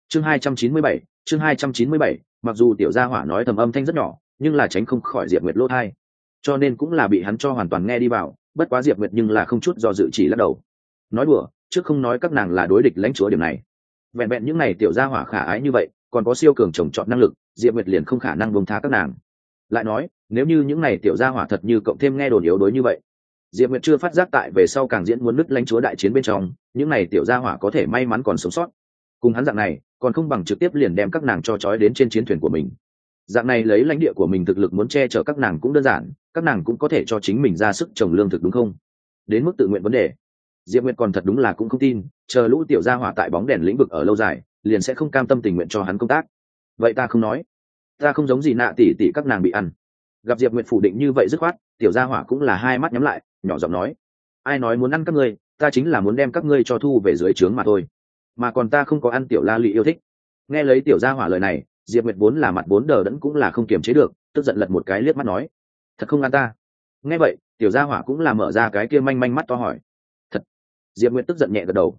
chương 297, mặc dù tiểu gia hỏa nói thầm âm thanh rất nhỏ nhưng là tránh không khỏi Diệp Nguyệt lỗ tai, cho nên cũng là bị hắn cho hoàn toàn nghe đi vào. Bất quá Diệp Nguyệt nhưng là không chút do dự chỉ lắc đầu. Nói đùa, trước không nói các nàng là đối địch lãnh chúa điểm này, vẹn vẹn những này tiểu gia hỏa khả ái như vậy còn có siêu cường trồng trọt năng lực, Diệp Nguyệt liền không khả năng buông tha các nàng. Lại nói, nếu như những này tiểu gia hỏa thật như cộng thêm nghe đồn yếu đối như vậy, Diệp Nguyệt chưa phát giác tại về sau càng diễn muốn nứt lãnh chúa đại chiến bên trong, những này tiểu gia hỏa có thể may mắn còn sống sót. Cùng hắn dạng này, còn không bằng trực tiếp liền đem các nàng cho trói đến trên chiến thuyền của mình. Dạng này lấy lãnh địa của mình thực lực muốn che chở các nàng cũng đơn giản, các nàng cũng có thể cho chính mình ra sức trồng lương thực đúng không? Đến mức tự nguyện vấn đề, Diệp Nguyệt còn thật đúng là cũng không tin, chờ lũ tiểu gia hỏa tại bóng đèn lĩnh vực ở lâu dài, liền sẽ không cam tâm tình nguyện cho hắn công tác. Vậy ta không nói, ta không giống gì nạ tỷ tỷ các nàng bị ăn. Gặp Diệp Nguyệt phủ định như vậy dứt khoát, tiểu gia hỏa cũng là hai mắt nhắm lại, nhỏ giọng nói: ai nói muốn ăn các ngươi, ta chính là muốn đem các ngươi cho thu về dưới trướng mà thôi, mà còn ta không có ăn tiểu la lụy yêu thích. Nghe lấy tiểu gia hỏa lời này, Diệp Nguyệt vốn là mặt bốn đờ đẫn cũng là không kiềm chế được, tức giận lật một cái liếc mắt nói: thật không ăn ta? Nghe vậy, tiểu gia hỏa cũng là mở ra cái kia manh manh mắt to hỏi: thật? Diệp Nguyệt tức giận nhẹ gật đầu: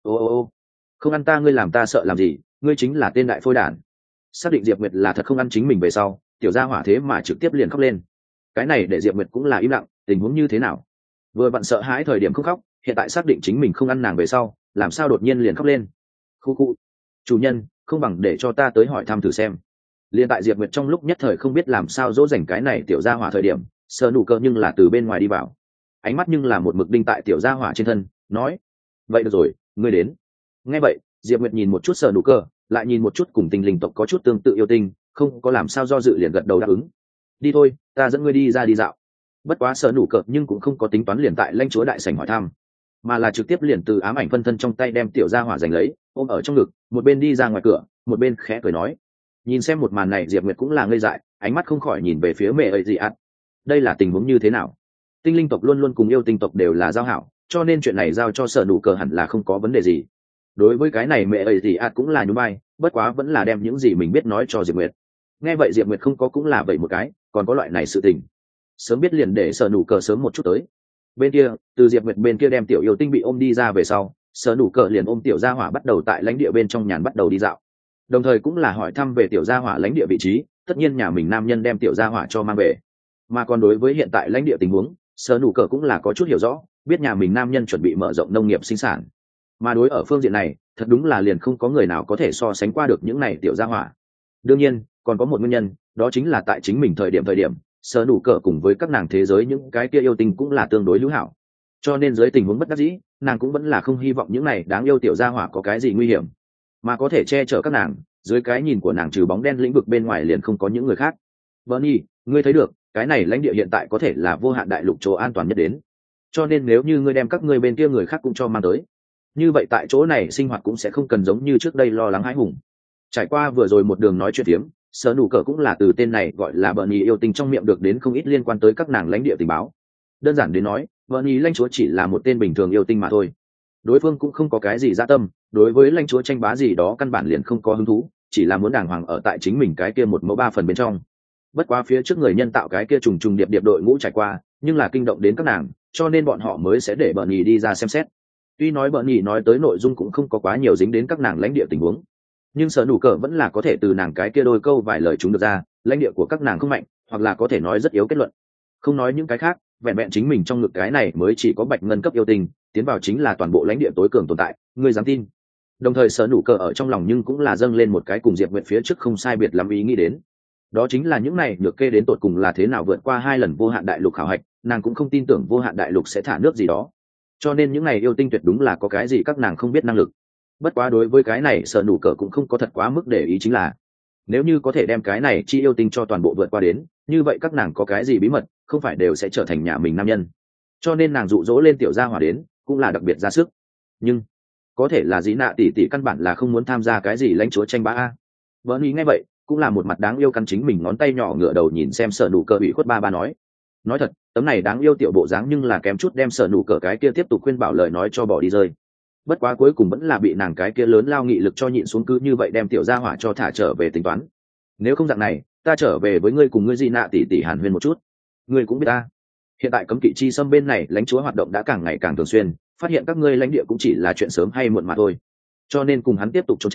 ô, không ăn ta ngươi làm ta sợ làm gì, ngươi chính là tên đại phôi đản. Xác định Diệp Nguyệt là thật không ăn chính mình về sau, tiểu gia hỏa thế mà trực tiếp liền khóc lên. Cái này để Diệp Nguyệt cũng là im lặng, tình huống như thế nào? Vừa vặn sợ hãi thời điểm không khóc, hiện tại xác định chính mình không ăn nàng về sau, làm sao đột nhiên liền khóc lên? Khu chủ nhân, không bằng để cho ta tới hỏi thăm thử xem. Liên tại Diệp Nguyệt trong lúc nhất thời không biết làm sao dỗ dành cái này tiểu gia hỏa thời điểm, Sở Nụ Cơ nhưng là từ bên ngoài đi vào, ánh mắt nhưng là một mực đinh tại tiểu gia hỏa trên thân, nói: vậy được rồi, ngươi đến. Nghe vậy, Diệp Nguyệt nhìn một chút Sở Nụ Cơ, lại nhìn một chút cùng tinh linh tộc có chút tương tự yêu tinh, không có làm sao do dự liền gật đầu đáp ứng. Đi thôi, ta dẫn ngươi đi ra đi dạo. Bất quá Sở Nụ Cơ nhưng cũng không có tính toán liền tại lãnh chúa đại sảnh hỏi thăm, mà là trực tiếp liền từ ám ảnh phân thân trong tay đem tiểu gia hỏa giành lấy, ôm ở trong ngực, một bên đi ra ngoài cửa, một bên khẽ cười nói. Nhìn xem một màn này, Diệp Nguyệt cũng là ngây dại, ánh mắt không khỏi nhìn về phía mẹ ấy gì ạ. Đây là tình huống như thế nào? Tinh linh tộc luôn luôn cùng yêu tinh tộc đều là giao hảo, cho nên chuyện này giao cho Sở Nụ Cơ hẳn là không có vấn đề gì. Đối với cái này mẹ ấy gì ạ cũng là nhún vai, bất quá vẫn là đem những gì mình biết nói cho Diệp Nguyệt. Nghe vậy Diệp Nguyệt không có cũng là vậy một cái, còn có loại này sự tình, sớm biết liền để Sở Nụ Cơ sớm một chút tới. Bên kia, từ Diệp Nguyệt bên kia đem tiểu yêu tinh bị ôm đi ra về sau, Sở Nụ Cơ liền ôm tiểu gia hỏa bắt đầu tại lãnh địa bên trong nhàn bắt đầu đi dạo, đồng thời cũng là hỏi thăm về tiểu gia hỏa lãnh địa vị trí. Tất nhiên nhà mình nam nhân đem tiểu gia hỏa cho mang về, mà còn đối với hiện tại lãnh địa tình huống, Sở Nụ Cơ cũng là có chút hiểu rõ, biết nhà mình nam nhân chuẩn bị mở rộng nông nghiệp sinh sản, mà đối ở phương diện này thật đúng là liền không có người nào có thể so sánh qua được những này tiểu gia hỏa. Đương nhiên còn có một nguyên nhân, đó chính là tại chính mình thời điểm Sở Nụ Cơ cùng với các nàng thế giới những cái kia yêu tinh cũng là tương đối hữu hảo, cho nên dưới tình huống bất đắc dĩ, nàng cũng vẫn là không hy vọng những này đáng yêu tiểu gia hỏa có cái gì nguy hiểm, mà có thể che chở các nàng. Dưới cái nhìn của nàng, trừ bóng đen lĩnh vực bên ngoài liền không có những người khác. Bernie, ngươi thấy được, cái này lãnh địa hiện tại có thể là vô hạn đại lục chỗ an toàn nhất đến, cho nên nếu như ngươi đem các ngươi bên kia người khác cũng cho mang tới, như vậy tại chỗ này sinh hoạt cũng sẽ không cần giống như trước đây lo lắng hãi hùng. Trải qua vừa rồi một đường nói chuyện tiếm, Sở Nụ Cơ cũng là từ tên này gọi là Bernie yêu tinh trong miệng được đến không ít liên quan tới các nàng lãnh địa tình báo. Đơn giản đến nói, Bernie lãnh chúa chỉ là một tên bình thường yêu tinh mà thôi, đối phương cũng không có cái gì dã tâm, đối với lãnh chúa tranh bá gì đó căn bản liền không có hứng thú, chỉ là muốn đàng hoàng ở tại chính mình cái kia một mẫu ba phần bên trong. Bất quá phía trước người nhân tạo cái kia trùng trùng điệp điệp đội ngũ trải qua, nhưng là kinh động đến các nàng, cho nên bọn họ mới sẽ để Bernie đi ra xem xét. Tuy nói Bernie nói tới nội dung cũng không có quá nhiều dính đến các nàng lãnh địa tình huống, nhưng Sở Nụ Cơ vẫn là có thể từ nàng cái kia đôi câu vài lời chúng được ra, lãnh địa của các nàng không mạnh, hoặc là có thể nói rất yếu kết luận. Không nói những cái khác, vẹn vẹn chính mình trong ngực cái này mới chỉ có bạch ngân cấp yêu tinh, tiến vào chính là toàn bộ lãnh địa tối cường tồn tại, ngươi dám tin? Đồng thời Sở Nụ Cơ ở trong lòng nhưng cũng là dâng lên một cái cùng Diệp Nguyệt phía trước không sai biệt lắm ý nghĩ đến, đó chính là những này được kê đến tột cùng là thế nào vượt qua 2 lần vô hạn đại lục khảo hạch, nàng cũng không tin tưởng vô hạn đại lục sẽ thả nước gì đó, cho nên những này yêu tinh tuyệt đúng là có cái gì các nàng không biết năng lực. Bất quá đối với cái này Sở Nụ Cơ cũng không có thật quá mức để ý, chính là nếu như có thể đem cái này chi yêu tinh cho toàn bộ vượt qua đến, như vậy các nàng có cái gì bí mật không phải đều sẽ trở thành nhà mình nam nhân, cho nên nàng dụ dỗ lên tiểu gia hỏa đến cũng là đặc biệt ra sức. Nhưng có thể là dĩ nạ tỷ tỷ căn bản là không muốn tham gia cái gì lãnh chúa tranh bá a. Vợ nghĩ ngay vậy cũng là một mặt đáng yêu, căn chính mình ngón tay nhỏ ngửa đầu nhìn xem Sở Nụ Cơ ủy khuất ba nói thật, tấm này đáng yêu tiểu bộ dáng nhưng là kém chút đem Sở Nụ Cơ cái kia tiếp tục khuyên bảo lời nói cho bỏ đi rơi. Bất quá cuối cùng vẫn là bị nàng cái kia lớn lao nghị lực cho nhịn xuống, cứ như vậy đem tiểu gia hỏa cho thả trở về tính toán. Nếu không dạng này, ta trở về với ngươi cùng ngươi di nạ tỷ tỷ hàn huyên một chút. Ngươi cũng biết ta, hiện tại cấm kỵ chi xâm bên này lãnh chúa hoạt động đã càng ngày càng thường xuyên, phát hiện các ngươi lãnh địa cũng chỉ là chuyện sớm hay muộn mà thôi, cho nên cùng hắn tiếp tục trốn tránh,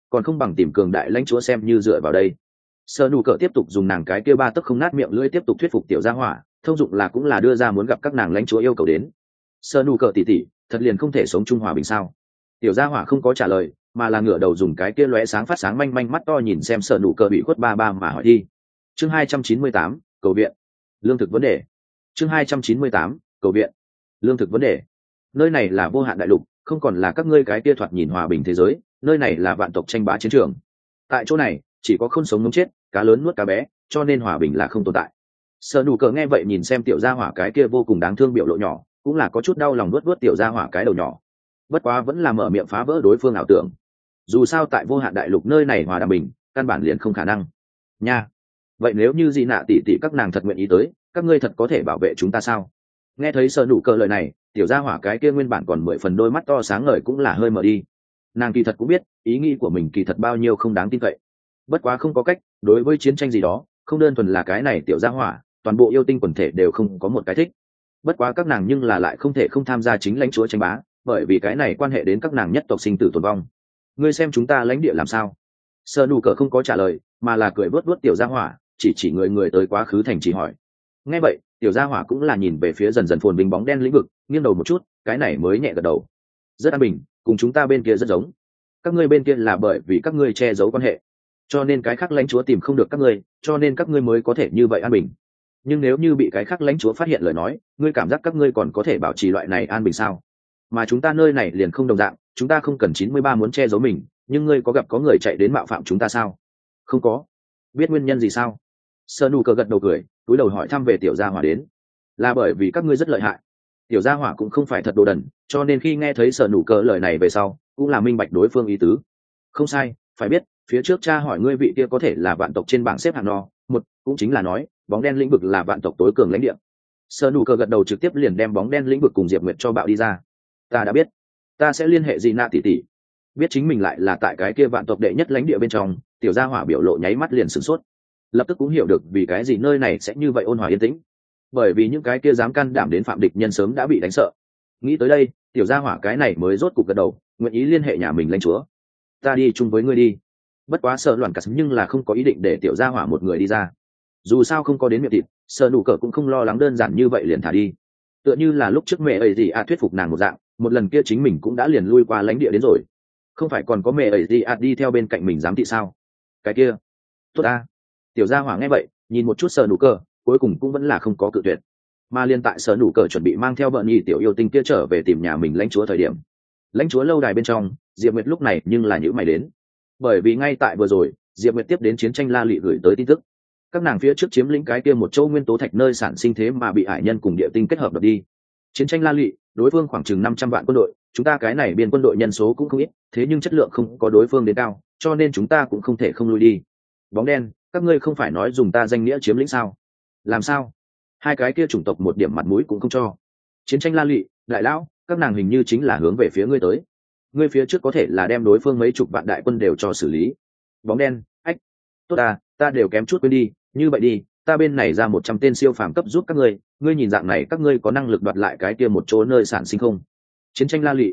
còn không bằng tìm cường đại lãnh chúa xem như dựa vào đây. Sở nụ cờ tiếp tục dùng nàng cái kia ba tấc không nát miệng lưỡi tiếp tục thuyết phục tiểu gia hỏa, thông dụng là cũng là đưa ra muốn gặp các nàng lãnh chúa yêu cầu đến. Sở nụ cờ tỉ tỉ, thật liền không thể sống chung hòa bình sao? Tiểu gia hỏa không có trả lời, mà là ngửa đầu dùng cái kia lóe sáng phát sáng manh manh mắt to nhìn xem Sở nụ cờ bị khuất ba ba mà hỏi đi. Chương 298, cầu viện. Lương thực vấn đề. Chương 298, cầu viện. Lương thực vấn đề. Nơi này là vô hạn đại lục, không còn là các ngươi cái kia thoạt nhìn hòa bình thế giới, nơi này là vạn tộc tranh bá chiến trường. Tại chỗ này, chỉ có khôn sống ngống chết, cá lớn nuốt cá bé, cho nên hòa bình là không tồn tại. Sở nụ cờ nghe vậy nhìn xem tiểu gia hỏa cái kia vô cùng đáng thương biểu lộ nhỏ, cũng là có chút đau lòng nuốt tiểu gia hỏa cái đầu nhỏ. Bất quá vẫn là mở miệng phá vỡ đối phương ảo tưởng. Dù sao tại vô hạn đại lục nơi này hòa đàm bình, căn bản liền không khả năng. Nha. Vậy nếu như gì nạ tỷ tỷ các nàng thật nguyện ý tới, các ngươi thật có thể bảo vệ chúng ta sao? Nghe thấy Sở nụ cờ lời này, tiểu gia hỏa cái kia nguyên bản còn 10 phần đôi mắt to sáng ngời cũng là hơi mở đi. Nàng kỳ thật cũng biết, ý nghĩ của mình kỳ thật bao nhiêu không đáng tin cậy. Bất quá không có cách, đối với chiến tranh gì đó, không đơn thuần là cái này tiểu gia hỏa, toàn bộ yêu tinh quần thể đều không có một cái thích. Bất quá các nàng nhưng là lại không thể không tham gia chính lãnh chúa tranh bá, bởi vì cái này quan hệ đến các nàng nhất tộc sinh tử tồn vong. Ngươi xem chúng ta lãnh địa làm sao? Sở nụ cờ không có trả lời, mà là cười vớt tiểu gia hỏa, chỉ người tới quá khứ thành chỉ hỏi. Nghe vậy, tiểu gia hỏa cũng là nhìn về phía dần dần phồn vinh bóng đen lĩnh vực, nghiêng đầu một chút, cái này mới nhẹ gật đầu. Rất an bình, cùng chúng ta bên kia rất giống. Các ngươi bên kia là bởi vì các ngươi che giấu quan hệ, cho nên cái khác lãnh chúa tìm không được các ngươi, cho nên các ngươi mới có thể như vậy an bình. Nhưng nếu như bị cái khác lãnh chúa phát hiện lời nói, ngươi cảm giác các ngươi còn có thể bảo trì loại này an bình sao? Mà chúng ta nơi này liền không đồng dạng, chúng ta không cần 93 muốn che giấu mình, nhưng ngươi có gặp có người chạy đến mạo phạm chúng ta sao? Không có. Biết nguyên nhân gì sao? Sở nụ cờ gật đầu cười, cúi đầu hỏi thăm về tiểu gia hỏa đến. Là bởi vì các ngươi rất lợi hại. Tiểu gia hỏa cũng không phải thật đồ đần, cho nên khi nghe thấy Sở nụ cờ lời này về sau, cũng là minh bạch đối phương ý tứ. Không sai, phải biết, phía trước cha hỏi ngươi vị kia có thể là vạn tộc trên bảng xếp hạng một, cũng chính là nói, bóng đen lĩnh vực là vạn tộc tối cường lãnh địa. Sở nụ cờ gật đầu trực tiếp liền đem bóng đen lĩnh vực cùng Diệp Nguyệt cho bạo đi ra. Ta đã biết, ta sẽ liên hệ gì nạ tỷ tỷ. Biết chính mình lại là tại cái kia vạn tộc đệ nhất lãnh địa bên trong, tiểu gia hỏa biểu lộ nháy mắt liền sửng sốt. Lập tức cũng hiểu được vì cái gì nơi này sẽ như vậy ôn hòa yên tĩnh, bởi vì những cái kia dám can đảm đến phạm địch nhân sớm đã bị đánh sợ. Nghĩ tới đây, tiểu gia hỏa cái này mới rốt cục gật đầu, nguyện ý liên hệ nhà mình lãnh chúa. Ta đi chung với ngươi đi. Bất quá Sở loạn cả nhưng là không có ý định để tiểu gia hỏa một người đi ra. Dù sao không có đến miệng thịt, Sở nụ cờ cũng không lo lắng đơn giản như vậy liền thả đi. Tựa như là lúc trước mẹ ấy gì thuyết phục nàng một dạng, một lần kia chính mình cũng đã liền lui qua lãnh địa đến rồi. Không phải còn có mẹ ấy gì đi theo bên cạnh mình giám thị sao? Cái kia, tốt ta. Tiểu gia hỏa nghe vậy, nhìn một chút Sở nụ cờ, cuối cùng cũng vẫn là không có cự tuyệt. Mà liên tại Sở nụ cờ chuẩn bị mang theo vợ nhì tiểu yêu tinh kia trở về tìm nhà mình lãnh chúa thời điểm, lãnh chúa lâu đài bên trong, Diệp Nguyệt lúc này nhưng là nhữ mày đến. Bởi vì ngay tại vừa rồi, Diệp Nguyệt tiếp đến chiến tranh La Lị gửi tới tin tức. Các nàng phía trước chiếm lĩnh cái kia một châu nguyên tố thạch nơi sản sinh thế mà bị hải nhân cùng địa tinh kết hợp đập đi. Chiến tranh La Lị, đối phương khoảng chừng 500 vạn quân đội, chúng ta cái này biên quân đội nhân số cũng không ít, thế nhưng chất lượng không có đối phương đến cao, cho nên chúng ta cũng không thể không lui đi. Bóng đen, các ngươi không phải nói dùng ta danh nghĩa chiếm lĩnh sao? Làm sao? Hai cái kia chủng tộc một điểm mặt mũi cũng không cho. Chiến tranh La Lị, đại lão, các nàng hình như chính là hướng về phía ngươi tới. Ngươi phía trước có thể là đem đối phương mấy chục vạn đại quân đều cho xử lý. Bóng đen, ách, tốt ta đều kém chút quên đi, như vậy đi, ta bên này ra 100 tên siêu phàm cấp giúp các ngươi nhìn dạng này các ngươi có năng lực đoạt lại cái kia một chỗ nơi sản sinh không? Chiến tranh La Lị,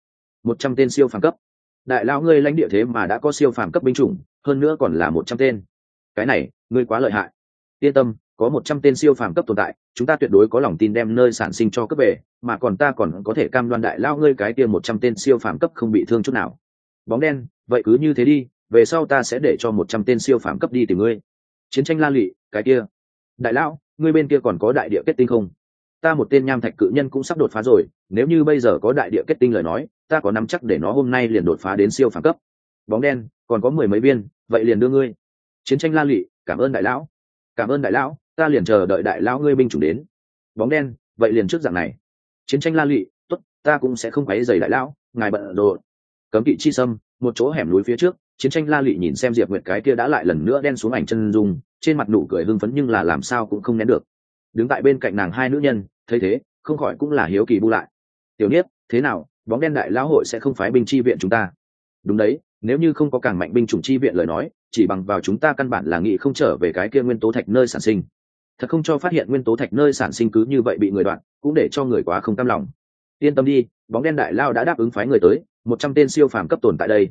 100 tên siêu phàm cấp. Đại lão ngươi lãnh địa thế mà đã có siêu phàm cấp binh chủng, hơn nữa còn là 100 tên. Cái này, ngươi quá lợi hại. Yên tâm, có 100 tên siêu phàm cấp tồn tại, chúng ta tuyệt đối có lòng tin đem nơi sản sinh cho cấp về, mà còn ta còn có thể cam đoan đại lão ngươi cái kia 100 tên siêu phàm cấp không bị thương chút nào. Bóng đen, vậy cứ như thế đi, về sau ta sẽ để cho 100 tên siêu phàm cấp đi tìm ngươi. Chiến tranh La Lị, cái kia. Đại lão, ngươi bên kia còn có đại địa kết tinh không? Ta một tên nham thạch cự nhân cũng sắp đột phá rồi, nếu như bây giờ có đại địa kết tinh lời nói, ta có nắm chắc để nó hôm nay liền đột phá đến siêu phàm cấp. Bóng đen, còn có 10 mấy viên, vậy liền đưa ngươi. Chiến tranh La Lị, cảm ơn đại lão. Cảm ơn đại lão, ta liền chờ đợi đại lão ngươi binh chủng đến. Bóng đen, vậy liền trước dạng này. Chiến tranh La Lị, tốt, ta cũng sẽ không quấy rầy đại lão, ngài bận rộn. Cấm kỵ chi sâm, một chỗ hẻm núi phía trước, chiến tranh La Lị nhìn xem Diệp Nguyệt cái kia đã lại lần nữa đen xuống ảnh chân dung, trên mặt nụ cười hưng phấn nhưng là làm sao cũng không nén được. Đứng tại bên cạnh nàng hai nữ nhân, thấy thế, không khỏi cũng là hiếu kỳ bu lại. Tiểu Niếp, thế nào, bóng đen đại lão hội sẽ không phái binh chi viện chúng ta? Đúng đấy, nếu như không có càng mạnh binh chủng chi viện lời nói, chỉ bằng vào chúng ta căn bản là nghĩ không trở về cái kia nguyên tố thạch nơi sản sinh. Thật không cho phát hiện nguyên tố thạch nơi sản sinh cứ như vậy bị người đoạn, cũng để cho người quá không cam lòng. Yên tâm đi, bóng đen đại lao đã đáp ứng phái người tới, 100 tên siêu phàm cấp tồn tại đây.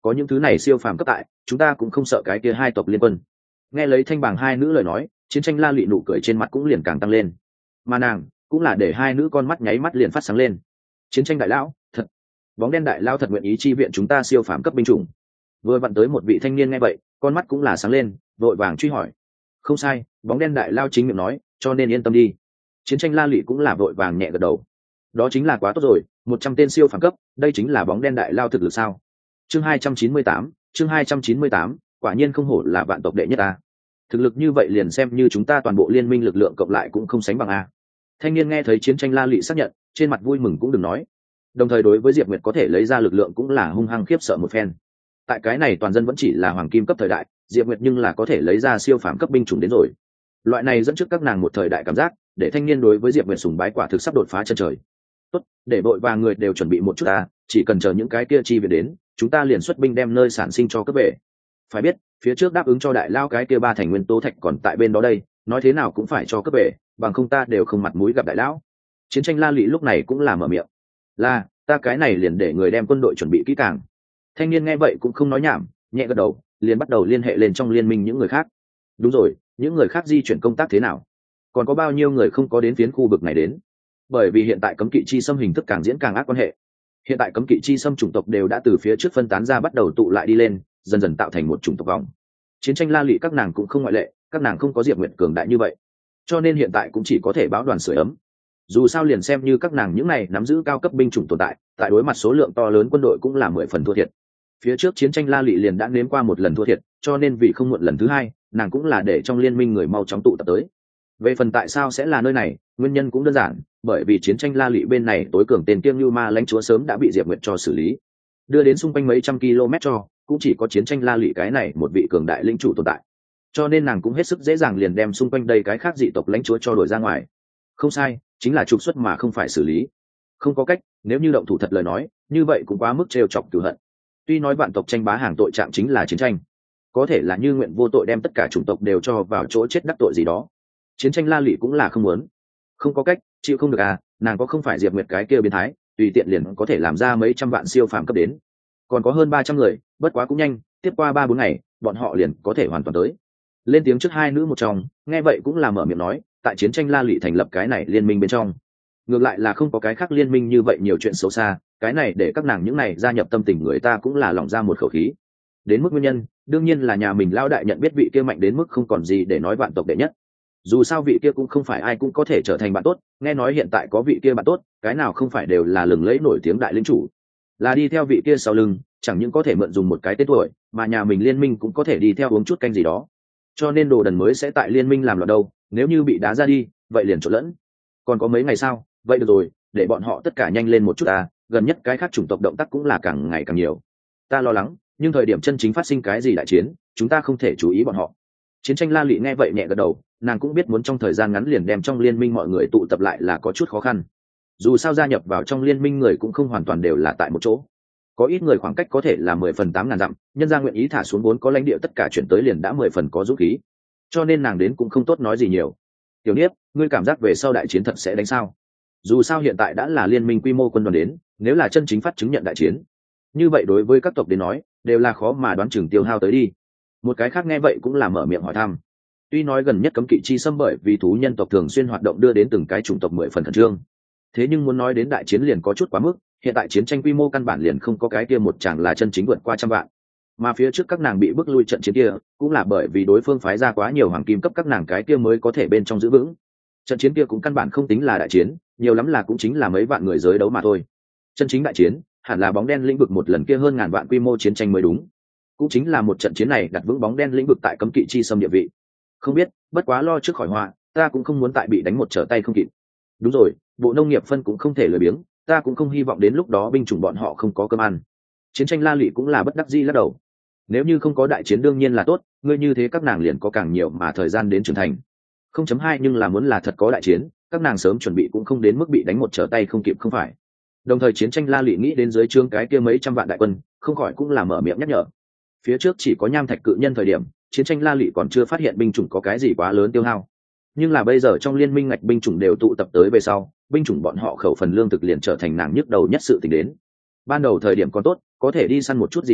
có những thứ này siêu phàm cấp tại, chúng ta cũng không sợ cái kia hai tộc liên quân. Nghe lấy thanh bảng hai nữ lời nói, chiến tranh la lụy nụ cười trên mặt cũng liền càng tăng lên, mà nàng cũng là để hai nữ con mắt nháy mắt liền phát sáng lên. Chiến tranh đại lão thật, bóng đen đại lão thật nguyện ý chi viện chúng ta siêu phàm cấp binh chủng. Vừa vặn tới một vị thanh niên nghe vậy, con mắt cũng là sáng lên, vội vàng truy hỏi. Không sai, bóng đen đại lao chính miệng nói, cho nên yên tâm đi. Chiến tranh la lụy cũng là vội vàng nhẹ gật đầu. Đó chính là quá tốt rồi, 100 tên siêu phàm cấp, đây chính là bóng đen đại lao thực lực sao? Chương 298, chương 298, quả nhiên không hổ là vạn tộc đệ nhất a. Thực lực như vậy liền xem như chúng ta toàn bộ liên minh lực lượng cộng lại cũng không sánh bằng a. Thanh niên nghe thấy chiến tranh la lụy xác nhận, trên mặt vui mừng cũng đừng nói. Đồng thời đối với Diệp Nguyệt có thể lấy ra lực lượng cũng là hung hăng khiếp sợ một phen. Tại cái này toàn dân vẫn chỉ là hoàng kim cấp thời đại, Diệp Nguyệt nhưng là có thể lấy ra siêu phàm cấp binh chủng đến rồi. Loại này dẫn trước các nàng một thời đại cảm giác, để thanh niên đối với Diệp Nguyệt sùng bái quả thực sắp đột phá chân trời. Tốt, để vội vàng người đều chuẩn bị một chút ta, chỉ cần chờ những cái kia chi viện đến, chúng ta liền xuất binh đem nơi sản sinh cho cấp về. Phải biết, phía trước đáp ứng cho đại lao cái kia 3 thành nguyên tố thạch còn tại bên đó đây, nói thế nào cũng phải cho cấp về, bằng không ta đều không mặt mũi gặp đại lão. Chiến tranh la lụy lúc này cũng là mở miệng. Là, ta cái này liền để người đem quân đội chuẩn bị kỹ càng. Thanh niên nghe vậy cũng không nói nhảm, nhẹ gật đầu, liền bắt đầu liên hệ lên trong liên minh những người khác. Đúng rồi, những người khác di chuyển công tác thế nào? Còn có bao nhiêu người không có đến phiến khu vực này đến? Bởi vì hiện tại cấm kỵ chi xâm hình thức càng diễn càng ác quan hệ. Hiện tại cấm kỵ chi xâm chủng tộc đều đã từ phía trước phân tán ra bắt đầu tụ lại đi lên, dần dần tạo thành một chủng tộc vòng. Chiến tranh la lụy các nàng cũng không ngoại lệ, các nàng không có Diệp Nguyệt cường đại như vậy, cho nên hiện tại cũng chỉ có thể báo đoàn sưởi ấm. Dù sao liền xem như các nàng những này nắm giữ cao cấp binh chủng tồn tại, tại đối mặt số lượng to lớn quân đội cũng là 10 phần thua thiệt. Phía trước chiến tranh la lụy liền đã nếm qua một lần thua thiệt, cho nên vì không muộn lần thứ hai, nàng cũng là để trong liên minh người mau chóng tụ tập tới. Về phần tại sao sẽ là nơi này, nguyên nhân cũng đơn giản, bởi vì chiến tranh la lụy bên này tối cường tên kiêng Lưu Ma lãnh chúa sớm đã bị Diệp Nguyệt cho xử lý, đưa đến xung quanh mấy trăm km cho, cũng chỉ có chiến tranh la lụy cái này một vị cường đại lĩnh chủ tồn tại. Cho nên nàng cũng hết sức dễ dàng liền đem xung quanh đây cái khác dị tộc lãnh chúa cho đổi ra ngoài. Không sai, chính là trục xuất mà không phải xử lý. Không có cách, nếu như động thủ thật lời nói, như vậy cũng quá mức trêu chọc cửu hận. Tuy nói vạn tộc tranh bá hàng tội trạng chính là chiến tranh, có thể là như nguyện vô tội đem tất cả chủng tộc đều cho vào chỗ chết đắc tội gì đó. Chiến tranh la lụy cũng là không muốn. Không có cách, chịu không được à, nàng có không phải Diệp Nguyệt cái kia biến thái, tùy tiện liền có thể làm ra mấy trăm vạn siêu phàm cấp đến. Còn có hơn 300 người, bất quá cũng nhanh, tiếp qua 3-4 ngày, bọn họ liền có thể hoàn toàn tới. Lên tiếng trước hai nữ một trong, nghe vậy cũng là mở miệng nói, tại chiến tranh la lụy thành lập cái này liên minh bên trong. Ngược lại là không có cái khác liên minh như vậy nhiều chuyện xấu xa, cái này để các nàng những này gia nhập tâm tình người ta cũng là lòng ra một khẩu khí. Đến mức nguyên nhân, đương nhiên là nhà mình lao đại nhận biết vị kia mạnh đến mức không còn gì để nói vạn tộc đệ nhất. Dù sao vị kia cũng không phải ai cũng có thể trở thành bạn tốt, nghe nói hiện tại có vị kia bạn tốt, cái nào không phải đều là lừng lẫy nổi tiếng đại lĩnh chủ. Là đi theo vị kia sau lưng, chẳng những có thể mượn dùng một cái tên tuổi, mà nhà mình liên minh cũng có thể đi theo uống chút canh gì đó. Cho nên đồ đần mới sẽ tại liên minh làm loạn đâu, nếu như bị đá ra đi, vậy liền trộn lẫn. Còn có mấy ngày sao, vậy được rồi, để bọn họ tất cả nhanh lên một chút à, gần nhất cái khác chủng tộc động tác cũng là càng ngày càng nhiều. Ta lo lắng, nhưng thời điểm chân chính phát sinh cái gì đại chiến, chúng ta không thể chú ý bọn họ. Chiến tranh la lụy nghe vậy nhẹ gật đầu, nàng cũng biết muốn trong thời gian ngắn liền đem trong liên minh mọi người tụ tập lại là có chút khó khăn. Dù sao gia nhập vào trong liên minh người cũng không hoàn toàn đều là tại một chỗ, có ít người khoảng cách có thể là 10 phần 8.000 dặm, nhân ra nguyện ý thả xuống vốn có lãnh địa tất cả chuyển tới liền đã 10 phần có dũng khí, cho nên nàng đến cũng không tốt nói gì nhiều. Tiểu Niếp, ngươi cảm giác về sau đại chiến thật sẽ đánh sao? Dù sao hiện tại đã là liên minh quy mô quân đoàn đến, nếu là chân chính phát chứng nhận đại chiến, như vậy đối với các tộc đến nói đều là khó mà đoán chừng tiêu hao tới đi. Một cái khác nghe vậy cũng là mở miệng hỏi thăm. Tuy nói gần nhất cấm kỵ chi xâm bởi vì thú nhân tộc thường xuyên hoạt động đưa đến từng cái chủng tộc 10 phần khẩn trương, thế nhưng muốn nói đến đại chiến liền có chút quá mức. Hiện tại chiến tranh quy mô căn bản liền không có cái kia một chàng là chân chính vượt qua 100 vạn, mà phía trước các nàng bị bước lui trận chiến kia cũng là bởi vì đối phương phái ra quá nhiều hoàng kim cấp các nàng cái kia mới có thể bên trong giữ vững. Trận chiến kia cũng căn bản không tính là đại chiến, nhiều lắm là cũng chính là mấy vạn người giới đấu mà thôi. Chân chính đại chiến hẳn là bóng đen lĩnh vực một lần kia hơn ngàn vạn quy mô chiến tranh mới đúng, cũng chính là một trận chiến này đặt vững bóng đen lĩnh vực tại cấm kỵ chi xâm địa vị. Không biết, bất quá lo trước khỏi họa, ta cũng không muốn tại bị đánh một trở tay không kịp. Đúng rồi, bộ nông nghiệp phân cũng không thể lười biếng, ta cũng không hy vọng đến lúc đó binh chủng bọn họ không có cơm ăn. Chiến tranh la lụy cũng là bất đắc dĩ lắc đầu. Nếu như không có đại chiến đương nhiên là tốt, ngươi như thế các nàng liền có càng nhiều mà thời gian đến trưởng thành. 0.2 nhưng là muốn là thật có đại chiến, các nàng sớm chuẩn bị cũng không đến mức bị đánh một trở tay không kịp không phải. Đồng thời chiến tranh la lụy nghĩ đến dưới trướng cái kia mấy trăm vạn đại quân, không khỏi cũng là mở miệng nhắc nhở. Phía trước chỉ có nham thạch cự nhân thời điểm, chiến tranh la lụy còn chưa phát hiện binh chủng có cái gì quá lớn tiêu hao. Nhưng là bây giờ trong liên minh ngạch binh chủng đều tụ tập tới về sau, binh chủng bọn họ khẩu phần lương thực liền trở thành nàng nhức đầu nhất sự tình đến. Ban đầu thời điểm còn tốt, có thể đi săn một chút gì đó,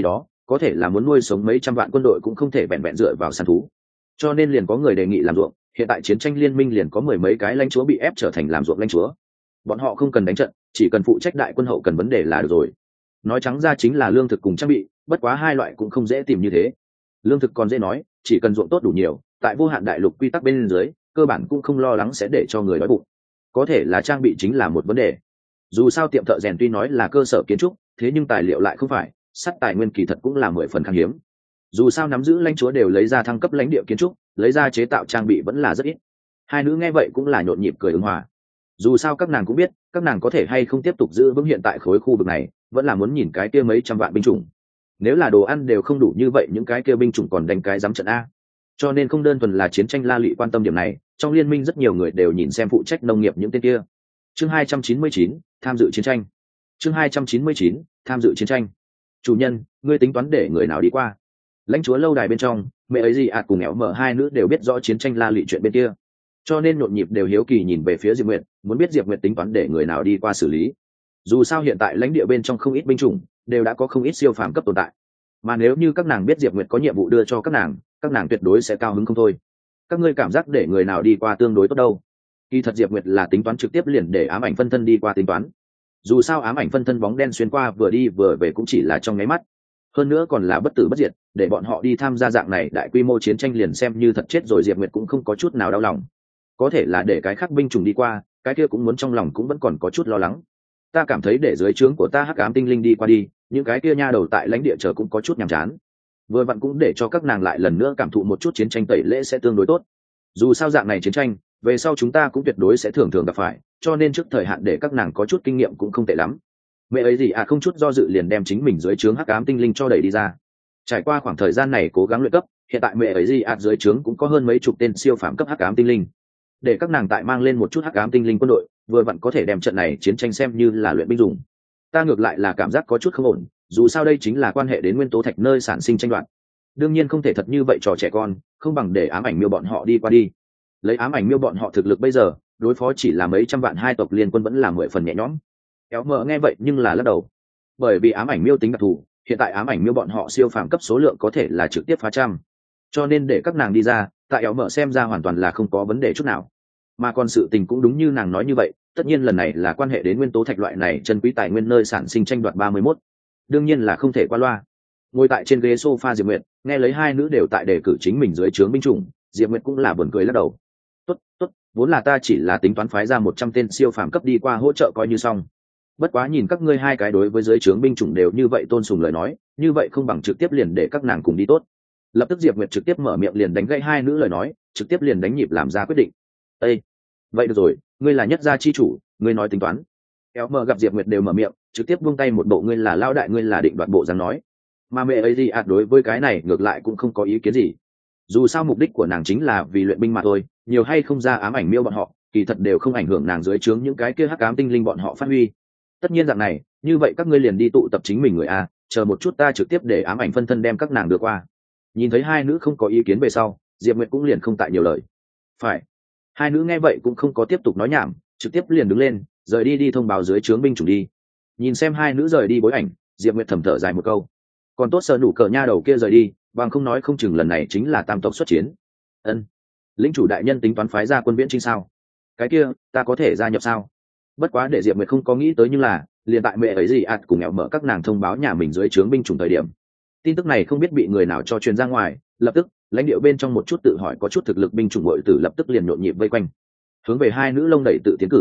có thể là muốn nuôi sống mấy trăm vạn quân đội cũng không thể vẹn vẹn dựa vào săn thú, cho nên liền có người đề nghị làm ruộng. Hiện tại chiến tranh liên minh liền có mười mấy cái lãnh chúa bị ép trở thành làm ruộng lãnh chúa, bọn họ không cần đánh trận, chỉ cần phụ trách đại quân hậu cần vấn đề là được rồi. Nói trắng ra chính là lương thực cùng trang bị, bất quá hai loại cũng không dễ tìm như thế. Lương thực còn dễ nói, chỉ cần ruộng tốt đủ nhiều, tại vô hạn đại lục quy tắc bên dưới cơ bản cũng không lo lắng sẽ để cho người đói bụng. Có thể là trang bị chính là một vấn đề. Dù sao tiệm thợ rèn tuy nói là cơ sở kiến trúc, thế nhưng tài liệu lại không phải, sắt tài nguyên kỳ thật cũng là 10 phần khan hiếm. Dù sao nắm giữ lãnh chúa đều lấy ra thăng cấp lãnh địa kiến trúc, lấy ra chế tạo trang bị vẫn là rất ít. Hai nữ nghe vậy cũng là nhộn nhịp cười ứng hòa. Dù sao các nàng cũng biết, các nàng có thể hay không tiếp tục giữ vững hiện tại khối khu vực này, vẫn là muốn nhìn cái kia mấy trăm vạn binh chủng. Nếu là đồ ăn đều không đủ như vậy, những cái kia binh chủng còn đánh cái dám trận a. Cho nên không đơn thuần là chiến tranh La Lụy quan tâm điểm này, trong liên minh rất nhiều người đều nhìn xem phụ trách nông nghiệp những tên kia. Chương 299, tham dự chiến tranh. Chương 299, tham dự chiến tranh. Chủ nhân, ngươi tính toán để người nào đi qua? Lãnh chúa lâu đài bên trong, mẹ ấy gì cùng éo mở hai nữ đều biết rõ chiến tranh La Lụy chuyện bên kia, cho nên nhộn nhịp đều hiếu kỳ nhìn về phía Diệp Nguyệt, muốn biết Diệp Nguyệt tính toán để người nào đi qua xử lý. Dù sao hiện tại lãnh địa bên trong không ít binh chủng đều đã có không ít siêu phàm cấp tồn tại, mà nếu như các nàng biết Diệp Nguyệt có nhiệm vụ đưa cho các nàng tuyệt đối sẽ cao hứng không thôi. Các ngươi cảm giác để người nào đi qua tương đối tốt đâu? Kỳ thật Diệp Nguyệt là tính toán trực tiếp liền để ám ảnh phân thân đi qua tính toán. Dù sao ám ảnh phân thân bóng đen xuyên qua vừa đi vừa về cũng chỉ là trong nháy mắt, hơn nữa còn là bất tử bất diệt, để bọn họ đi tham gia dạng này đại quy mô chiến tranh liền xem như thật chết rồi Diệp Nguyệt cũng không có chút nào đau lòng. Có thể là để cái khác binh chủng đi qua, cái kia cũng muốn trong lòng cũng vẫn còn có chút lo lắng. Ta cảm thấy để dưới trướng của ta hắc ám tinh linh đi qua đi, những cái kia nha đầu tại lãnh địa chờ cũng có chút nhàm chán. Vừa vặn cũng để cho các nàng lại lần nữa cảm thụ một chút chiến tranh tẩy lễ sẽ tương đối tốt. Dù sao dạng này chiến tranh về sau chúng ta cũng tuyệt đối sẽ thường thường gặp phải, cho nên trước thời hạn để các nàng có chút kinh nghiệm cũng không tệ lắm. Mẹ ấy gì không chút do dự liền đem chính mình dưới trướng hắc ám tinh linh cho đẩy đi ra. Trải qua khoảng thời gian này cố gắng luyện cấp, hiện tại mẹ ấy gì dưới trướng cũng có hơn mấy chục tên siêu phàm cấp hắc ám tinh linh, để các nàng tại mang lên một chút hắc ám tinh linh quân đội, vừa vặn có thể đem trận này chiến tranh xem như là luyện binh dùng. Ta ngược lại là cảm giác có chút không ổn, dù sao đây chính là quan hệ đến nguyên tố thạch nơi sản sinh tranh đoạt, đương nhiên không thể thật như vậy trò trẻ con, không bằng để ám ảnh miêu bọn họ đi qua đi. Lấy ám ảnh miêu bọn họ thực lực bây giờ, đối phó chỉ là mấy trăm vạn hai tộc liên quân vẫn là 10 phần nhẹ nhõm. Kéo mờ nghe vậy nhưng là lắc đầu, bởi vì ám ảnh miêu tính đặc thù, hiện tại ám ảnh miêu bọn họ siêu phàm cấp số lượng có thể là trực tiếp phá trăm, cho nên để các nàng đi ra tại éo mở xem ra hoàn toàn là không có vấn đề chút nào. Mà còn sự tình cũng đúng như nàng nói như vậy, tất nhiên lần này là quan hệ đến nguyên tố thạch loại này chân quý tài nguyên nơi sản sinh tranh đoạt 31, đương nhiên là không thể qua loa. Ngồi tại trên ghế sofa Diệp Nguyệt nghe lấy hai nữ đều tại đề cử chính mình dưới trướng binh chủng, Diệp Nguyệt cũng là buồn cười lắc đầu. Tốt, vốn là ta chỉ là tính toán phái ra 100 tên siêu phàm cấp đi qua hỗ trợ coi như xong. Bất quá nhìn các ngươi hai cái đối với dưới trướng binh chủng đều như vậy tôn sùng lời nói, như vậy không bằng trực tiếp liền để các nàng cùng đi tốt. Lập tức Diệp Nguyệt trực tiếp mở miệng liền đánh gãy hai nữ lời nói, trực tiếp liền đánh nhịp làm ra quyết định. Ê, vậy được rồi, ngươi là nhất gia chi chủ, ngươi nói tính toán. Kéo mờ gặp Diệp Nguyệt đều mở miệng, trực tiếp buông tay một bộ ngươi là lao đại, ngươi là định đoạt bộ dáng nói. Mà mẹ ấy gì đối với cái này ngược lại cũng không có ý kiến gì. Dù sao mục đích của nàng chính là vì luyện binh mà thôi, nhiều hay không ra ám ảnh miêu bọn họ, kỳ thật đều không ảnh hưởng nàng dưới trướng những cái kia hắc ám tinh linh bọn họ phát huy. Tất nhiên dạng này, như vậy các ngươi liền đi tụ tập chính mình người a, chờ một chút ta trực tiếp để ám ảnh phân thân đem các nàng đưa qua. Nhìn thấy hai nữ không có ý kiến về sau, Diệp Nguyệt cũng liền không tại nhiều lời. Phải. Hai nữ nghe vậy cũng không có tiếp tục nói nhảm, trực tiếp liền đứng lên, rời đi thông báo dưới trướng binh chủng đi. Nhìn xem hai nữ rời đi bối ảnh, Diệp Nguyệt thầm thở dài một câu. Còn tốt sợ nụ cờ nha đầu kia rời đi, bằng không nói không chừng lần này chính là tam tộc xuất chiến. Ân, lĩnh chủ đại nhân tính toán phái ra quân viễn trinh sao? Cái kia, ta có thể gia nhập sao? Bất quá để Diệp Nguyệt không có nghĩ tới, nhưng là liền tại mẹ ấy gì cùng nghèo mở các nàng thông báo nhà mình dưới trướng binh chủng thời điểm, tin tức này không biết bị người nào cho truyền ra ngoài, lập tức lãnh địa bên trong một chút tự hỏi có chút thực lực binh chủng bội tử lập tức liền nhộn nhịp vây quanh, hướng về hai nữ lông đẩy tự tiến cử.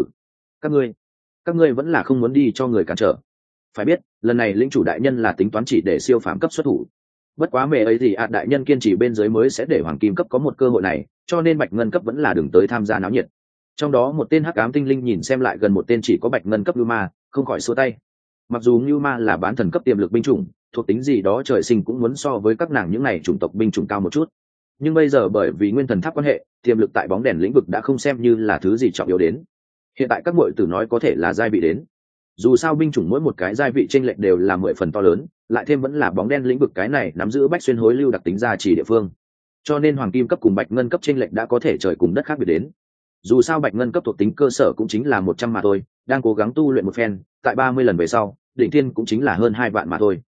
Các ngươi vẫn là không muốn đi cho người cản trở. Phải biết lần này lĩnh chủ đại nhân là tính toán chỉ để siêu phàm cấp xuất thủ, bất quá mẹ ấy thì đại nhân kiên trì bên dưới mới sẽ để hoàng kim cấp có một cơ hội này, cho nên bạch ngân cấp vẫn là đừng tới tham gia náo nhiệt. Trong đó một tên hắc ám tinh linh nhìn xem lại gần một tên chỉ có bạch ngân cấp Ngưu Ma, không khỏi xua tay. Mặc dù Ngưu Ma là bán thần cấp tiềm lực binh chủng, thuộc tính gì đó trời sinh cũng muốn so với các nàng những này chủng tộc binh chủng cao một chút, nhưng bây giờ bởi vì nguyên thần tháp quan hệ, tiềm lực tại bóng đèn lĩnh vực đã không xem như là thứ gì trọng yếu đến. Hiện tại các muội tử nói có thể là giai vị đến, dù sao binh chủng mỗi một cái giai vị chênh lệch đều là 10 phần to lớn, lại thêm vẫn là bóng đen lĩnh vực cái này nắm giữ bách xuyên hối lưu đặc tính gia trì địa phương, cho nên hoàng kim cấp cùng bạch ngân cấp chênh lệch đã có thể trời cùng đất khác biệt đến. Dù sao bạch ngân cấp thuộc tính cơ sở cũng chính là 100 mà thôi, đang cố gắng tu luyện một phen, tại 30 lần về sau, đỉnh thiên cũng chính là hơn 2 vạn mà thôi.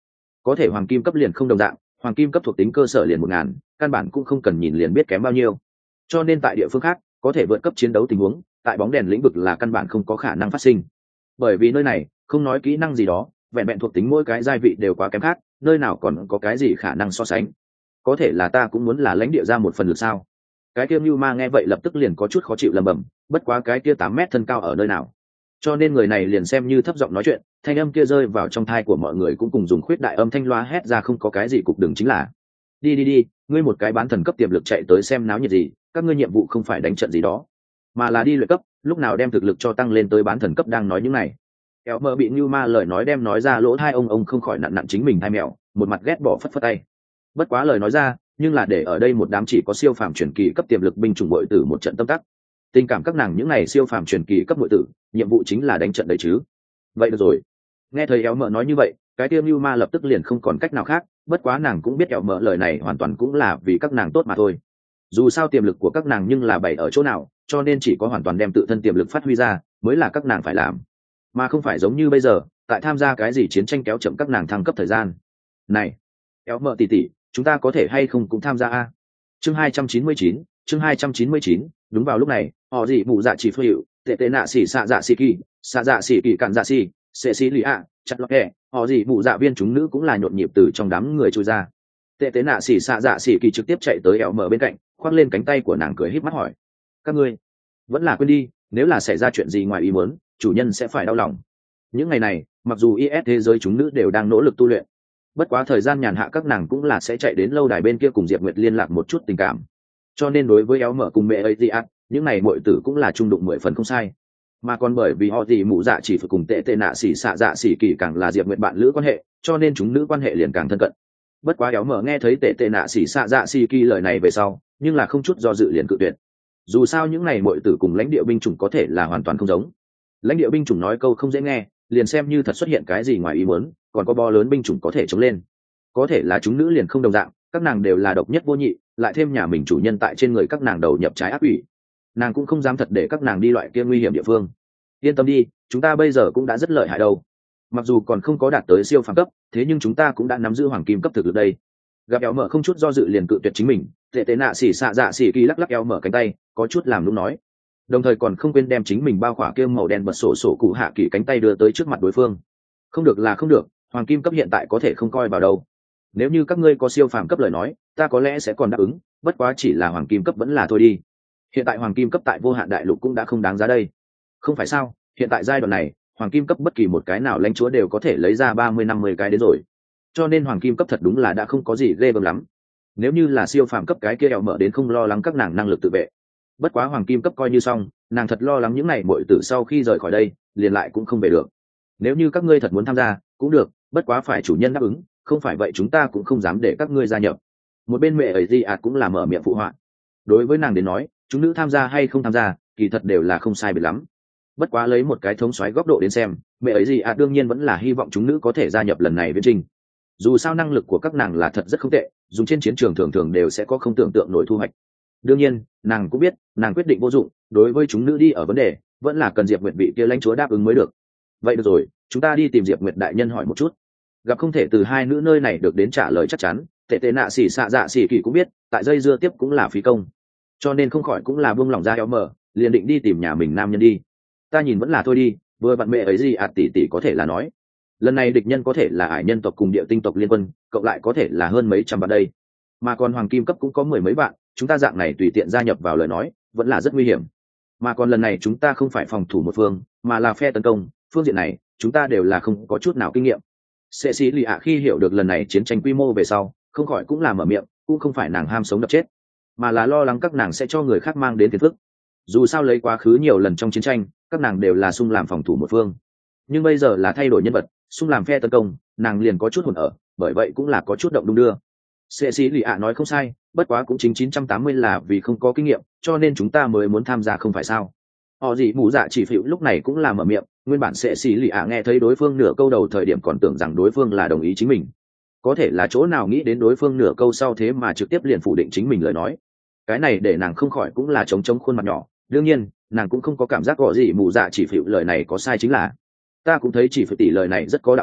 có thể hoàng kim cấp liền không đồng dạng, hoàng kim cấp thuộc tính cơ sở liền 1000, căn bản cũng không cần nhìn liền biết kém bao nhiêu. Cho nên tại địa phương khác có thể vượt cấp chiến đấu tình huống, tại bóng đèn lĩnh vực là căn bản không có khả năng phát sinh. Bởi vì nơi này không nói kỹ năng gì đó, vẹn vẹn thuộc tính mỗi cái giai vị đều quá kém khác, nơi nào còn có cái gì khả năng so sánh. Có thể là ta cũng muốn là lãnh địa ra một phần lực sao? Cái kia Nưu Ma nghe vậy lập tức liền có chút khó chịu lẩm bẩm, bất quá cái kia 8 mét thân cao ở nơi nào? Cho nên người này liền xem như thấp giọng nói chuyện, thanh âm kia rơi vào trong tai của mọi người cũng cùng dùng khuyết đại âm thanh loa hét ra không có cái gì cục đường chính là. Đi, ngươi một cái bán thần cấp tiềm lực chạy tới xem náo nhiệt gì, các ngươi nhiệm vụ không phải đánh trận gì đó, mà là đi luyện cấp, lúc nào đem thực lực cho tăng lên tới bán thần cấp đang nói những này. Kéo mơ bị Nưu Ma lời nói đem nói ra lỗ tai ông không khỏi nặn chính mình hai mèo, một mặt ghét bỏ phất phất tay. Bất quá lời nói ra, nhưng là để ở đây một đám chỉ có siêu phàm truyền kỳ cấp tiềm lực binh chủng bội tử một trận tâm tắc. Tình cảm các nàng những này siêu phàm truyền kỳ cấp bội tử, nhiệm vụ chính là đánh trận đấy chứ. Vậy được rồi. Nghe thấy éo mợ nói như vậy, cái tiêm Nưu Ma lập tức liền không còn cách nào khác, bất quá nàng cũng biết éo mợ lời này hoàn toàn cũng là vì các nàng tốt mà thôi. Dù sao tiềm lực của các nàng nhưng là bày ở chỗ nào, cho nên chỉ có hoàn toàn đem tự thân tiềm lực phát huy ra mới là các nàng phải làm, mà không phải giống như bây giờ tại tham gia cái gì chiến tranh kéo chậm các nàng thăng cấp thời gian này. Éo mợ tỉ, chúng ta có thể hay không cũng tham gia a? Chương 299, đúng vào lúc này họ gì mụ dạ chỉ phiêu tệ nạ xỉ xạ dạ xỉ kỳ cạn dạ xỉ xệ xỉ lì ạ chặt lọt kẹ, họ gì mụ dạ viên chúng nữ cũng là nhộn nhịp từ trong đám người trôi ra. Tệ nạ xỉ xạ dạ xỉ kỳ trực tiếp chạy tới éo mợ bên cạnh, khoác lên cánh tay của nàng cười híp mắt hỏi: các ngươi vẫn là quên đi, nếu là xảy ra chuyện gì ngoài ý muốn, chủ nhân sẽ phải đau lòng. Những ngày này mặc dù is thế giới chúng nữ đều đang nỗ lực tu luyện, bất quá thời gian nhàn hạ các nàng cũng là sẽ chạy đến lâu đài bên kia cùng Diệp Nguyệt liên lạc một chút tình cảm, cho nên đối với éo mở cùng mẹ ấy gì ạ, những này muội tử cũng là trung đụng 10 phần không sai. Mà còn bởi vì họ gì mụ dạ chỉ phải cùng tệ nạ xỉ xạ dạ xỉ kỳ càng là Diệp Nguyệt bạn lữ quan hệ, cho nên chúng nữ quan hệ liền càng thân cận. Bất quá éo mở nghe thấy tệ nạ xỉ xạ dạ xỉ kỳ lời này về sau, nhưng là không chút do dự liền cự tuyệt. Dù sao những này muội tử cùng lãnh địa binh chủng có thể là hoàn toàn không giống. Lãnh địa binh chủng nói câu không dễ nghe, liền xem như thật xuất hiện cái gì ngoài ý muốn, còn có bo lớn binh chủng có thể chống lên. Có thể là chúng nữ liền không đồng dạng, các nàng đều là độc nhất vô nhị, lại thêm nhà mình chủ nhân tại trên người các nàng đầu nhập trái ác ủy, nàng cũng không dám thật để các nàng đi loại kia nguy hiểm địa phương. Yên tâm đi, chúng ta bây giờ cũng đã rất lợi hại đâu. Mặc dù còn không có đạt tới siêu phàm cấp, thế nhưng chúng ta cũng đã nắm giữ hoàng kim cấp thực lực đây. Gặp éo mở không chút do dự liền cự tuyệt chính mình, tệ nạ xỉ xạ dạ xỉ kỳ lắc éo mở cánh tay, có chút làm lúc nói, đồng thời còn không quên đem chính mình bao khỏa kia màu đen bật sổ cụ hạ kỳ cánh tay đưa tới trước mặt đối phương. Không được là không được, hoàng kim cấp hiện tại có thể không coi vào đâu. Nếu như các ngươi có siêu phàm cấp lời nói, ta có lẽ sẽ còn đáp ứng, bất quá chỉ là hoàng kim cấp vẫn là thôi đi. Hiện tại hoàng kim cấp tại vô hạn đại lục cũng đã không đáng giá đây. Không phải sao? Hiện tại giai đoạn này, hoàng kim cấp bất kỳ một cái nào lãnh chúa đều có thể lấy ra 30-50 cái đến rồi. Cho nên hoàng kim cấp thật đúng là đã không có gì ghê gớm lắm. Nếu như là siêu phàm cấp cái kia éo mở đến không lo lắng các nàng năng lực tự vệ. Bất quá hoàng kim cấp coi như xong, nàng thật lo lắng những này muội tử sau khi rời khỏi đây, liền lại cũng không về được. Nếu như các ngươi thật muốn tham gia, cũng được, bất quá phải chủ nhân đáp ứng, không phải vậy chúng ta cũng không dám để các ngươi gia nhập. Một bên mẹ ấy gì cũng là mở miệng phụ họa. Đối với nàng đến nói, chúng nữ tham gia hay không tham gia, kỳ thật đều là không sai biệt lắm. Bất quá lấy một cái thống soái góc độ đến xem, mẹ ấy gì đương nhiên vẫn là hy vọng chúng nữ có thể gia nhập lần này viễn trình. Dù sao năng lực của các nàng là thật rất không tệ, dùng trên chiến trường thường thường đều sẽ có không tưởng tượng nổi thu hoạch. Đương nhiên nàng cũng biết nàng quyết định vô dụng, đối với chúng nữ đi ở vấn đề vẫn là cần Diệp Nguyệt vị kia lãnh chúa đáp ứng mới được. Vậy được rồi, chúng ta đi tìm Diệp Nguyệt đại nhân hỏi một chút. Gặp không thể từ hai nữ nơi này được đến trả lời chắc chắn, tệ nạ xỉ xạ dạ xỉ kỳ cũng biết tại dây dưa tiếp cũng là phí công, cho nên không khỏi cũng là buông lỏng ra éo mở, liền định đi tìm nhà mình nam nhân đi. Ta nhìn vẫn là thôi đi, vừa bạn mẹ ấy gì tỷ có thể là nói lần này địch nhân có thể là ải nhân tộc cùng địa tinh tộc liên quân, cộng lại có thể là hơn mấy trăm bạn đây, mà còn hoàng kim cấp cũng có 10 mấy bạn, chúng ta dạng này tùy tiện gia nhập vào lời nói vẫn là rất nguy hiểm. Mà còn lần này chúng ta không phải phòng thủ một phương, mà là phe tấn công, phương diện này chúng ta đều là không có chút nào kinh nghiệm. Sệ sĩ lì ạ khi hiểu được lần này chiến tranh quy mô về sau, không khỏi cũng là mở miệng, cũng không phải nàng ham sống đập chết, mà là lo lắng các nàng sẽ cho người khác mang đến phiền phức. Dù sao lấy quá khứ nhiều lần trong chiến tranh, các nàng đều là xung làm phòng thủ một phương, nhưng bây giờ là thay đổi nhân vật, xung làm phe tấn công, nàng liền có chút hồn ở, bởi vậy cũng là có chút động đung đưa. Sệ sĩ lì ạ nói không sai, bất quá cũng chính 980 là vì không có kinh nghiệm, cho nên chúng ta mới muốn tham gia không phải sao? Họ gì mù dạ chỉ phịu lúc này cũng là mở miệng, nguyên bản sệ sĩ lì ạ nghe thấy đối phương nửa câu đầu thời điểm còn tưởng rằng đối phương là đồng ý chính mình, có thể là chỗ nào nghĩ đến đối phương nửa câu sau thế mà trực tiếp liền phủ định chính mình lời nói. Cái này để nàng không khỏi cũng là chống khuôn mặt nhỏ. Đương nhiên nàng cũng không có cảm giác gọi gì mù dạ chỉ phịu lời này có sai, chính là ta cũng thấy chỉ phải tỷ lời này rất có đạo lý,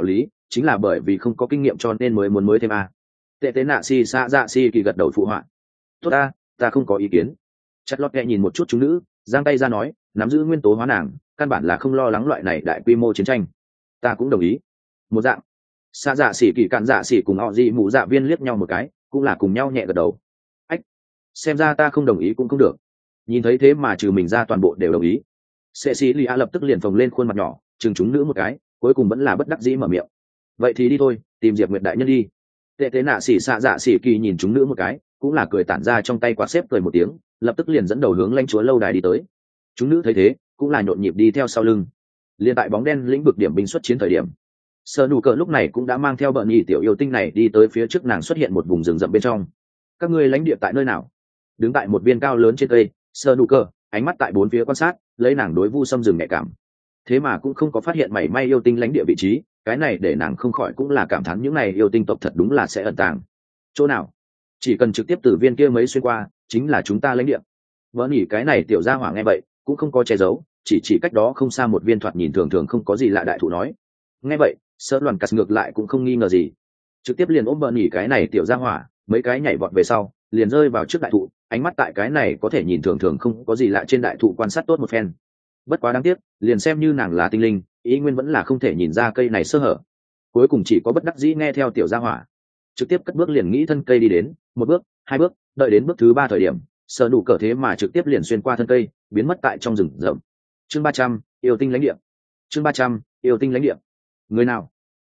chính là bởi vì không có kinh nghiệm cho nên mới thêm a. Tệ tế nạ si xạ dạ si kỳ gật đầu phụ họa. Tốt ta không có ý kiến. Chặt lót nghe nhìn một chút chúng nữ, giang tay ra nói, nắm giữ nguyên tố hóa nàng căn bản là không lo lắng loại này đại quy mô chiến tranh. Ta cũng đồng ý. Một dạng. Xạ dạ xỉ kỳ cạn dạ xỉ cùng họ dị mụ dạ viên liếc nhau một cái, cũng là cùng nhau nhẹ gật đầu. Ách, xem ra ta không đồng ý cũng không được. Nhìn thấy thế mà trừ mình ra toàn bộ đều đồng ý. Cecilia lập tức liền phồng lên khuôn mặt nhỏ, chừng chúng nữ một cái, cuối cùng vẫn là bất đắc dĩ mở miệng. Vậy thì đi thôi, tìm Diệp Nguyệt đại nhân đi. Tệ tế nạ xỉ xạ dạ xỉ kỳ nhìn chúng nữ một cái, cũng là cười tản ra trong tay quạt xếp cười một tiếng, lập tức liền dẫn đầu hướng lãnh chúa lâu đài đi tới. Chúng nữ thấy thế, cũng là nhộn nhịp đi theo sau lưng. Liên tại bóng đen lĩnh vực điểm binh xuất chiến thời điểm, Sở Nụ Cờ lúc này cũng đã mang theo bợn nhì tiểu yêu tinh này đi tới phía trước nàng xuất hiện một vùng rừng rậm bên trong. Các ngươi lãnh địa tại nơi nào? Đứng tại một viên cao lớn trên cây, Sở Nụ Cờ ánh mắt tại bốn phía quan sát, lấy nàng đối vu xâm rừng nhạy cảm. Thế mà cũng không có phát hiện mảy may yêu tinh lãnh địa vị trí, cái này để nàng không khỏi cũng là cảm thán những này yêu tinh tộc thật đúng là sẽ ẩn tàng. Chỗ nào? Chỉ cần trực tiếp từ viên kia mấy xuyên qua, chính là chúng ta lãnh địa. Bợn nhì cái này tiểu gia hỏa nghe vậy, cũng không có che giấu, chỉ cách đó không xa một viên thoạt nhìn thường thường không có gì lạ đại thụ nói. Nghe vậy, Sở Loan cắt ngược lại cũng không nghi ngờ gì, trực tiếp liền ôm bợn nhì cái này tiểu gia hỏa, mấy cái nhảy vọt về sau, liền rơi vào trước đại thụ, ánh mắt tại cái này có thể nhìn thường thường không có gì lạ trên đại thụ quan sát tốt một phen. Bất quá đáng tiếc, liền xem như nàng là tinh linh, ý nguyên vẫn là không thể nhìn ra cây này sơ hở. Cuối cùng chỉ có bất đắc dĩ nghe theo tiểu gia hỏa, trực tiếp cất bước liền nghĩ thân cây đi đến, một bước, hai bước, đợi đến bước thứ ba thời điểm, Sở Nụ Cờ thế mà trực tiếp liền xuyên qua thân cây, biến mất tại trong rừng rậm. Chương 300, yêu tinh lãnh địa. Chương 300, yêu tinh lãnh địa. Người nào?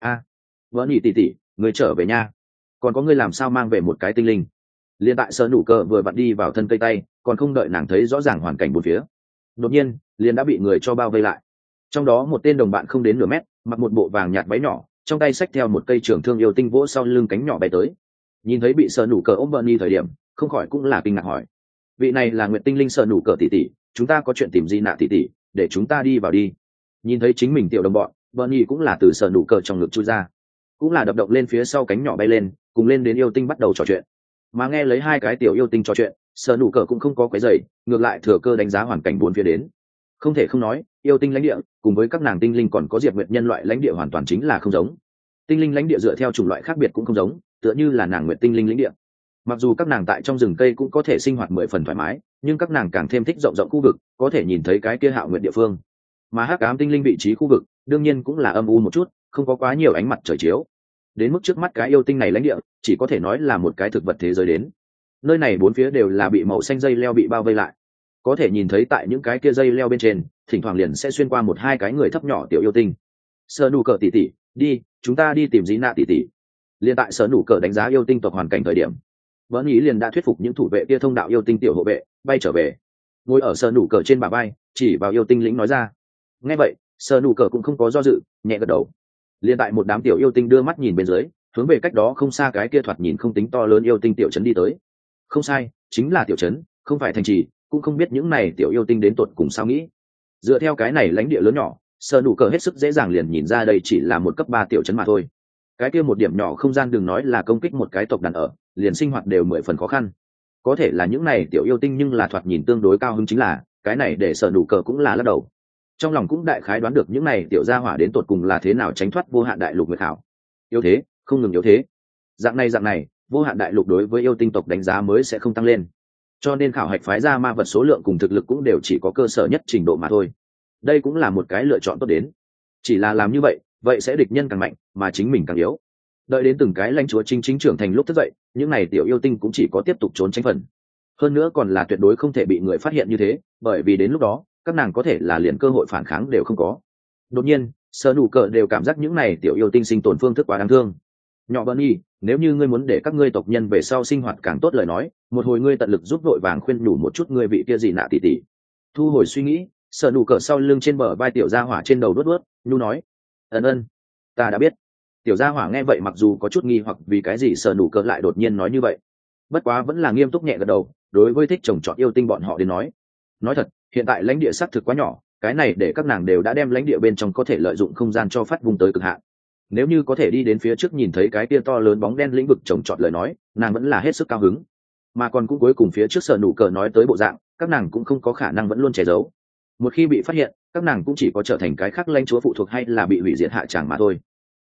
Vợ nhỉ tỷ, người trở về nha. Còn có người làm sao mang về một cái tinh linh? Liên tại Sở Nụ Cờ vừa vặn đi vào thân cây tay, còn không đợi nàng thấy rõ ràng hoàn cảnh bốn phía, đột nhiên liền đã bị người cho bao vây lại. Trong đó một tên đồng bạn không đến nửa mét, mặc một bộ vàng nhạt váy nhỏ, trong tay xách theo một cây trường thương yêu tinh vỗ sau lưng cánh nhỏ bay tới. Nhìn thấy bị Sở Nụ Cờ ôm Bernie thời điểm, không khỏi cũng là kinh ngạc hỏi: vị này là Nguyệt tinh linh Sở Nụ Cờ tỷ, chúng ta có chuyện tìm Di Nạ tỷ, để chúng ta đi vào đi. Nhìn thấy chính mình tiểu đồng bọn, Bernie cũng là từ Sở Nụ Cờ trong ngực chui ra, cũng là đập động lên phía sau cánh nhỏ bay lên, cùng lên đến yêu tinh bắt đầu trò chuyện. Mà nghe lấy hai cái tiểu yêu tinh trò chuyện, Sở Nụ Cờ cũng không có quấy rầy, ngược lại thừa cơ đánh giá hoàn cảnh bốn phía đến. Không thể không nói, yêu tinh lãnh địa cùng với các nàng tinh linh còn có Diệp Nguyệt nhân loại lãnh địa hoàn toàn chính là không giống. Tinh linh lãnh địa dựa theo chủng loại khác biệt cũng không giống, tựa như là nàng Nguyệt tinh linh lãnh địa. Mặc dù các nàng tại trong rừng cây cũng có thể sinh hoạt 10 phần thoải mái, nhưng các nàng càng thêm thích rộng rộng khu vực, có thể nhìn thấy cái kia Hạo Nguyệt địa phương. Mà Hắc Ám tinh linh vị trí khu vực, đương nhiên cũng là âm u một chút, không có quá nhiều ánh mặt trời chiếu. Đến mức trước mắt cái yêu tinh này lãnh địa, chỉ có thể nói là một cái thực vật thế giới đến. Nơi này bốn phía đều là bị màu xanh dây leo bị bao vây lại, có thể nhìn thấy tại những cái kia dây leo bên trên, thỉnh thoảng liền sẽ xuyên qua một hai cái người thấp nhỏ tiểu yêu tinh. Sở Nụ Cờ tỷ, đi, chúng ta đi tìm Di Nạ tỷ. Liên tại Sở Nụ Cờ đánh giá yêu tinh tộc hoàn cảnh thời điểm, Vân Ý liền đã thuyết phục những thủ vệ kia thông đạo yêu tinh tiểu hộ vệ bay trở về, ngồi ở Sở Nụ Cờ trên bả vai, chỉ vào yêu tinh lĩnh nói ra. Nghe vậy, Sở Nụ Cờ cũng không có do dự, nhẹ gật đầu. Liên tại một đám tiểu yêu tinh đưa mắt nhìn bên dưới, hướng về cách đó không xa cái kia thoạt nhìn không tính to lớn yêu tinh tiểu trấn đi tới. Không sai, chính là tiểu trấn, không phải thành trì, cũng không biết những này tiểu yêu tinh đến tột cùng sao nghĩ. Dựa theo cái này lãnh địa lớn nhỏ, Sở Nụ Cờ hết sức dễ dàng liền nhìn ra đây chỉ là một cấp 3 tiểu trấn mà thôi. Cái kia một điểm nhỏ không gian đừng nói là công kích một cái tộc đàn ở, liền sinh hoạt đều 10 phần khó khăn. Có thể là những này tiểu yêu tinh nhưng là thoạt nhìn tương đối cao hứng chính là, cái này để Sở Nụ Cờ cũng là lắc đầu. Trong lòng cũng đại khái đoán được những này tiểu gia hỏa đến tột cùng là thế nào tránh thoát vô hạn đại lục nguyệt khảo. Yếu thế, không ngừng yếu thế. Dạng này, vô hạn đại lục đối với yêu tinh tộc đánh giá mới sẽ không tăng lên. Cho nên khảo hạch phái ra ma vật số lượng cùng thực lực cũng đều chỉ có cơ sở nhất trình độ mà thôi. Đây cũng là một cái lựa chọn tốt đến. Chỉ là làm như vậy sẽ địch nhân càng mạnh, mà chính mình càng yếu. Đợi đến từng cái lãnh chúa chính trưởng thành lúc thức dậy, những này tiểu yêu tinh cũng chỉ có tiếp tục trốn tránh phần. Hơn nữa còn là tuyệt đối không thể bị người phát hiện như thế, bởi vì đến lúc đó, các nàng có thể là liền cơ hội phản kháng đều không có. Đột nhiên, Sở Nụ Cờ đều cảm giác những này tiểu yêu tinh sinh tồn phương thức quá đáng thương. Nhỏ Bernie, nếu như ngươi muốn để các ngươi tộc nhân về sau sinh hoạt càng tốt lời nói, một hồi ngươi tận lực giúp vội vàng khuyên nhủ một chút ngươi vị kia Dị Nạ tỷ. Thu hồi suy nghĩ, Sở Nụ Cờ sau lưng trên bờ vai tiểu gia hỏa trên đầu đuốt, nhu nói: ân, ta đã biết. Tiểu gia hỏa nghe vậy mặc dù có chút nghi hoặc vì cái gì Sở Nụ Cờ lại đột nhiên nói như vậy, bất quá vẫn là nghiêm túc nhẹ gật đầu. Đối với thích trồng trọt yêu tinh bọn họ đến nói thật, hiện tại lãnh địa xác thực quá nhỏ, cái này để các nàng đều đã đem lãnh địa bên trong có thể lợi dụng không gian cho phát vùng tới cực hạn. Nếu như có thể đi đến phía trước nhìn thấy cái kia to lớn bóng đen lĩnh vực trồng trọt lời nói, nàng vẫn là hết sức cao hứng. Mà còn cũng cuối cùng phía trước Sở Nụ Cờ nói tới bộ dạng, các nàng cũng không có khả năng vẫn luôn che giấu. Một khi bị phát hiện, các nàng cũng chỉ có trở thành cái khác lãnh chúa phụ thuộc hay là bị hủy diệt hạ tràng mà thôi.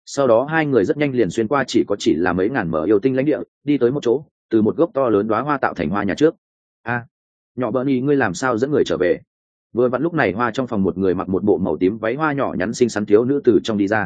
Sau đó hai người rất nhanh liền xuyên qua chỉ là mấy ngàn mở yêu tinh lãnh địa, đi tới một chỗ, từ một gốc to lớn đóa hoa tạo thành hoa nhà trước. Nhỏ Bernie, ngươi làm sao dẫn người trở về? Vừa vặn lúc này hoa trong phòng một người mặc một bộ màu tím váy hoa nhỏ nhắn xinh xắn thiếu nữ từ trong đi ra.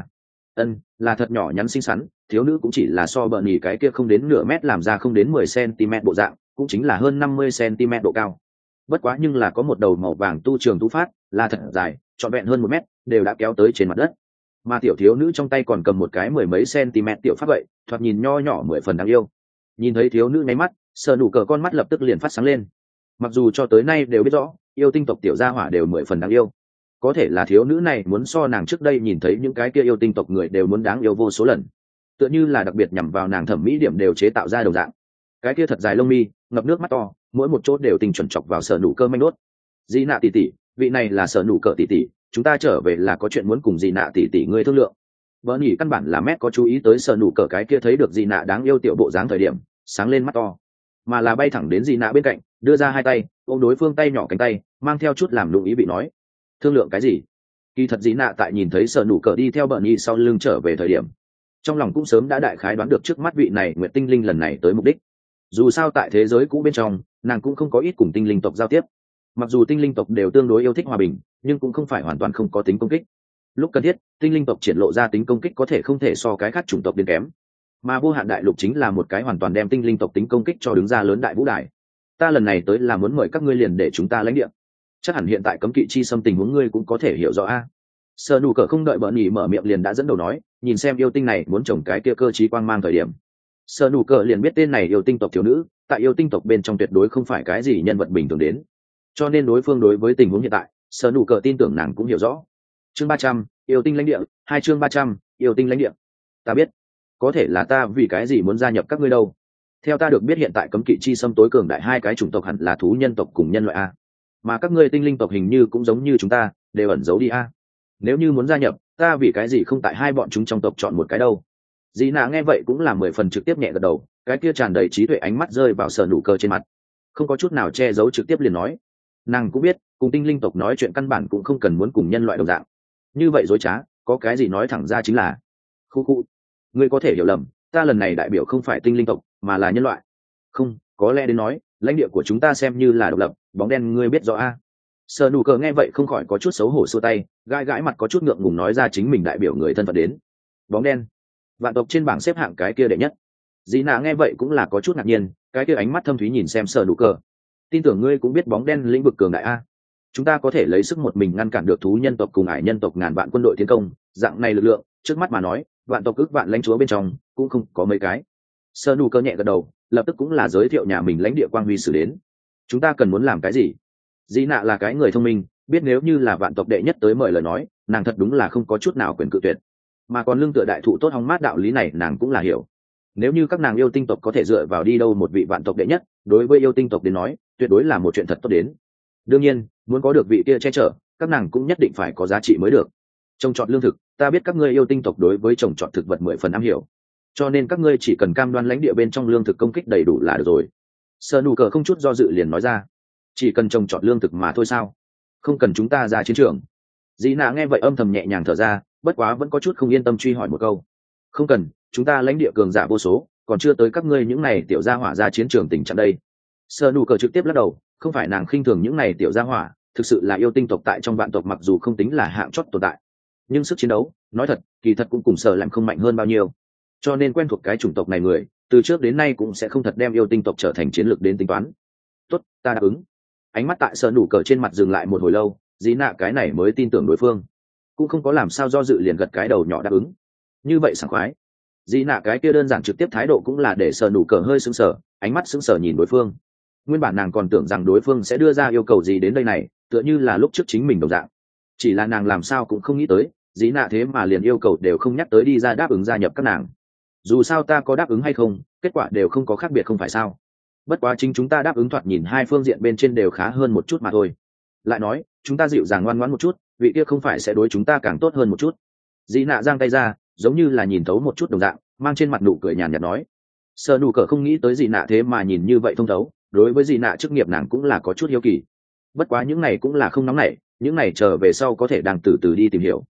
Là thật nhỏ nhắn xinh xắn, thiếu nữ cũng chỉ là so Bernie cái kia không đến nửa mét làm ra không đến 10 cm bộ dạng, cũng chính là hơn 50 cm độ cao. Bất quá nhưng là có một đầu màu vàng tu trường tú phát, là thật dài, trọn vẹn hơn 1 mét, đều đã kéo tới trên mặt đất. Mà tiểu thiếu nữ trong tay còn cầm một cái 10 mấy cm tiểu pháp vậy, thoạt nhìn nho nhỏ 10 phần đáng yêu. Nhìn thấy thiếu nữ nháy mắt, Sở Nụ Cờ con mắt lập tức liền phát sáng lên. Mặc dù cho tới nay đều biết rõ, yêu tinh tộc tiểu gia hỏa đều 10 phần đáng yêu, có thể là thiếu nữ này muốn so nàng trước đây nhìn thấy những cái kia yêu tinh tộc người đều muốn đáng yêu vô số lần, tựa như là đặc biệt nhằm vào nàng thẩm mỹ điểm đều chế tạo ra đồng dạng. Cái kia thật dài lông mi, ngập nước mắt to, mỗi một chỗ đều tình chuẩn chọc vào Sở Nụ Cơ manh đốt. Dị Nạ tỷ tỷ, vị này là Sở Nụ Cờ tỷ tỷ, chúng ta trở về là có chuyện muốn cùng Dị Nạ tỷ tỷ ngươi thương lượng. Bỡ nhỉ căn bản là mét có chú ý tới Sở Nụ Cờ cái kia thấy được Dị Nạ đáng yêu tiểu bộ dáng thời điểm, sáng lên mắt to, mà là bay thẳng đến Dị Nạ bên cạnh, đưa ra hai tay ôm đối phương tay nhỏ cánh tay, mang theo chút làm lụng ý bị nói. Thương lượng cái gì? Kỳ thật Dị Nạ tại nhìn thấy Sở Nụ Cờ đi theo Bỡ nhỉ sau lưng trở về thời điểm, trong lòng cũng sớm đã đại khái đoán được trước mắt vị này Nguyệt Tinh Linh lần này tới mục đích. Dù sao tại thế giới cũ bên trong, nàng cũng không có ít cùng tinh linh tộc giao tiếp. Mặc dù tinh linh tộc đều tương đối yêu thích hòa bình, nhưng cũng không phải hoàn toàn không có tính công kích. Lúc cần thiết, tinh linh tộc triển lộ ra tính công kích có thể không thể so cái khác chủng tộc đến kém. Mà Vô Hạn Đại Lục chính là một cái hoàn toàn đem tinh linh tộc tính công kích cho đứng ra lớn đại vũ đài. Ta lần này tới là muốn mời các ngươi liền để chúng ta lãnh địa. Chắc hẳn hiện tại cấm kỵ chi xâm tình huống ngươi cũng có thể hiểu rõ a. Sở Nụ Cờ không đợi Bỡ nhỉ mở miệng liền đã dẫn đầu nói, nhìn xem yêu tinh này muốn trồng cái kia cơ trí quang mang thời điểm. Sở Nụ Cờ liền biết tên này yêu tinh tộc thiếu nữ, tại yêu tinh tộc bên trong tuyệt đối không phải cái gì nhân vật bình thường đến, cho nên đối phương đối với tình huống hiện tại, Sở Nụ Cờ tin tưởng nàng cũng hiểu rõ. Chương 300, yêu tinh lãnh địa, 2 chương 300, yêu tinh lãnh địa. Ta biết, có thể là ta vì cái gì muốn gia nhập các ngươi đâu? Theo ta được biết hiện tại cấm kỵ chi xâm tối cường đại hai cái chủng tộc hẳn là thú nhân tộc cùng nhân loại a, mà các ngươi tinh linh tộc hình như cũng giống như chúng ta, đều ẩn giấu đi a. Nếu như muốn gia nhập, ta vì cái gì không tại hai bọn chúng trong tộc chọn một cái đâu? Dĩ Nạ nghe vậy cũng là 10 phần trực tiếp nhẹ gật đầu, cái kia tràn đầy trí tuệ ánh mắt rơi vào Sở Nụ Cờ trên mặt, không có chút nào che giấu trực tiếp liền nói. Nàng cũng biết, cùng tinh linh tộc nói chuyện căn bản cũng không cần muốn cùng nhân loại đồng dạng. Như vậy dối trá, có cái gì nói thẳng ra chính là. Khu. Ngươi có thể hiểu lầm, ta lần này đại biểu không phải tinh linh tộc, mà là nhân loại. Không, có lẽ đến nói, lãnh địa của chúng ta xem như là độc lập, bóng đen ngươi biết rõ a. Sở Nụ Cờ nghe vậy không khỏi có chút xấu hổ xua tay, gãi gãi mặt có chút ngượng ngùng nói ra chính mình đại biểu người thân phận đến. Bóng đen, vạn tộc trên bảng xếp hạng cái kia đệ nhất. Dĩ Nạ nghe vậy cũng là có chút ngạc nhiên, cái kia ánh mắt thâm thúy nhìn xem Sở Nụ Cờ. Tin tưởng ngươi cũng biết bóng đen lĩnh vực cường đại a. Chúng ta có thể lấy sức một mình ngăn cản được thú nhân tộc cùng ải nhân tộc ngàn vạn quân đội tiến công, dạng này lực lượng, trước mắt mà nói, vạn tộc ước vạn lãnh chúa bên trong cũng không có mấy cái. Sở Nụ Cờ nhẹ gật đầu, lập tức cũng là giới thiệu nhà mình lãnh địa quang huy sử đến. Chúng ta cần muốn làm cái gì? Dĩ Nạ là cái người thông minh, biết nếu như là vạn tộc đệ nhất tới mời lời nói, nàng thật đúng là không có chút nào quyền cự tuyệt. Mà còn lương tựa đại thụ tốt hóng mát đạo lý này nàng cũng là hiểu. Nếu như các nàng yêu tinh tộc có thể dựa vào đi đâu một vị vạn tộc đệ nhất, đối với yêu tinh tộc đến nói, tuyệt đối là một chuyện thật tốt đến. Đương nhiên, muốn có được vị kia che chở, các nàng cũng nhất định phải có giá trị mới được. Trồng trọt lương thực, ta biết các ngươi yêu tinh tộc đối với trồng trọt thực vật 10 phần am hiểu, cho nên các ngươi chỉ cần cam đoan lãnh địa bên trong lương thực công kích đầy đủ là được rồi. Sở Nụ Cờ không chút do dự liền nói ra, chỉ cần trồng trọt lương thực mà thôi sao? Không cần chúng ta ra chiến trường. Dĩ Nạ nghe vậy âm thầm nhẹ nhàng thở ra, bất quá vẫn có chút không yên tâm truy hỏi một câu. Không cần, chúng ta lãnh địa cường giả vô số, còn chưa tới các ngươi những này tiểu gia hỏa ra chiến trường tình trạng đây. Sở Nụ Cờ trực tiếp lắc đầu, không phải nàng khinh thường những này tiểu gia hỏa, thực sự là yêu tinh tộc tại trong vạn tộc mặc dù không tính là hạng chót tồn tại, nhưng sức chiến đấu, nói thật, kỳ thật cũng cùng Sở làm không mạnh hơn bao nhiêu. Cho nên quen thuộc cái chủng tộc này người, từ trước đến nay cũng sẽ không thật đem yêu tinh tộc trở thành chiến lược đến tính toán. Tốt, ta đáp ứng. Ánh mắt tại Sở Nụ Cờ trên mặt dừng lại một hồi lâu, Dĩ Nạ cái này mới tin tưởng đối phương, cũng không có làm sao do dự liền gật cái đầu nhỏ đáp ứng. Như vậy sảng khoái. Dĩ Nạ cái kia đơn giản trực tiếp thái độ cũng là để Sở Nụ Cờ hơi sững sờ, ánh mắt sững sờ nhìn đối phương. Nguyên bản nàng còn tưởng rằng đối phương sẽ đưa ra yêu cầu gì đến đây này, tựa như là lúc trước chính mình đồng dạng. Chỉ là nàng làm sao cũng không nghĩ tới, Dĩ Nạ thế mà liền yêu cầu đều không nhắc tới đi ra đáp ứng gia nhập các nàng. Dù sao ta có đáp ứng hay không, kết quả đều không có khác biệt không phải sao? Bất quá chính chúng ta đáp ứng thoạt nhìn hai phương diện bên trên đều khá hơn một chút mà thôi. Lại nói, chúng ta dịu dàng ngoan ngoãn một chút, vị kia không phải sẽ đối chúng ta càng tốt hơn một chút. Dĩ Nạ giang tay ra, giống như là nhìn thấu một chút đồng dạng, mang trên mặt nụ cười nhàn nhạt nói. Sở Nụ Cờ không nghĩ tới Dĩ Nạ thế mà nhìn như vậy thông thấu, đối với Dĩ Nạ chức nghiệp nàng cũng là có chút hiếu kỳ. Bất quá những này cũng là không nóng nảy, những này chờ về sau có thể đang từ từ đi tìm hiểu.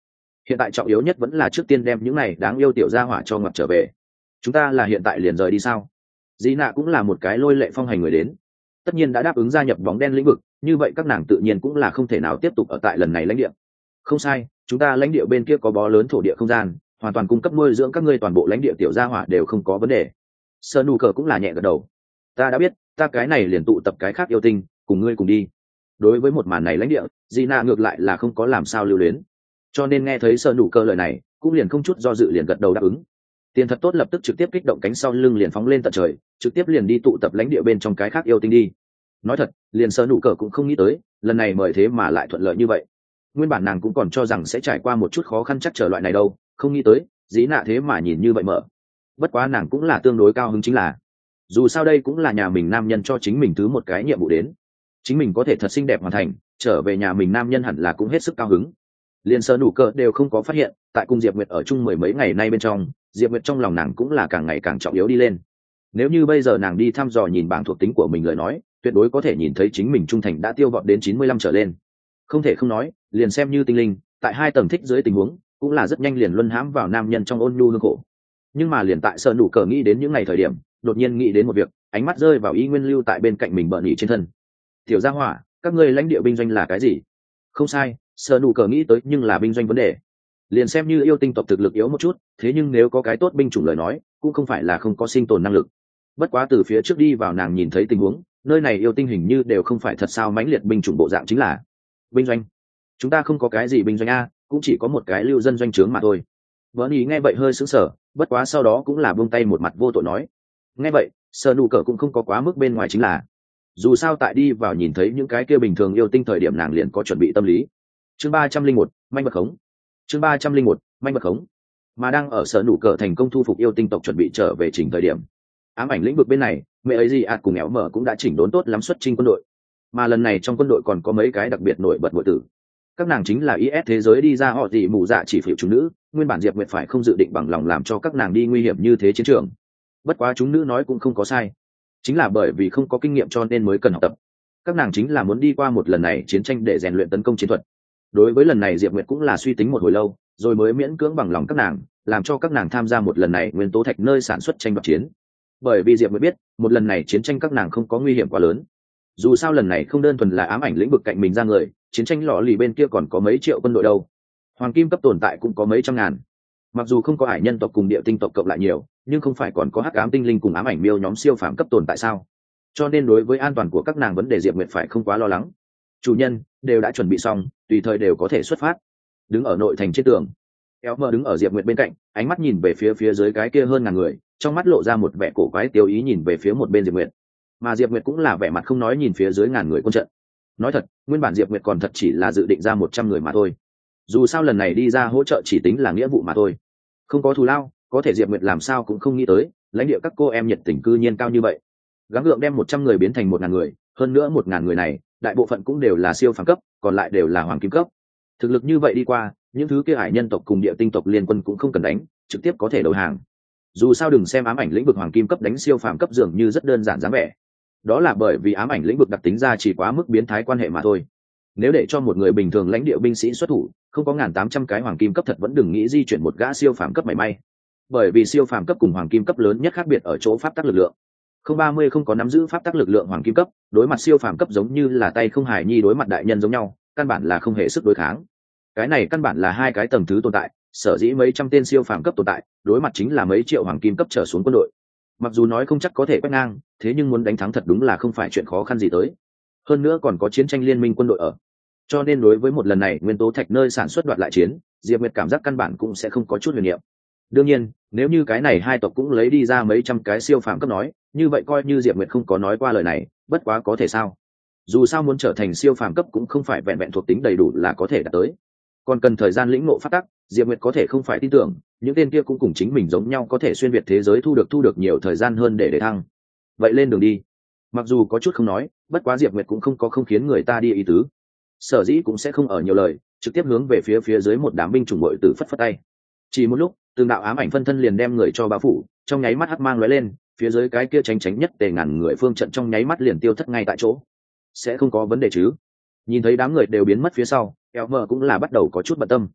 hiện tại trọng yếu nhất vẫn là trước tiên đem những này đáng yêu tiểu gia hỏa cho ngoặt trở về. Chúng ta là hiện tại liền rời đi sao? Dĩ nạ cũng là một cái lôi lệ phong hành người đến, tất nhiên đã đáp ứng gia nhập bóng đen lĩnh vực, như vậy các nàng tự nhiên cũng là không thể nào tiếp tục ở tại lần này lãnh địa. Không sai, chúng ta lãnh địa bên kia có bó lớn thổ địa không gian, hoàn toàn cung cấp nuôi dưỡng các ngươi toàn bộ lãnh địa tiểu gia hỏa đều không có vấn đề. Sơ nụ cờ cũng là nhẹ gật đầu. Ta đã biết, ta cái này liền tụ tập cái khác yêu tinh, cùng ngươi cùng đi. Đối với một màn này lãnh địa, Gina ngược lại là không có làm sao lưu luyến, cho nên nghe thấy sơ nụ cờ lời này, cũng liền không chút do dự liền gật đầu đáp ứng. Tiền thật tốt lập tức trực tiếp kích động cánh sau lưng liền phóng lên tận trời, trực tiếp liền đi tụ tập lãnh địa bên trong cái khác yêu tinh đi. Nói thật, liền sơ nụ cờ cũng không nghĩ tới, lần này mời thế mà lại thuận lợi như vậy. Nguyên bản nàng cũng còn cho rằng sẽ trải qua một chút khó khăn chắc trở loại này đâu, không nghĩ tới dĩ nạ thế mà nhìn như vậy mở. Bất quá nàng cũng là tương đối cao hứng, chính là dù sao đây cũng là nhà mình nam nhân cho chính mình thứ một cái nhiệm vụ đến, chính mình có thể thật xinh đẹp hoàn thành, trở về nhà mình nam nhân hẳn là cũng hết sức cao hứng. Liên sơ nụ cờ đều không có phát hiện, tại cung Diệp Nguyệt ở chung mười mấy ngày nay bên trong, Diệp Nguyệt trong lòng nàng cũng là càng ngày càng trọng yếu đi lên. Nếu như bây giờ nàng đi thăm dò nhìn bảng thuộc tính của mình lời nói, tuyệt đối có thể nhìn thấy chính mình trung thành đã tiêu vọt đến 95 trở lên. Không thể không nói, liền xem như tinh linh, tại 2 tầng thích dưới tình huống, cũng là rất nhanh liền luân hãm vào nam nhân trong ôn nhu hương khổ. Nhưng mà liền tại sơ nụ cờ nghĩ đến những ngày thời điểm, đột nhiên nghĩ đến một việc, ánh mắt rơi vào Y Nguyên Lưu tại bên cạnh mình bợn nhỉ trên thân. Tiểu gia hỏa, các ngươi lãnh địa binh doanh là cái gì? Không sai, sơ nụ cờ nghĩ tới nhưng là binh doanh vấn đề. Liền xem như yêu tinh tộc thực lực yếu một chút, thế nhưng nếu có cái tốt binh chủng lời nói, cũng không phải là không có sinh tồn năng lực. Bất quá từ phía trước đi vào nàng nhìn thấy tình huống, nơi này yêu tinh hình như đều không phải thật sao mãnh liệt binh chủng bộ dạng, chính là binh doanh. Chúng ta không có cái gì binh doanh a, cũng chỉ có một cái lưu dân doanh trướng mà thôi. Vợ ý nghe vậy hơi sững sờ, bất quá sau đó cũng là buông tay một mặt vô tội nói. Nghe vậy, sơ nụ cờ cũng không có quá mức bên ngoài, chính là dù sao tại đi vào nhìn thấy những cái kia bình thường yêu tinh thời điểm nàng liền có chuẩn bị tâm lý. Chương 301, manh bật khống. Chương 301, manh bật khống. Mà đang ở sở nụ cờ thành công thu phục yêu tinh tộc chuẩn bị trở về chỉnh thời điểm, ám ảnh lĩnh vực bên này, mẹ ấy gì cùng éo mở cũng đã chỉnh đốn tốt lắm xuất chinh quân đội. Mà lần này trong quân đội còn có mấy cái đặc biệt nổi bật muội tử. Các nàng chính là IS thế giới đi ra họ gì mù dạ chỉ phỉu chúng nữ, nguyên bản Diệp Nguyệt phải không dự định bằng lòng làm cho các nàng đi nguy hiểm như thế chiến trường. Bất quá chúng nữ nói cũng không có sai, chính là bởi vì không có kinh nghiệm cho nên mới cần học tập. Các nàng chính là muốn đi qua một lần này chiến tranh để rèn luyện tấn công chiến thuật. Đối với lần này Diệp Nguyệt cũng là suy tính một hồi lâu, rồi mới miễn cưỡng bằng lòng các nàng, làm cho các nàng tham gia một lần này nguyên tố thạch nơi sản xuất tranh đoạt chiến. Bởi vì Diệp Nguyệt biết, một lần này chiến tranh các nàng không có nguy hiểm quá lớn. Dù sao lần này không đơn thuần là ám ảnh lĩnh vực cạnh mình ra người, chiến tranh lọ lì bên kia còn có mấy triệu quân đội đâu. Hoàng kim cấp tồn tại cũng có mấy trăm ngàn. Mặc dù không có hải nhân tộc cùng địa tinh tộc cộng lại nhiều, nhưng không phải còn có hắc ám tinh linh cùng ám ảnh miêu nhóm siêu phàm cấp tồn tại sao? Cho nên đối với an toàn của các nàng vấn đề Diệp Nguyệt phải không quá lo lắng. Chủ nhân đều đã chuẩn bị xong, tùy thời đều có thể xuất phát. Đứng ở nội thành trên tường, Éo mơ đứng ở Diệp Nguyệt bên cạnh, ánh mắt nhìn về phía dưới cái kia hơn ngàn người, trong mắt lộ ra một vẻ cổ quái tiêu ý nhìn về phía một bên Diệp Nguyệt. Mà Diệp Nguyệt cũng là vẻ mặt không nói nhìn phía dưới ngàn người quân trận. Nói thật, nguyên bản Diệp Nguyệt còn thật chỉ là dự định ra 100 người mà thôi. Dù sao lần này đi ra hỗ trợ chỉ tính là nghĩa vụ mà thôi, không có thù lao. Có thể Diệp Nguyệt làm sao cũng không nghĩ tới, lãnh địa các cô em nhiệt tình cư nhiên cao như vậy, gắng gượng đem 100 người biến thành 1000 người, hơn nữa 1000 người này, đại bộ phận cũng đều là siêu phàm cấp, còn lại đều là hoàng kim cấp. Thực lực như vậy đi qua, những thứ kia hải nhân tộc cùng địa tinh tộc liên quân cũng không cần đánh, trực tiếp có thể đầu hàng. Dù sao đừng xem ám ảnh lĩnh vực hoàng kim cấp đánh siêu phàm cấp dường như rất đơn giản dáng vẻ, đó là bởi vì ám ảnh lĩnh vực đặc tính ra chỉ quá mức biến thái quan hệ mà thôi. Nếu để cho một người bình thường lãnh địa binh sĩ xuất thủ, không có 1800 cái hoàng kim cấp thật vẫn đừng nghĩ di chuyển một gã siêu phàm cấp mảy may. Bởi vì siêu phàm cấp cùng hoàng kim cấp lớn nhất khác biệt ở chỗ pháp tắc lực lượng. 030 không có nắm giữ pháp tắc lực lượng hoàng kim cấp, đối mặt siêu phàm cấp giống như là tay không hài nhi đối mặt đại nhân giống nhau, căn bản là không hề sức đối kháng. Cái này căn bản là hai cái tầng thứ tồn tại, sở dĩ mấy trăm tên siêu phàm cấp tồn tại, đối mặt chính là mấy triệu hoàng kim cấp trở xuống quân đội. Mặc dù nói không chắc có thể quét ngang, thế nhưng muốn đánh thắng thật đúng là không phải chuyện khó khăn gì tới. Hơn nữa còn có chiến tranh liên minh quân đội ở. Cho nên đối với một lần này nguyên tố thạch nơi sản xuất đoạt lại chiến, Diệp Nguyệt cảm giác căn bản cũng sẽ không có chút huyền niệm. Đương nhiên, nếu như cái này hai tộc cũng lấy đi ra mấy trăm cái siêu phàm cấp nói, như vậy coi như Diệp Nguyệt không có nói qua lời này, bất quá có thể sao? Dù sao muốn trở thành siêu phàm cấp cũng không phải vẹn vẹn thuộc tính đầy đủ là có thể đạt tới, còn cần thời gian lĩnh ngộ pháp tắc. Diệp Nguyệt có thể không phải tin tưởng, những tên kia cũng cùng chính mình giống nhau có thể xuyên việt thế giới thu được nhiều thời gian hơn để thăng. Vậy lên đường đi. Mặc dù có chút không nói, bất quá Diệp Nguyệt cũng không có không khiến người ta đi ý tứ. Sở dĩ cũng sẽ không ở nhiều lời, trực tiếp hướng về phía dưới một đám binh chủng bội tử phất phất tay. Chỉ một lúc, từng đạo ám ảnh phân thân liền đem người cho bao phủ, trong nháy mắt hắc mang lóe lên, phía dưới cái kia tránh nhất tề ngàn người phương trận trong nháy mắt liền tiêu thất ngay tại chỗ. Sẽ không có vấn đề chứ? Nhìn thấy đám người đều biến mất phía sau, Elmer cũng là bắt đầu có chút bận tâm.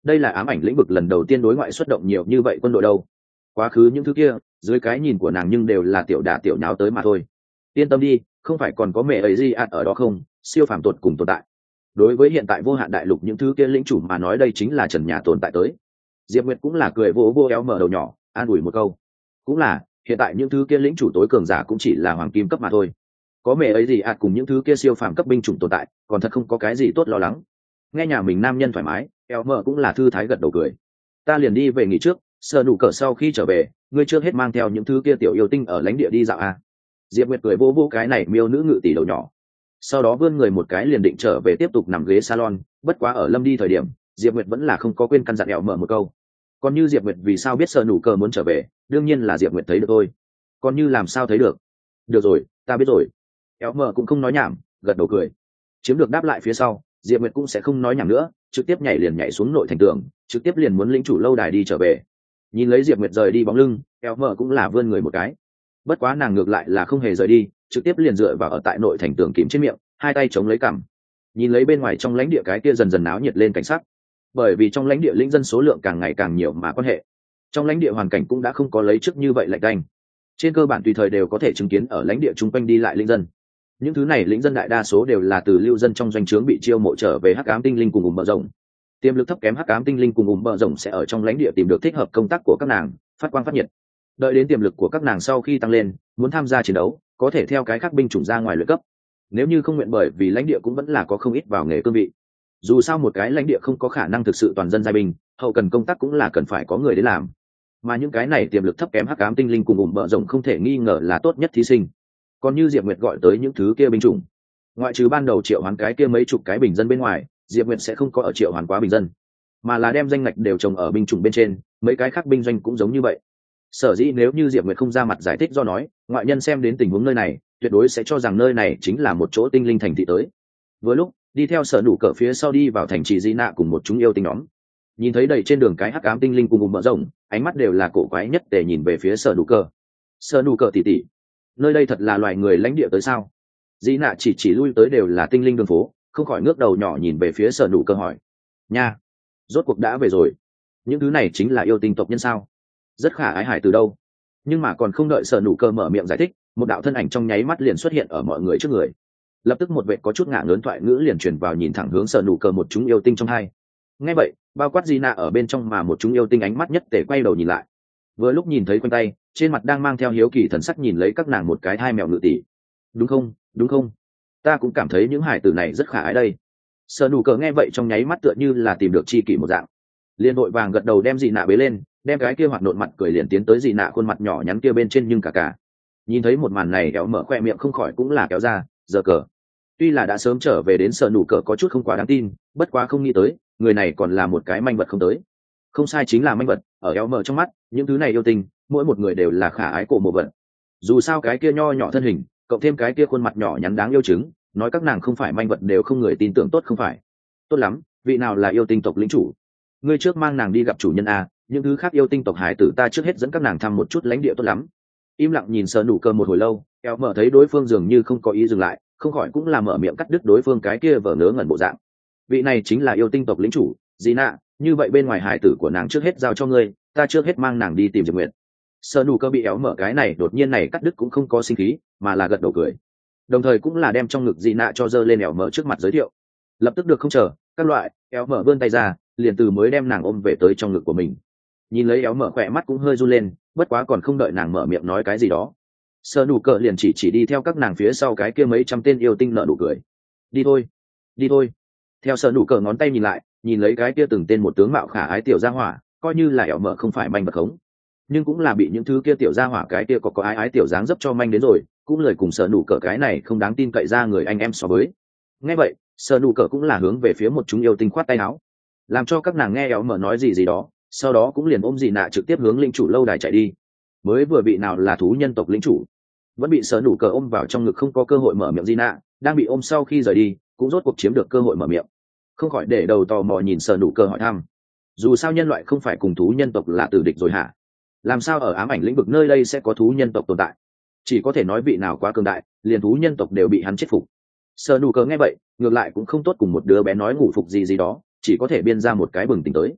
đây là ám ảnh lĩnh vực lần đầu tiên đối ngoại xuất động nhiều như vậy quân đội đâu. Quá khứ những thứ kia dưới cái nhìn của nàng nhưng đều là tiểu đả tiểu nháo tới mà thôi. Yên tâm đi, không phải còn có mẹ ấy gì ở đó không, siêu phàm tột cùng tồn tại. Đối với hiện tại vô hạn đại lục những thứ kia lĩnh chủ mà nói đây chính là trần nhà tồn tại tới. Diệp Nguyệt cũng là cười vỗ vỗ eo mở đầu nhỏ, an ủi một câu. Cũng là, hiện tại những thứ kia lĩnh chủ tối cường giả cũng chỉ là hoàng kim cấp mà thôi. Có mẹ ấy gì cùng những thứ kia siêu phàm cấp binh chủng tồn tại, còn thật không có cái gì tốt lo lắng. Nghe nhà mình nam nhân thoải mái, eo mở cũng là thư thái gật đầu cười. Ta liền đi về nghỉ trước, sợ đủ cỡ sau khi trở về, ngươi trước hết mang theo những thứ kia tiểu yêu tinh ở lãnh địa đi dạo à. Diệp Nguyệt cười vô vô cái này miêu nữ ngự tỷ đầu nhỏ, sau đó vươn người một cái liền định trở về tiếp tục nằm ghế salon. Bất quá ở lâm đi thời điểm, Diệp Nguyệt vẫn là không có quên căn dặn eo mở một câu. Còn như Diệp Nguyệt vì sao biết sợ nụ cờ muốn trở về, đương nhiên là Diệp Nguyệt thấy được thôi. Còn như làm sao thấy được? Được rồi, ta biết rồi. Eo mở cũng không nói nhảm, gật đầu cười. Chiếm được đáp lại phía sau, Diệp Nguyệt cũng sẽ không nói nhảm nữa, trực tiếp nhảy xuống nội thành tường, trực tiếp liền muốn lĩnh chủ lâu đài đi trở về. Nhìn lấy Diệp Nguyệt rời đi bóng lưng, eo mở cũng là vươn người một cái. Bất quá nàng ngược lại là không hề rời đi, trực tiếp liền dựa vào ở tại nội thành tường kìm trên miệng, hai tay chống lấy cằm, nhìn lấy bên ngoài trong lãnh địa cái kia dần dần náo nhiệt lên cảnh sắc. Bởi vì trong lãnh địa lĩnh dân số lượng càng ngày càng nhiều mà quan hệ, trong lãnh địa hoàn cảnh cũng đã không có lấy trước như vậy lạnh canh. Trên cơ bản tùy thời đều có thể chứng kiến ở lãnh địa chung quanh đi lại lĩnh dân. Những thứ này lĩnh dân đại đa số đều là từ lưu dân trong doanh trướng bị chiêu mộ trở về hắc ám tinh linh cùng ủng bờ rồng. Tiềm lực thấp kém hắc ám tinh linh cùng ủng bờ rồng sẽ ở trong lãnh địa tìm được thích hợp công tác của các nàng, phát quang phát nhiệt. Đợi đến tiềm lực của các nàng sau khi tăng lên, muốn tham gia chiến đấu, có thể theo cái khác binh chủng ra ngoài luyện cấp. Nếu như không nguyện, bởi vì lãnh địa cũng vẫn là có không ít vào nghề cương vị. Dù sao một cái lãnh địa không có khả năng thực sự toàn dân giai binh, hậu cần công tác cũng là cần phải có người đến làm. Mà những cái này tiềm lực thấp kém hắc ám tinh linh cùng ủng bờ rồng không thể nghi ngờ là tốt nhất thí sinh. Còn như Diệp Nguyệt gọi tới những thứ kia binh chủng, ngoại trừ ban đầu triệu hoán cái kia mấy chục cái bình dân bên ngoài, Diệp Nguyệt sẽ không có ở triệu hoán quá bình dân, mà là đem danh ngạch đều trồng ở binh chủng bên trên, mấy cái khác binh doanh cũng giống như vậy. Sở dĩ nếu như Diệp Nguyệt không ra mặt giải thích do nói, ngoại nhân xem đến tình huống nơi này, tuyệt đối sẽ cho rằng nơi này chính là một chỗ tinh linh thành thị tới. Vừa lúc đi theo Sở Nụ Cờ phía sau đi vào thành trì Di Nạ cùng một chúng yêu tinh nhóm, nhìn thấy đầy trên đường cái hắc ám tinh linh cùng mở rộng, ánh mắt đều là cổ quái nhất để nhìn về phía Sở Nụ Cờ. Sở Nụ Cờ tỷ tỷ, nơi đây thật là loài người lãnh địa tới sao? Di Nạ chỉ lui tới đều là tinh linh đường phố, không khỏi ngước đầu nhỏ nhìn về phía Sở Nụ Cờ hỏi. Nha, rốt cuộc đã về rồi. Những thứ này chính là yêu tinh tộc nhân sao? Rất khả ái hải từ đâu? Nhưng mà còn không đợi Sở Nụ Cờ mở miệng giải thích, một đạo thân ảnh trong nháy mắt liền xuất hiện ở mọi người trước người. Lập tức một vệ có chút ngả ngớn thoại ngữ liền truyền vào, nhìn thẳng hướng Sở Nụ Cờ một chúng yêu tinh trong hai. Nghe vậy, bao quát Di Nạ ở bên trong mà một chúng yêu tinh ánh mắt nhất tề quay đầu nhìn lại. Vừa lúc nhìn thấy quanh tay, trên mặt đang mang theo hiếu kỳ thần sắc nhìn lấy các nàng một cái hai mèo ngự tỷ. Đúng không, đúng không? Ta cũng cảm thấy những hải tử này rất khả ái đây. Sở Nụ Cờ nghe vậy trong nháy mắt tựa như là tìm được tri kỷ một dạng, liền vội vàng gật đầu đem Di Nạ bế lên, đem cái kia hoạt nộn mặt cười liền tiến tới Di Nạ khuôn mặt nhỏ nhắn kia bên trên, nhưng cả nhìn thấy một màn này kéo mở khoe miệng không khỏi cũng là kéo ra. Giờ cờ tuy là đã sớm trở về đến Sở Nụ Cờ có chút không quá đáng tin, bất quá không nghĩ tới người này còn là một cái manh vật không tới. Không sai, chính là manh vật. Ở kéo mở trong mắt những thứ này yêu tinh, mỗi một người đều là khả ái cổ mộ vật. Dù sao cái kia nho nhỏ thân hình cộng thêm cái kia khuôn mặt nhỏ nhắn đáng yêu chứng, nói các nàng không phải manh vật đều không người tin tưởng. Tốt không phải? Tốt lắm, vị nào là yêu tinh tộc lĩnh chủ? Ngươi trước mang nàng đi gặp chủ nhân a, những thứ khác yêu tinh tộc hải tử ta trước hết dẫn các nàng thăm một chút lãnh địa. Tốt lắm. Im lặng nhìn Sở Nụ Cờ một hồi lâu, kéo mở thấy đối phương dường như không có ý dừng lại, không khỏi cũng là mở miệng cắt đứt đối phương cái kia vờ ngớ ngẩn bộ dạng. Vị này chính là yêu tinh tộc lĩnh chủ Di Nạ, như vậy bên ngoài hải tử của nàng trước hết giao cho ngươi, ta trước hết mang nàng đi tìm Diệp Nguyệt. Sở Nụ Cờ bị éo mở cái này đột nhiên này cắt đứt cũng không có sinh khí, mà là gật đầu cười, đồng thời cũng là đem trong ngực Di Nạ cho dơ lên éo mở trước mặt giới thiệu. Lập tức được không chờ các loại, éo mở vươn tay ra, liền từ mới đem nàng ôm về tới trong ngực của mình. Nhìn lấy éo mở khỏe mắt cũng hơi run lên, bất quá còn không đợi nàng mở miệng nói cái gì đó, Sở Nụ Cờ liền chỉ đi theo các nàng phía sau cái kia mấy trăm tên yêu tinh nở nụ cười. Đi thôi, đi thôi. Theo Sở Nụ Cờ ngón tay nhìn lại, nhìn lấy cái kia từng tên một tướng mạo khả ái tiểu gia hỏa, coi như là éo mở không phải manh vật khống, nhưng cũng là bị những thứ kia tiểu gia hỏa cái kia có ái ái tiểu dáng dấp cho manh đến rồi, cũng lời cùng Sở Nụ Cờ cái này không đáng tin cậy ra người anh em so với. Nghe vậy, Sở Nụ Cờ cũng là hướng về phía một chúng yêu tinh khoát tay áo, làm cho các nàng nghe éo mở nói gì đó, sau đó cũng liền ôm Dị Nạ trực tiếp hướng linh chủ lâu đài chạy đi. Mới vừa bị nào là thú nhân tộc lĩnh chủ, vẫn bị Sở Nụ Cờ ôm vào trong ngực, không có cơ hội mở miệng. Dị Nạ đang bị ôm sau khi rời đi, cũng rốt cuộc chiếm được cơ hội mở miệng, không khỏi để đầu tò mò nhìn Sở Nụ Cờ hỏi thăm. Dù sao nhân loại không phải cùng thú nhân tộc là tử địch rồi hả? Làm sao ở ám ảnh lĩnh vực nơi đây sẽ có thú nhân tộc tồn tại? Chỉ có thể nói vị nào quá cường đại, liền thú nhân tộc đều bị hắn chết phục. Sở Nụ Cờ nghe vậy, ngược lại cũng không tốt cùng một đứa bé nói ngủ phục gì đó, chỉ có thể biên ra một cái bừng tỉnh tới.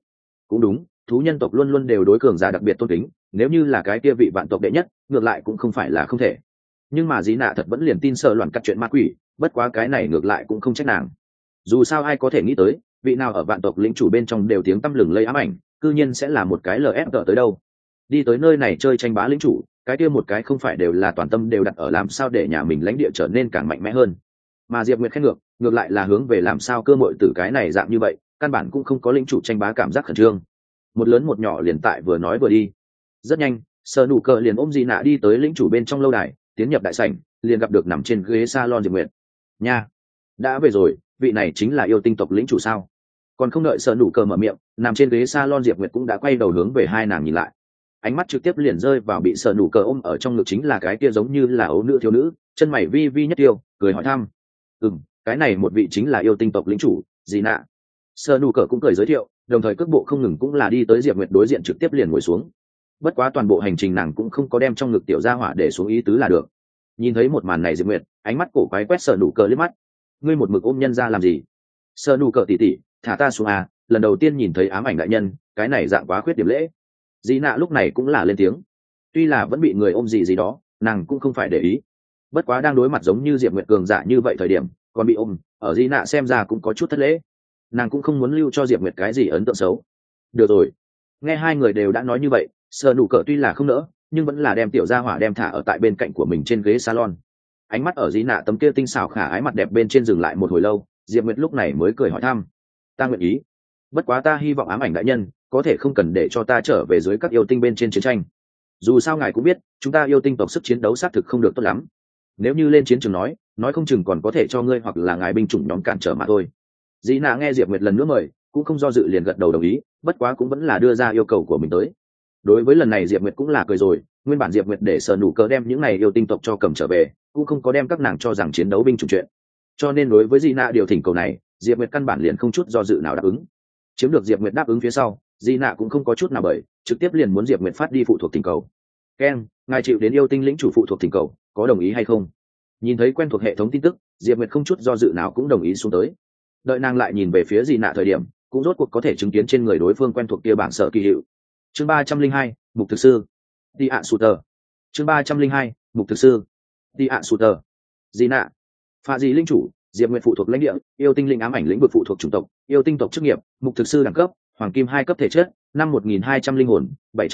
Cũng đúng, thú nhân tộc luôn luôn đều đối cường giả đặc biệt tôn kính, nếu như là cái kia vị vạn tộc đệ nhất ngược lại cũng không phải là không thể. Nhưng mà Dĩ Nạ thật vẫn liền tin sợ loạn cắt chuyện ma quỷ, bất quá cái này ngược lại cũng không trách nàng. Dù sao ai có thể nghĩ tới vị nào ở vạn tộc lĩnh chủ bên trong đều tiếng tăm lừng lây ám ảnh, cư nhiên sẽ là một cái LFG tới đâu. Đi tới nơi này chơi tranh bá lĩnh chủ, cái kia một cái không phải đều là toàn tâm đều đặt ở làm sao để nhà mình lãnh địa trở nên càng mạnh mẽ hơn. Mà Diệp Nguyệt khen ngược lại là hướng về làm sao cơ mội tử cái này dạng như vậy, căn bản cũng không có lĩnh chủ tranh bá cảm giác khẩn trương. Một lớn một nhỏ liền tại vừa nói vừa đi. Rất nhanh, Sở Nụ Cờ liền ôm Dị Nạ đi tới lĩnh chủ bên trong lâu đài, tiến nhập đại sảnh, liền gặp được nằm trên ghế salon Diệp Nguyệt. Nha, đã về rồi, vị này chính là yêu tinh tộc lĩnh chủ sao? Còn không đợi Sở Nụ Cờ mở miệng, nằm trên ghế salon Diệp Nguyệt cũng đã quay đầu hướng về hai nàng nhìn lại. Ánh mắt trực tiếp liền rơi vào bị Sở Nụ Cờ ôm ở trong ngực chính là cái kia giống như là ấu nữ thiếu nữ, chân mày vi vi nhất tiêu, cười hỏi thăm. Cái này một vị chính là yêu tinh tộc lĩnh chủ, Dị Nạ. Sở Nụ Cờ cũng cười giới thiệu, đồng thời cước bộ không ngừng cũng là đi tới Diệp Nguyệt đối diện trực tiếp liền ngồi xuống. Bất quá toàn bộ hành trình nàng cũng không có đem trong ngực tiểu gia hỏa để xuống ý tứ là được. Nhìn thấy một màn này Diệp Nguyệt, ánh mắt cổ quái quét Sở Nụ Cờ liếc mắt. Ngươi một mực ôm nhân ra làm gì? Sở Nụ Cờ tỉ tỉ, thả ta xuống à, lần đầu tiên nhìn thấy ám ảnh đại nhân, cái này dạng quá khuyết điểm lễ. Dị Nạ lúc này cũng là lên tiếng. Tuy là vẫn bị người ôm gì đó, nàng cũng không phải để ý. Bất quá đang đối mặt giống như Diệp Nguyệt cường giả như vậy thời điểm, còn bị ôm, ở Dị Nạ xem ra cũng có chút thất lễ. Nàng cũng không muốn lưu cho Diệp Nguyệt cái gì ấn tượng xấu. Được rồi. Nghe hai người đều đã nói như vậy, Sở Nụ Cờ tuy là không nỡ, nhưng vẫn là đem tiểu gia hỏa đem thả ở tại bên cạnh của mình trên ghế salon. Ánh mắt ở Dị Nạ tấm kia tinh xảo khả ái mặt đẹp bên trên dừng lại một hồi lâu, Diệp Nguyệt lúc này mới cười hỏi thăm. Ta nguyện ý. Bất quá ta hy vọng ám ảnh đại nhân có thể không cần để cho ta trở về dưới các yêu tinh bên trên chiến tranh. Dù sao ngài cũng biết, chúng ta yêu tinh tộc sức chiến đấu xác thực không được tốt lắm. Nếu như lên chiến trường nói không chừng còn có thể cho ngươi hoặc là ngài binh chủng nhóm cản trở mà thôi. Dị Nạ nghe Diệp Nguyệt lần nữa mời, cũng không do dự liền gật đầu đồng ý, bất quá cũng vẫn là đưa ra yêu cầu của mình tới. Đối với lần này Diệp Nguyệt cũng là cười rồi, nguyên bản Diệp Nguyệt để Sở Nụ Cờ đem những này yêu tinh tộc cho cầm trở về, cũng không có đem các nàng cho rằng chiến đấu binh chủng chuyện. Cho nên đối với Dị Nạ điều thỉnh cầu này, Diệp Nguyệt căn bản liền không chút do dự nào đáp ứng. Chiếm được Diệp Nguyệt đáp ứng phía sau, Dị Nạ cũng không có chút nào bởi, trực tiếp liền muốn Diệp Nguyệt phát đi phụ thuộc thỉnh cầu. Ken, ngài chịu đến yêu tinh lĩnh chủ phụ thuộc thỉnh cầu, có đồng ý hay không? Nhìn thấy quen thuộc hệ thống tin tức, Diệp Nguyệt không chút do dự nào cũng đồng ý xuống tới. Đợi nàng lại nhìn về phía Dị Nạ thời điểm, cũng rốt cuộc có thể chứng kiến trên người đối phương quen thuộc kia bảng sở kỳ hiệu. Chương 302, mục thực sư. Đi ạ Suter. Chương 302, mục thực sư. Đi ạ Suter. Dị Nạ. Phạ Dị linh chủ, Diệp Nguyệt phụ thuộc lãnh địa, yêu tinh linh ám ảnh lĩnh vực phụ thuộc chủng tộc, yêu tinh tộc chức nghiệp, mục thực sư đẳng cấp, hoàng kim 2 cấp thể chất, năm 1200 linh hồn,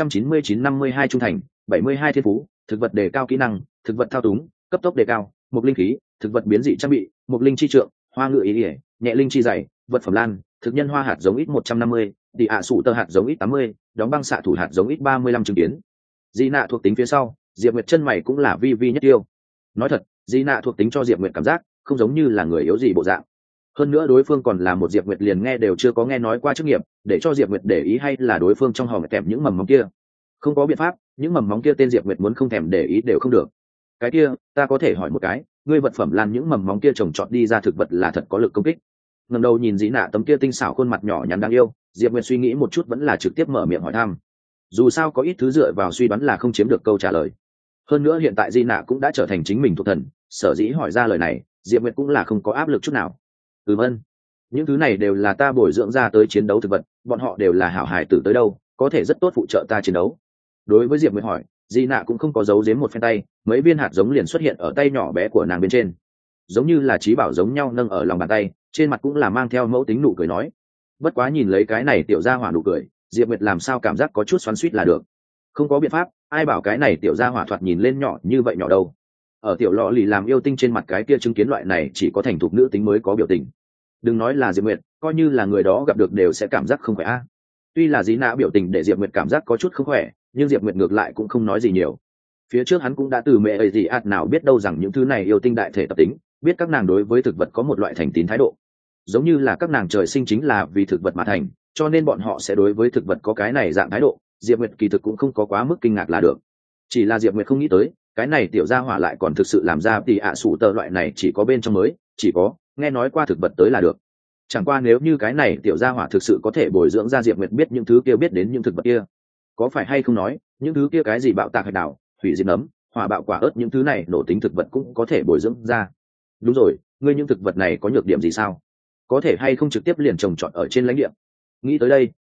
799-52 trung thành, 72 thiên phú, thực vật đề cao kỹ năng, thực vật thao túng, cấp tốc đề cao, mục linh khí, thực vật biến dị trang bị, mục linh chi trượng, hoa ngựa ý ỉa, nhẹ linh chi dày, vật phẩm lan, thực nhân hoa hạt giống ít 150, đi ạ sủ tơ hạt giống ít 80, đóng băng xạ thủ hạt giống ít 35 chứng kiến. Dị Nạ thuộc tính phía sau, Diệp Nguyệt chân mày cũng là vi vi nhất tiêu. Nói thật, Dị Nạ thuộc tính cho Diệp Nguyệt cảm giác không giống như là người yếu gì bộ dạng. Hơn nữa đối phương còn là một Diệp Nguyệt liền nghe đều chưa có nghe nói qua chức nghiệp, để cho Diệp Nguyệt để ý hay là đối phương trong hòm kèm những mầm móng kia. Không có biện pháp, những mầm móng kia tên Diệp Nguyệt muốn không thèm để ý đều không được. Cái kia, ta có thể hỏi một cái, ngươi vật phẩm lan những mầm móng kia trồng trọt đi ra thực vật là thật có lực công kích? Ngẩng đầu nhìn Dị Nạ tấm kia tinh xảo khuôn mặt nhỏ nhắn đáng yêu, Diệp Nguyệt suy nghĩ một chút vẫn là trực tiếp mở miệng hỏi thăm. Dù sao có ít thứ dựa vào suy đoán là không chiếm được câu trả lời. Hơn nữa hiện tại Dị Nạ cũng đã trở thành chính mình thuộc thần, sở dĩ hỏi ra lời này, Diệp Nguyệt cũng là không có áp lực chút nào. Vâng, những thứ này đều là ta bồi dưỡng ra tới chiến đấu thực vật, bọn họ đều là hảo hài tử tới đâu, có thể rất tốt phụ trợ ta chiến đấu. Đối với Diệp Nguyệt hỏi, Dị Nạ cũng không có giấu giếm một phen tay, mấy viên hạt giống liền xuất hiện ở tay nhỏ bé của nàng bên trên, giống như là trí bảo giống nhau nâng ở lòng bàn tay, trên mặt cũng là mang theo mẫu tính nụ cười nói. Bất quá nhìn lấy cái này tiểu gia hỏa nụ cười, Diệp Nguyệt làm sao cảm giác có chút xoắn xuýt là được. Không có biện pháp, ai bảo cái này tiểu gia hỏa thoạt nhìn lên nhỏ như vậy nhỏ đâu. Ở tiểu lọ lì làm yêu tinh trên mặt cái kia chứng kiến loại này chỉ có thành thục nữ tính mới có biểu tình. Đừng nói là Diệp Nguyệt, coi như là người đó gặp được đều sẽ cảm giác không khỏe a. Tuy là Dị Nạ biểu tình để Diệp Nguyệt cảm giác có chút không khỏe, nhưng Diệp Nguyệt ngược lại cũng không nói gì nhiều. Phía trước hắn cũng đã từ mẹ ấy gì ạt nào biết đâu rằng những thứ này yêu tinh đại thể tập tính, biết các nàng đối với thực vật có một loại thành tín thái độ, giống như là các nàng trời sinh chính là vì thực vật mà thành, cho nên bọn họ sẽ đối với thực vật có cái này dạng thái độ. Diệp Nguyệt kỳ thực cũng không có quá mức kinh ngạc là được, chỉ là Diệp Nguyệt không nghĩ tới cái này tiểu gia hỏa lại còn thực sự làm ra tỷ ạ sủ tờ loại này chỉ có bên trong mới chỉ có nghe nói qua thực vật tới là được. Chẳng qua nếu như cái này tiểu gia hỏa thực sự có thể bồi dưỡng ra Diệp Nguyệt biết những thứ kia biết đến những thực vật kia, có phải hay không nói những thứ kia cái gì bạo tạc hạch đảo, hủy diệt nấm, hỏa bạo quả ớt những thứ này nổ tính thực vật cũng có thể bồi dưỡng ra. Đúng rồi, ngươi những thực vật này có nhược điểm gì sao? Có thể hay không trực tiếp liền trồng trọt ở trên lãnh địa? Nghĩ tới đây,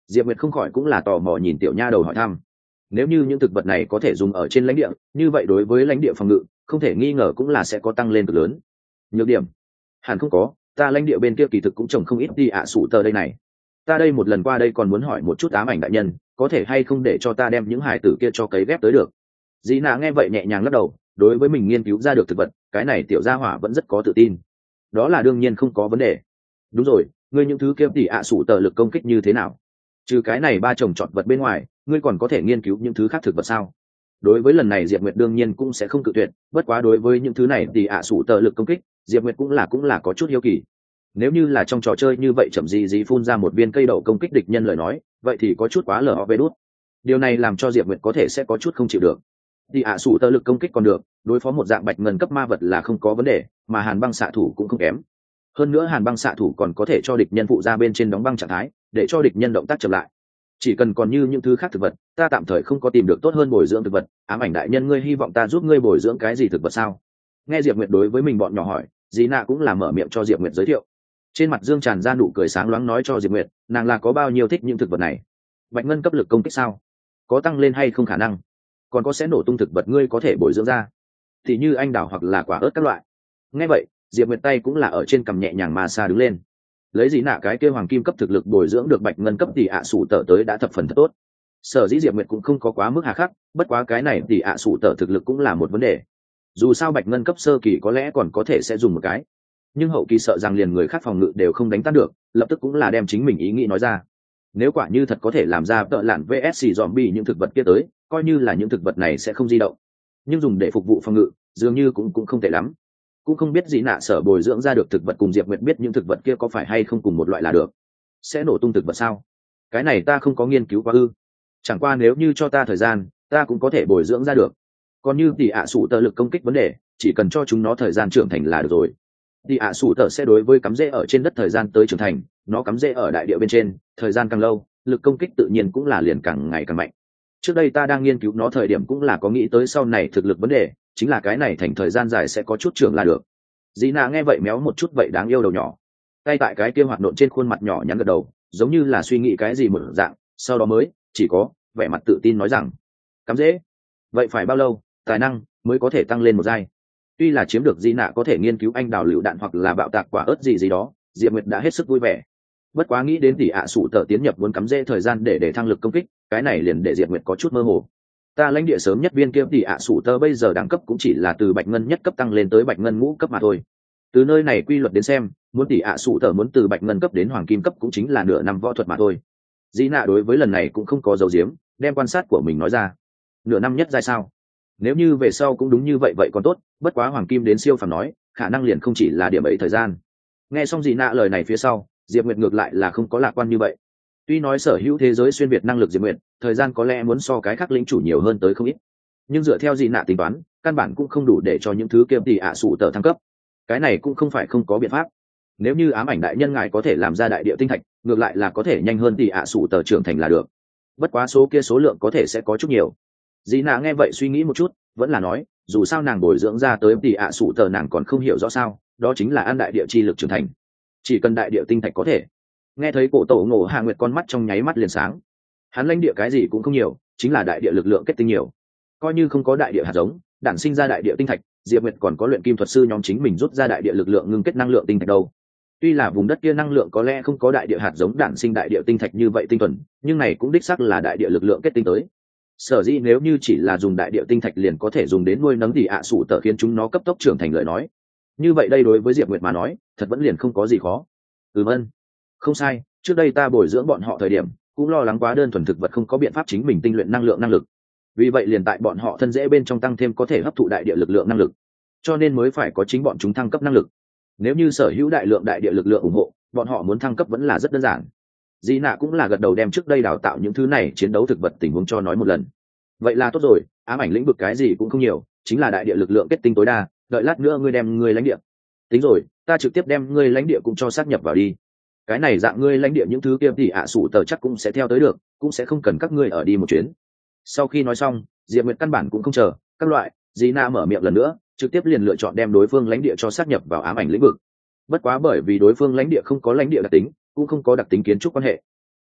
Diệp Nguyệt không khỏi cũng là tò mò nhìn tiểu nha đầu hỏi thăm. Nếu như những thực vật này có thể dùng ở trên lãnh địa, như vậy đối với lãnh địa phòng ngự không thể nghi ngờ cũng là sẽ có tăng lên cực lớn. Nhược điểm hẳn không có, ta lãnh địa bên kia kỳ thực cũng trồng không ít đi ạ sủ tờ đây này. Ta đây một lần qua đây còn muốn hỏi một chút ám ảnh đại nhân, có thể hay không để cho ta đem những hải tử kia cho cấy ghép tới được. Dĩ nạ nghe vậy nhẹ nhàng lắc đầu, đối với mình nghiên cứu ra được thực vật, cái này tiểu gia hỏa vẫn rất có tự tin. Đó là đương nhiên không có vấn đề. Đúng rồi, ngươi những thứ kia tỷ ạ sủ tờ lực công kích như thế nào? Trừ cái này ba trồng trọt vật bên ngoài, ngươi còn có thể nghiên cứu những thứ khác thực vật sao? Đối với lần này Diệp Nguyệt đương nhiên cũng sẽ không cự tuyệt, bất quá đối với những thứ này tỷ ạ sủ tờ lực công kích, Diệp Nguyệt cũng là có chút hiếu kỳ. Nếu như là trong trò chơi như vậy chậm gì phun ra một viên cây đậu công kích địch nhân lời nói, vậy thì có chút quá lờ vê đút. Điều này làm cho Diệp Nguyệt có thể sẽ có chút không chịu được. Tỷ ạ sủ tờ lực công kích còn được, đối phó một dạng bạch ngân cấp ma vật là không có vấn đề, mà hàn băng xạ thủ cũng không kém. Hơn nữa hàn băng xạ thủ còn có thể cho địch nhân phụ ra bên trên đóng băng trạng thái, để cho địch nhân động tác chậm lại. Chỉ cần còn như những thứ khác thực vật, ta tạm thời không có tìm được tốt hơn bồi dưỡng thực vật. Ám ảnh đại nhân, ngươi hy vọng ta giúp ngươi bồi dưỡng cái gì thực vật sao? Nghe Diệp Nguyệt đối với mình bọn nhỏ hỏi, Dĩ Nạ cũng là mở miệng cho Diệp Nguyệt giới thiệu. Trên mặt Dương tràn ra nụ cười sáng loáng nói cho Diệp Nguyệt, nàng là có bao nhiêu thích những thực vật này. Bạch ngân cấp lực công kích sao? Có tăng lên hay không khả năng? Còn có sẽ nổ tung thực vật ngươi có thể bồi dưỡng ra, thì như anh đào hoặc là quả ớt các loại. Nghe vậy, Diệp Nguyệt tay cũng là ở trên cằm nhẹ nhàng mà xa đứng lên. Lấy Dĩ Nạ cái kia hoàng kim cấp thực lực bồi dưỡng được bạch ngân cấp tỷ ạ sủ tở tới đã thập phần thật tốt. Sở dĩ Diệp Nguyệt cũng không có quá mức hà khắc, bất quá cái này tỷ ạ sủ tở thực lực cũng là một vấn đề. Dù sao bạch ngân cấp sơ kỳ có lẽ còn có thể sẽ dùng một cái, nhưng hậu kỳ sợ rằng liền người khác phòng ngự đều không đánh tan được, lập tức cũng là đem chính mình ý nghĩ nói ra. Nếu quả như thật có thể làm ra tợ lạn vs zombie những thực vật kia tới, coi như là những thực vật này sẽ không di động, nhưng dùng để phục vụ phòng ngự dường như cũng không tệ lắm. Cũng không biết Dĩ Nạ sở bồi dưỡng ra được thực vật cùng Diệp Nguyệt biết những thực vật kia có phải hay không cùng một loại là được. Sẽ nổ tung thực vật sao? Cái này ta không có nghiên cứu quá ư. Chẳng qua nếu như cho ta thời gian, ta cũng có thể bồi dưỡng ra được. Còn như tỷ ạ sủ tờ lực công kích vấn đề, chỉ cần cho chúng nó thời gian trưởng thành là được rồi. Tỷ ạ sủ tờ sẽ đối với cắm rễ ở trên đất thời gian tới trưởng thành, nó cắm rễ ở đại địa bên trên, thời gian càng lâu, lực công kích tự nhiên cũng là liền càng ngày càng mạnh. Trước đây ta đang nghiên cứu nó thời điểm cũng là có nghĩ tới sau này thực lực vấn đề, chính là cái này thành thời gian dài sẽ có chút trưởng là được. Dĩ Nạ nghe vậy méo một chút vậy đáng yêu đầu nhỏ, tay tại cái kia hoạt nộn trên khuôn mặt nhỏ nhắn gật đầu, giống như là suy nghĩ cái gì một dạng, sau đó mới chỉ có vẻ mặt tự tin nói rằng, cắm dễ. Vậy phải bao lâu, tài năng mới có thể tăng lên một giai? Tuy là chiếm được Dĩ Nạ có thể nghiên cứu anh đào lựu đạn hoặc là bạo tạc quả ớt gì đó, Diệp Nguyệt đã hết sức vui vẻ. Bất quá nghĩ đến tỷ ạ sủ tờ tiến nhập muốn cắm dễ thời gian để thăng lực công kích, cái này liền để Diệp Nguyệt có chút mơ hồ. Ta lãnh địa sớm nhất viên kia tỷ ạ sủ tờ bây giờ đẳng cấp cũng chỉ là từ bạch ngân nhất cấp tăng lên tới bạch ngân ngũ cấp mà thôi. Từ nơi này quy luật đến xem, muốn tỷ ạ sủ tờ muốn từ bạch ngân cấp đến hoàng kim cấp cũng chính là nửa năm võ thuật mà thôi. Dĩ Nạ đối với lần này cũng không có dấu diếm, đem quan sát của mình nói ra. Nửa năm nhất giai sao? Nếu như về sau cũng đúng như vậy vậy còn tốt, bất quá hoàng kim đến siêu phàm nói, khả năng liền không chỉ là điểm ấy thời gian. Nghe xong Dĩ Nạ lời này phía sau, Diệp Nguyệt ngược lại là không có lạc quan như vậy. Tuy nói sở hữu thế giới xuyên việt năng lực Diệp Nguyệt, thời gian có lẽ muốn so cái khác lĩnh chủ nhiều hơn tới không ít, nhưng dựa theo Dĩ Nạ tính toán, căn bản cũng không đủ để cho những thứ kia tỷ ạ sủ tờ thăng cấp. Cái này cũng không phải không có biện pháp. Nếu như ám ảnh đại nhân ngài có thể làm ra đại địa tinh thạch, ngược lại là có thể nhanh hơn tỷ ạ sủ tờ trưởng thành là được. Bất quá số kia số lượng có thể sẽ có chút nhiều. Dĩ Nạ nghe vậy suy nghĩ một chút, vẫn là nói, dù sao nàng bồi dưỡng ra tới tỷ ạ sủ tờ nàng còn không hiểu rõ sao, đó chính là ăn đại địa chi lực trưởng thành. Chỉ cần đại địa tinh thạch có thể. Nghe thấy cổ tổ Ngộ Hạ Nguyệt con mắt trong nháy mắt liền sáng. Hắn lãnh địa cái gì cũng không nhiều, chính là đại địa lực lượng kết tinh nhiều. Coi như không có đại địa hạt giống, đản sinh ra đại địa tinh thạch, Diệp Nguyệt còn có luyện kim thuật sư nhóm chính mình rút ra đại địa lực lượng ngưng kết năng lượng tinh thạch đâu. Tuy là vùng đất kia năng lượng có lẽ không có đại địa hạt giống đản sinh đại địa tinh thạch như vậy tinh thuần, nhưng này cũng đích xác là đại địa lực lượng kết tinh tới. Sở dĩ nếu như chỉ là dùng đại địa tinh thạch liền có thể dùng đến nuôi nấng thì ạ sủ tở khiến chúng nó cấp tốc trưởng thành lời nói. Như vậy đây đối với Diệp Nguyệt mà nói, thật vẫn liền không có gì khó. Vâng, không sai, trước đây ta bồi dưỡng bọn họ thời điểm, cũng lo lắng quá đơn thuần thực vật không có biện pháp chính mình tinh luyện năng lượng năng lực. Vì vậy liền tại bọn họ thân dễ bên trong tăng thêm có thể hấp thụ đại địa lực lượng năng lực, cho nên mới phải có chính bọn chúng thăng cấp năng lực. Nếu như sở hữu đại lượng đại địa lực lượng ủng hộ, bọn họ muốn thăng cấp vẫn là rất đơn giản. Dĩ Nạ cũng là gật đầu đem trước đây đào tạo những thứ này chiến đấu thực vật tình huống cho nói một lần. Vậy là tốt rồi, ám ảnh lĩnh vực cái gì cũng không nhiều, chính là đại địa lực lượng kết tinh tối đa, đợi lát nữa ngươi đem ngươi lãnh địa. Tính rồi, ta trực tiếp đem ngươi lãnh địa cũng cho sát nhập vào đi. Cái này dạng ngươi lãnh địa những thứ kia thì ạ sủ tờ chắc cũng sẽ theo tới được, cũng sẽ không cần các ngươi ở đi một chuyến. Sau khi nói xong, Diệp Nguyệt căn bản cũng không chờ các loại, Dĩ Nạ mở miệng lần nữa, trực tiếp liền lựa chọn đem đối phương lãnh địa cho sát nhập vào ám ảnh lĩnh vực. Bất quá bởi vì đối phương lãnh địa không có lãnh địa đặc tính, cũng không có đặc tính kiến trúc quan hệ,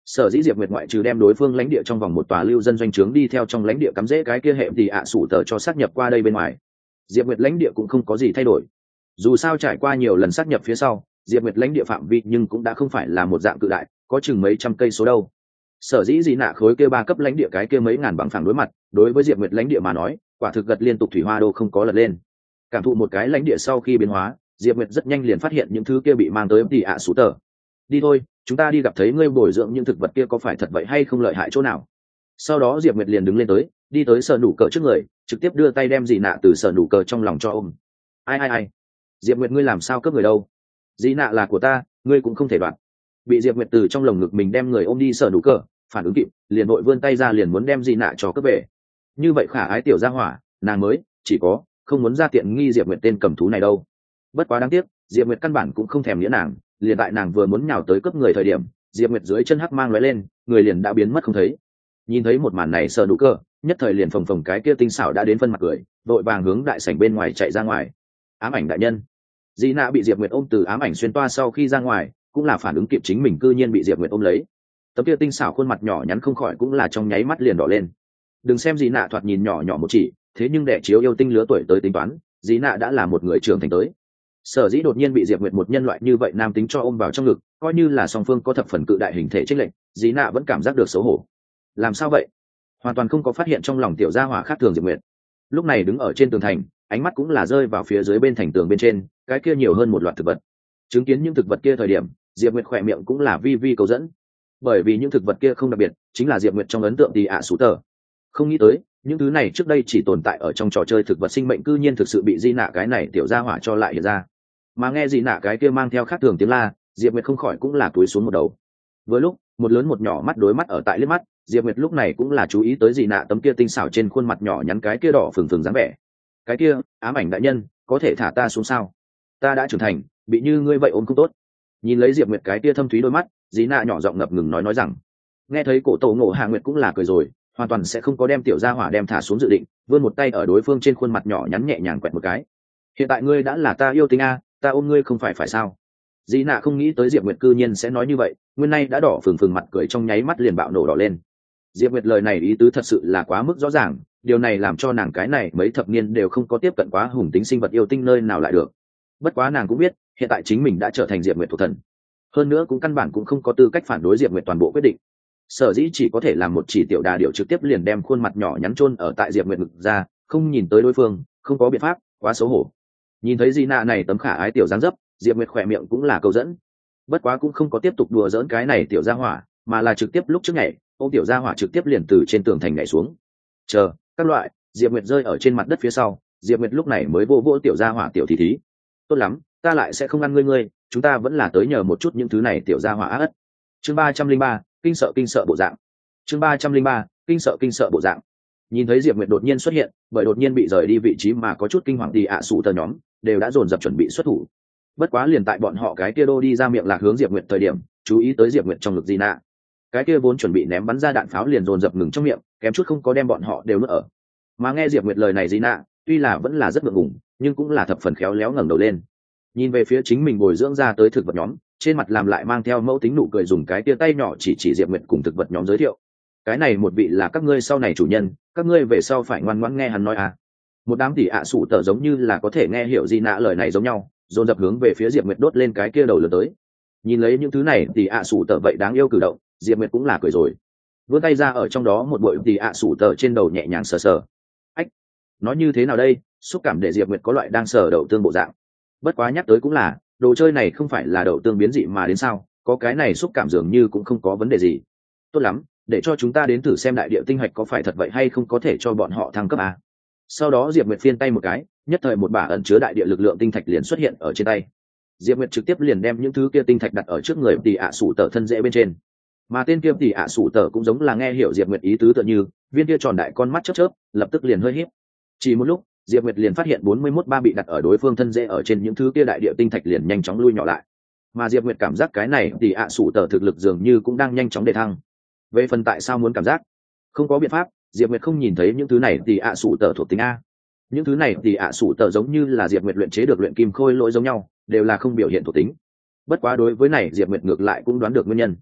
Sở dĩ Diệp Nguyệt ngoại trừ đem đối phương lãnh địa trong vòng một tòa lưu dân doanh trướng đi theo trong lãnh địa cắm rễ cái kia hệ thì sủ tờ cho xác nhập qua đây bên ngoài, Diệp Nguyệt lãnh địa cũng không có gì thay đổi. Dù sao trải qua nhiều lần xác nhập phía sau, Diệp Nguyệt lãnh địa phạm vi nhưng cũng đã không phải là một dạng cự đại, có chừng mấy trăm cây số đâu. Sở dĩ gì nạ khối kia 3 cấp lãnh địa cái kia mấy ngàn bằng phẳng đối mặt, đối với Diệp Nguyệt lãnh địa mà nói, quả thực gật liên tục thủy hoa đô không có lật lên. Cảm thụ một cái lãnh địa sau khi biến hóa, Diệp Nguyệt rất nhanh liền phát hiện những thứ kia bị mang tới thì sủ tờ. Đi thôi, chúng ta đi gặp thấy ngươi bồi dưỡng những thực vật kia có phải thật vậy hay không lợi hại chỗ nào. Sau đó Diệp Nguyệt liền đứng lên tới, đi tới Sở Nụ Cờ trước người, trực tiếp đưa tay đem dị nạ từ Sở Nụ Cờ trong lòng cho ôm. Ai, Diệp Nguyệt ngươi làm sao cướp người đâu? Dị nạ là của ta, ngươi cũng không thể đoạt. Bị Diệp Nguyệt từ trong lồng ngực mình đem người ôm đi Sở Nụ Cờ, phản ứng kịp, liền vội vươn tay ra liền muốn đem dị nạ cho cướp về. Như vậy khả ái tiểu gia hỏa, nàng mới chỉ có không muốn ra tiện nghi Diệp Nguyệt tên cầm thú này đâu. Bất quá đáng tiếc, Diệp Nguyệt căn bản cũng không thèm nghĩa nàng, liền tại nàng vừa muốn nhào tới cướp người thời điểm, Diệp Nguyệt dưới chân hắc mang lóe lên, người liền đã biến mất không thấy. Nhìn thấy một màn này Sở Nụ Cờ, nhất thời liền phồng phồng cái kia tinh xảo đã đến phân mặt cười, đội vàng hướng đại sảnh bên ngoài chạy ra ngoài. Ám ảnh đại nhân. Dị nạ bị Diệp Nguyệt ôm từ ám ảnh xuyên toa sau khi ra ngoài, cũng là phản ứng kịp chính mình cư nhiên bị Diệp Nguyệt ôm lấy. Tấm kia tinh xảo khuôn mặt nhỏ nhắn không khỏi cũng là trong nháy mắt liền đỏ lên. Đừng xem Dị nạ thoạt nhìn nhỏ nhỏ một chỉ, thế nhưng để chiếu yêu tinh lứa tuổi tới tính toán, Dị nạ đã là một người trưởng thành tới. Sở dĩ đột nhiên bị Diệp Nguyệt một nhân loại như vậy nam tính cho ôm vào trong ngực, coi như là song phương có thập phần cự đại hình thể chênh lệch, Dị nạ vẫn cảm giác được xấu hổ. Làm sao vậy? Hoàn toàn không có phát hiện trong lòng tiểu gia hỏa khác thường Diệp Nguyệt. Lúc này đứng ở trên tường thành, ánh mắt cũng là rơi vào phía dưới bên thành tường bên trên, cái kia nhiều hơn một loạt thực vật. Chứng kiến những thực vật kia thời điểm, Diệp Nguyệt khỏe miệng cũng là vi vi cầu dẫn. Bởi vì những thực vật kia không đặc biệt, chính là Diệp Nguyệt trong ấn tượng thì sủ tờ. Không nghĩ tới, những thứ này trước đây chỉ tồn tại ở trong trò chơi thực vật sinh mệnh cư nhiên thực sự bị Di nạ cái này tiểu gia hỏa cho lại hiện ra. Mà nghe Di nạ cái kia mang theo khác thường tiếng la, Diệp Nguyệt không khỏi cũng là cúi xuống một đầu. Vừa lúc, một lớn một nhỏ mắt đối mắt ở tại liếc mắt, Diệp Nguyệt lúc này cũng là chú ý tới Di nạ tấm kia tinh xảo trên khuôn mặt nhỏ nhắn cái kia đỏ phừng phừng dáng vẻ. Cái kia, ám ảnh đại nhân, có thể thả ta xuống sao? Ta đã trưởng thành, bị như ngươi vậy ôm không tốt. Nhìn lấy Diệp Nguyệt cái kia thâm thúy đôi mắt, Di nạ nhỏ giọng ngập ngừng nói rằng. Nghe thấy cổ tổ ngộ Hạ Nguyệt cũng là cười rồi, hoàn toàn sẽ không có đem tiểu gia hỏa đem thả xuống dự định, vươn một tay ở đối phương trên khuôn mặt nhỏ nhắn nhẹ nhàng quẹt một cái. Hiện tại ngươi đã là ta yêu tinh a, ta ôm ngươi không phải sao? Dĩ nạ không nghĩ tới Diệp Nguyệt cư nhiên sẽ nói như vậy, nguyên nay đã đỏ phừng phừng mặt cười trong nháy mắt liền bạo nổ đỏ lên. Diệp Nguyệt lời này ý tứ thật sự là quá mức rõ ràng, điều này làm cho nàng cái này mấy thập niên đều không có tiếp cận quá hùng tính sinh vật yêu tinh nơi nào lại được. Bất quá nàng cũng biết, hiện tại chính mình đã trở thành Diệp Nguyệt thuộc thần, hơn nữa cũng căn bản cũng không có tư cách phản đối Diệp Nguyệt toàn bộ quyết định. Sở dĩ chỉ có thể làm một chỉ tiểu đà điểu trực tiếp liền đem khuôn mặt nhỏ nhắn chôn ở tại Diệp Nguyệt ngực ra, không nhìn tới đối phương, không có biện pháp, quá xấu hổ. Nhìn thấy Di nạ này tấm khả ái tiểu dáng dấp, Diệp Nguyệt khỏe miệng cũng là câu dẫn. Bất quá cũng không có tiếp tục đùa giỡn cái này tiểu gia hỏa, mà là trực tiếp lúc trước nhảy, ôm tiểu gia hỏa trực tiếp liền từ trên tường thành nhảy xuống. Chờ, các loại, Diệp Nguyệt rơi ở trên mặt đất phía sau, Diệp Nguyệt lúc này mới vô tiểu gia hỏa tiểu thí. Tốt lắm, ta lại sẽ không ăn ngươi, chúng ta vẫn là tới nhờ một chút những thứ này tiểu gia hỏa ất. Chương 303, kinh sợ bộ dạng. Chương 303, kinh sợ bộ dạng. Nhìn thấy Diệp Nguyệt đột nhiên xuất hiện, bởi đột nhiên bị rời đi vị trí mà có chút kinh hoàng thì sủ tờ nhóm đều đã dồn dập chuẩn bị xuất thủ. Bất quá liền tại bọn họ cái kia đô đi ra miệng lạc hướng Diệp Nguyệt thời điểm, chú ý tới Diệp Nguyệt trong ngực Di nạ. Cái kia vốn chuẩn bị ném bắn ra đạn pháo liền dồn dập ngừng trong miệng, kém chút không có đem bọn họ đều nuốt ở. Mà nghe Diệp Nguyệt lời này Di nạ, tuy là vẫn là rất ngượng ngùng, nhưng cũng là thập phần khéo léo ngẩng đầu lên. Nhìn về phía chính mình bồi dưỡng ra tới thực vật nhóm, trên mặt làm lại mang theo mẫu tính nụ cười, dùng cái tia tay nhỏ chỉ Diệp Nguyệt cùng thực vật nhóm giới thiệu. Cái này một vị là các ngươi sau này chủ nhân, các ngươi về sau phải ngoan ngoãn nghe hắn nói à. Một đám tỉ sủ tờ giống như là có thể nghe hiểu Di nạ lời này giống nhau, dồn dập hướng về phía Diệp Nguyệt đốt lên cái kia đầu lớn tới. Nhìn lấy những thứ này tỉ sủ tờ vậy đáng yêu cử động, Diệp Nguyệt cũng là cười rồi, vươn tay ra ở trong đó một bụi tỉ sủ tờ trên đầu nhẹ nhàng sờ sờ. Ách, nói như thế nào đây, xúc cảm để Diệp Nguyệt có loại đang sờ đậu tương bộ dạng. Bất quá nhắc tới cũng là, đồ chơi này không phải là đậu tương biến dị mà đến sao, có cái này xúc cảm dường như cũng không có vấn đề gì. Tốt lắm, để cho chúng ta đến thử xem đại địa tinh hạch có phải thật vậy hay không, có thể cho bọn họ thăng cấp à. Sau đó Diệp Nguyệt phiên tay một cái, nhất thời một bả ẩn chứa đại địa lực lượng tinh thạch liền xuất hiện ở trên tay. Diệp Nguyệt trực tiếp liền đem những thứ kia tinh thạch đặt ở trước người tỉ sủ tờ thân rễ bên trên. Mà tên kia tỉ sủ tờ cũng giống là nghe hiểu Diệp Nguyệt ý tứ tựa như, viên kia tròn đại con mắt chớp chớp, lập tức liền hơi híp. Chỉ một lúc, Diệp Nguyệt liền phát hiện 41 ba bị đặt ở đối phương thân rễ ở trên những thứ kia đại địa tinh thạch liền nhanh chóng lui nhỏ lại. Mà Diệp Nguyệt cảm giác cái này tỉ sủ tờ thực lực dường như cũng đang nhanh chóng đề thăng. Về phần tại sao muốn cảm giác, không có biện pháp, Diệp Nguyệt không nhìn thấy những thứ này tỉ sủ tờ thuộc tính a. Những thứ này tỉ sủ tờ giống như là Diệp Nguyệt luyện chế được luyện kim khôi lỗi giống nhau, đều là không biểu hiện thuộc tính. Bất quá đối với này Diệp Nguyệt ngược lại cũng đoán được nguyên nhân.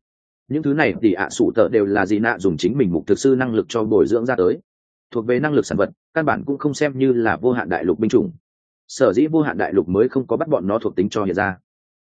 những thứ này thì ạ sủ tợ đều là dị nạ dùng chính mình mục thực sư năng lực cho bồi dưỡng ra tới, thuộc về năng lực sản vật, căn bản cũng không xem như là vô hạn đại lục binh chủng. Sở dĩ vô hạn đại lục mới không có bắt bọn nó thuộc tính cho hiện ra.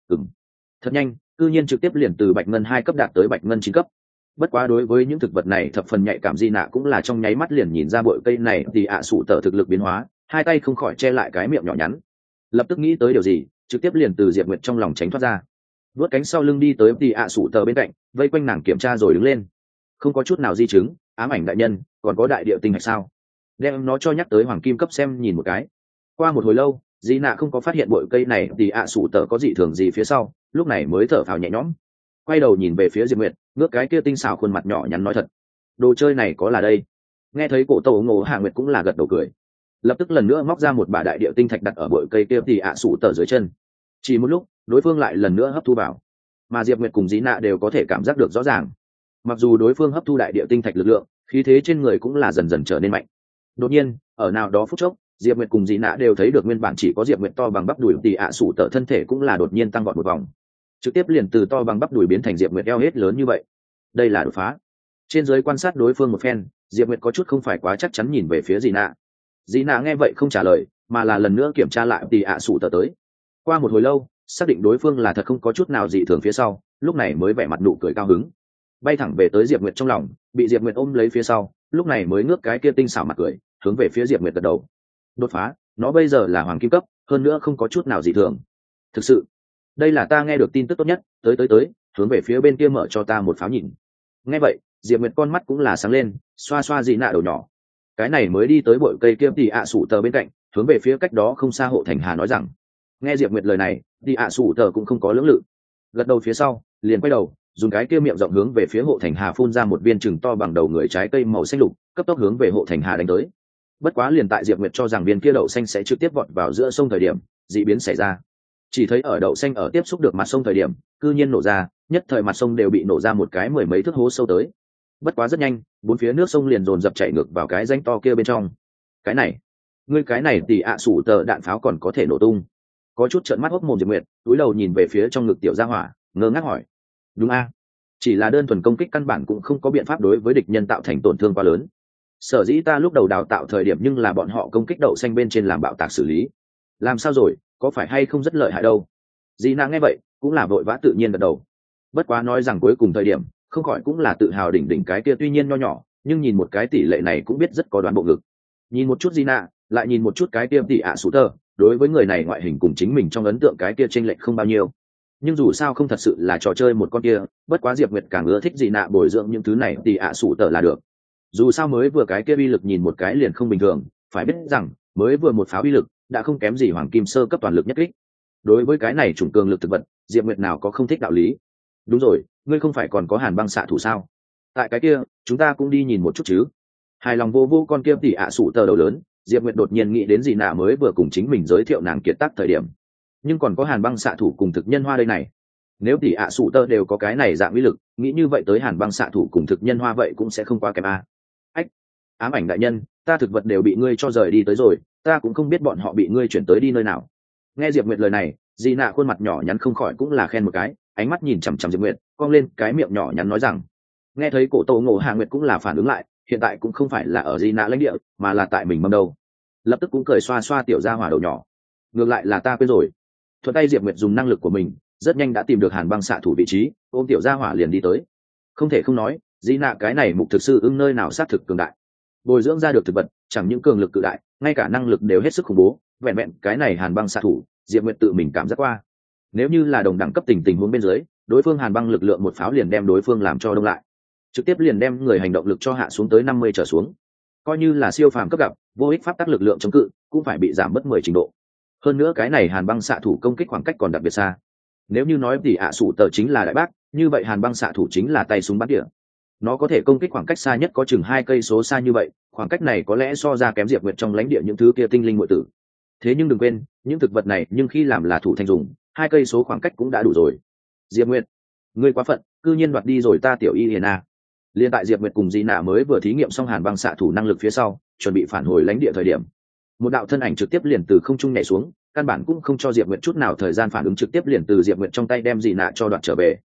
Thật nhanh, cư nhiên trực tiếp liền từ bạch ngân 2 cấp đạt tới bạch ngân 9 cấp. Bất quá đối với những thực vật này thập phần nhạy cảm di nạ cũng là trong nháy mắt liền nhìn ra bội cây này thì ạ sủ tở thực lực biến hóa, hai tay không khỏi che lại cái miệng nhỏ nhắn, lập tức nghĩ tới điều gì, trực tiếp liền từ Diệp Nguyệt trong lòng tránh thoát ra, vớt cánh sau lưng đi tới thì ạ sủ tở bên cạnh, vây quanh nàng kiểm tra rồi đứng lên. Không có chút nào di chứng, ám ảnh đại nhân, còn có đại địa tinh hạch sao? Đem nó cho nhắc tới hoàng kim cấp xem nhìn một cái. Qua một hồi lâu, di nạ không có phát hiện bội cây này thì ạ sủ tở có dị thường gì phía sau, lúc này mới thở phào nhẹ nhõm, quay đầu nhìn về phía Diệp Nguyệt, ngước cái kia tinh xảo khuôn mặt nhỏ nhắn nói thật, đồ chơi này có là đây. Nghe thấy cổ Tô Ngộ Hạ Nguyệt cũng là gật đầu cười, lập tức lần nữa móc ra một bả đại địa tinh thạch đặt ở bội cây kia thì ạ sủ tở dưới chân. Chỉ một lúc, đối phương lại lần nữa hấp thu vào, mà Diệp Nguyệt cùng Dĩ Nạ đều có thể cảm giác được rõ ràng, mặc dù đối phương hấp thu đại địa tinh thạch lực lượng, khí thế trên người cũng là dần dần trở nên mạnh. Đột nhiên, ở nào đó phút chốc, Diệp Nguyệt cùng Dĩ Nạ đều thấy được nguyên bản chỉ có Diệp Nguyệt to bằng bắp đùi thì ạ sủ tở thân thể cũng là đột nhiên tăng vọt một vòng, trực tiếp liền từ to bằng bắp đùi biến thành Diệp Nguyệt eo hết lớn như vậy. Đây là đột phá. Trên dưới quan sát đối phương một phen, Diệp Nguyệt có chút không phải quá chắc chắn nhìn về phía Dĩ Nạ. Dĩ Nạ nghe vậy không trả lời, mà là lần nữa kiểm tra lại thì ạ sủ tở tới. Qua một hồi lâu, xác định đối phương là thật không có chút nào dị thường phía sau, lúc này mới vẻ mặt nụ cười cao hứng, bay thẳng về tới Diệp Nguyệt trong lòng, bị Diệp Nguyệt ôm lấy phía sau, lúc này mới ngước cái kia tinh xảo mặt cười, hướng về phía Diệp Nguyệt gật đầu. Đột phá, nó bây giờ là hoàng kim cấp, hơn nữa không có chút nào dị thường. Thực sự, đây là ta nghe được tin tức tốt nhất, tới, hướng về phía bên kia mở cho ta một pháo nhìn. Nghe vậy, Diệp Nguyệt con mắt cũng là sáng lên, xoa xoa Dĩ Nạ đầu nhỏ. Cái này mới đi tới bội cây kia thì ạ sủ tờ bên cạnh, hướng về phía cách đó không xa Hộ Thành Hà nói rằng. Nghe Diệp Nguyệt lời này, thì ạ sủ tờ cũng không có lưỡng lự, gật đầu phía sau, liền quay đầu, dùng cái kia miệng rộng hướng về phía Hộ Thành Hà phun ra một viên chừng to bằng đầu người trái cây màu xanh lục, cấp tốc hướng về Hộ Thành Hà đánh tới. Bất quá liền tại Diệp Nguyệt cho rằng viên kia đậu xanh sẽ trực tiếp vọt vào giữa sông thời điểm, dị biến xảy ra. Chỉ thấy ở đậu xanh ở tiếp xúc được mặt sông thời điểm, cư nhiên nổ ra, nhất thời mặt sông đều bị nổ ra một cái mười mấy thước hố sâu tới. Bất quá rất nhanh, bốn phía nước sông liền dồn dập chảy ngược vào cái rãnh to kia bên trong. Cái này, ngươi cái này thì ạ sủ tờ đạn pháo còn có thể nổ tung. Có chút trợn mắt hốc mồm Diệp Nguyệt, túi đầu nhìn về phía trong ngực tiểu gia hỏa, ngơ ngác hỏi. Đúng a, chỉ là đơn thuần công kích căn bản cũng không có biện pháp đối với địch nhân tạo thành tổn thương quá lớn. Sở dĩ ta lúc đầu đào tạo thời điểm nhưng là bọn họ công kích đậu xanh bên trên làm bạo tạc xử lý. Làm sao rồi, có phải hay không rất lợi hại đâu? Dĩ Nạ nghe vậy, cũng là vội vã tự nhiên gật đầu. Bất quá nói rằng cuối cùng thời điểm, không khỏi cũng là tự hào đỉnh đỉnh cái kia tuy nhiên nho nhỏ, nhưng nhìn một cái tỷ lệ này cũng biết rất có đoán bộ ngực. Nhìn một chút Dĩ Nạ, lại nhìn một chút cái kia tỷ ạ sủ tờ, đối với người này ngoại hình cùng chính mình trong ấn tượng cái kia chênh lệch không bao nhiêu. Nhưng dù sao không thật sự là trò chơi một con kia, bất quá Diệp Nguyệt càng ưa thích Dĩ Nạ bồi dưỡng những thứ này tỷ ạ sủ tờ là được. Dù sao mới vừa cái kia uy lực nhìn một cái liền không bình thường, phải biết rằng mới vừa một pháo uy lực đã không kém gì hoàng kim sơ cấp toàn lực nhất kích. Đối với cái này chủng cường lực thực vật, Diệp Nguyệt nào có không thích đạo lý. Đúng rồi, ngươi không phải còn có hàn băng xạ thủ sao? Tại cái kia, chúng ta cũng đi nhìn một chút chứ. Hài lòng vô vô con kia tỷ ạ sủ tờ đầu lớn, Diệp Nguyệt đột nhiên nghĩ đến gì nạ mới vừa cùng chính mình giới thiệu nàng kiệt tác thời điểm. Nhưng còn có hàn băng xạ thủ cùng thực nhân hoa đây này. Nếu tỷ ạ sủ tờ đều có cái này dạng uy lực, nghĩ như vậy tới hàn băng xạ thủ cùng thực nhân hoa vậy cũng sẽ không quá kém a. Ách, ám ảnh đại nhân, ta thực vật đều bị ngươi cho rời đi tới rồi, ta cũng không biết bọn họ bị ngươi chuyển tới đi nơi nào. Nghe Diệp Nguyệt lời này, Di Nạ khuôn mặt nhỏ nhắn không khỏi cũng là khen một cái, ánh mắt nhìn chằm chằm Diệp Nguyệt, cong lên cái miệng nhỏ nhắn nói rằng. Nghe thấy cổ Tô Ngộ Hạ Nguyệt cũng là phản ứng lại, hiện tại cũng không phải là ở Di Nạ lãnh địa, mà là tại mình mâm đầu. Lập tức cũng cười xoa xoa tiểu gia hỏa đầu nhỏ. Ngược lại là ta quên rồi. Thuận tay Diệp Nguyệt dùng năng lực của mình, rất nhanh đã tìm được hàn băng xạ thủ vị trí, ôm tiểu gia hỏa liền đi tới. Không thể không nói, Di Nạ cái này mục thực sư ưng nơi nào sát thực cường đại. Bồi dưỡng ra được thực vật, chẳng những cường lực cự đại, ngay cả năng lực đều hết sức khủng bố, vẹn vẹn cái này hàn băng xạ thủ, Diệp Nguyệt tự mình cảm giác qua. Nếu như là đồng đẳng cấp tình huống bên dưới, đối phương hàn băng lực lượng một pháo liền đem đối phương làm cho đông lại, trực tiếp liền đem người hành động lực cho hạ xuống tới 50 trở xuống. Coi như là siêu phàm cấp gặp, vô ích pháp tắc lực lượng chống cự, cũng phải bị giảm mất 10 trình độ. Hơn nữa cái này hàn băng xạ thủ công kích khoảng cách còn đặc biệt xa. Nếu như nói thì ạ sủ tờ chính là đại bác, như vậy hàn băng xạ thủ chính là tay súng bắn địa. Nó có thể công kích khoảng cách xa nhất có chừng 2 cây số xa như vậy, khoảng cách này có lẽ so ra kém Diệp Nguyệt trong lãnh địa những thứ kia tinh linh muội tử. Thế nhưng đừng quên, những thực vật này nhưng khi làm là thủ thành dùng, 2 cây số khoảng cách cũng đã đủ rồi. Diệp Nguyệt, ngươi quá phận, cư nhiên đoạt đi rồi ta tiểu y hiền a. Liên tại Diệp Nguyệt cùng Di Nạ mới vừa thí nghiệm xong hàn băng xạ thủ năng lực phía sau, chuẩn bị phản hồi lãnh địa thời điểm, một đạo thân ảnh trực tiếp liền từ không trung nhảy xuống, căn bản cũng không cho Diệp Nguyệt chút nào thời gian phản ứng, trực tiếp liền từ Diệp Nguyệt trong tay đem Di Nạ cho đoạt trở về.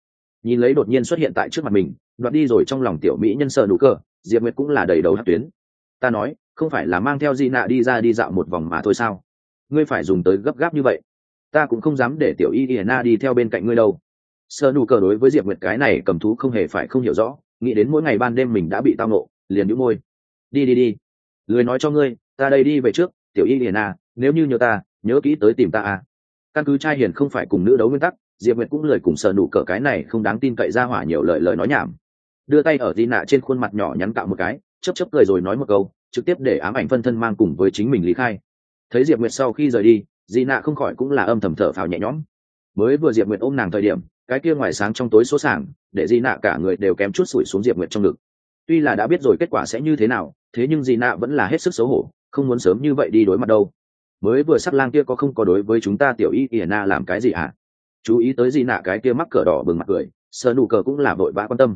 Nhìn lấy đột nhiên xuất hiện tại trước mặt mình, đoạt đi rồi trong lòng tiểu mỹ nhân sờ nụ cờ, Diệp Nguyệt cũng là đầy đầu hát tuyến. Ta nói, không phải là mang theo Di Nạ đi ra đi dạo một vòng mà thôi sao? Ngươi phải dùng tới gấp gáp như vậy? Ta cũng không dám để tiểu Ina đi theo bên cạnh ngươi đâu. Sờ nụ cờ đối với Diệp Nguyệt cái này cầm thú không hề phải không hiểu rõ, nghĩ đến mỗi ngày ban đêm mình đã bị tao nộ, liền nhíu môi. Đi. Lười nói cho ngươi, ta đây đi về trước, tiểu Ina, nếu như nhớ ta, nhớ kỹ tới tìm ta à. Căn cứ trai hiền không phải cùng nữ đấu nguyên tắc, Diệp Nguyệt cũng lười cùng sờ nụ cờ cái này không đáng tin cậy ra hỏa nhiều lời nói nhảm. Đưa tay ở Di Nạ trên khuôn mặt nhỏ nhắn cạo một cái, chớp cười rồi nói một câu, trực tiếp để ám ảnh phân thân mang cùng với chính mình lý khai. Thấy Diệp Nguyệt sau khi rời đi, Di Nạ không khỏi cũng là âm thầm thở phào nhẹ nhõm. Mới vừa Diệp Nguyệt ôm nàng thời điểm, cái kia ngoài sáng trong tối số sảng, để Di Nạ cả người đều kém chút sủi xuống Diệp Nguyệt trong ngực. Tuy là đã biết rồi kết quả sẽ như thế nào, thế nhưng Di Nạ vẫn là hết sức xấu hổ, không muốn sớm như vậy đi đối mặt đâu. Mới vừa sắc lang kia có không có đối với chúng ta tiểu Ina làm cái gì hả? Chú ý tới Di Nạ cái kia mắc cỡ đỏ bừng mặt cười, sờ nụ cờ cũng là vội vã quan tâm.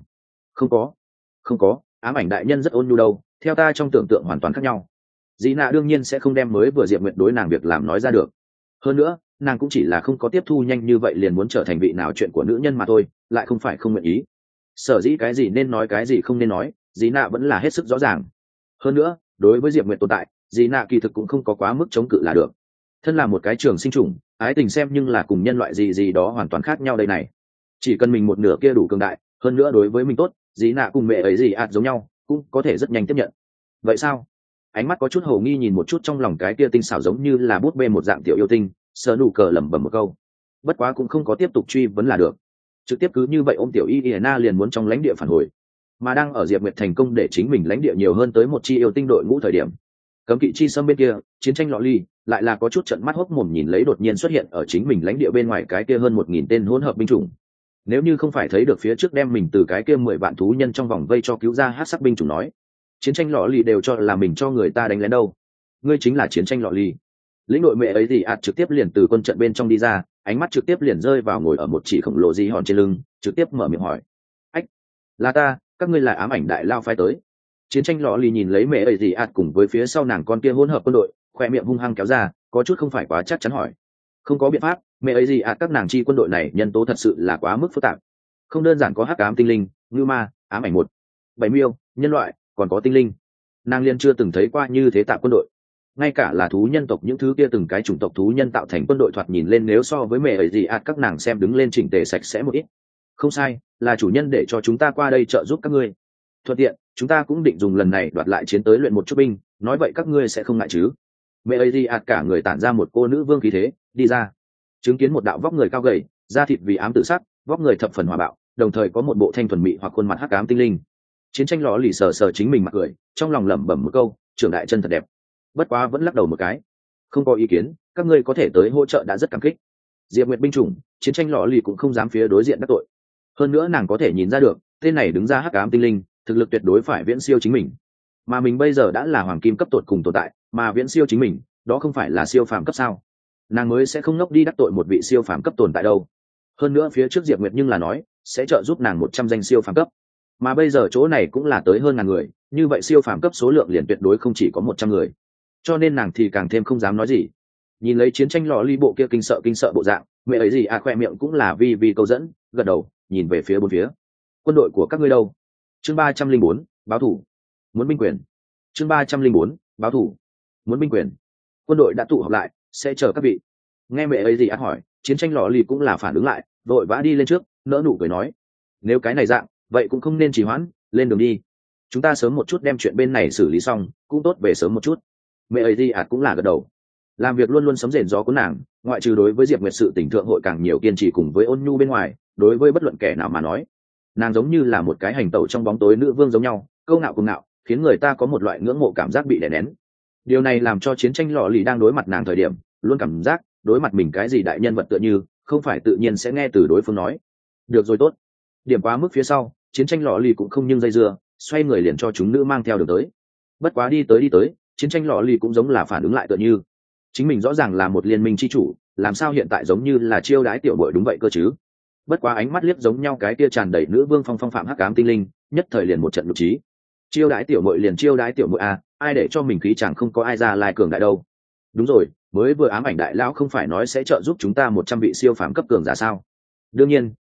Không có, ám ảnh đại nhân rất ôn nhu đâu, theo ta trong tưởng tượng hoàn toàn khác nhau. Di Nạ đương nhiên sẽ không đem mới vừa Diệp Nguyệt đối nàng việc làm nói ra được. Hơn nữa, nàng cũng chỉ là không có tiếp thu nhanh như vậy liền muốn trở thành vị nào chuyện của nữ nhân mà thôi, lại không phải không nguyện ý. Sở dĩ cái gì nên nói cái gì không nên nói, Di Nạ vẫn là hết sức rõ ràng. Hơn nữa, đối với Diệp Nguyệt tồn tại, Di Nạ kỳ thực cũng không có quá mức chống cự là được. Thân là một cái trường sinh chủng, ái tình xem nhưng là cùng nhân loại gì đó hoàn toàn khác nhau đây này. Chỉ cần mình một nửa kia đủ cường đại, hơn nữa đối với mình tốt, Di Nạ cùng mẹ ấy gì giống nhau, cũng có thể rất nhanh tiếp nhận. Vậy sao? Ánh mắt có chút hồ nghi nhìn một chút trong lòng cái kia tinh xảo giống như là bút bê một dạng tiểu yêu tinh, sờ nụ cờ lẩm bẩm một câu. Bất quá cũng không có tiếp tục truy vấn là được, trực tiếp cứ như vậy ôm tiểu Ina liền muốn trong lãnh địa phản hồi. Mà đang ở Diệp Nguyệt thành công để chính mình lãnh địa nhiều hơn tới một chi yêu tinh đội ngũ thời điểm, cấm kỵ chi xâm bên kia, chiến tranh lọ ly lại là có chút trận mắt hốc mồm nhìn lấy đột nhiên xuất hiện ở chính mình lãnh địa bên ngoài cái kia hơn 1000 tên hỗn hợp binh chủng. Nếu như không phải thấy được phía trước đem mình từ cái kia 10 vạn thú nhân trong vòng vây cho cứu ra, hắc sắc binh chủng nói, chiến tranh lọ ly đều cho là mình cho người ta đánh lén đâu. Ngươi chính là chiến tranh lọ ly. Lĩnh đội mẹ ấy thì trực tiếp liền từ quân trận bên trong đi ra, ánh mắt trực tiếp liền rơi vào ngồi ở một chỉ khổng lồ di hòn trên lưng, trực tiếp mở miệng hỏi, ách, là ta, các ngươi là ám ảnh đại lao phái tới. Chiến tranh lọ ly nhìn lấy mẹ ấy thì cùng với phía sau nàng con kia hỗn hợp quân đội, khoe miệng hung hăng kéo ra, có chút không phải quá chắc chắn hỏi. Không có biện pháp, mẹ ấy gì các nàng chi quân đội này nhân tố thật sự là quá mức phức tạp, không đơn giản có hắc ám tinh linh, ngư ma, ám ảnh 7 miêu, nhân loại, còn có tinh linh. Nàng liên chưa từng thấy qua như thế tạp quân đội, ngay cả là thú nhân tộc những thứ kia từng cái chủng tộc thú nhân tạo thành quân đội thoạt nhìn lên nếu so với mẹ ấy gì các nàng xem đứng lên chỉnh tề sạch sẽ một ít. Không sai, là chủ nhân để cho chúng ta qua đây trợ giúp các ngươi. Thuận tiện, chúng ta cũng định dùng lần này đoạt lại chiến tới luyện một chút binh, nói vậy các ngươi sẽ không ngại chứ? Mẹ ấy gì cả người tản ra một cô nữ vương khí thế, đi ra. Chứng kiến một đạo vóc người cao gầy, da thịt vì ám tự sắc, vóc người thập phần hòa bạo, đồng thời có một bộ thanh thuần mị hoặc khuôn mặt hắc ám tinh linh. Chiến tranh lò lì sờ chính mình mặt cười, trong lòng lẩm bẩm một câu, trưởng đại chân thật đẹp. Bất quá vẫn lắc đầu một cái, không có ý kiến, các ngươi có thể tới hỗ trợ đã rất cảm kích. Diệp Nguyệt binh chủng, chiến tranh lò lì cũng không dám phía đối diện đắc tội. Hơn nữa nàng có thể nhìn ra được, tên này đứng ra hắc ám tinh linh, thực lực tuyệt đối phải viễn siêu chính mình. Mà mình bây giờ đã là hoàng kim cấp tột cùng tồn tại, mà viễn siêu chính mình, đó không phải là siêu phàm cấp sao? Nàng mới sẽ không ngốc đi đắc tội một vị siêu phàm cấp tồn tại đâu. Hơn nữa phía trước Diệp Nguyệt nhưng là nói sẽ trợ giúp nàng 100 danh siêu phàm cấp, mà bây giờ chỗ này cũng là tới hơn 1000 người, như vậy siêu phàm cấp số lượng liền tuyệt đối không chỉ có 100 người, cho nên nàng thì càng thêm không dám nói gì. Nhìn lấy chiến tranh lò ly bộ kia kinh sợ bộ dạng, mẹ ấy gì khoe miệng cũng là vì câu dẫn, gật đầu nhìn về phía bốn phía. Quân đội của các ngươi đâu? Chương 304, báo thủ, muốn binh quyền. Chương 304, báo thủ, muốn binh quyền. Quân đội đã tụ họp lại, sẽ chờ các vị. Nghe mẹ ấy gì hỏi, chiến tranh lò ly cũng là phản ứng lại, vội vã đi lên trước, nỡ nụ cười nói, nếu cái này dạng, vậy cũng không nên trì hoãn, lên đường đi. Chúng ta sớm một chút đem chuyện bên này xử lý xong, cũng tốt về sớm một chút. Mẹ ấy gì cũng là gật đầu. Làm việc luôn luôn sấm rền gió của nàng, ngoại trừ đối với Diệp Nguyệt sự tình thượng hội càng nhiều kiên trì cùng với ôn nhu bên ngoài, đối với bất luận kẻ nào mà nói, nàng giống như là một cái hành tẩu trong bóng tối nữ vương giống nhau, câu ngạo cùng ngạo, khiến người ta có một loại ngưỡng mộ cảm giác bị đè nén. Điều này làm cho chiến tranh lò lì đang đối mặt nàng thời điểm, luôn cảm giác đối mặt mình cái gì đại nhân vật tựa như không phải tự nhiên sẽ nghe từ đối phương nói. Được rồi tốt. Điểm quá mức phía sau, chiến tranh lò lì cũng không nhưng dây dưa, xoay người liền cho chúng nữ mang theo đường tới. Bất quá đi tới, chiến tranh lò lì cũng giống là phản ứng lại tựa như chính mình rõ ràng là một liên minh chi chủ, làm sao hiện tại giống như là chiêu đái tiểu bội đúng vậy cơ chứ? Bất quá ánh mắt liếc giống nhau cái kia tràn đầy nữ vương phong phạm hắc ám tinh linh, nhất thời liền một trận lục trí. Chiêu đái tiểu bội liền chiêu đái tiểu bội à, ai để cho mình khí chẳng không có ai ra lai cường đại đâu. Đúng rồi, mới vừa ám ảnh đại lão không phải nói sẽ trợ giúp chúng ta 100 vị siêu phàm cấp cường giả sao? Đương nhiên,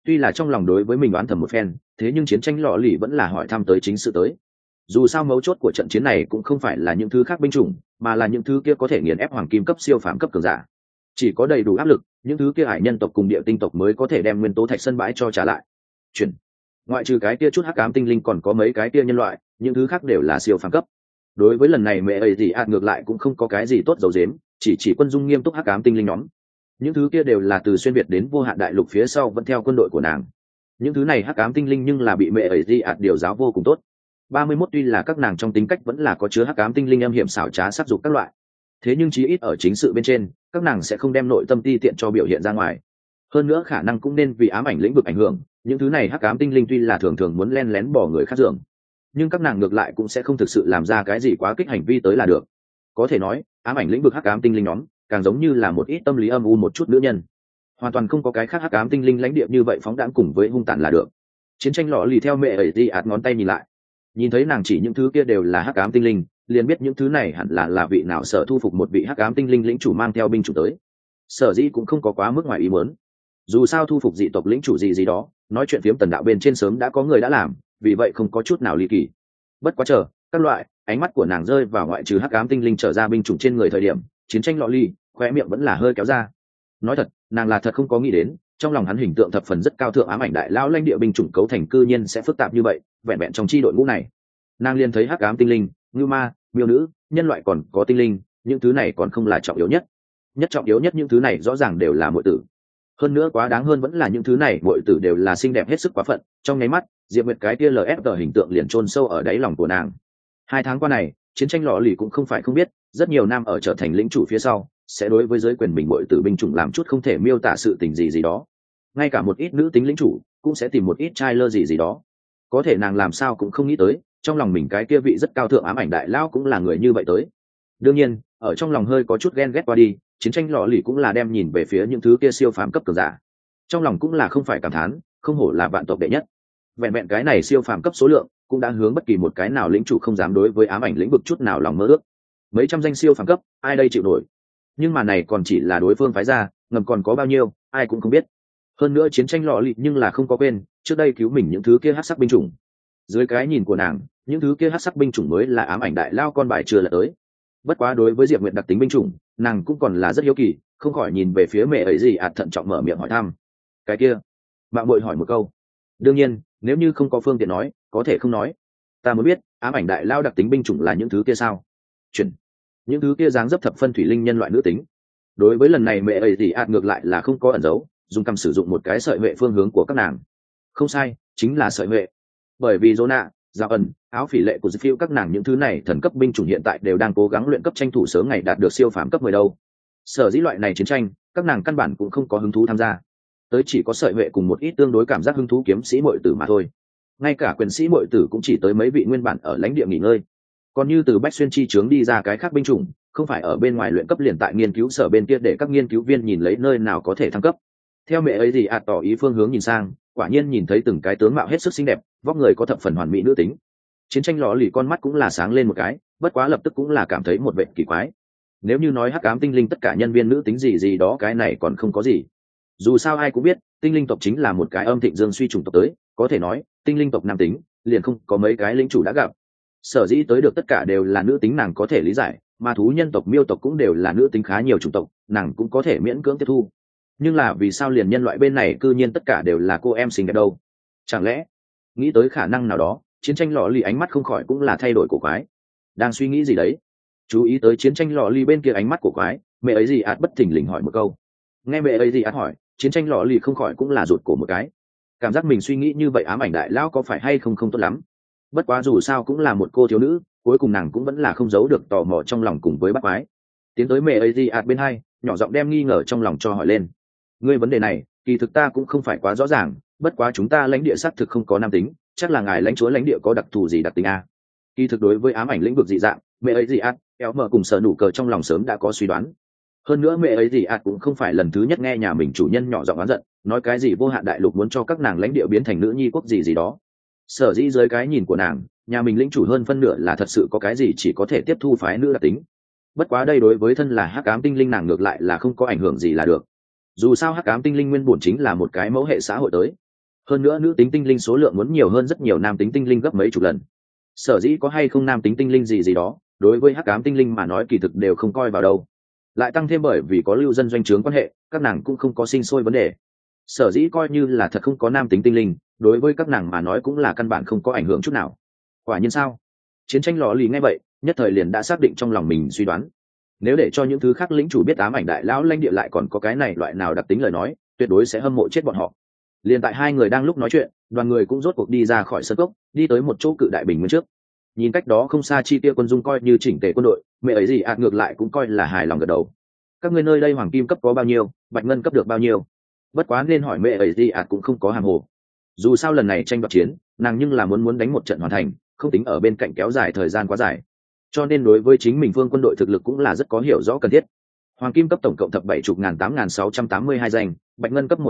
Tuy là trong lòng đối với mình đoán thầm một phen, thế nhưng chiến tranh lọ lì vẫn là hỏi thăm tới chính sự tới. Dù sao mấu chốt của trận chiến này cũng không phải là những thứ khác binh chủng, mà là những thứ kia có thể nghiền ép hoàng kim cấp siêu phàm cấp cường giả. Chỉ có đầy đủ áp lực, những thứ kia hải nhân tộc cùng địa tinh tộc mới có thể đem nguyên tố thạch sân bãi cho trả lại. Chuyển. Ngoại trừ cái kia chút hắc ám tinh linh còn có mấy cái kia nhân loại, những thứ khác đều là siêu phàm cấp. Đối với lần này mẹ ấy gì ngược lại cũng không có cái gì tốt dầu dếm, chỉ quân dung nghiêm túc hắc ám tinh linh nhóm. Những thứ kia đều là từ xuyên việt đến vô hạn đại lục phía sau vẫn theo quân đội của nàng. Những thứ này hắc ám tinh linh nhưng là bị mẹ ấy gì điều giáo vô cùng tốt. 31 tuy là các nàng trong tính cách vẫn là có chứa hắc ám tinh linh âm hiểm xảo trá sát dục các loại, thế nhưng chí ít ở chính sự bên trên các nàng sẽ không đem nội tâm ti tiện cho biểu hiện ra ngoài. Hơn nữa khả năng cũng nên vì ám ảnh lĩnh vực ảnh hưởng, những thứ này hắc ám tinh linh tuy là thường thường muốn len lén bỏ người khác giường, nhưng các nàng ngược lại cũng sẽ không thực sự làm ra cái gì quá kích hành vi tới là được. Có thể nói ám ảnh lĩnh vực hắc ám tinh linh nhóm càng giống như là một ít tâm lý âm u một chút nữ nhân, hoàn toàn không có cái khác hắc ám tinh linh lãnh địa như vậy phóng đãng cùng với hung tàn là được. Chiến tranh lọ lì theo mẹ ấy đi ngón tay nhìn lại, nhìn thấy nàng chỉ những thứ kia đều là hắc ám tinh linh, liền biết những thứ này hẳn là vị nào sở thu phục một vị hắc ám tinh linh lĩnh chủ mang theo binh chủ tới. Sở dĩ cũng không có quá mức ngoài ý muốn, dù sao thu phục dị tộc lĩnh chủ gì đó nói chuyện phiếm tần đạo bên trên sớm đã có người đã làm, vì vậy không có chút nào ly kỳ. Bất quá chờ các loại ánh mắt của nàng rơi vào ngoại trừ hắc ám tinh linh trở ra binh chủng trên người thời điểm, chiến tranh lọ ly khoe miệng vẫn là hơi kéo ra. Nói thật, nàng là thật không có nghĩ đến trong lòng hắn hình tượng thập phần rất cao thượng ám ảnh đại lao lãnh địa binh chủng cấu thành cư nhiên sẽ phức tạp như vậy, vẹn vẹn trong chi đội ngũ này nàng liền thấy hắc ám tinh linh, ngư ma, miêu nữ, nhân loại còn có tinh linh, những thứ này còn không là trọng yếu nhất. Trọng yếu nhất những thứ này rõ ràng đều là muội tử. Hơn nữa quá đáng hơn vẫn là những thứ này muội tử đều là xinh đẹp hết sức quá phận, trong nháy mắt Diệp Nguyệt cái kia LFG hình tượng liền chôn sâu ở đáy lòng của nàng. 2 tháng qua này, chiến tranh lọ lì cũng không phải không biết, rất nhiều nam ở trở thành lĩnh chủ phía sau sẽ đối với giới quyền mình muội tử binh chủng làm chút không thể miêu tả sự tình gì đó. Ngay cả một ít nữ tính lĩnh chủ cũng sẽ tìm một ít trai lơ gì đó. Có thể nàng làm sao cũng không nghĩ tới, trong lòng mình cái kia vị rất cao thượng ám ảnh đại lao cũng là người như vậy tới. Đương nhiên ở trong lòng hơi có chút ghen ghét qua đi, chiến tranh lọ lì cũng là đem nhìn về phía những thứ kia siêu phàm cấp cường giả, trong lòng cũng là không phải cảm thán, không hổ là vạn tộc đệ nhất. Vẹn vẹn cái này siêu phàm cấp số lượng cũng đã hướng bất kỳ một cái nào lĩnh chủ không dám đối với ám ảnh lĩnh vực chút nào lòng mơ ước. Mấy trăm danh siêu phàm cấp, ai đây chịu nổi? Nhưng mà này còn chỉ là đối phương phái ra, ngầm còn có bao nhiêu ai cũng không biết. Hơn nữa chiến tranh lọ lì nhưng là không có quên trước đây cứu mình những thứ kia hắc sắc binh chủng. Dưới cái nhìn của nàng, những thứ kia hắc sắc binh chủng mới là ám ảnh đại lao con bài chưa là tới. Bất quá đối với Diệp Nguyệt đặc tính binh chủng, nàng cũng còn là rất hiếu kỳ, không khỏi nhìn về phía mẹ ấy gì thận trọng mở miệng hỏi thăm. Cái kia, mạng muội hỏi một câu. Đương nhiên, nếu như không có phương tiện nói, có thể không nói. Ta muốn biết, ám ảnh đại lao đặc tính binh chủng là những thứ kia sao? Chuyển. Những thứ kia dáng dấp thập phân thủy linh nhân loại nữ tính. Đối với lần này mẹ ấy gì ngược lại là không có ẩn giấu, dùng cầm sử dụng một cái sợi vệ phương hướng của các nàng. Không sai, chính là sợi vệ. Bởi vì Zona, Giao ẩn, áo phỉ lệ của Diệp Phiêu các nàng những thứ này thần cấp binh chủng hiện tại đều đang cố gắng luyện cấp tranh thủ sớm ngày đạt được siêu phàm cấp 10 đâu. Sở dĩ loại này chiến tranh, các nàng căn bản cũng không có hứng thú tham gia. Tới chỉ có sợi vệ cùng một ít tương đối cảm giác hứng thú kiếm sĩ muội tử mà thôi. Ngay cả quyền sĩ muội tử cũng chỉ tới mấy vị nguyên bản ở lãnh địa nghỉ ngơi. Còn như từ Bách Xuyên chi trướng đi ra cái khác binh chủng, không phải ở bên ngoài luyện cấp liền tại nghiên cứu sở bên kia để các nghiên cứu viên nhìn lấy nơi nào có thể thăng cấp. Theo mẹ ấy gì tỏ ý phương hướng nhìn sang, quả nhiên nhìn thấy từng cái tướng mạo hết sức xinh đẹp, vóc người có thập phần hoàn mỹ nữ tính. Chiến tranh lọ lì con mắt cũng là sáng lên một cái, bất quá lập tức cũng là cảm thấy một vẻ kỳ quái. Nếu như nói hắc ám tinh linh tất cả nhân viên nữ tính gì đó cái này còn không có gì. Dù sao ai cũng biết, tinh linh tộc chính là một cái âm thịnh dương suy chủng tộc tới, có thể nói, tinh linh tộc nam tính, liền không có mấy cái lĩnh chủ đã gặp. Sở dĩ tới được tất cả đều là nữ tính nàng có thể lý giải, mà thú nhân tộc miêu tộc cũng đều là nữ tính khá nhiều chủng tộc, nàng cũng có thể miễn cưỡng tiếp thu. Nhưng là vì sao liền nhân loại bên này cư nhiên tất cả đều là cô em xinh đẹp đâu? Chẳng lẽ nghĩ tới khả năng nào đó, chiến tranh lọ lì ánh mắt không khỏi cũng là thay đổi cổ quái. Đang suy nghĩ gì đấy? Chú ý tới chiến tranh lọ lì bên kia ánh mắt cổ quái, mẹ ấy gì bất thình lình hỏi một câu. Nghe mẹ ấy gì hỏi, chiến tranh lọ lì không khỏi cũng là rụt cổ một cái. Cảm giác mình suy nghĩ như vậy ám ảnh đại lão có phải hay không không tốt lắm. Bất quá dù sao cũng là một cô thiếu nữ, cuối cùng nàng cũng vẫn là không giấu được tò mò trong lòng cùng với bắt quái. Tiến tới mẹ ấy gì bên hai, nhỏ giọng đem nghi ngờ trong lòng cho hỏi lên. Ngươi vấn đề này, kỳ thực ta cũng không phải quá rõ ràng, bất quá chúng ta lãnh địa xác thực không có nam tính, chắc là ngài lãnh chúa lãnh địa có đặc thù gì đặc tính a? Kỳ thực đối với ám ảnh lĩnh vực dị dạng, mẹ ấy gì kéo mở cùng sở nụ cờ trong lòng sớm đã có suy đoán. Hơn nữa mẹ ấy gì cũng không phải lần thứ nhất nghe nhà mình chủ nhân nhỏ giọng oán giận, nói cái gì vô hạn đại lục muốn cho các nàng lãnh địa biến thành nữ nhi quốc gì đó. Sở dĩ dưới cái nhìn của nàng, nhà mình lĩnh chủ hơn phân nửa là thật sự có cái gì chỉ có thể tiếp thu phái nữ đặc tính. Bất quá đây đối với thân là hắc ám tinh linh nàng ngược lại là không có ảnh hưởng gì là được. Dù sao hắc ám tinh linh nguyên bổn chính là một cái mẫu hệ xã hội tới, hơn nữa nữ tính tinh linh số lượng muốn nhiều hơn rất nhiều nam tính tinh linh gấp mấy chục lần. Sở dĩ có hay không nam tính tinh linh gì gì đó đối với hắc ám tinh linh mà nói kỳ thực đều không coi vào đâu, lại tăng thêm bởi vì có lưu dân doanh trướng quan hệ, các nàng cũng không có sinh sôi vấn đề. Sở dĩ coi như là thật không có nam tính tinh linh, đối với các nàng mà nói cũng là căn bản không có ảnh hưởng chút nào. Quả nhiên sao? Chiến tranh lò lì nghe vậy nhất thời liền đã xác định trong lòng mình suy đoán, nếu để cho những thứ khác lĩnh chủ biết ám ảnh đại lão lãnh địa lại còn có cái này loại nào đặc tính lời nói, tuyệt đối sẽ hâm mộ chết bọn họ. Liền tại hai người đang lúc nói chuyện, đoàn người cũng rốt cuộc đi ra khỏi sân cốc, đi tới một chỗ cự đại bình nguyên trước. Nhìn cách đó không xa chi tiêu quân dung coi như chỉnh tề quân đội, mẹ ấy gì ngược lại cũng coi là hài lòng gật đầu. Các ngươi nơi đây hoàng kim cấp có bao nhiêu, bạch ngân cấp được bao nhiêu? Bất quá nên hỏi mẹ ấy gì cũng không có hàm hồ. Dù sao lần này tranh đoạt chiến, nàng nhưng là muốn đánh một trận hoàn thành, không tính ở bên cạnh kéo dài thời gian quá dài. Cho nên đối với chính mình phương quân đội thực lực cũng là rất có hiểu rõ cần thiết. Hoàng kim cấp tổng cộng thập 70.8.682 danh, bạch ngân cấp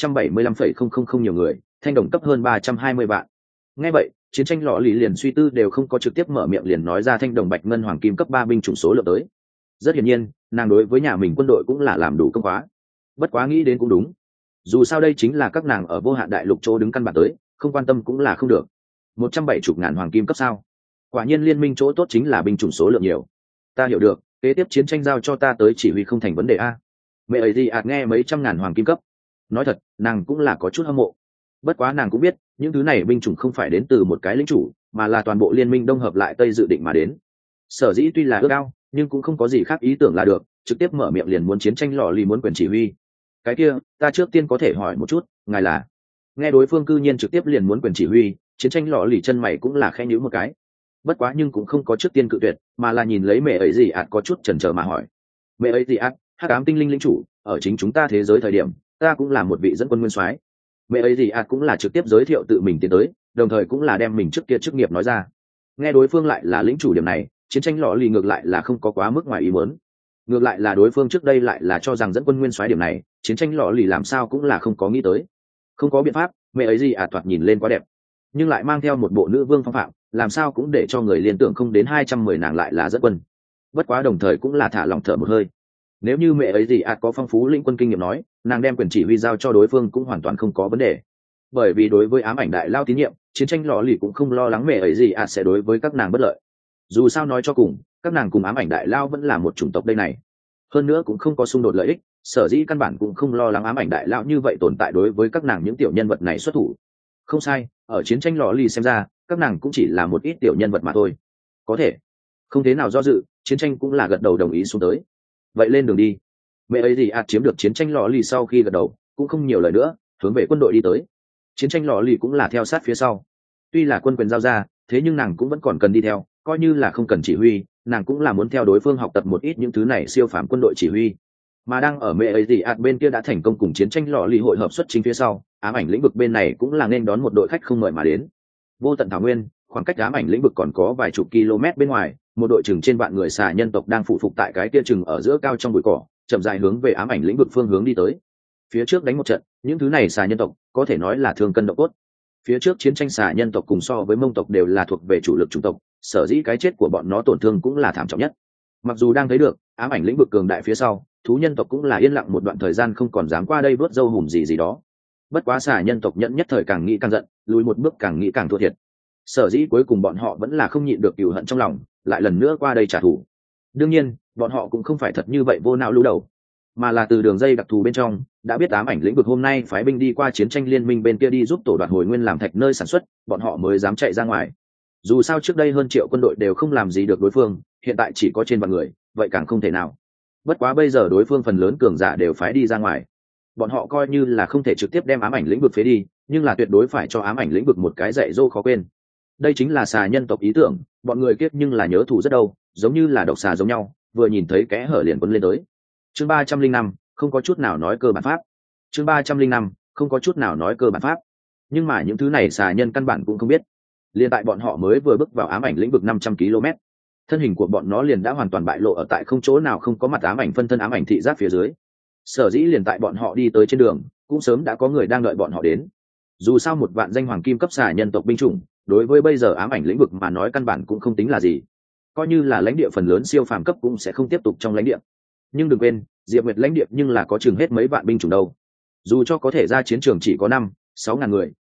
100.675,000 nhiều người, thanh đồng cấp hơn 320 vạn. Nghe vậy, chiến tranh lọ lì liền suy tư đều không có trực tiếp mở miệng liền nói ra thanh đồng bạch ngân hoàng kim cấp 3 binh chủng số lượng tới. Rất hiển nhiên, nàng đối với nhà mình quân đội cũng là làm đủ công khóa. Bất quá nghĩ đến cũng đúng. Dù sao đây chính là các nàng ở vô hạn đại lục chỗ đứng căn bản tới, không quan tâm cũng là không được. 170.000 hoàng kim cấp sao? Quả nhiên liên minh chỗ tốt chính là binh chủng số lượng nhiều. Ta hiểu được, kế tiếp chiến tranh giao cho ta tới chỉ huy không thành vấn đề a. Mẹ ấy gì nghe mấy trăm ngàn hoàng kim cấp. Nói thật, nàng cũng là có chút hâm mộ. Bất quá nàng cũng biết, những thứ này binh chủng không phải đến từ một cái lĩnh chủ, mà là toàn bộ liên minh đông hợp lại Tây dự định mà đến. Sở dĩ tuy là ước ao, nhưng cũng không có gì khác ý tưởng là được, trực tiếp mở miệng liền muốn chiến tranh lò lì muốn quyền chỉ huy. Cái kia, ta trước tiên có thể hỏi một chút, ngài là? Nghe đối phương cư nhiên trực tiếp liền muốn quyền chỉ huy, chiến tranh lò lì chân mày cũng là khẽ nhíu một cái. Bất quá nhưng cũng không có trước tiên cự tuyệt, mà là nhìn lấy mẹ ấy gì có chút chần chờ mà hỏi. Mẹ ấy gì hắc ám tinh linh lĩnh chủ, ở chính chúng ta thế giới thời điểm, ta cũng là một vị dẫn quân nguyên soái. Mẹ ấy gì cũng là trực tiếp giới thiệu tự mình tiến tới, đồng thời cũng là đem mình trước kia chức nghiệp nói ra. Nghe đối phương lại là lĩnh chủ điểm này, chiến tranh lọ lì ngược lại là không có quá mức ngoài ý muốn. Ngược lại là đối phương trước đây lại là cho rằng dẫn quân nguyên soái điểm này, chiến tranh lọ lì làm sao cũng là không có nghĩ tới. Không có biện pháp, mẹ ấy gì thoạt nhìn lên quá đẹp, nhưng lại mang theo một bộ nữ vương phong phạm, làm sao cũng để cho người liên tưởng không đến 210 nàng lại là dẫn quân. Bất quá đồng thời cũng là thả lòng thở một hơi. Nếu như mẹ ấy gì có phong phú lĩnh quân kinh nghiệm nói, nàng đem quyền chỉ huy giao cho đối phương cũng hoàn toàn không có vấn đề. Bởi vì đối với ám ảnh đại lao tín nhiệm, chiến tranh lọ lì cũng không lo lắng mẹ ấy gì sẽ đối với các nàng bất lợi. Dù sao nói cho cùng, các nàng cùng ám ảnh đại lao vẫn là một chủng tộc đây này. Hơn nữa cũng không có xung đột lợi ích, sở dĩ căn bản cũng không lo lắng ám ảnh đại lao như vậy tồn tại đối với các nàng những tiểu nhân vật này xuất thủ. Không sai, ở chiến tranh lọ lì xem ra, các nàng cũng chỉ là một ít tiểu nhân vật mà thôi. Có thể, không thế nào do dự, chiến tranh cũng là gật đầu đồng ý xuống tới. Vậy lên đường đi. Mẹ ấy gì chiếm được chiến tranh lọ lì sau khi gật đầu, cũng không nhiều lời nữa, hướng về quân đội đi tới. Chiến tranh lọ lì cũng là theo sát phía sau. Tuy là quân quyền giao ra, thế nhưng nàng cũng vẫn còn cần đi theo, coi như là không cần chỉ huy, nàng cũng là muốn theo đối phương học tập một ít những thứ này siêu phàm quân đội chỉ huy. Mà đang ở mẹ ấy gì bên kia đã thành công cùng chiến tranh lọ lì hội hợp xuất chính phía sau, ám ảnh lĩnh vực bên này cũng là nên đón một đội khách không mời mà đến. Vô tận thảo nguyên, khoảng cách ám ảnh lĩnh vực còn có vài chục km bên ngoài, một đội chừng trên vạn người xà nhân tộc đang phụ phục tại cái kia chừng ở giữa cao trong bụi cỏ, chậm rãi hướng về ám ảnh lĩnh vực phương hướng đi tới. Phía trước đánh một trận, những thứ này xà nhân tộc có thể nói là thương cân độ cốt. Phía trước chiến tranh xà nhân tộc cùng so với mông tộc đều là thuộc về chủ lực chủng tộc, sở dĩ cái chết của bọn nó tổn thương cũng là thảm trọng nhất. Mặc dù đang thấy được ám ảnh lĩnh vực cường đại phía sau, thú nhân tộc cũng là yên lặng một đoạn thời gian không còn dám qua đây vớt dâu hùm gì gì đó. Bất quá xà nhân tộc nhẫn nhất thời càng nghĩ càng giận, lùi một bước càng nghĩ càng thua thiệt. Sở dĩ cuối cùng bọn họ vẫn là không nhịn được cừu hận trong lòng, lại lần nữa qua đây trả thù. Đương nhiên, bọn họ cũng không phải thật như vậy vô não lưu đầu, mà là từ đường dây đặc thù bên trong đã biết ám ảnh lĩnh vực hôm nay phái binh đi qua chiến tranh liên minh bên kia đi giúp tổ đoạt hồi nguyên làm thạch nơi sản xuất, bọn họ mới dám chạy ra ngoài. Dù sao trước đây hơn triệu quân đội đều không làm gì được đối phương, hiện tại chỉ có trên vạn người, vậy càng không thể nào. Bất quá bây giờ đối phương phần lớn cường giả đều phái đi ra ngoài, bọn họ coi như là không thể trực tiếp đem ám ảnh lĩnh vực phế đi, nhưng là tuyệt đối phải cho ám ảnh lĩnh vực một cái dạy dỗ khó quên. Đây chính là xà nhân tộc ý tưởng, bọn người kiếp nhưng là nhớ thù rất đâu, giống như là độc xà giống nhau, vừa nhìn thấy kẽ hở liền quấn lên tới. Chương 305, không có chút nào nói cơ bản pháp. Chương 305, không có chút nào nói cơ bản pháp. Nhưng mà những thứ này xà nhân căn bản cũng không biết. Liên tại bọn họ mới vừa bước vào ám ảnh lĩnh vực 500 km, thân hình của bọn nó liền đã hoàn toàn bại lộ ở tại không chỗ nào không có mặt ám ảnh phân thân ám ảnh thị giác phía dưới. Sở dĩ liền tại bọn họ đi tới trên đường, cũng sớm đã có người đang đợi bọn họ đến. Dù sao một vạn danh hoàng kim cấp xà nhân tộc binh chủng, đối với bây giờ ám ảnh lĩnh vực mà nói căn bản cũng không tính là gì. Coi như là lãnh địa phần lớn siêu phàm cấp cũng sẽ không tiếp tục trong lãnh địa. Nhưng đừng quên, Diệp Nguyệt lãnh địa nhưng là có chừng hết mấy vạn binh chủng đâu. Dù cho có thể ra chiến trường chỉ có 5-6 ngàn người,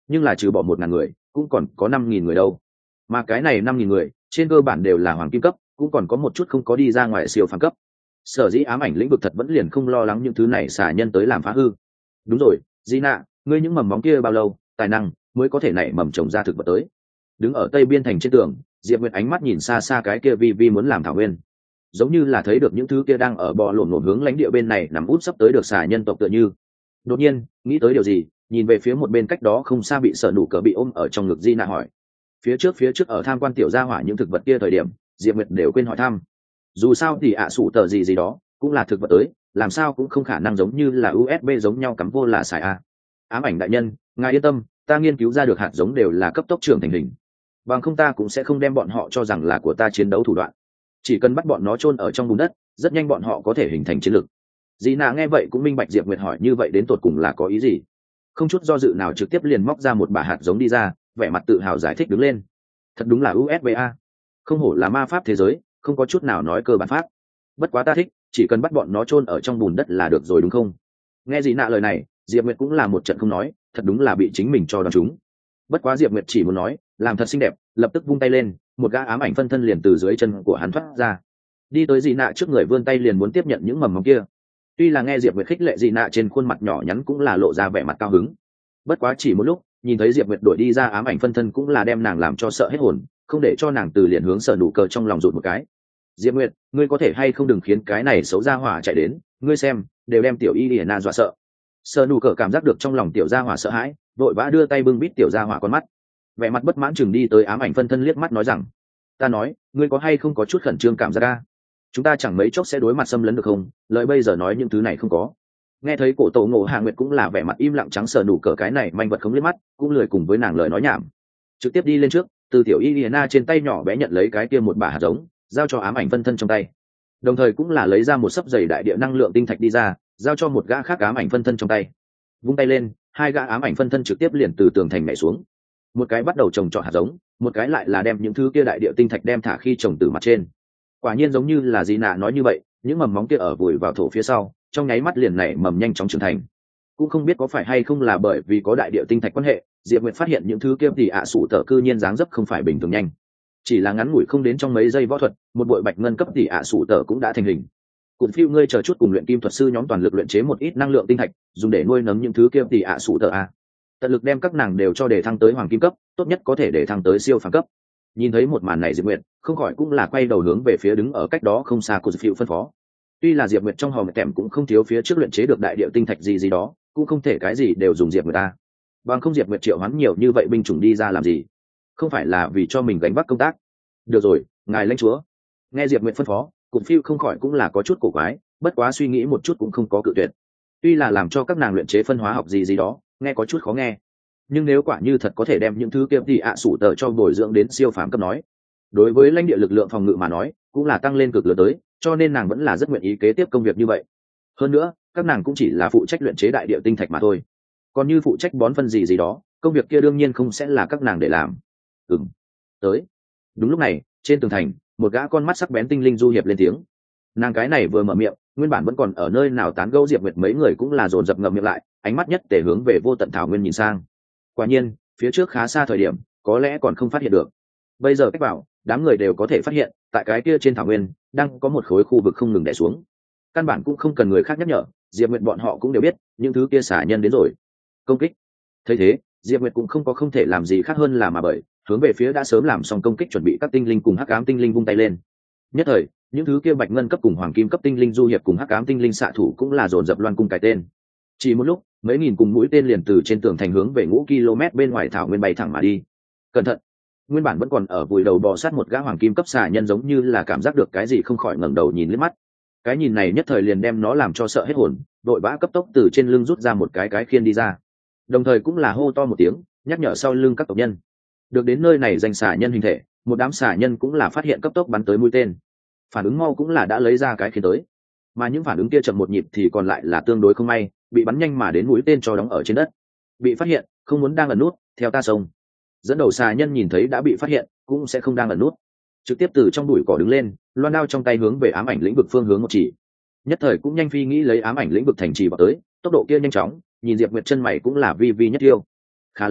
nhưng là trừ bỏ 1.000 người cũng còn có 5.000 người đâu, mà cái này 5.000 người trên cơ bản đều là hoàng kim cấp, cũng còn có một chút không có đi ra ngoài siêu phàm cấp. Sở dĩ ám ảnh lĩnh vực thật vẫn liền không lo lắng những thứ này xả nhân tới làm phá hư. Đúng rồi, Di Nạ, ngươi những mầm móng kia bao lâu tài năng mới có thể nảy mầm trồng ra thực vật tới? Đứng ở tây biên thành trên tường, Diệp Nguyệt ánh mắt nhìn xa xa cái kia vi muốn làm thảo nguyên, giống như là thấy được những thứ kia đang ở bò lổn lổn hướng lãnh địa bên này nằm út sắp tới được xà nhân tộc tựa như. Đột nhiên nghĩ tới điều gì, nhìn về phía một bên cách đó không xa bị Sở Nụ Cờ bị ôm ở trong ngực Di Nạ hỏi. Phía trước ở tham quan tiểu gia hỏa những thực vật kia thời điểm, Diệp Nguyệt đều quên hỏi thăm. Dù sao thì sủ tờ gì đó cũng là thực vật tới, làm sao cũng không khả năng giống như là USB giống nhau cắm vô là xài a. Ám ảnh đại nhân, ngài yên tâm, ta nghiên cứu ra được hạt giống đều là cấp tốc trưởng thành hình, bằng không ta cũng sẽ không đem bọn họ cho rằng là của ta chiến đấu thủ đoạn. Chỉ cần bắt bọn nó chôn ở trong bùn đất, rất nhanh bọn họ có thể hình thành chiến lực. Dĩ Nạ nghe vậy cũng minh bạch Diệp Nguyệt hỏi như vậy đến tột cùng là có ý gì, không chút do dự nào trực tiếp liền móc ra một bả hạt giống đi ra, vẻ mặt tự hào giải thích đứng lên. Thật đúng là USBA, không hổ là ma pháp thế giới, không có chút nào nói cơ bản pháp. Bất quá ta thích, chỉ cần bắt bọn nó chôn ở trong bùn đất là được rồi đúng không? Nghe Dĩ Nạ lời này, Diệp Nguyệt cũng là một trận không nói, thật đúng là bị chính mình cho đoán trúng. Bất quá Diệp Nguyệt chỉ muốn nói làm thật xinh đẹp, lập tức vung tay lên, một gã ám ảnh phân thân liền từ dưới chân của hắn thoát ra, đi tới Dĩ Nạ trước người vươn tay liền muốn tiếp nhận những mầm móng kia. Tuy là nghe Diệp Nguyệt khích lệ Dĩ Nạ, trên khuôn mặt nhỏ nhắn cũng là lộ ra vẻ mặt cao hứng. Bất quá chỉ một lúc, nhìn thấy Diệp Nguyệt đổi đi ra ám ảnh phân thân cũng là đem nàng làm cho sợ hết hồn, không để cho nàng từ liền hướng Sở Nụ Cờ trong lòng rụt một cái. Diệp Nguyệt, ngươi có thể hay không đừng khiến cái này xấu gia hỏa chạy đến, ngươi xem, đều đem tiểu Iliana dọa sợ. Sở Nụ Cờ cảm giác được trong lòng tiểu gia hỏa sợ hãi, vội vã đưa tay bưng bít tiểu gia hỏa con mắt, vẻ mặt bất mãn chừng đi tới ám ảnh phân thân liếc mắt nói rằng, ta nói, ngươi có hay không có chút khẩn trương cảm giác a? Chúng ta chẳng mấy chốc sẽ đối mặt xâm lấn được không? Lời bây giờ nói những thứ này không có. Nghe thấy cổ tổ Ngộ Hạ Nguyệt cũng là vẻ mặt im lặng trắng Sở Nụ Cờ cái này manh vật không liếc mắt, cũng lười cùng với nàng lời nói nhảm, trực tiếp đi lên trước, từ tiểu Iliana trên tay nhỏ bé nhận lấy cái kia một bả hạt giống, giao cho ám ảnh phân thân trong tay, đồng thời cũng là lấy ra một sấp dày đại địa năng lượng tinh thạch đi ra, giao cho một gã khác ám ảnh phân thân trong tay. Vung tay lên, hai gã ám ảnh phân thân trực tiếp liền từ tường thành nhảy xuống, một cái bắt đầu trồng trọt hạt giống, một cái lại là đem những thứ kia đại địa tinh thạch đem thả khi trồng từ mặt trên. Quả nhiên giống như là Di Nạ nói như vậy, những mầm móng kia ở vùi vào thổ phía sau, trong nháy mắt liền nảy mầm nhanh chóng trưởng thành. Cũng không biết có phải hay không là bởi vì có đại địa tinh thạch quan hệ, Diệp Nguyệt phát hiện những thứ kia thì sủ tở cư nhiên dáng dấp không phải bình thường nhanh, chỉ là ngắn ngủi không đến trong mấy giây võ thuật, một bội bạch ngân cấp thì sủ tở cũng đã thành hình. Cùng phiêu ngươi chờ chút cùng luyện kim thuật sư nhóm toàn lực luyện chế một ít năng lượng tinh thạch, dùng để nuôi nấng những thứ kia thì sủ tở a. Tận lực đem các nàng đều cho để thăng tới hoàng kim cấp, tốt nhất có thể để thăng tới siêu phàm cấp. Nhìn thấy một màn này Diệp Nguyệt không khỏi cũng là quay đầu hướng về phía đứng ở cách đó không xa của phiêu phân phó. Tuy là Diệp Nguyệt trong hòm kèm cũng không thiếu phía trước luyện chế được đại địa tinh thạch gì đó, cũng không thể cái gì đều dùng Diệp Nguyệt ta. Bằng không Diệp Nguyệt triệu hoán nhiều như vậy binh chủng đi ra làm gì? Không phải là vì cho mình gánh vác công tác? Được rồi, ngài lãnh chúa. Nghe Diệp Nguyệt phân phó, Cụm Phiêu không khỏi cũng là có chút cổ quái, bất quá suy nghĩ một chút cũng không có cự tuyệt. Tuy là làm cho các nàng luyện chế phân hóa học gì đó, nghe có chút khó nghe, nhưng nếu quả như thật có thể đem những thứ kia thì sủ tờ cho bồi dưỡng đến siêu phàm cấp nói, đối với lãnh địa lực lượng phòng ngự mà nói cũng là tăng lên cực lớn tới, cho nên nàng vẫn là rất nguyện ý kế tiếp công việc như vậy. Hơn nữa các nàng cũng chỉ là phụ trách luyện chế đại địa tinh thạch mà thôi, còn như phụ trách bón phân gì đó, công việc kia đương nhiên không sẽ là các nàng để làm. Tới. Đúng lúc này trên tường thành, một gã con mắt sắc bén tinh linh du hiệp lên tiếng. Nàng cái này vừa mở miệng, nguyên bản vẫn còn ở nơi nào tán gẫu Diệp Nguyệt mấy người cũng là dồn dập ngậm miệng lại, ánh mắt nhất để hướng về vô tận thảo nguyên nhìn sang. Quả nhiên phía trước khá xa thời điểm có lẽ còn không phát hiện được, bây giờ cách vào đám người đều có thể phát hiện, tại cái kia trên thảo nguyên đang có một khối khu vực không ngừng đè xuống. Căn bản cũng không cần người khác nhắc nhở, Diệp Nguyệt bọn họ cũng đều biết những thứ kia xả nhân đến rồi. Công kích. Thấy thế Diệp Nguyệt cũng không có không thể làm gì khác hơn là mà bởi hướng về phía đã sớm làm xong công kích chuẩn bị các tinh linh cùng hắc ám tinh linh vung tay lên. Nhất thời những thứ kia bạch ngân cấp cùng hoàng kim cấp tinh linh du hiệp cùng hắc ám tinh linh xạ thủ cũng là dồn dập loan cung cái tên. Chỉ một lúc mấy nghìn cùng mũi tên liền từ trên tường thành hướng về 5 km bên ngoài thảo nguyên bay thẳng mà đi. Cẩn thận. Nguyên bản vẫn còn ở vùi đầu bò sát một gã hoàng kim cấp xà nhân giống như là cảm giác được cái gì không khỏi ngẩng đầu nhìn liếc mắt. Cái nhìn này nhất thời liền đem nó làm cho sợ hết hồn, đội vã cấp tốc từ trên lưng rút ra một cái khiên đi ra, đồng thời cũng là hô to một tiếng nhắc nhở sau lưng các tộc nhân. Được đến nơi này danh xà nhân hình thể, một đám xà nhân cũng là phát hiện cấp tốc bắn tới mũi tên, phản ứng mau cũng là đã lấy ra cái khiên tới, mà những phản ứng kia chậm một nhịp thì còn lại là tương đối không may, bị bắn nhanh mà đến mũi tên cho đóng ở trên đất. Bị phát hiện không muốn đang ẩn nút, theo ta xông. Dẫn đầu xà nhân nhìn thấy đã bị phát hiện cũng sẽ không đang ẩn nút, trực tiếp từ trong bụi cỏ đứng lên, loan đao trong tay hướng về ám ảnh lĩnh vực phương hướng một chỉ. Nhất thời cũng nhanh phi nghĩ lấy ám ảnh lĩnh vực thành trì vào tới, tốc độ kia nhanh chóng, nhìn Diệp Nguyệt chân mày cũng là vi vi nhất tiêu. Khá lắm,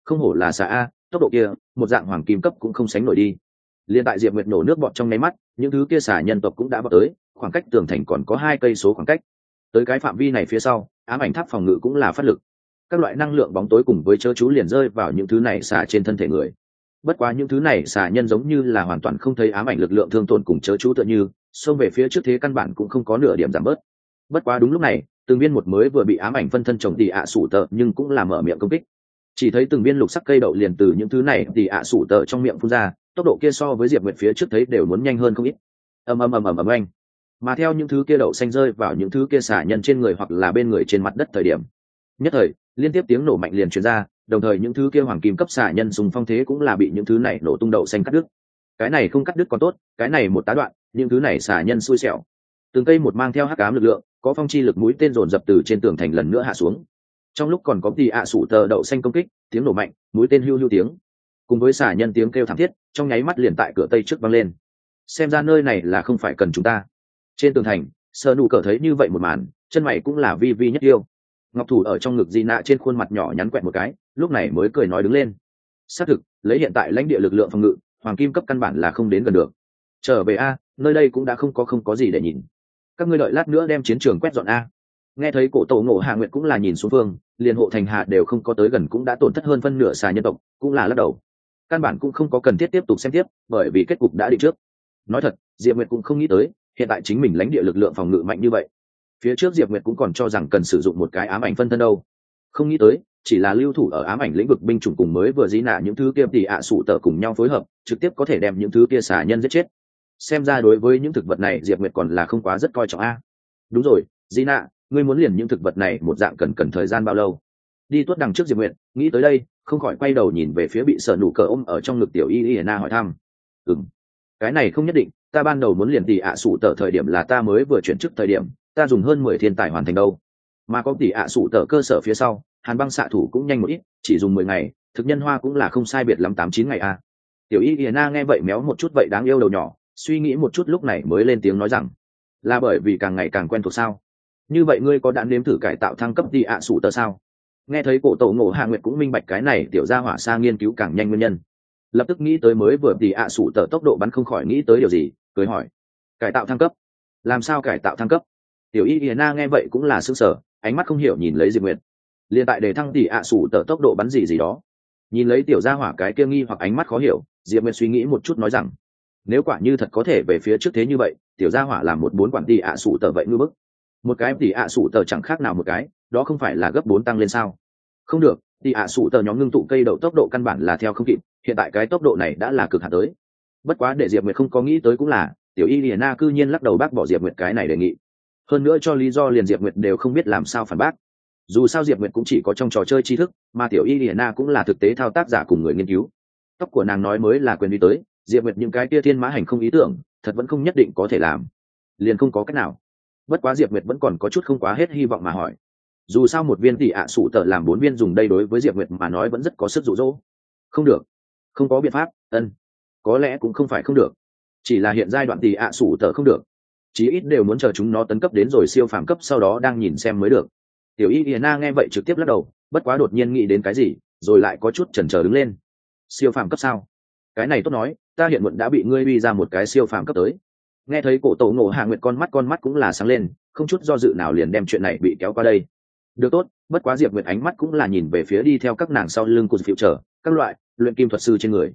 không hổ là xà a, tốc độ kia một dạng hoàng kim cấp cũng không sánh nổi đi. Liên tại Diệp Nguyệt nổ nước bọt trong nháy mắt, những thứ kia xà nhân tộc cũng đã vào tới, khoảng cách tường thành còn có 2 cây số khoảng cách. Tới cái phạm vi này phía sau, ám ảnh tháp phòng ngự cũng là phát lực. Các loại năng lượng bóng tối cùng với chớ chú liền rơi vào những thứ này xà trên thân thể người. Bất quá những thứ này xà nhân giống như là hoàn toàn không thấy ám ảnh lực lượng thương tổn cùng chớ chú tựa như, xông về phía trước thế căn bản cũng không có nửa điểm giảm bớt. Bất quá đúng lúc này, từng viên một mới vừa bị ám ảnh phân thân trồng tỉ ạ sủ tợ nhưng cũng là mở miệng công kích. Chỉ thấy từng viên lục sắc cây đậu liền từ những thứ này tỉ ạ sủ tợ trong miệng phun ra, tốc độ kia so với Diệp Nguyệt phía trước thấy đều muốn nhanh hơn không ít. Ầm ầm ầm ầm ầm anh. Mà theo những thứ kia đậu xanh rơi vào những thứ kia xả nhân trên người hoặc là bên người trên mặt đất thời điểm, nhất thời liên tiếp tiếng nổ mạnh liền truyền ra, đồng thời những thứ kia hoàng kim cấp xả nhân dùng phong thế cũng là bị những thứ này nổ tung đậu xanh cắt đứt. Cái này không cắt đứt còn tốt, cái này một tá đoạn, những thứ này xả nhân xui xẻo. Từng cây một mang theo hắc ám lực lượng, có phong chi lực mũi tên dồn dập từ trên tường thành lần nữa hạ xuống. Trong lúc còn có tỉ ạ sủ tờ đậu xanh công kích, tiếng nổ mạnh, mũi tên hưu hưu tiếng, cùng với xả nhân tiếng kêu thảm thiết, trong nháy mắt liền tại cửa tây trước vang lên. Xem ra nơi này là không phải cần chúng ta. Trên tường thành, Sở Nụ Cờ thấy như vậy một màn, chân mày cũng là vi vi nhất yêu. Ngọc thủ ở trong ngực Di Nạ trên khuôn mặt nhỏ nhắn quẹt một cái, lúc này mới cười nói đứng lên. Xác thực, lấy hiện tại lãnh địa lực lượng phòng ngự, hoàng kim cấp căn bản là không đến gần được. Trở về a, nơi đây cũng đã không có gì để nhìn. Các ngươi đợi lát nữa đem chiến trường quét dọn a. Nghe thấy cổ tổ Ngộ Hạ Nguyệt cũng là nhìn xuống phương, liền hộ thành hạ đều không có tới gần cũng đã tổn thất hơn phân nửa xà nhân tộc, cũng là lắc đầu. Căn bản cũng không có cần thiết tiếp tục xem tiếp, bởi vì kết cục đã định trước. Nói thật, Diệp Nguyệt cũng không nghĩ tới, hiện tại chính mình lãnh địa lực lượng phòng ngự mạnh như vậy. Phía trước Diệp Nguyệt cũng còn cho rằng cần sử dụng một cái ám ảnh phân thân đâu, không nghĩ tới chỉ là lưu thủ ở ám ảnh lĩnh vực binh chủng cùng mới vừa dí nạ những thứ kia tỉ ạ sụ tở cùng nhau phối hợp, trực tiếp có thể đem những thứ kia xả nhân giết chết. Xem ra đối với những thực vật này Diệp Nguyệt còn là không quá rất coi trọng a. Đúng rồi, dí nạ, ngươi muốn liền những thực vật này một dạng cần thời gian bao lâu? Đi tuốt đằng trước Diệp Nguyệt nghĩ tới đây, không khỏi quay đầu nhìn về phía bị Sở Nụ Cờ ôm ở trong ngực tiểu y na hỏi thăm. Cái này không nhất định, ta ban đầu muốn liền tỉ ạ sụ tở thời điểm là ta mới vừa chuyển chức thời điểm, ta dùng hơn 10 thiên tài hoàn thành đâu. Mà có tỉ ạ sụ tở cơ sở phía sau, hàn băng xạ thủ cũng nhanh một ít, chỉ dùng 10 ngày, thực nhân hoa cũng là không sai biệt lắm 8-9 ngày a. Tiểu y na nghe vậy méo một chút vậy đáng yêu đầu nhỏ, suy nghĩ một chút lúc này mới lên tiếng nói rằng, là bởi vì càng ngày càng quen thuộc sao? Như vậy ngươi có đã nếm thử cải tạo thăng cấp tỉ ạ sụ tở sao? Nghe thấy cổ tổ Ngộ Hạ Nguyệt cũng minh bạch cái này tiểu gia hỏa xa nghiên cứu càng nhanh nguyên nhân, lập tức nghĩ tới mới vừa tỉ ạ sụ tở tốc độ bắn không khỏi nghĩ tới điều gì, cười hỏi, cải tạo thăng cấp? Làm sao cải tạo thăng cấp? Tiểu y na nghe vậy cũng là sững sờ, ánh mắt không hiểu nhìn lấy Diệp Nguyệt. Liên tại để thăng tỉ ạ sủ tở tốc độ bắn gì đó, nhìn lấy tiểu gia hỏa cái kia nghi hoặc ánh mắt khó hiểu, Diệp Nguyệt suy nghĩ một chút nói rằng, nếu quả như thật có thể về phía trước thế như vậy, tiểu gia hỏa làm một 4 quản tỉ ạ sủ tở vậy ngư bức. Một cái tỉ ạ sủ tở chẳng khác nào một cái, đó không phải là gấp 4 tăng lên sao? Không được, tỉ ạ sủ tở nhóm ngưng tụ cây đậu tốc độ căn bản là theo không kịp, hiện tại cái tốc độ này đã là cực hạn tới. Bất quá để Diệp Nguyệt không có nghĩ tới cũng là, tiểu y Liana cư nhiên lắc đầu bác bỏ Diệp Nguyệt cái này đề nghị. Hơn nữa cho lý do liền Diệp Nguyệt đều không biết làm sao phản bác. Dù sao Diệp Nguyệt cũng chỉ có trong trò chơi tri thức, mà tiểu y Liana cũng là thực tế thao tác giả cùng người nghiên cứu. Tóc của nàng nói mới là quyền đi tới, Diệp Nguyệt những cái kia thiên mã hành không ý tưởng, thật vẫn không nhất định có thể làm. Liền không có cách nào. Bất quá Diệp Nguyệt vẫn còn có chút không quá hết hy vọng mà hỏi. Dù sao một viên tỷ ạ sủ tở làm 4 viên dùng đây đối với Diệp Nguyệt mà nói vẫn rất có sức dụ dỗ. Không được, không có biện pháp, có lẽ cũng không phải không được, chỉ là hiện giai đoạn tỷ ạ sủ tở không được, chí ít đều muốn chờ chúng nó tấn cấp đến rồi siêu phàm cấp sau đó đang nhìn xem mới được. Tiểu y Liana nghe vậy trực tiếp lắc đầu, bất quá đột nhiên nghĩ đến cái gì, rồi lại có chút chần chờ đứng lên. Siêu phàm cấp sao? Cái này tốt nói, ta hiện muộn đã bị ngươi uy ra một cái siêu phàm cấp tới. Nghe thấy cổ tổ Ngộ Hạ Nguyệt con mắt cũng là sáng lên, không chút do dự nào liền đem chuyện này bị kéo qua đây. Được tốt, bất quá Diệp Nguyệt ánh mắt cũng là nhìn về phía đi theo các nàng sau lưng của phiêu trở, các loại luyện kim thuật sư trên người.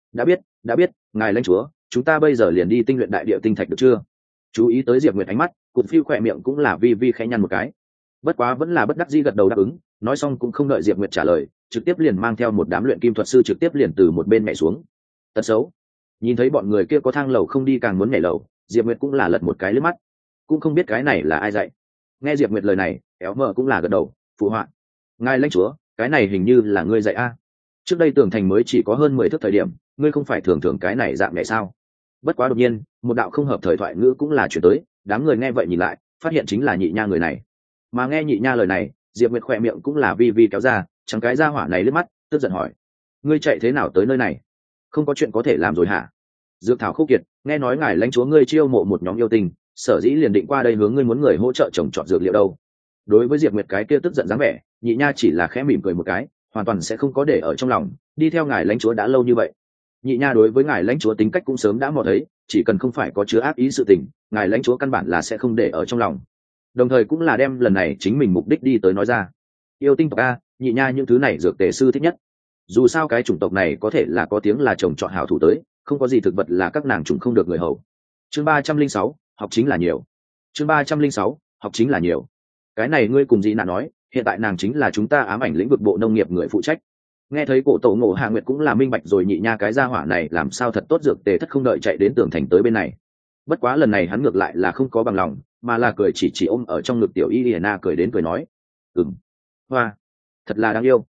Đã biết, ngài lãnh chúa, chúng ta bây giờ liền đi tinh luyện đại địa tinh thạch được chưa? Chú ý tới Diệp Nguyệt ánh mắt, cụt phiêu khỏe miệng cũng là vi vi khẽ nhăn một cái. Bất quá vẫn là bất đắc dĩ gật đầu đáp ứng, nói xong cũng không đợi Diệp Nguyệt trả lời, trực tiếp liền mang theo một đám luyện kim thuật sư trực tiếp liền từ một bên nhảy xuống. Tật xấu. Nhìn thấy bọn người kia có thang lầu không đi càng muốn nhảy lầu, Diệp Nguyệt cũng là lật một cái lướt mắt, cũng không biết cái này là ai dạy. Nghe Diệp Nguyệt lời này, éo mờ cũng là gật đầu, phụ họa. Ngài lãnh chúa, cái này hình như là ngươi dạy a. Trước đây tường thành mới chỉ có hơn 10 thước thời điểm, ngươi không phải thường cái này dạng nhảy sao? Bất quá đột nhiên, một đạo không hợp thời thoại ngữ cũng là chuyển tới, đám người nghe vậy nhìn lại, phát hiện chính là nhị nha người này. Mà nghe nhị nha lời này, Diệp Nguyệt khỏe miệng cũng là vi vi kéo ra, chẳng cái ra hỏa này lướt mắt, tức giận hỏi: ngươi chạy thế nào tới nơi này? Không có chuyện có thể làm rồi hả? Dược thảo khô kiệt, nghe nói ngài lãnh chúa ngươi chiêu mộ một nhóm yêu tình, sở dĩ liền định qua đây hướng ngươi muốn người hỗ trợ trồng trọt dược liệu đâu. Đối với Diệp Nguyệt cái kia tức giận dáng vẻ, nhị nha chỉ là khẽ mỉm cười một cái, hoàn toàn sẽ không có để ở trong lòng, đi theo ngài lãnh chúa đã lâu như vậy. Nhị nha đối với ngài lãnh chúa tính cách cũng sớm đã mò thấy, chỉ cần không phải có chứa ác ý sự tình, ngài lãnh chúa căn bản là sẽ không để ở trong lòng. Đồng thời cũng là đem lần này chính mình mục đích đi tới nói ra. Yêu tinh tộc a, nhị nha những thứ này dược tề sư thích nhất. Dù sao cái chủng tộc này có thể là có tiếng là chồng chọn hảo thủ tới, không có gì thực vật là các nàng trùng không được người hầu. Chương 306, học chính là nhiều. Chương 306, học chính là nhiều. Cái này ngươi cùng gì nạ nói, hiện tại nàng chính là chúng ta ám ảnh lĩnh vực bộ nông nghiệp người phụ trách. Nghe thấy cổ tổ Ngộ Hạ Nguyệt cũng là minh bạch rồi, nhị nha cái gia hỏa này làm sao thật tốt dược tề thất không đợi chạy đến tường thành tới bên này. Bất quá lần này hắn ngược lại là không có bằng lòng, mà là cười chỉ ôm ở trong ngực tiểu Iliana cười đến cười nói, hoa, thật là đáng yêu.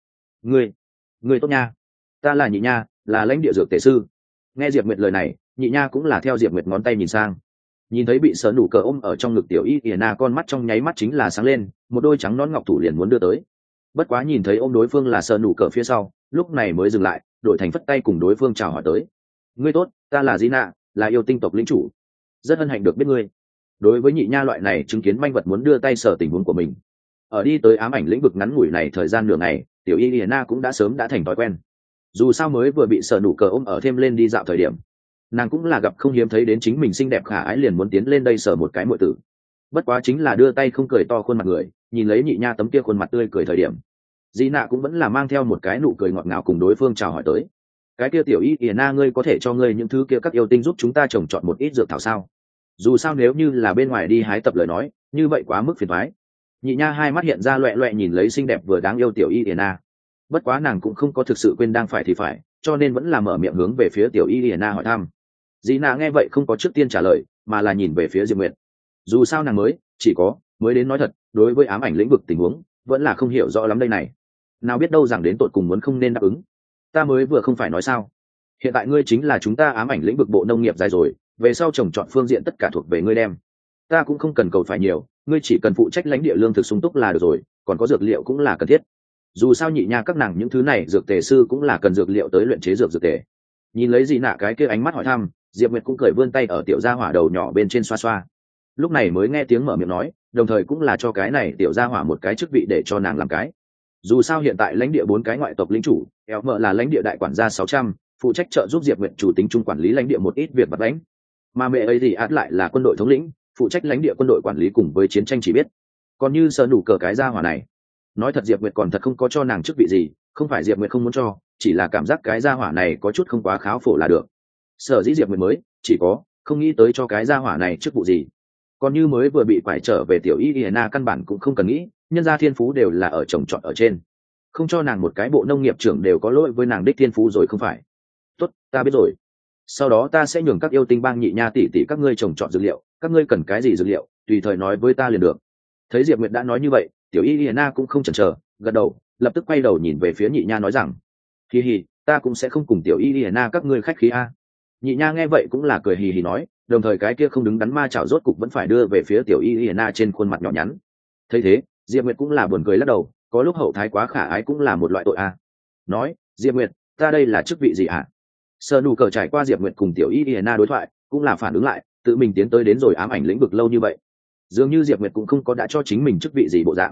Ngươi tốt nha, ta là nhị nha, là lãnh địa dược tề sư. Nghe Diệp Nguyệt lời này, nhị nha cũng là theo Diệp Nguyệt ngón tay nhìn sang, nhìn thấy bị Sở Nụ Cờ ôm ở trong ngực tiểu Iliana, con mắt trong nháy mắt chính là sáng lên, một đôi trắng nón ngọc thủ liền muốn đưa tới. Bất quá nhìn thấy ôm đối phương là Sở Nụ Cờ phía sau, lúc này mới dừng lại, đổi thành phất tay cùng đối phương chào hỏi tới. Ngươi tốt, ta là Gina, là yêu tinh tộc lĩnh chủ, rất hân hạnh được biết ngươi. Đối với nhị nha loại này chứng kiến manh vật muốn đưa tay sở tình huống của mình, ở đi tới ám ảnh lĩnh vực ngắn ngủi này thời gian nửa ngày, tiểu Iliana cũng đã sớm đã thành thói quen. Dù sao mới vừa bị Sở Nụ Cờ ôm ở thêm lên đi dạo thời điểm, nàng cũng là gặp không hiếm thấy đến chính mình xinh đẹp khả ái liền muốn tiến lên đây sờ một cái muội tử. Bất quá chính là đưa tay không cười to khuôn mặt người, nhìn lấy nhị nha tấm kia khuôn mặt tươi cười thời điểm, Di nạ cũng vẫn là mang theo một cái nụ cười ngọt ngào cùng đối phương chào hỏi tới. Cái kia tiểu Iliana, ngươi có thể cho ngươi những thứ kia các yêu tinh giúp chúng ta trồng trọt một ít dược thảo sao? Dù sao nếu như là bên ngoài đi hái tập lời nói, như vậy quá mức phiền toái. Nhị nha hai mắt hiện ra loẹt loẹt nhìn lấy xinh đẹp vừa đáng yêu tiểu Iliana. Bất quá nàng cũng không có thực sự quên đang phải thì phải, cho nên vẫn là mở miệng hướng về phía tiểu Iliana hỏi thăm. Di nạ nghe vậy không có trước tiên trả lời, mà là nhìn về phía Diệp Nguyệt. Dù sao nàng mới đến nói thật, đối với ám ảnh lĩnh vực tình huống vẫn là không hiểu rõ lắm đây này. Nào biết đâu rằng đến tột cùng muốn không nên đáp ứng. Ta mới vừa không phải nói sao? Hiện tại ngươi chính là chúng ta ám ảnh lĩnh vực bộ nông nghiệp dài rồi, về sau trồng trọt phương diện tất cả thuộc về ngươi đem. Ta cũng không cần cầu phải nhiều, ngươi chỉ cần phụ trách lãnh địa lương thực sung túc là được rồi, còn có dược liệu cũng là cần thiết. Dù sao nhị nha các nàng những thứ này dược tề sư cũng là cần dược liệu tới luyện chế dược tề. Nhìn lấy gì nạ cái kia ánh mắt hỏi thăm, Diệp Nguyệt cũng cười vươn tay ở tiểu gia hỏa đầu nhỏ bên trên xoa xoa. Lúc này mới nghe tiếng mở miệng nói, đồng thời cũng là cho cái này tiểu gia hỏa một cái chức vị để cho nàng làm cái. Dù sao hiện tại lãnh địa 4 cái ngoại tộc lĩnh chủ, eo mợ là lãnh địa đại quản gia 600, phụ trách trợ giúp Diệp Nguyệt chủ tính trung quản lý lãnh địa một ít việc vặt vãnh. Mà mẹ ấy thì át lại là quân đội thống lĩnh, phụ trách lãnh địa quân đội quản lý cùng với chiến tranh chỉ biết. Còn như Sở Nụ Cờ cái gia hỏa này, nói thật Diệp Nguyệt còn thật không có cho nàng chức vị gì, không phải Diệp Nguyệt không muốn cho, chỉ là cảm giác cái gia hỏa này có chút không quá kháo phổ là được. Sở dĩ Diệp Nguyệt mới chỉ có không nghĩ tới cho cái gia hỏa này chức vụ gì. Còn như mới vừa bị quải trở về tiểu Iliana căn bản cũng không cần nghĩ, nhân gia thiên phú đều là ở trồng trọt ở trên, không cho nàng một cái bộ nông nghiệp trưởng đều có lỗi với nàng đích thiên phú rồi không phải. Tốt, ta biết rồi. Sau đó ta sẽ nhường các yêu tinh bang nhị nha tỷ tỷ các ngươi trồng trọt dược liệu, các ngươi cần cái gì dược liệu, tùy thời nói với ta liền được. Thấy Diệp Nguyệt đã nói như vậy, tiểu Iliana cũng không chần chờ, gật đầu, lập tức quay đầu nhìn về phía nhị nha nói rằng, hi hi, ta cũng sẽ không cùng tiểu Iliana các ngươi khách khí a. Nhị nha nghe vậy cũng là cười hì hì nói, đồng thời cái kia không đứng đắn ma chảo rốt cục vẫn phải đưa về phía tiểu Iliana trên khuôn mặt nhỏ nhắn. Thấy thế, Diệp Nguyệt cũng là buồn cười lắc đầu, có lúc hậu thái quá khả ái cũng là một loại tội a. Nói, Diệp Nguyệt, ta đây là chức vị gì ạ? Sở Nụ Cờ trải qua Diệp Nguyệt cùng tiểu Iliana đối thoại, cũng là phản ứng lại, tự mình tiến tới đến rồi ám ảnh lĩnh vực lâu như vậy, dường như Diệp Nguyệt cũng không có đã cho chính mình chức vị gì bộ dạng.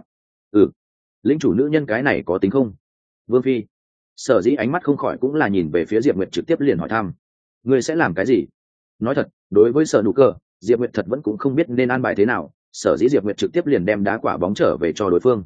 Lĩnh chủ nữ nhân cái này có tính không? Vương phi. Sở dĩ ánh mắt không khỏi cũng là nhìn về phía Diệp Nguyệt trực tiếp liền hỏi thăm, ngươi sẽ làm cái gì? Nói thật, đối với Sở Nụ Cờ, Diệp Nguyệt thật vẫn cũng không biết nên an bài thế nào, sở dĩ Diệp Nguyệt trực tiếp liền đem đá quả bóng trở về cho đối phương.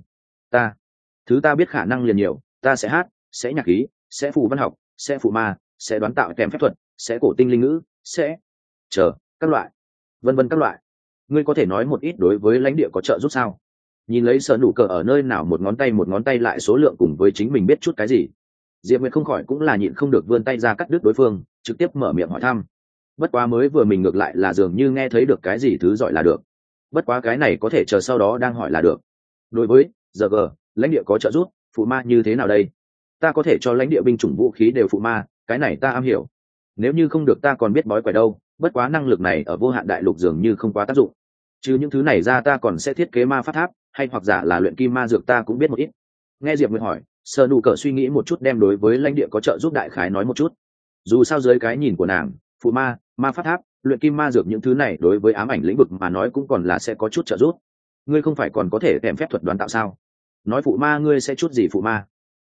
Ta biết khả năng liền nhiều, ta sẽ hát, sẽ nhạc khí, sẽ phù văn học, sẽ phù ma, sẽ đoán tạo kèm phép thuật, sẽ cổ tinh linh ngữ, sẽ các loại, vân vân các loại. Ngươi có thể nói một ít đối với lãnh địa có trợ giúp sao? Nhìn lấy Sở Nụ Cờ ở nơi nào một ngón tay lại số lượng cùng với chính mình biết chút cái gì, Diệp Nguyệt không khỏi cũng là nhịn không được vươn tay ra cắt đứt đối phương, trực tiếp mở miệng hỏi thăm. Bất quá mới vừa mình ngược lại là dường như nghe thấy được cái gì thứ giỏi là được. Bất quá cái này có thể chờ sau đó đang hỏi là được. Đối với giờ lãnh địa có trợ giúp, phụ ma như thế nào đây? Ta có thể cho lãnh địa binh chủng vũ khí đều phụ ma, cái này ta am hiểu. Nếu như không được ta còn biết bói quẻ đâu, bất quá năng lực này ở vô hạn đại lục dường như không quá tác dụng. Chứ những thứ này ra ta còn sẽ thiết kế ma pháp tháp, hay hoặc giả là luyện kim ma dược ta cũng biết một ít. Nghe Diệp Nguyệt hỏi, Sở Nụ Cờ suy nghĩ một chút đem đối với lãnh địa có trợ giúp đại khái nói một chút. Dù sao dưới cái nhìn của nàng, phụ ma, ma pháp tháp, luyện kim ma dược những thứ này đối với ám ảnh lĩnh vực mà nói cũng còn là sẽ có chút trợ giúp. Ngươi không phải còn có thể kèm phép thuật đoán tạo sao? Nói phụ ma ngươi sẽ chút gì phụ ma?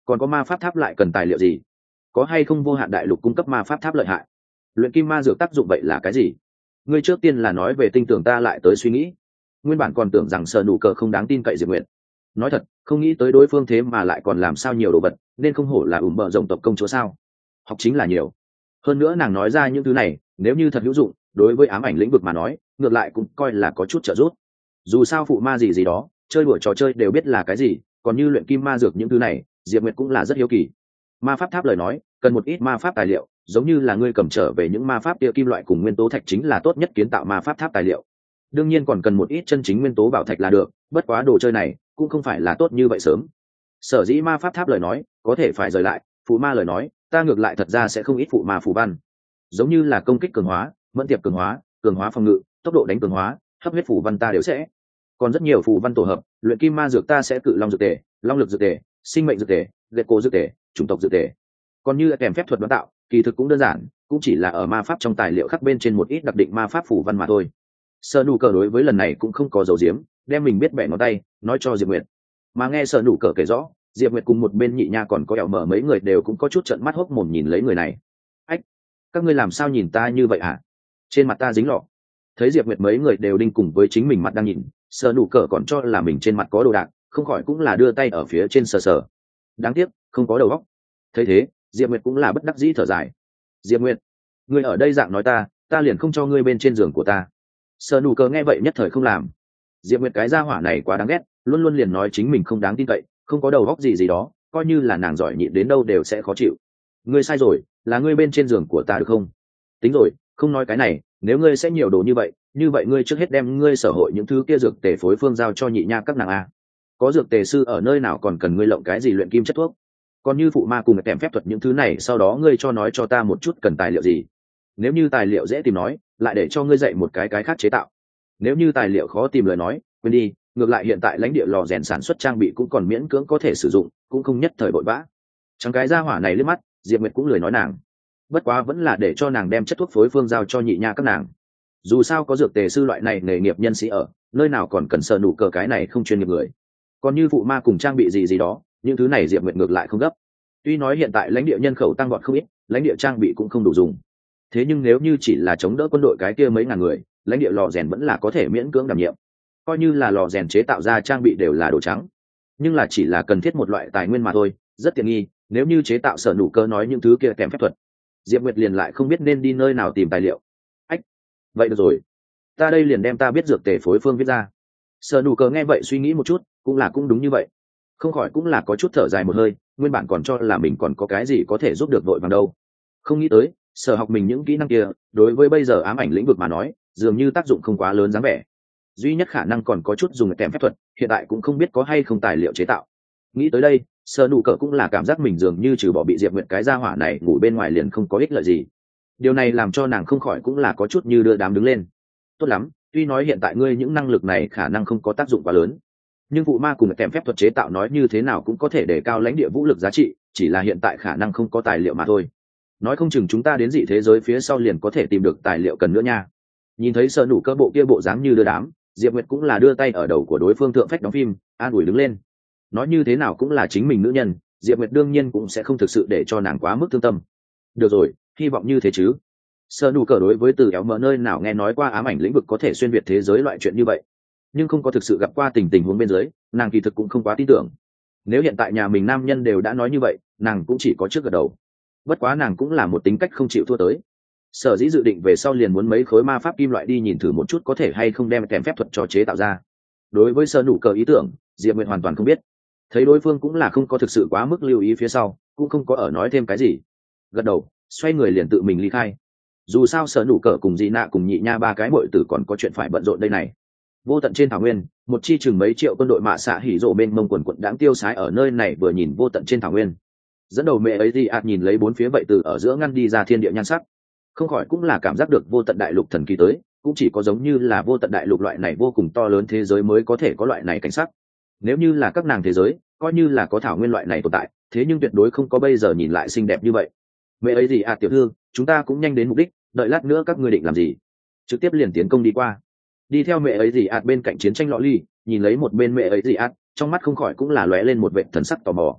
Còn có ma pháp tháp lại cần tài liệu gì? Có hay không vô hạn đại lục cung cấp ma pháp tháp lợi hại? Luyện kim ma dược tác dụng vậy là cái gì? Ngươi trước tiên là nói về tinh tưởng, ta lại tới suy nghĩ. Nguyên bản còn tưởng rằng Sở Nụ Cờ không đáng tin cậy Diệp Nguyệt. Nói thật, không nghĩ tới đối phương thế mà lại còn làm sao nhiều đồ vật, nên không hổ là bợ rộng tộc công chúa sao? Học chính là nhiều. Hơn nữa nàng nói ra những thứ này, nếu như thật hữu dụng, đối với ám ảnh lĩnh vực mà nói, ngược lại cũng coi là có chút trợ giúp. Dù sao phụ ma gì gì đó, chơi đùa trò chơi đều biết là cái gì, còn như luyện kim ma dược những thứ này, Diệp Nguyệt cũng là rất hiếu kỳ. Ma pháp tháp lời nói, cần một ít ma pháp tài liệu, giống như là ngươi cầm trở về những ma pháp kia kim loại cùng nguyên tố thạch chính là tốt nhất kiến tạo ma pháp tháp tài liệu. Đương nhiên còn cần một ít chân chính nguyên tố bảo thạch là được, bất quá đồ chơi này cũng không phải là tốt như vậy sớm. Sở dĩ ma pháp tháp lời nói, có thể phải rời lại, phụ ma lời nói, ta ngược lại thật ra sẽ không ít phụ ma phù văn. Giống như là công kích cường hóa, mẫn tiệp cường hóa phòng ngự, tốc độ đánh cường hóa, hấp huyết phù văn ta đều sẽ. Còn rất nhiều phù văn tổ hợp, luyện kim ma dược ta sẽ cự long dược tề, long lực dược tề, sinh mệnh dược tề, liệt cô dược tề, chủng tộc dược tề. Còn như kèm phép thuật đoán tạo, kỳ thực cũng đơn giản, cũng chỉ là ở ma pháp trong tài liệu khắc bên trên một ít đặc định ma pháp phù văn mà thôi. Sở Nụ Cờ đối với lần này cũng không có dấu diếm, đem mình biết bẻ ngón tay nói cho Diệp Nguyệt. Mà nghe Sở Nụ Cờ kể rõ, Diệp Nguyệt cùng một bên nhị nha còn có ẻo mở mấy người đều cũng có chút trợn mắt hốc mồm nhìn lấy người này. Ách, các ngươi làm sao nhìn ta như vậy hả? Trên mặt ta dính lọ. Thấy Diệp Nguyệt mấy người đều đinh cùng với chính mình mặt đang nhìn, Sở Nụ Cờ còn cho là mình trên mặt có đồ đạc, không khỏi cũng là đưa tay ở phía trên sờ sờ. Đáng tiếc, không có đầu óc. Thấy thế, Diệp Nguyệt cũng là bất đắc dĩ thở dài. Diệp Nguyệt, ngươi ở đây dạng nói ta liền không cho ngươi bên trên giường của ta. Sở Nụ Cờ nghe vậy nhất thời không làm. Diệp Nguyệt cái gia hỏa này quá đáng ghét, luôn luôn liền nói chính mình không đáng tin cậy, không có đầu óc gì gì đó, coi như là nàng giỏi nhịn đến đâu đều sẽ khó chịu. Ngươi sai rồi, là ngươi bên trên giường của ta được không? Tính rồi, không nói cái này, nếu ngươi sẽ nhiều đồ như vậy ngươi trước hết đem ngươi sở hội những thứ kia dược tề phối phương giao cho nhị nha các nàng a. Có dược tề sư ở nơi nào còn cần ngươi lộng cái gì luyện kim chất thuốc? Còn như phụ ma cùng kèm phép thuật những thứ này, sau đó ngươi cho nói cho ta một chút cần tài liệu gì. Nếu như tài liệu dễ tìm nói, lại để cho ngươi dạy một cái khác chế tạo. Nếu như tài liệu khó tìm lời nói, quên đi, ngược lại hiện tại lãnh địa lò rèn sản xuất trang bị cũng còn miễn cưỡng có thể sử dụng, cũng không nhất thời vội vã. Chẳng cái gia hỏa này liếc mắt, Diệp Nguyệt cũng lười nói nàng. Bất quá vẫn là để cho nàng đem chất thuốc phối phương giao cho nhị nha các nàng. Dù sao có dược tề sư loại này nghề nghiệp nhân sĩ ở, nơi nào còn cần Sở Nụ Cờ cái này không chuyên nghiệp người. Còn như phụ ma cùng trang bị gì gì đó, những thứ này Diệp Nguyệt ngược lại không gấp. Tuy nói hiện tại lãnh địa nhân khẩu tăng vọt không ít, lãnh địa trang bị cũng không đủ dùng. Thế nhưng nếu như chỉ là chống đỡ quân đội cái kia mấy ngàn người, lãnh địa lò rèn vẫn là có thể miễn cưỡng đảm nhiệm. Coi như là lò rèn chế tạo ra trang bị đều là đồ trắng, nhưng là chỉ là cần thiết một loại tài nguyên mà thôi, rất tiện nghi. Nếu như chế tạo Sở Nụ Cờ nói những thứ kia kèm phép thuật, Diệp Nguyệt liền lại không biết nên đi nơi nào tìm tài liệu. Ách, vậy được rồi, ta đây liền đem ta biết dược tề phối phương viết ra. Sở Nụ Cờ nghe vậy suy nghĩ một chút, cũng đúng như vậy, không khỏi cũng là có chút thở dài một hơi. Nguyên bản còn cho là mình còn có cái gì có thể giúp được vội vàng đâu, không nghĩ tới sở học mình những kỹ năng kia đối với bây giờ ám ảnh lĩnh vực mà nói dường như tác dụng không quá lớn dáng vẻ. Duy nhất khả năng còn có chút dùng kèm phép thuật, hiện tại cũng không biết có hay không tài liệu chế tạo. Nghĩ tới đây, Sở Nụ Cờ cũng là cảm giác mình dường như trừ bỏ bị Diệp Nguyệt cái gia hỏa này ngủ bên ngoài liền không có ích lợi gì. Điều này làm cho nàng không khỏi cũng là có chút như đưa đám đứng lên. Tốt lắm, tuy nói hiện tại ngươi những năng lực này khả năng không có tác dụng quá lớn, nhưng phụ ma cùng kèm phép thuật chế tạo nói như thế nào cũng có thể để cao lãnh địa vũ lực giá trị, chỉ là hiện tại khả năng không có tài liệu mà thôi. Nói không chừng chúng ta đến dị thế giới phía sau liền có thể tìm được tài liệu cần nữa nha. Nhìn thấy Sở Nụ Cờ bộ kia bộ dáng như đưa đám, Diệp Nguyệt cũng là đưa tay ở đầu của đối phương thượng phách đóng phim, an ủi đứng lên. Nói như thế nào cũng là chính mình nữ nhân, Diệp Nguyệt đương nhiên cũng sẽ không thực sự để cho nàng quá mức thương tâm. Được rồi, hy vọng như thế chứ. Sở Nụ Cờ đối với từ éo mở nơi nào nghe nói qua ám ảnh lĩnh vực có thể xuyên việt thế giới loại chuyện như vậy, nhưng không có thực sự gặp qua tình huống bên dưới, nàng kỳ thực cũng không quá tin tưởng. Nếu hiện tại nhà mình nam nhân đều đã nói như vậy, nàng cũng chỉ có trước gật đầu. Bất quá nàng cũng là một tính cách không chịu thua tới. Sở dĩ dự định về sau liền muốn mấy khối ma pháp kim loại đi nhìn thử một chút có thể hay không đem kèm phép thuật cho chế tạo ra. Đối với Sở Nụ Cờ ý tưởng, Diệp Nguyệt hoàn toàn không biết. Thấy đối phương cũng là không có thực sự quá mức lưu ý phía sau, cũng không có ở nói thêm cái gì. Gật đầu, xoay người liền tự mình ly khai. Dù sao Sở Nụ Cờ cùng Dị Nạ cùng nhị nha ba cái muội tử còn có chuyện phải bận rộn đây này. Vô tận trên thảo nguyên, một chi chừng mấy triệu quân đội mạ xạ hỉ rộ bên mông quần quận đáng tiêu sái ở nơi này vừa nhìn vô tận trên thảo nguyên. Dẫn đầu mẹ ấy đi nhìn lấy bốn phía vậy từ ở giữa ngăn đi ra thiên địa nhan sắc, không khỏi cũng là cảm giác được vô tận đại lục thần kỳ tới, cũng chỉ có giống như là vô tận đại lục loại này vô cùng to lớn thế giới mới có thể có loại này cảnh sắc. Nếu như là các nàng thế giới, coi như là có thảo nguyên loại này tồn tại, thế nhưng tuyệt đối không có bây giờ nhìn lại xinh đẹp như vậy. Mẹ ấy gì tiểu thư, chúng ta cũng nhanh đến mục đích, đợi lát nữa các ngươi định làm gì? Trực tiếp liền tiến công đi qua. Đi theo mẹ ấy gì bên cạnh chiến tranh lọ ly, nhìn lấy một bên mẹ ấy gì trong mắt không khỏi cũng là lóe lên một vệt thần sắc tò mò.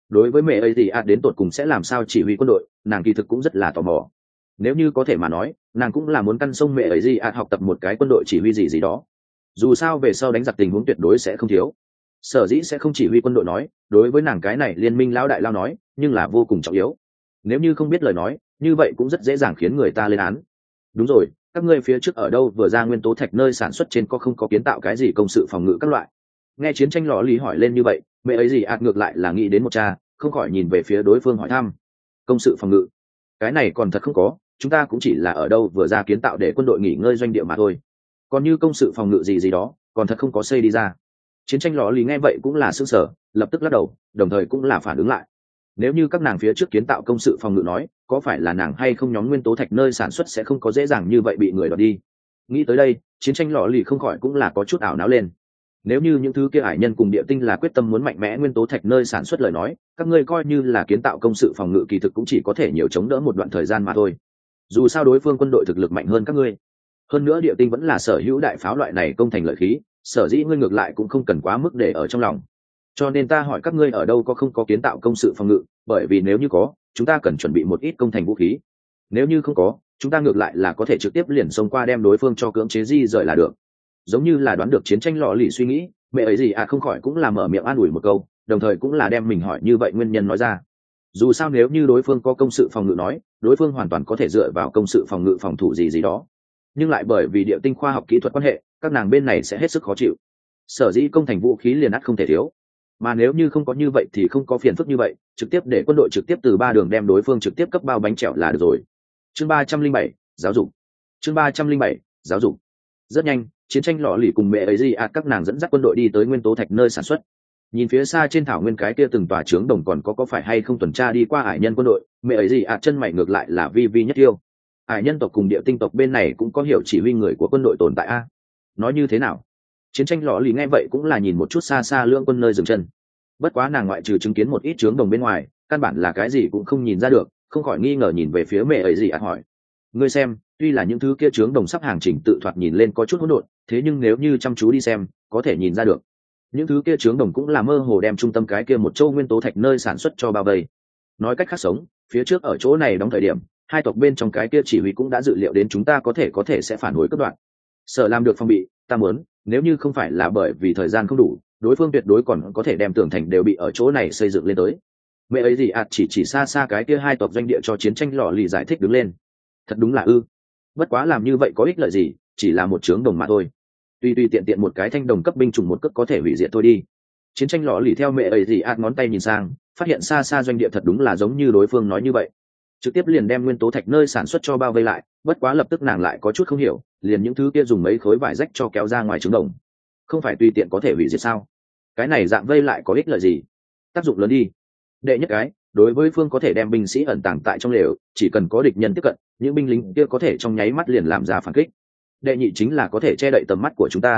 đối với mẹ ấy gì đến tột cùng sẽ làm sao chỉ huy quân đội, nàng kỳ thực cũng rất là tò mò. Nếu như có thể mà nói, nàng cũng là muốn căn sông mẹ ấy gì học tập một cái quân đội chỉ huy gì gì đó. Dù sao về sau đánh giặc tình huống tuyệt đối sẽ không thiếu. Sở dĩ sẽ không chỉ huy quân đội nói, đối với nàng cái này liên minh lão đại lao nói, nhưng là vô cùng trọng yếu. Nếu như không biết lời nói, như vậy cũng rất dễ dàng khiến người ta lên án. Đúng rồi, các ngươi phía trước ở đâu vừa ra nguyên tố thạch nơi sản xuất trên có không có kiến tạo cái gì công sự phòng ngự các loại? Nghe chiến tranh lò lý hỏi lên như vậy, mẹ ấy gì ngược lại là nghĩ đến một cha, không khỏi nhìn về phía đối phương hỏi thăm. Công sự phòng ngự? Cái này còn thật không có, chúng ta cũng chỉ là ở đâu vừa ra kiến tạo để quân đội nghỉ ngơi doanh địa mà thôi. Còn như công sự phòng ngự gì gì đó, còn thật không có xây đi ra. Chiến tranh lò lý nghe vậy cũng là sững sờ, lập tức lắc đầu, đồng thời cũng là phản ứng lại. Nếu như các nàng phía trước kiến tạo công sự phòng ngự nói, có phải là nàng hay không nhóm nguyên tố thạch nơi sản xuất sẽ không có dễ dàng như vậy bị người đoạt đi. Nghĩ tới đây, chiến tranh lò lì không khỏi cũng là có chút ảo não lên. Nếu như những thứ kia hải nhân cùng địa tinh là quyết tâm muốn mạnh mẽ nguyên tố thạch nơi sản xuất lời nói, các ngươi coi như là kiến tạo công sự phòng ngự kỳ thực cũng chỉ có thể nhiều chống đỡ một đoạn thời gian mà thôi. Dù sao đối phương quân đội thực lực mạnh hơn các ngươi. Hơn nữa địa tinh vẫn là sở hữu đại pháo loại này công thành lợi khí, sở dĩ ngươi ngược lại cũng không cần quá mức để ở trong lòng. Cho nên ta hỏi các ngươi ở đâu có không có kiến tạo công sự phòng ngự, bởi vì nếu như có, chúng ta cần chuẩn bị một ít công thành vũ khí. Nếu như không có, chúng ta ngược lại là có thể trực tiếp liền xông qua đem đối phương cho cưỡng chế di rời là được. Giống như là đoán được chiến tranh lò lì suy nghĩ, mẹ ấy gì không khỏi cũng là mở miệng an ủi một câu, đồng thời cũng là đem mình hỏi như vậy nguyên nhân nói ra. Dù sao nếu như đối phương có công sự phòng ngự nói, đối phương hoàn toàn có thể dựa vào công sự phòng ngự phòng thủ gì gì đó. Nhưng lại bởi vì địa tinh khoa học kỹ thuật quan hệ, các nàng bên này sẽ hết sức khó chịu. Sở dĩ công thành vũ khí liền ắt không thể thiếu. Mà nếu như không có như vậy thì không có phiền phức như vậy, trực tiếp để quân đội trực tiếp từ 3 đường đem đối phương trực tiếp cấp bao bánh chèo là được rồi. Chương 307, giáo dục. Chương 307, giáo dục. Rất nhanh, chiến tranh lọ lì cùng mẹ ấy gì các nàng dẫn dắt quân đội đi tới nguyên tố thạch nơi sản xuất. Nhìn phía xa trên thảo nguyên cái kia từng tòa trướng đồng còn có phải hay không tuần tra đi qua hải nhân quân đội, mẹ ấy gì chân mày ngược lại là vi vi nhất yêu. Hải nhân tộc cùng địa tinh tộc bên này cũng có hiểu chỉ huy người của quân đội tồn tại a. Nói như thế nào? Chiến tranh lọ lì nghe vậy cũng là nhìn một chút xa xa lưỡng quân nơi dừng chân. Bất quá nàng ngoại trừ chứng kiến một ít trướng đồng bên ngoài, căn bản là cái gì cũng không nhìn ra được, không khỏi nghi ngờ nhìn về phía mẹ ấy gì hỏi. Ngươi xem, tuy là những thứ kia trướng đồng sắp hàng chỉnh tự thoạt nhìn lên có chút hỗn độn, thế nhưng nếu như chăm chú đi xem, có thể nhìn ra được. Những thứ kia trướng đồng cũng là mơ hồ đem trung tâm cái kia một châu nguyên tố thạch nơi sản xuất cho bao vây. Nói cách khác sống, phía trước ở chỗ này đóng thời điểm, hai tộc bên trong cái kia chỉ huy cũng đã dự liệu đến chúng ta có thể sẽ phản hồi cấp đoạn. Sợ làm được phòng bị, ta muốn, nếu như không phải là bởi vì thời gian không đủ, đối phương tuyệt đối còn có thể đem tường thành đều bị ở chỗ này xây dựng lên tới. Mẹ ấy gì chỉ xa xa cái kia hai tộc doanh địa cho chiến tranh lò lì giải thích đứng lên. Thật đúng là bất quá làm như vậy có ích lợi gì, chỉ là một trướng đồng mà thôi. Tuy tiện tiện một cái thanh đồng cấp binh chủng một cấp có thể hủy diệt thôi đi. Chiến tranh lò lì theo mẹ ấy gì ngón tay nhìn sang, phát hiện xa xa doanh địa thật đúng là giống như đối phương nói như vậy, trực tiếp liền đem nguyên tố thạch nơi sản xuất cho bao vây lại. Bất quá lập tức nàng lại có chút không hiểu, liền những thứ kia dùng mấy khối vải rách cho kéo ra ngoài trướng đồng, không phải tùy tiện có thể hủy diệt sao? Cái này dạng vây lại có ích lợi gì? Tác dụng lớn đi. Đệ nhất cái, đối với phương có thể đem binh sĩ ẩn tàng tại trong lều, chỉ cần có địch nhân tiếp cận, những binh lính kia có thể trong nháy mắt liền làm ra phản kích. Đệ nhị chính là có thể che đậy tầm mắt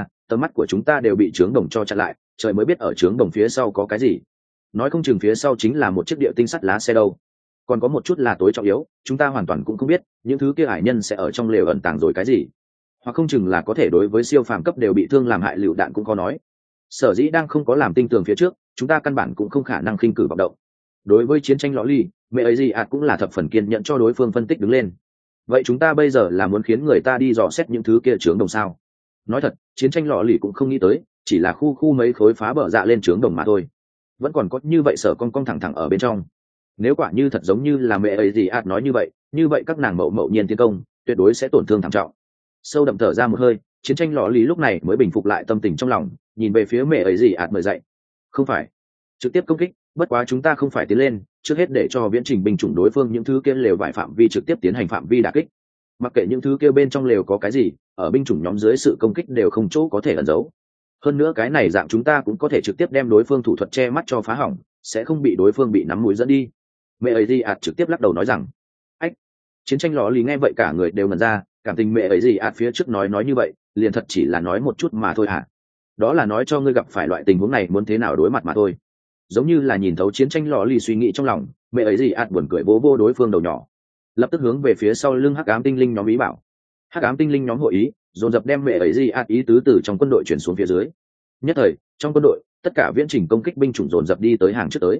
của chúng ta đều bị trướng đồng cho chặn lại, trời mới biết ở trướng đồng phía sau có cái gì. Nói không chừng phía sau chính là một chiếc địa tinh sắt lá xe đâu. Còn có một chút là tối trọng yếu, chúng ta hoàn toàn cũng không biết những thứ kia hải nhân sẽ ở trong lều ẩn tàng rồi cái gì, hoặc không chừng là có thể đối với siêu phàm cấp đều bị thương làm hại lựu đạn cũng khó nói. Sở dĩ đang không có làm tinh tường phía trước, chúng ta căn bản cũng không khả năng khinh cử vọng động. Đối với chiến tranh lõ ly, mẹ ấy gì cũng là thập phần kiên nhẫn cho đối phương phân tích đứng lên. Vậy chúng ta bây giờ là muốn khiến người ta đi dò xét những thứ kia trướng đồng sao? Nói thật, chiến tranh lọ lì cũng không nghĩ tới, chỉ là khu mấy khối phá bờ dạ lên trướng đồng mà thôi, vẫn còn có như vậy sở con thẳng thẳng ở bên trong. Nếu quả như thật giống như là mẹ ấy gì nói như vậy các nàng mậu nhiên tiến công tuyệt đối sẽ tổn thương thảm trọng. Sâu đậm thở ra một hơi, chiến tranh lọ lì lúc này mới bình phục lại tâm tình trong lòng, nhìn về phía mẹ ấy gì mời dậy. Không phải trực tiếp công kích, bất quá chúng ta không phải tiến lên, trước hết để cho viễn trình binh chủng đối phương những thứ kia lều vải phạm vi trực tiếp tiến hành phạm vi đả kích. Mặc kệ những thứ kia bên trong lều có cái gì, ở binh chủng nhóm dưới sự công kích đều không chỗ có thể ẩn giấu. Hơn nữa cái này dạng chúng ta cũng có thể trực tiếp đem đối phương thủ thuật che mắt cho phá hỏng, sẽ không bị đối phương bị nắm mũi dẫn đi. Mẹ ấy gì trực tiếp lắc đầu nói rằng, ách. Chiến tranh lọ lì nghe vậy cả người đều ngẩn ra, cảm tình mẹ ấy gì phía trước nói như vậy liền thật chỉ là nói một chút mà thôi hả? Đó là nói cho ngươi gặp phải loại tình huống này muốn thế nào đối mặt mà thôi. Giống như là nhìn thấu chiến tranh lọ lì suy nghĩ trong lòng, mẹ ấy gì buồn cười vỗ vô đối phương đầu nhỏ, lập tức hướng về phía sau lưng hắc ám tinh linh nhóm ý bảo. Hắc ám tinh linh nhóm hội ý dồn dập đem mẹ ấy gì ý tứ từ trong quân đội chuyển xuống phía dưới. Nhất thời trong quân đội tất cả viễn trình công kích binh chủng dồn dập đi tới hàng trước tới.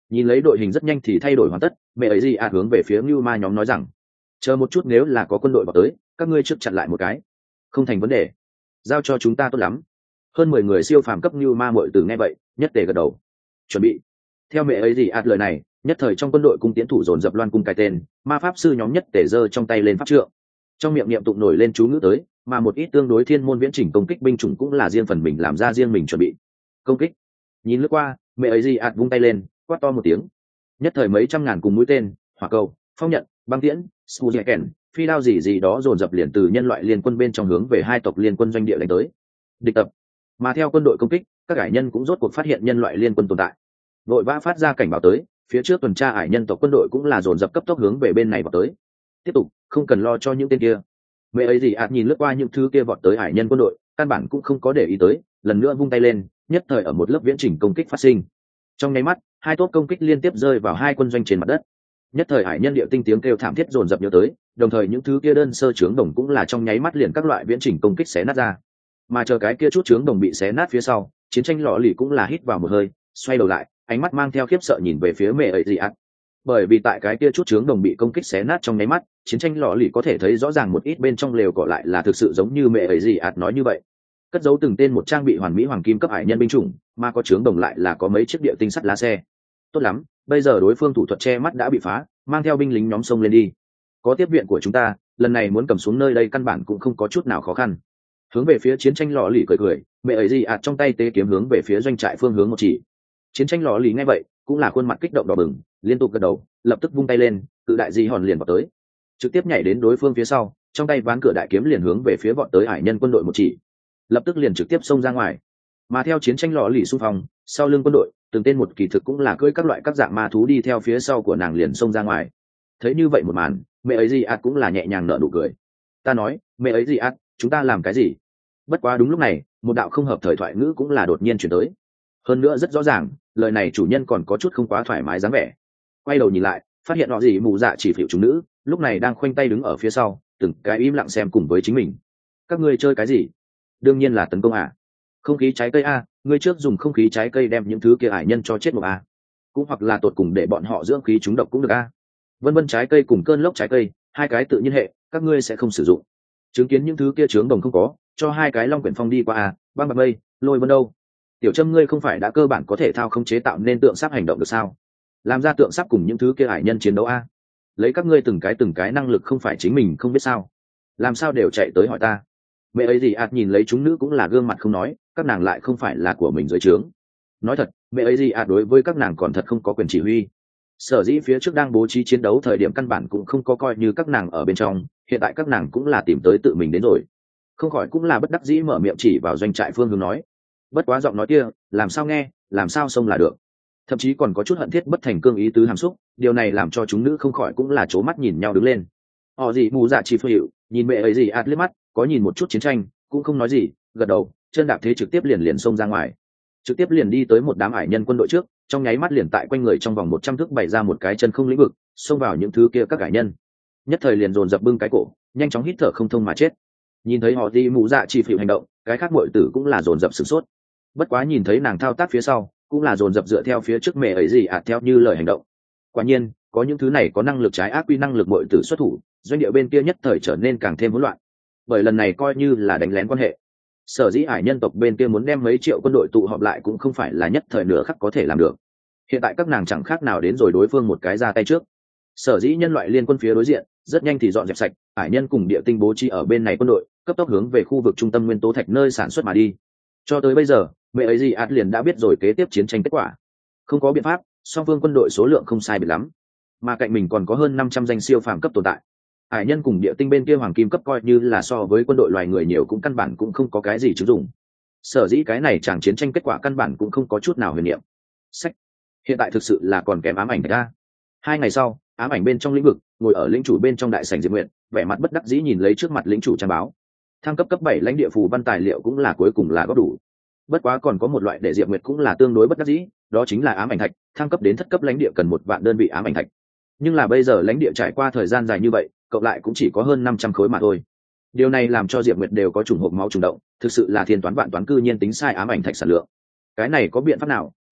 Nhìn lấy đội hình rất nhanh thì thay đổi hoàn tất, mẹ ấy gì hướng về phía Ngưu Ma nhóm nói rằng, chờ một chút, nếu là có quân đội vào tới, các ngươi trước chặn lại một cái. Không thành vấn đề, giao cho chúng ta tốt lắm. Hơn 10 người siêu phàm cấp Ngưu Ma muội tử nghe vậy, nhất tề gật đầu. Chuẩn bị. Theo mẹ ấy gì lời này, nhất thời trong quân đội cung tiến thủ dồn dập loan cung cái tên, ma pháp sư nhóm nhất tề giơ trong tay lên pháp trượng. Trong miệng niệm tụng nổi lên chú ngữ tới, mà một ít tương đối thiên môn viễn chỉnh công kích binh chủng cũng là riêng phần mình làm ra riêng mình chuẩn bị. Công kích. Nhìn lướt qua, mẹ ấy gì vung tay lên, quát to một tiếng. Nhất thời mấy trăm ngàn cùng mũi tên, hỏa cầu, phong nhận, băng tiễn, Suzuken, phi đao gì đó dồn dập liền từ nhân loại liên quân bên trong hướng về hai tộc liên quân doanh địa đánh tới. Địch tập. Mà theo quân đội công kích, các ải nhân cũng rốt cuộc phát hiện nhân loại liên quân tồn tại. Đội vã phát ra cảnh báo tới, phía trước tuần tra ải nhân tộc quân đội cũng là dồn dập cấp tốc hướng về bên này vào tới. Tiếp tục, không cần lo cho những tên kia. Mẹ ấy gì nhìn lướt qua những thứ kia vọt tới ải nhân quân đội, căn bản cũng không có để ý tới, lần nữa vung tay lên, nhất thời ở một lớp viễn chỉnh công kích phát sinh. Trong nháy mắt, hai tốp công kích liên tiếp rơi vào hai quân doanh trên mặt đất. Nhất thời ải nhân điệu tinh tiếng kêu thảm thiết dồn dập nhớ tới, đồng thời những thứ kia đơn sơ trướng đồng cũng là trong nháy mắt liền các loại viễn chỉnh công kích xé nát ra. Mà chờ cái kia chút trướng đồng bị xé nát phía sau, chiến tranh lọ lì cũng là hít vào một hơi, xoay đầu lại, ánh mắt mang theo khiếp sợ nhìn về phía mẹ ấy gì bởi vì tại cái kia chút trướng đồng bị công kích xé nát trong nháy mắt, chiến tranh lọ lì có thể thấy rõ ràng một ít bên trong lều cỏ lại là thực sự giống như mẹ ấy gì nói như vậy, cất giấu từng tên một trang bị hoàn mỹ hoàng kim cấp hải nhân binh chủng, mà có trướng đồng lại là có mấy chiếc địa tinh sắt lá xe. Tốt lắm, bây giờ đối phương thủ thuật che mắt đã bị phá, mang theo binh lính nhóm sông lên đi. Có tiếp viện của chúng ta, lần này muốn cầm xuống nơi đây căn bản cũng không có chút nào khó khăn. Hướng về phía chiến tranh lọ lì cười cười, mẹ ấy gì trong tay tế kiếm hướng về phía doanh trại phương hướng một chỉ. Chiến tranh lọ lì nghe vậy cũng là khuôn mặt kích động đỏ bừng, liên tục gật đầu, lập tức vung tay lên, cự đại di hòn liền vào tới, trực tiếp nhảy đến đối phương phía sau, trong tay ván cửa đại kiếm liền hướng về phía vọt tới hải nhân quân đội một chỉ, lập tức liền trực tiếp xông ra ngoài. Mà theo chiến tranh lọ lì xung phong, sau lưng quân đội từng tên một kỳ thực cũng là cưỡi các loại các dạng ma thú đi theo phía sau của nàng liền xông ra ngoài. Thấy như vậy một màn, mẹ ấy gì cũng là nhẹ nhàng nở nụ cười. Ta nói, mẹ ấy gì chúng ta làm cái gì? Bất quá đúng lúc này, một đạo không hợp thời thoại ngữ cũng là đột nhiên chuyển tới. Hơn nữa rất rõ ràng, lời này chủ nhân còn có chút không quá thoải mái dáng vẻ. Quay đầu nhìn lại, phát hiện họ gì mù dạ chỉ phịu chúng nữ, lúc này đang khoanh tay đứng ở phía sau, từng cái im lặng xem cùng với chính mình. Các ngươi chơi cái gì? Đương nhiên là tấn công à? Không khí trái cây a, ngươi trước dùng không khí trái cây đem những thứ kia ải nhân cho chết một a. Cũng hoặc là tột cùng để bọn họ dưỡng khí trúng độc cũng được a. Vân vân trái cây cùng cơn lốc trái cây, hai cái tự nhiên hệ, các ngươi sẽ không sử dụng. Chứng kiến những thứ kia chướng đồng không có, cho hai cái long quyển phong đi qua a, băng bạc mây, lôi vân đâu. Tiểu Trâm ngươi không phải đã cơ bản có thể thao không chế tạo nên tượng sắp hành động được sao? Làm ra tượng sắp cùng những thứ kia ải nhân chiến đấu a. Lấy các ngươi từng cái năng lực không phải chính mình không biết sao? Làm sao đều chạy tới hỏi ta? Mẹ ấy gì nhìn lấy chúng nữ cũng là gương mặt không nói, các nàng lại không phải là của mình dưới trướng. Nói thật, mẹ ấy gì đối với các nàng còn thật không có quyền chỉ huy. Sở dĩ phía trước đang bố trí chiến đấu thời điểm căn bản cũng không có coi như các nàng ở bên trong, hiện tại các nàng cũng là tìm tới tự mình đến rồi. Không khỏi cũng là bất đắc dĩ mở miệng chỉ vào doanh trại phương hướng nói. Bất quá giọng nói kia, làm sao nghe, làm sao xông là được. Thậm chí còn có chút hận thiết bất thành cương ý tứ hàm xúc, điều này làm cho chúng nữ không khỏi cũng là trố mắt nhìn nhau đứng lên. Họ gì mù dạ chỉ phơi, nhìn mẹ ấy gì liếc mắt, có nhìn một chút chiến tranh, cũng không nói gì, gật đầu, chân đạp thế trực tiếp liền xông ra ngoài, trực tiếp liền đi tới một đám ải nhân quân đội trước, trong nháy mắt liền tại quanh người trong vòng 100 thước bày ra một cái chân không lĩnh vực, xông vào những thứ kia các ải nhân, nhất thời liền dồn dập bưng cái cổ, nhanh chóng hít thở không thông mà chết. Nhìn thấy họ đi mũ dạ chỉ phịu hành động, cái khác muội tử cũng là dồn dập sửng sốt. Bất quá nhìn thấy nàng thao tác phía sau, cũng là dồn dập dựa theo phía trước mẹ ấy gì theo như lời hành động. Quả nhiên, có những thứ này có năng lực trái ác quy năng lực muội tử xuất thủ, doanh địa bên kia nhất thời trở nên càng thêm hỗn loạn. Bởi lần này coi như là đánh lén quan hệ, sở dĩ ải nhân tộc bên kia muốn đem mấy triệu quân đội tụ họp lại cũng không phải là nhất thời nửa khắc có thể làm được. Hiện tại các nàng chẳng khác nào đến rồi đối phương một cái ra tay trước. Sở dĩ nhân loại liên quân phía đối diện rất nhanh thì dọn dẹp sạch, ải nhân cùng địa tinh bố trí ở bên này quân đội cấp tốc hướng về khu vực trung tâm nguyên tố thạch nơi sản xuất mà đi. Cho tới bây giờ, mẹ ấy gì liền đã biết rồi kế tiếp chiến tranh kết quả. Không có biện pháp, song phương quân đội số lượng không sai biệt lắm, mà cạnh mình còn có hơn 500 danh siêu phàm cấp tồn tại. Hải nhân cùng địa tinh bên kia hoàng kim cấp coi như là so với quân đội loài người nhiều cũng căn bản cũng không có cái gì chứng dụng. Sở dĩ cái này chẳng chiến tranh kết quả căn bản cũng không có chút nào huyền niệm. Sách, hiện tại thực sự là còn kém ám ảnh ra. 2 ngày sau, ám ảnh bên trong lĩnh vực, ngồi ở lĩnh chủ bên trong đại sảnh Diệp Nguyện, vẻ mặt bất đắc dĩ nhìn lấy trước mặt lĩnh chủ trang báo. Thăng cấp 7 lãnh địa phù văn tài liệu cũng là cuối cùng là góp đủ. Bất quá còn có một loại để Diệp Nguyệt cũng là tương đối bất đắc dĩ, đó chính là ám ảnh thạch, thăng cấp đến thất cấp lãnh địa cần 1 vạn đơn vị ám ảnh thạch. Nhưng là bây giờ lãnh địa trải qua thời gian dài như vậy, cộng lại cũng chỉ có hơn 500 khối mà thôi. Điều này làm cho Diệp Nguyệt đều có trùng hộp máu trùng động, thực sự là thiên toán vạn toán cư nhiên tính sai ám ảnh thạch sản lượng. Cái này có biện pháp nào,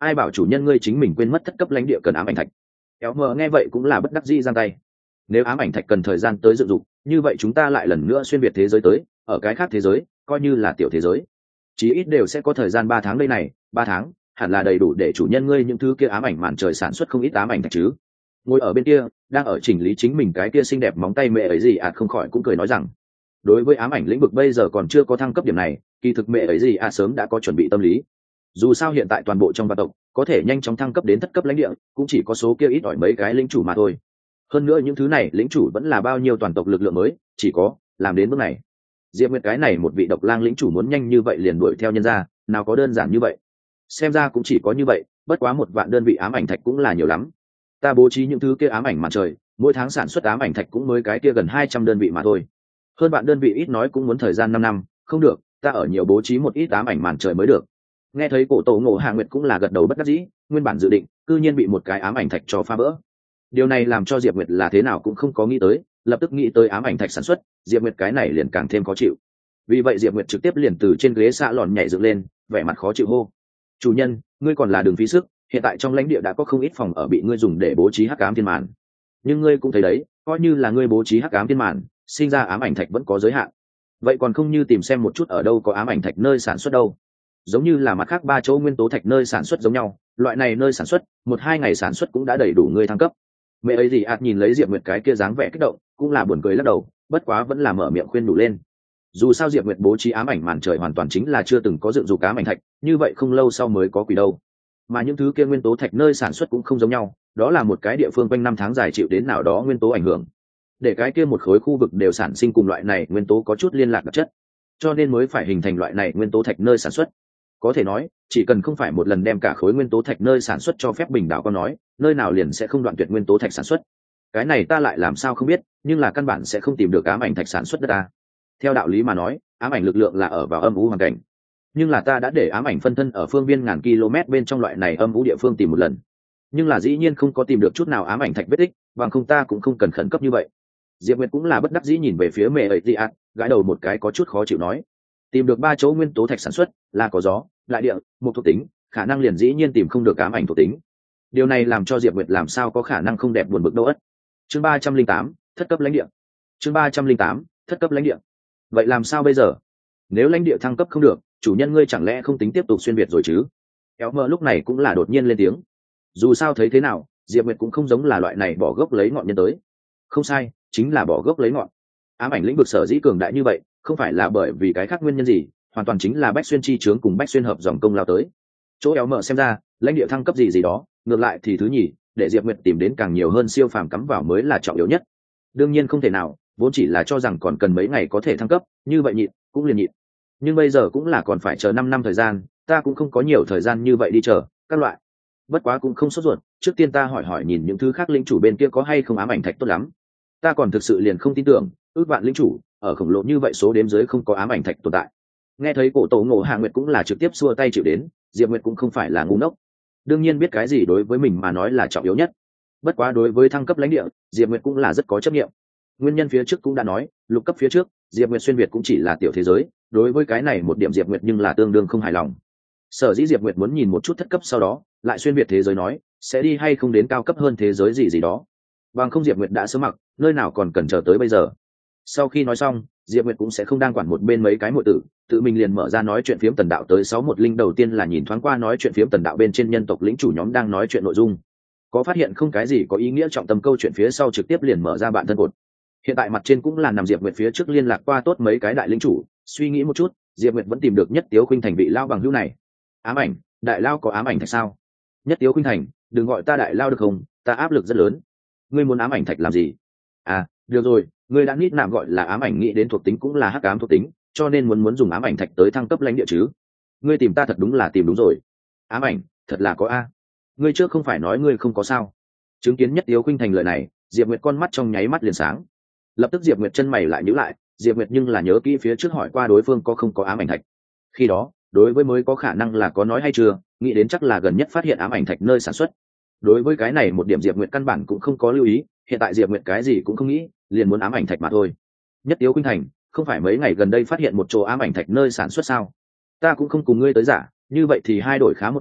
ai bảo chủ nhân ngươi chính mình quên mất thất cấp lãnh địa cần ám ảnh thạch. Kéo mờ nghe vậy cũng là bất đắc dĩ giang tay. Nếu ám ảnh thạch cần thời gian tới dựng dục, như vậy chúng ta lại lần nữa xuyên việt thế giới tới, ở cái khác thế giới coi như là tiểu thế giới, chí ít đều sẽ có thời gian 3 tháng đây này. 3 tháng hẳn là đầy đủ để chủ nhân ngươi những thứ kia ám ảnh màn trời sản xuất không ít ám ảnh thạch chứ. Ngồi ở bên kia đang ở chỉnh lý chính mình cái kia xinh đẹp móng tay mẹ ấy gì không khỏi cũng cười nói rằng, đối với ám ảnh lĩnh vực bây giờ còn chưa có thăng cấp điểm này, kỳ thực mẹ ấy gì sớm đã có chuẩn bị tâm lý. Dù sao hiện tại toàn bộ trong vạn tộc có thể nhanh chóng thăng cấp đến thất cấp lãnh địa cũng chỉ có số kia ít ỏi mấy cái lĩnh chủ mà thôi. Hơn nữa những thứ này lĩnh chủ vẫn là bao nhiêu toàn tộc lực lượng mới, chỉ có làm đến bước này. Diệp Nguyệt cái này một vị độc lang lĩnh chủ muốn nhanh như vậy liền đuổi theo nhân ra, nào có đơn giản như vậy. Xem ra cũng chỉ có như vậy, bất quá 1 vạn đơn vị ám ảnh thạch cũng là nhiều lắm. Ta bố trí những thứ kia ám ảnh màn trời, mỗi tháng sản xuất ám ảnh thạch cũng mới cái kia gần 200 đơn vị mà thôi. Hơn vạn đơn vị ít nói cũng muốn thời gian 5 năm, không được, ta ở nhiều bố trí một ít ám ảnh màn trời mới được. Nghe thấy Cổ Tổ Ngộ Hạ Nguyệt cũng là gật đầu bất đắc dĩ, nguyên bản dự định cư nhiên bị một cái ám ảnh thạch cho phá vỡ. Điều này làm cho Diệp Nguyệt là thế nào cũng không có nghĩ tới, lập tức nghĩ tới ám ảnh thạch sản xuất, Diệp Nguyệt cái này liền càng thêm khó chịu. Vì vậy Diệp Nguyệt trực tiếp liền từ trên ghế xạ lòn nhảy dựng lên, vẻ mặt khó chịu hô: chủ nhân, ngươi còn là đường phí sức, hiện tại trong lãnh địa đã có không ít phòng ở bị ngươi dùng để bố trí hắc ám thiên màn, nhưng ngươi cũng thấy đấy, coi như là ngươi bố trí hắc ám thiên màn, sinh ra ám ảnh thạch vẫn có giới hạn, vậy còn không như tìm xem một chút ở đâu có ám ảnh thạch nơi sản xuất đâu. Giống như là mặt khác 3 chỗ nguyên tố thạch nơi sản xuất giống nhau, loại này nơi sản xuất 1-2 ngày sản xuất cũng đã đầy đủ ngươi thăng cấp. Mẹ ấy gì nhìn lấy Diệp Nguyệt cái kia dáng vẻ kích động cũng là buồn cười lắc đầu, bất quá vẫn là mở miệng khuyên đủ lên. Dù sao Diệp Nguyệt bố trí ám ảnh màn trời hoàn toàn chính là chưa từng có dựng dục ám ảnh thạch, như vậy không lâu sau mới có quỷ đâu. Mà những thứ kia nguyên tố thạch nơi sản xuất cũng không giống nhau, đó là một cái địa phương quanh 5 tháng dài chịu đến nào đó nguyên tố ảnh hưởng, để cái kia một khối khu vực đều sản sinh cùng loại này nguyên tố có chút liên lạc đặc chất, cho nên mới phải hình thành loại này nguyên tố thạch nơi sản xuất. Có thể nói, chỉ cần không phải một lần đem cả khối nguyên tố thạch nơi sản xuất cho phép bình đảo con nói, nơi nào liền sẽ không đoạn tuyệt nguyên tố thạch sản xuất. Cái này ta lại làm sao không biết, nhưng là căn bản sẽ không tìm được ám ảnh thạch sản xuất đất ta. Theo đạo lý mà nói, ám ảnh lực lượng là ở vào âm u hoàn cảnh, nhưng là ta đã để ám ảnh phân thân ở phương viên ngàn km bên trong loại này âm u địa phương tìm một lần, nhưng là dĩ nhiên không có tìm được chút nào ám ảnh thạch vết tích, bằng không ta cũng không cần khẩn cấp như vậy. Diệp Nguyệt cũng là bất đắc dĩ nhìn về phía mẹ ấy dị ạt, gãi đầu một cái có chút khó chịu nói, tìm được 3 chỗ nguyên tố thạch sản xuất là có gió, đại địa, một thuộc tính, khả năng liền dĩ nhiên tìm không được ám ảnh thuộc tính. Điều này làm cho Diệp Nguyệt làm sao có khả năng không đẹp buồn bực đâu ất. Chương 308, thất cấp lãnh địa. Chương 308, thất cấp lãnh địa. Vậy làm sao bây giờ? Nếu lãnh địa thăng cấp không được, chủ nhân ngươi chẳng lẽ không tính tiếp tục xuyên việt rồi chứ? Kéo mơ lúc này cũng là đột nhiên lên tiếng. Dù sao thấy thế nào, Diệp Nguyệt cũng không giống là loại này bỏ gốc lấy ngọn nhân tới. Không sai, chính là bỏ gốc lấy ngọn. Ám ảnh lĩnh vực sở dĩ cường đại như vậy, không phải là bởi vì cái khác nguyên nhân gì, hoàn toàn chính là Bách Xuyên chi chướng cùng Bách Xuyên hợp dòng công lao tới. Chỗ éo mở xem ra, lãnh địa thăng cấp gì gì đó, ngược lại thì thứ nhì, để Diệp Nguyệt tìm đến càng nhiều hơn siêu phàm cắm vào mới là trọng yếu nhất. Đương nhiên không thể nào, vốn chỉ là cho rằng còn cần mấy ngày có thể thăng cấp, như vậy nhịn, cũng liền nhịn. Nhưng bây giờ cũng là còn phải chờ 5 năm thời gian, ta cũng không có nhiều thời gian như vậy đi chờ, các loại. Bất quá cũng không sốt ruột, trước tiên ta hỏi nhìn những thứ khác lĩnh chủ bên kia có hay không ám ảnh thạch tốt lắm. Ta còn thực sự liền không tin tưởng, ước vạn lĩnh chủ, ở khổng lồ như vậy số đếm dưới không có ám ảnh thạch tồn tại. Nghe thấy Cổ Tổ Ngộ Hạ Nguyệt cũng là trực tiếp xua tay chịu đến, Diệp Nguyệt cũng không phải là ngu ngốc, đương nhiên biết cái gì đối với mình mà nói là trọng yếu nhất. Bất quá đối với thăng cấp lãnh địa, Diệp Nguyệt cũng là rất có chấp nhiệm. Nguyên nhân phía trước cũng đã nói, lục cấp phía trước, Diệp Nguyệt xuyên việt cũng chỉ là tiểu thế giới, đối với cái này một điểm Diệp Nguyệt nhưng là tương đương không hài lòng. Sở dĩ Diệp Nguyệt muốn nhìn một chút thất cấp sau đó, lại xuyên việt thế giới nói, sẽ đi hay không đến cao cấp hơn thế giới gì gì đó. Bằng không Diệp Nguyệt đã sớm mặc, nơi nào còn cần chờ tới bây giờ. Sau khi nói xong, Diệp Nguyệt cũng sẽ không đang quản một bên mấy cái muội tử, tự mình liền mở ra nói chuyện phiếm tần đạo tới 610 đầu tiên là nhìn thoáng qua nói chuyện phiếm tần đạo bên trên nhân tộc lĩnh chủ nhóm đang nói chuyện nội dung. Có phát hiện không cái gì có ý nghĩa trọng tâm câu chuyện phía sau trực tiếp liền mở ra bạn thân cột. Hiện tại mặt trên cũng là nằm Diệp Nguyệt phía trước liên lạc qua tốt mấy cái đại lĩnh chủ, suy nghĩ một chút, Diệp Nguyệt vẫn tìm được Nhất Tiếu Khuynh Thành vị lao bằng hữu này. Ám ảnh, đại lao có ám ảnh thạch sao? Nhất Tiếu Khuynh Thành, đừng gọi ta đại lao được không, ta áp lực rất lớn. Ngươi muốn ám ảnh thạch làm gì? À, được rồi, ngươi đã nít nạm gọi là ám ảnh nghĩ đến thuộc tính cũng là hắc ám thuộc tính, cho nên muốn dùng ám ảnh thạch tới thăng cấp lãnh địa chứ? Ngươi tìm ta thật đúng là tìm đúng rồi. Ám ảnh, thật là có a. Ngươi trước không phải nói ngươi không có sao? Chứng kiến Nhất Tiếu Khuynh Thành lời này, Diệp Nguyệt con mắt trong nháy mắt liền sáng. Lập tức Diệp Nguyệt chân mày lại nhíu lại, Diệp Nguyệt nhưng là nhớ kỹ phía trước hỏi qua đối phương có không có ám ảnh thạch. Khi đó, đối với mới có khả năng là có nói hay chưa, nghĩ đến chắc là gần nhất phát hiện ám ảnh thạch nơi sản xuất. Đối với cái này một điểm Diệp Nguyệt căn bản cũng không có lưu ý, hiện tại Diệp Nguyệt cái gì cũng không nghĩ, liền muốn ám ảnh thạch mà thôi. Nhất Tiếu Khuynh Thành, không phải mấy ngày gần đây phát hiện một chỗ ám ảnh thạch nơi sản xuất sao? Ta cũng không cùng ngươi tới giả, như vậy thì hai đổi khá một chút,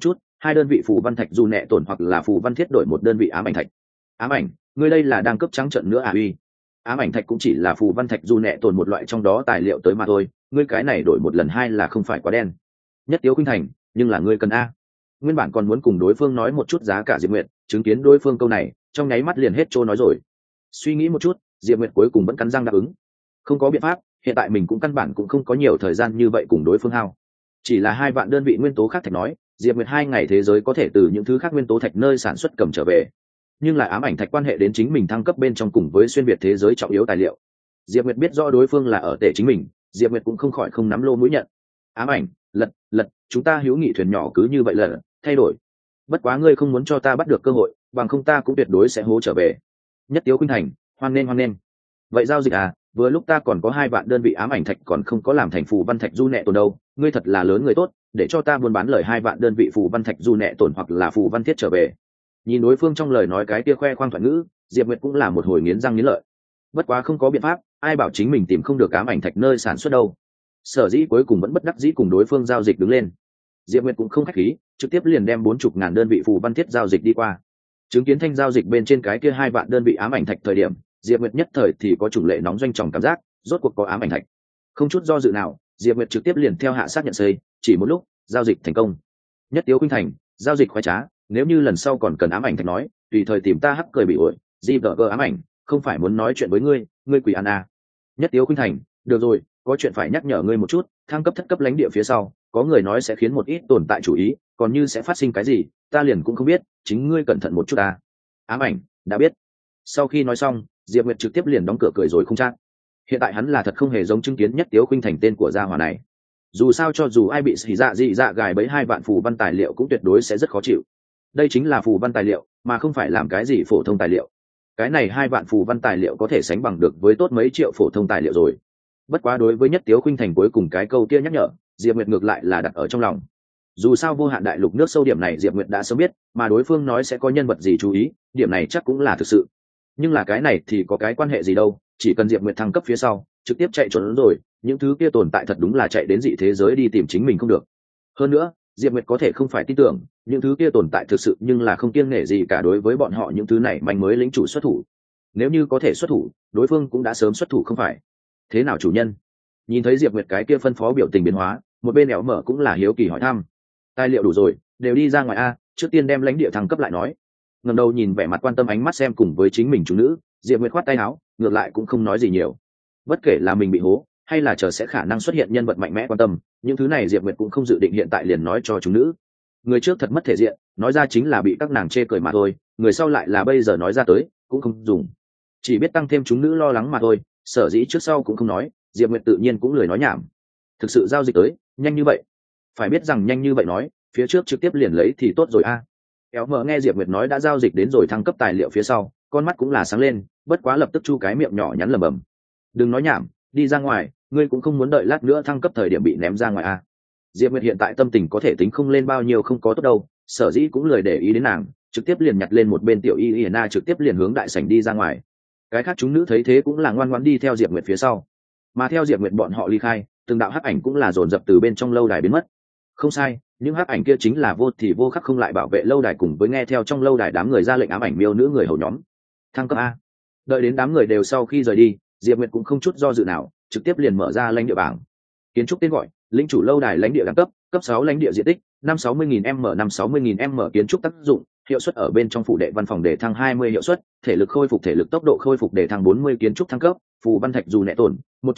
2 đơn vị phù văn thạch dù nẹ tổn hoặc là phù văn thiết đổi 1 đơn vị ám ảnh thạch. Ám ảnh, ngươi đây là đang cấp trắng trận nữa à? Uy, ám ảnh thạch cũng chỉ là phù văn thạch dù nẹ tổn một loại trong đó tài liệu tới mà thôi, ngươi cái này đổi 1 lần 2 là không phải quá đen. Nhất Tiếu khuynh thành, nhưng là ngươi cần a. Nguyên bản còn muốn cùng đối phương nói một chút giá cả Diệp Nguyệt, chứng kiến đối phương câu này, trong nháy mắt liền hết trôi nói rồi. Suy nghĩ một chút, Diệp Nguyệt cuối cùng vẫn cắn răng đáp ứng. Không có biện pháp, hiện tại mình cũng căn bản cũng không có nhiều thời gian như vậy cùng đối phương hao. Chỉ là 2 vạn đơn vị nguyên tố khác thạch nói, Diệp Nguyệt 2 ngày thế giới có thể từ những thứ khác nguyên tố thạch nơi sản xuất cầm trở về. Nhưng lại ám ảnh thạch quan hệ đến chính mình thăng cấp bên trong cùng với xuyên việt thế giới trọng yếu tài liệu. Diệp Nguyệt biết rõ đối phương là ở tệ chính mình, Diệp Nguyệt cũng không khỏi không nắm lô mũi nhận. Ám ảnh, lật, chúng ta hữu nghị thuyền nhỏ cứ như vậy là thay đổi. Bất quá ngươi không muốn cho ta bắt được cơ hội, bằng không ta cũng tuyệt đối sẽ hố trở về. Nhất Tiếu khuynh thành, hoan nên. Vậy giao dịch à, vừa lúc ta còn có 2 vạn đơn vị ám ảnh thạch còn không có làm thành phù văn thạch du nẹ tổn đâu, ngươi thật là lớn người tốt, để cho ta buôn bán lời 2 vạn đơn vị phù văn thạch du nẹ tổn hoặc là phù văn thiết trở về. Nhìn đối phương trong lời nói cái kia khoe khoang thoại ngữ, Diệp Nguyệt cũng là một hồi nghiến răng nghiến lợi. Bất quá không có biện pháp, ai bảo chính mình tìm không được ám ảnh thạch nơi sản xuất đâu. Sở dĩ cuối cùng vẫn bất đắc dĩ cùng đối phương giao dịch đứng lên. Diệp Nguyệt cũng không khách khí, trực tiếp liền đem 40.000 đơn vị phù văn thiết giao dịch đi qua. Chứng kiến thanh giao dịch bên trên cái kia 2 vạn đơn vị ám ảnh thạch thời điểm, Diệp Nguyệt nhất thời thì có chủng lệ nóng doanh tròng cảm giác, rốt cuộc có ám ảnh thạch. Không chút do dự nào, Diệp Nguyệt trực tiếp liền theo hạ xác nhận xây, chỉ một lúc, giao dịch thành công. Nhất Tiếu khuynh thành, giao dịch khoái trá, nếu như lần sau còn cần ám ảnh thạch nói, tùy thời tìm ta hắc cười bị ổi, JVG ám ảnh, không phải muốn nói chuyện với ngươi, ngươi quỷ ăn à. Nhất Tiếu khuynh thành, được rồi, có chuyện phải nhắc nhở ngươi một chút, thăng cấp thất cấp lãnh địa phía sau, có người nói sẽ khiến một ít tồn tại chủ ý, còn như sẽ phát sinh cái gì, ta liền cũng không biết, chính ngươi cẩn thận một chút ta. Ám ảnh, đã biết. Sau khi nói xong, Diệp Nguyệt trực tiếp liền đóng cửa cười rồi không chắc. Hiện tại hắn là thật không hề giống chứng kiến Nhất Tiếu khuynh thành tên của gia hỏa này. Dù sao cho dù ai bị xỉ dạ dị dạ gài bẫy 2 vạn phù văn tài liệu cũng tuyệt đối sẽ rất khó chịu. Đây chính là phù văn tài liệu, mà không phải làm cái gì phổ thông tài liệu. Cái này 2 vạn phù văn tài liệu có thể sánh bằng được với tốt mấy triệu phổ thông tài liệu rồi. Bất quá đối với Nhất Tiếu khuynh thành cuối cùng cái câu kia nhắc nhở, Diệp Nguyệt ngược lại là đặt ở trong lòng. Dù sao vô hạn đại lục nước sâu điểm này Diệp Nguyệt đã sớm biết, mà đối phương nói sẽ có nhân vật gì chú ý, điểm này chắc cũng là thực sự. Nhưng là cái này thì có cái quan hệ gì đâu, chỉ cần Diệp Nguyệt thăng cấp phía sau, trực tiếp chạy trốn rồi, những thứ kia tồn tại thật đúng là chạy đến dị thế giới đi tìm chính mình không được. Hơn nữa, Diệp Nguyệt có thể không phải tin tưởng, những thứ kia tồn tại thực sự nhưng là không kiêng nể gì cả đối với bọn họ những thứ này manh mới lĩnh chủ xuất thủ. Nếu như có thể xuất thủ, đối phương cũng đã sớm xuất thủ không phải? Thế nào chủ nhân? Nhìn thấy Diệp Nguyệt cái kia phân phó biểu tình biến hóa, một bên Éo Mở cũng là hiếu kỳ hỏi thăm. Tài liệu đủ rồi, đều đi ra ngoài a, trước tiên đem lãnh địa thăng cấp lại nói. Ngẩng đầu nhìn vẻ mặt quan tâm ánh mắt xem cùng với chính mình chủ nữ, Diệp Nguyệt khoát tay áo, ngược lại cũng không nói gì nhiều. Bất kể là mình bị hố, hay là chờ sẽ khả năng xuất hiện nhân vật mạnh mẽ quan tâm, những thứ này Diệp Nguyệt cũng không dự định hiện tại liền nói cho chủ nữ. Người trước thật mất thể diện, nói ra chính là bị các nàng chê cười mà thôi, người sau lại là bây giờ nói ra tới, cũng không dùng. Chỉ biết tăng thêm chúng nữ lo lắng mà thôi, sở dĩ trước sau cũng không nói, Diệp Nguyệt tự nhiên cũng lười nói nhảm. Thực sự giao dịch tới, nhanh như vậy. Phải biết rằng nhanh như vậy nói, phía trước trực tiếp liền lấy thì tốt rồi a. Éo Mở nghe Diệp Nguyệt nói đã giao dịch đến rồi thăng cấp tài liệu phía sau, con mắt cũng là sáng lên, bất quá lập tức chu cái miệng nhỏ nhắn lẩm bẩm. Đừng nói nhảm, đi ra ngoài, ngươi cũng không muốn đợi lát nữa thăng cấp thời điểm bị ném ra ngoài a. Diệp Nguyệt hiện tại tâm tình có thể tính không lên bao nhiêu không có tốt đâu, sở dĩ cũng lười để ý đến nàng, trực tiếp liền nhặt lên một bên tiểu y na trực tiếp liền hướng đại sảnh đi ra ngoài. Cái khác chúng nữ thấy thế cũng là ngoan ngoãn đi theo Diệp Nguyệt phía sau. Mà theo Diệp Nguyệt bọn họ ly khai, từng đạo hắc ảnh cũng là dồn dập từ bên trong lâu đài biến mất. Không sai, những hắc ảnh kia chính là vô thì vô khắc không lại bảo vệ lâu đài cùng với nghe theo trong lâu đài đám người ra lệnh ám ảnh miêu nữ người hầu nhóm. Thăng cấp a. Đợi đến đám người đều sau khi rời đi, Diệp Nguyệt cũng không chút do dự nào, trực tiếp liền mở ra lãnh địa bảng. Kiến trúc tên gọi: lĩnh chủ lâu đài lãnh địa đẳng cấp, cấp 6 lãnh địa diện tích, 560.000m 560.000m kiến trúc tác dụng, hiệu suất ở bên trong phủ đệ văn phòng để thăng 20 hiệu suất, thể lực khôi phục thể lực tốc độ khôi phục để thăng 40 kiến trúc thăng cấp, phù văn thạch dù nệ tổn,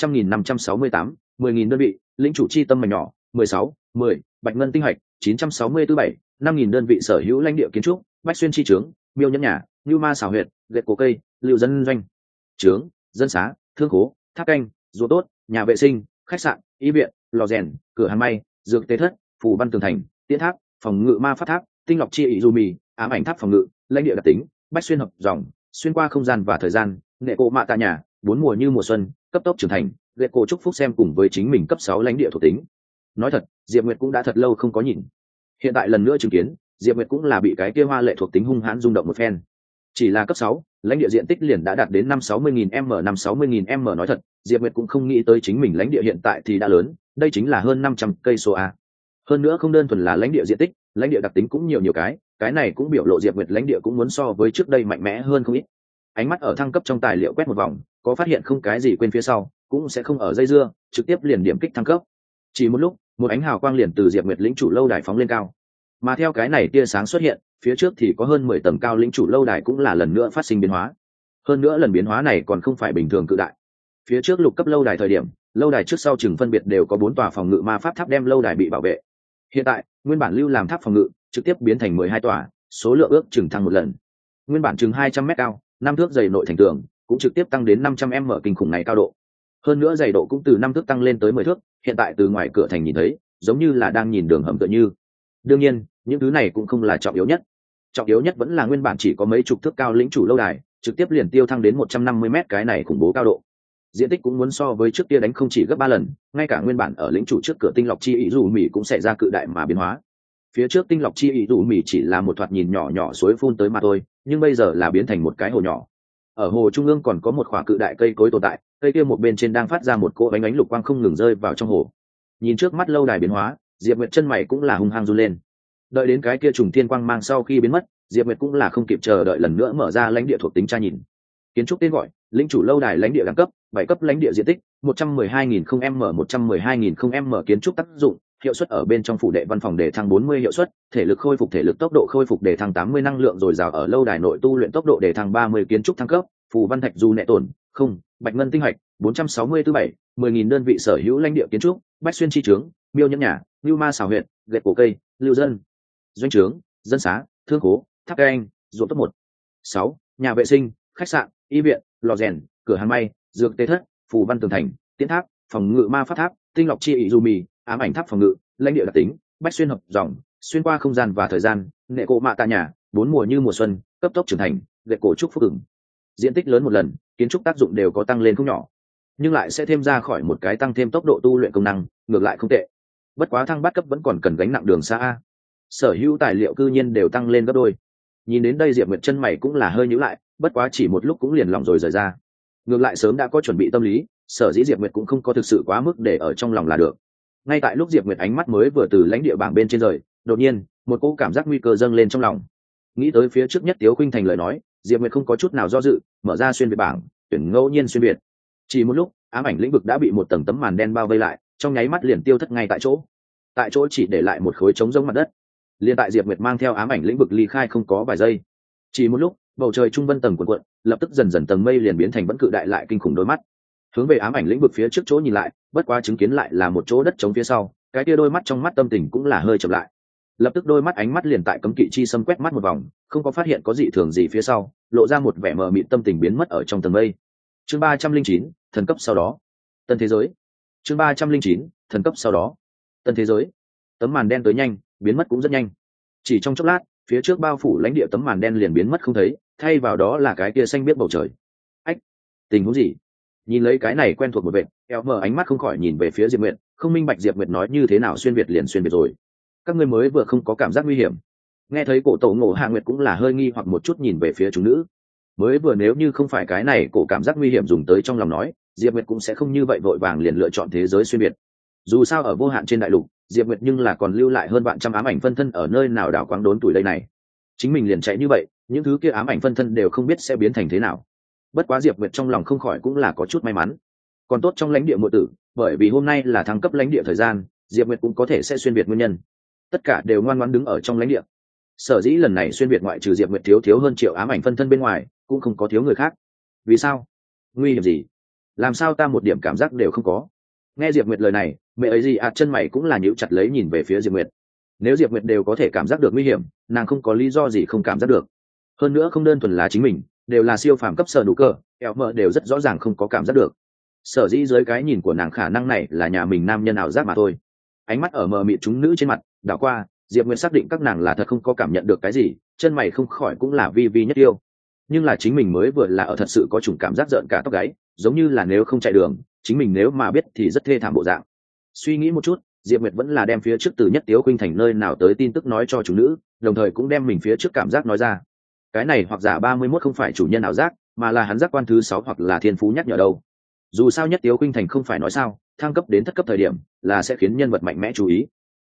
100.568, 10.000 đơn vị, lĩnh chủ chi tâm mảnh nhỏ, 16, 10, bạch ngân tinh hạch, 964,7, 5.000 đơn vị sở hữu lãnh địa kiến trúc, bách xuyên chi trướng, miêu nhẫn nhà, lưu ma xảo huyệt, gạch cổ cây, lưu dân doanh, trướng, dân xá, thương khố, tháp canh, ruộng tốt, nhà vệ sinh, khách sạn, y viện, lò rèn, cửa hàng may, dược tế thất, phù văn tường thành, tiễn tháp, phòng ngự ma pháp tháp, tinh lọc chi ỷ du mì, ám ảnh tháp phòng ngự, lãnh địa đặc tính, bách xuyên hợp dòng, xuyên qua không gian và thời gian, nghệ cổ mạ tạ nhà, 4 mùa như mùa xuân, cấp tốc trưởng thành, gạch cổ chúc phúc xem cùng với chính mình cấp 6 lãnh địa thuộc tính. Nói thật, Diệp Nguyệt cũng đã thật lâu không có nhìn. Hiện tại lần nữa chứng kiến, Diệp Nguyệt cũng là bị cái kia hoa lệ thuộc tính hung hãn rung động một phen. Chỉ là cấp 6, lãnh địa diện tích liền đã đạt đến 560.000m 560.000m nói thật, Diệp Nguyệt cũng không nghĩ tới chính mình lãnh địa hiện tại thì đã lớn, đây chính là hơn 500 cây số a. Hơn nữa không đơn thuần là lãnh địa diện tích, lãnh địa đặc tính cũng nhiều cái này cũng biểu lộ Diệp Nguyệt lãnh địa cũng muốn so với trước đây mạnh mẽ hơn không ít. Ánh mắt ở thăng cấp trong tài liệu quét một vòng, có phát hiện không cái gì quên phía sau, cũng sẽ không ở dây dưa, trực tiếp liền điểm kích thăng cấp. Chỉ một lúc, một ánh hào quang liền từ Diệp Nguyệt lĩnh chủ lâu đài phóng lên cao. Mà theo cái này tia sáng xuất hiện, phía trước thì có hơn 10 tầng cao lĩnh chủ lâu đài cũng là lần nữa phát sinh biến hóa. Hơn nữa lần biến hóa này còn không phải bình thường cự đại. Phía trước lục cấp lâu đài thời điểm, lâu đài trước sau chừng phân biệt đều có 4 tòa phòng ngự ma pháp tháp đem lâu đài bị bảo vệ. Hiện tại, nguyên bản lưu làm tháp phòng ngự, trực tiếp biến thành 12 tòa, số lượng ước chừng thăng một lần. Nguyên bản chừng 200 m cao, 5 thước dày nội thành tường, cũng trực tiếp tăng đến 500 m kinh khủng này cao độ. Hơn nữa dày độ cũng từ 5 thước tăng lên tới 10 thước, hiện tại từ ngoài cửa thành nhìn thấy, giống như là đang nhìn đường hầm tựa như. Đương nhiên, những thứ này cũng không là trọng yếu nhất. Trọng yếu nhất vẫn là nguyên bản chỉ có mấy chục thước cao lĩnh chủ lâu đài, trực tiếp liền tiêu thăng đến 150 m cái này khủng bố cao độ. Diện tích cũng muốn so với trước kia đánh không chỉ gấp 3 lần, ngay cả nguyên bản ở lĩnh chủ trước cửa tinh lọc chi ý dù mỉ cũng xảy ra cự đại mà biến hóa. Phía trước tinh lọc chi ý dù mỉ chỉ là một thoạt nhìn nhỏ nhỏ suối phun tới mà thôi, nhưng bây giờ là biến thành một cái hồ nhỏ. Ở hồ trung ương còn có một khỏa cự đại cây cối tồn tại, cây kia một bên trên đang phát ra một cỗ ánh ánh lục quang không ngừng rơi vào trong hồ. Nhìn trước mắt lâu đài biến hóa, Diệp Nguyệt chân mày cũng là hung hăng run lên. Đợi đến cái kia trùng thiên quang mang sau khi biến mất, Diệp Nguyệt cũng là không kịp chờ đợi lần nữa mở ra lãnh địa thuộc tính tra nhìn. Kiến trúc tên gọi: lĩnh chủ lâu đài lãnh địa đẳng cấp 7 cấp, lãnh địa diện tích 112.000 m. Kiến trúc tác dụng: hiệu suất ở bên trong phủ đệ văn phòng để thăng 40 hiệu suất, thể lực khôi phục, thể lực tốc độ khôi phục để thăng 80, năng lượng dồi dào ở lâu đài nội tu luyện tốc độ để thăng 30, kiến trúc thăng cấp: phù văn thạch du nệ tổn không, bạch ngân tinh hạch 467, 10.000 đơn vị sở hữu lãnh địa kiến trúc: bách xuyên chi trướng, miêu nhẫn nhà, lưu ma xào huyện, gậy cổ cây, lưu dân, doanh trướng, dân xá, thương khố, tháp canh, ruộng top 1. 6. Nhà vệ sinh, khách sạn, y viện, lò rèn, cửa hàng may, dược tế thất, phù văn tường thành, tiến tháp, phòng ngự ma pháp tháp, tinh lọc chi ỷ dù mì, ám ảnh tháp phòng ngự, lãnh địa đặc tính: bách xuyên hợp dòng, xuyên qua không gian và thời gian, nệ cổ mạ tạ nhà, 4 mùa như mùa xuân, cấp tốc trưởng thành, gậy cổ trúc phúc ửng. Diện tích lớn một lần, kiến trúc tác dụng đều có tăng lên không nhỏ, nhưng lại sẽ thêm ra khỏi một cái tăng thêm tốc độ tu luyện công năng, ngược lại không tệ. Bất quá thăng bát cấp vẫn còn cần gánh nặng đường xa a. Sở hữu tài liệu cư nhiên đều tăng lên gấp đôi. Nhìn đến đây Diệp Nguyệt chân mày cũng là hơi nhíu lại, bất quá chỉ một lúc cũng liền lòng rồi rời ra. Ngược lại sớm đã có chuẩn bị tâm lý, sở dĩ Diệp Nguyệt cũng không có thực sự quá mức để ở trong lòng là được. Ngay tại lúc Diệp Nguyệt ánh mắt mới vừa từ lãnh địa bảng bên trên rời, đột nhiên một cỗ cảm giác nguy cơ dâng lên trong lòng. Nghĩ tới phía trước nhất Tiếu Khuynh Thành lời nói, Diệp Nguyệt không có chút nào do dự, mở ra xuyên việt bảng, tuyển ngẫu nhiên xuyên việt. Chỉ một lúc, ám ảnh lĩnh vực đã bị một tầng tấm màn đen bao vây lại, trong nháy mắt liền tiêu thất ngay tại chỗ. Tại chỗ chỉ để lại một khối trống rỗng mặt đất. Liên tại Diệp Nguyệt mang theo ám ảnh lĩnh vực ly khai không có vài giây. Chỉ một lúc, bầu trời trung vân tầng cuộn cuộn, lập tức dần dần tầng mây liền biến thành vẫn cự đại lại kinh khủng đôi mắt. Hướng về ám ảnh lĩnh vực phía trước chỗ nhìn lại, bất quá chứng kiến lại là một chỗ đất trống phía sau, cái kia đôi mắt trong mắt tâm tình cũng là hơi chậm lại. Lập tức đôi mắt ánh mắt liền tại cấm kỵ chi xâm quét mắt một vòng, không có phát hiện có dị thường gì phía sau, lộ ra một vẻ mờ mịt, tâm tình biến mất ở trong tầng mây. Chương 309, thần cấp sau đó. Tân thế giới. Chương 309, thần cấp sau đó. Tân thế giới. Tấm màn đen tới nhanh, biến mất cũng rất nhanh. Chỉ trong chốc lát, phía trước bao phủ lãnh địa tấm màn đen liền biến mất không thấy, thay vào đó là cái kia xanh biết bầu trời. Ách, tình huống gì? Nhìn lấy cái này quen thuộc một vệt, eo mở ánh mắt không khỏi nhìn về phía Diệp Nguyệt, không minh bạch Diệp Nguyệt nói như thế nào xuyên việt liền xuyên việt rồi. Các ngươi mới vừa không có cảm giác nguy hiểm? Nghe thấy cổ tổ Ngộ Hạ Nguyệt cũng là hơi nghi hoặc một chút nhìn về phía chúng nữ. Mới vừa nếu như không phải cái này cổ cảm giác nguy hiểm dùng tới trong lòng nói, Diệp Nguyệt cũng sẽ không như vậy vội vàng liền lựa chọn thế giới xuyên việt. Dù sao ở vô hạn trên đại lục, Diệp Nguyệt nhưng là còn lưu lại hơn vạn trăm ám ảnh phân thân ở nơi nào đảo quáng đốn tuổi đây này. Chính mình liền chạy như vậy, những thứ kia ám ảnh phân thân đều không biết sẽ biến thành thế nào. Bất quá Diệp Nguyệt trong lòng không khỏi cũng là có chút may mắn. Còn tốt trong lãnh địa muội tử, bởi vì hôm nay là thăng cấp lãnh địa thời gian, Diệp Nguyệt cũng có thể sẽ xuyên việt nguyên nhân. Tất cả đều ngoan ngoãn đứng ở trong lãnh địa. Sở dĩ lần này xuyên việt ngoại trừ Diệp Nguyệt thiếu hơn triệu ám ảnh phân thân bên ngoài, cũng không có thiếu người khác. Vì sao? Nguy hiểm gì? Làm sao ta một điểm cảm giác đều không có? Nghe Diệp Nguyệt lời này, mẹ ấy gì chân mày cũng là nhíu chặt lấy nhìn về phía Diệp Nguyệt. Nếu Diệp Nguyệt đều có thể cảm giác được nguy hiểm, nàng không có lý do gì không cảm giác được. Hơn nữa không đơn thuần là chính mình, đều là siêu phàm cấp sở đủ cờ, eo mờ đều rất rõ ràng không có cảm giác được. Sở dĩ dưới cái nhìn của nàng khả năng này là nhà mình nam nhân ảo giác mà thôi. Ánh mắt ở mờ mịt chúng nữ trên mặt đảo qua, Diệp Nguyệt xác định các nàng là thật không có cảm nhận được cái gì, chân mày không khỏi cũng là vi vi nhất yêu. Nhưng là chính mình mới vừa là ở thật sự có chủng cảm giác rợn cả tóc gáy, giống như là nếu không chạy đường, chính mình nếu mà biết thì rất thê thảm bộ dạng. Suy nghĩ một chút, Diệp Nguyệt vẫn là đem phía trước từ nhất Tiếu Khuynh Thành nơi nào tới tin tức nói cho chủ nữ, đồng thời cũng đem mình phía trước cảm giác nói ra. Cái này hoặc giả 31 không phải chủ nhân ảo giác, mà là hắn giác quan thứ 6 hoặc là thiên phú nhắc nhở đâu. Dù sao nhất Tiếu Khuynh Thành không phải nói sao, thăng cấp đến thất cấp thời điểm là sẽ khiến nhân vật mạnh mẽ chú ý.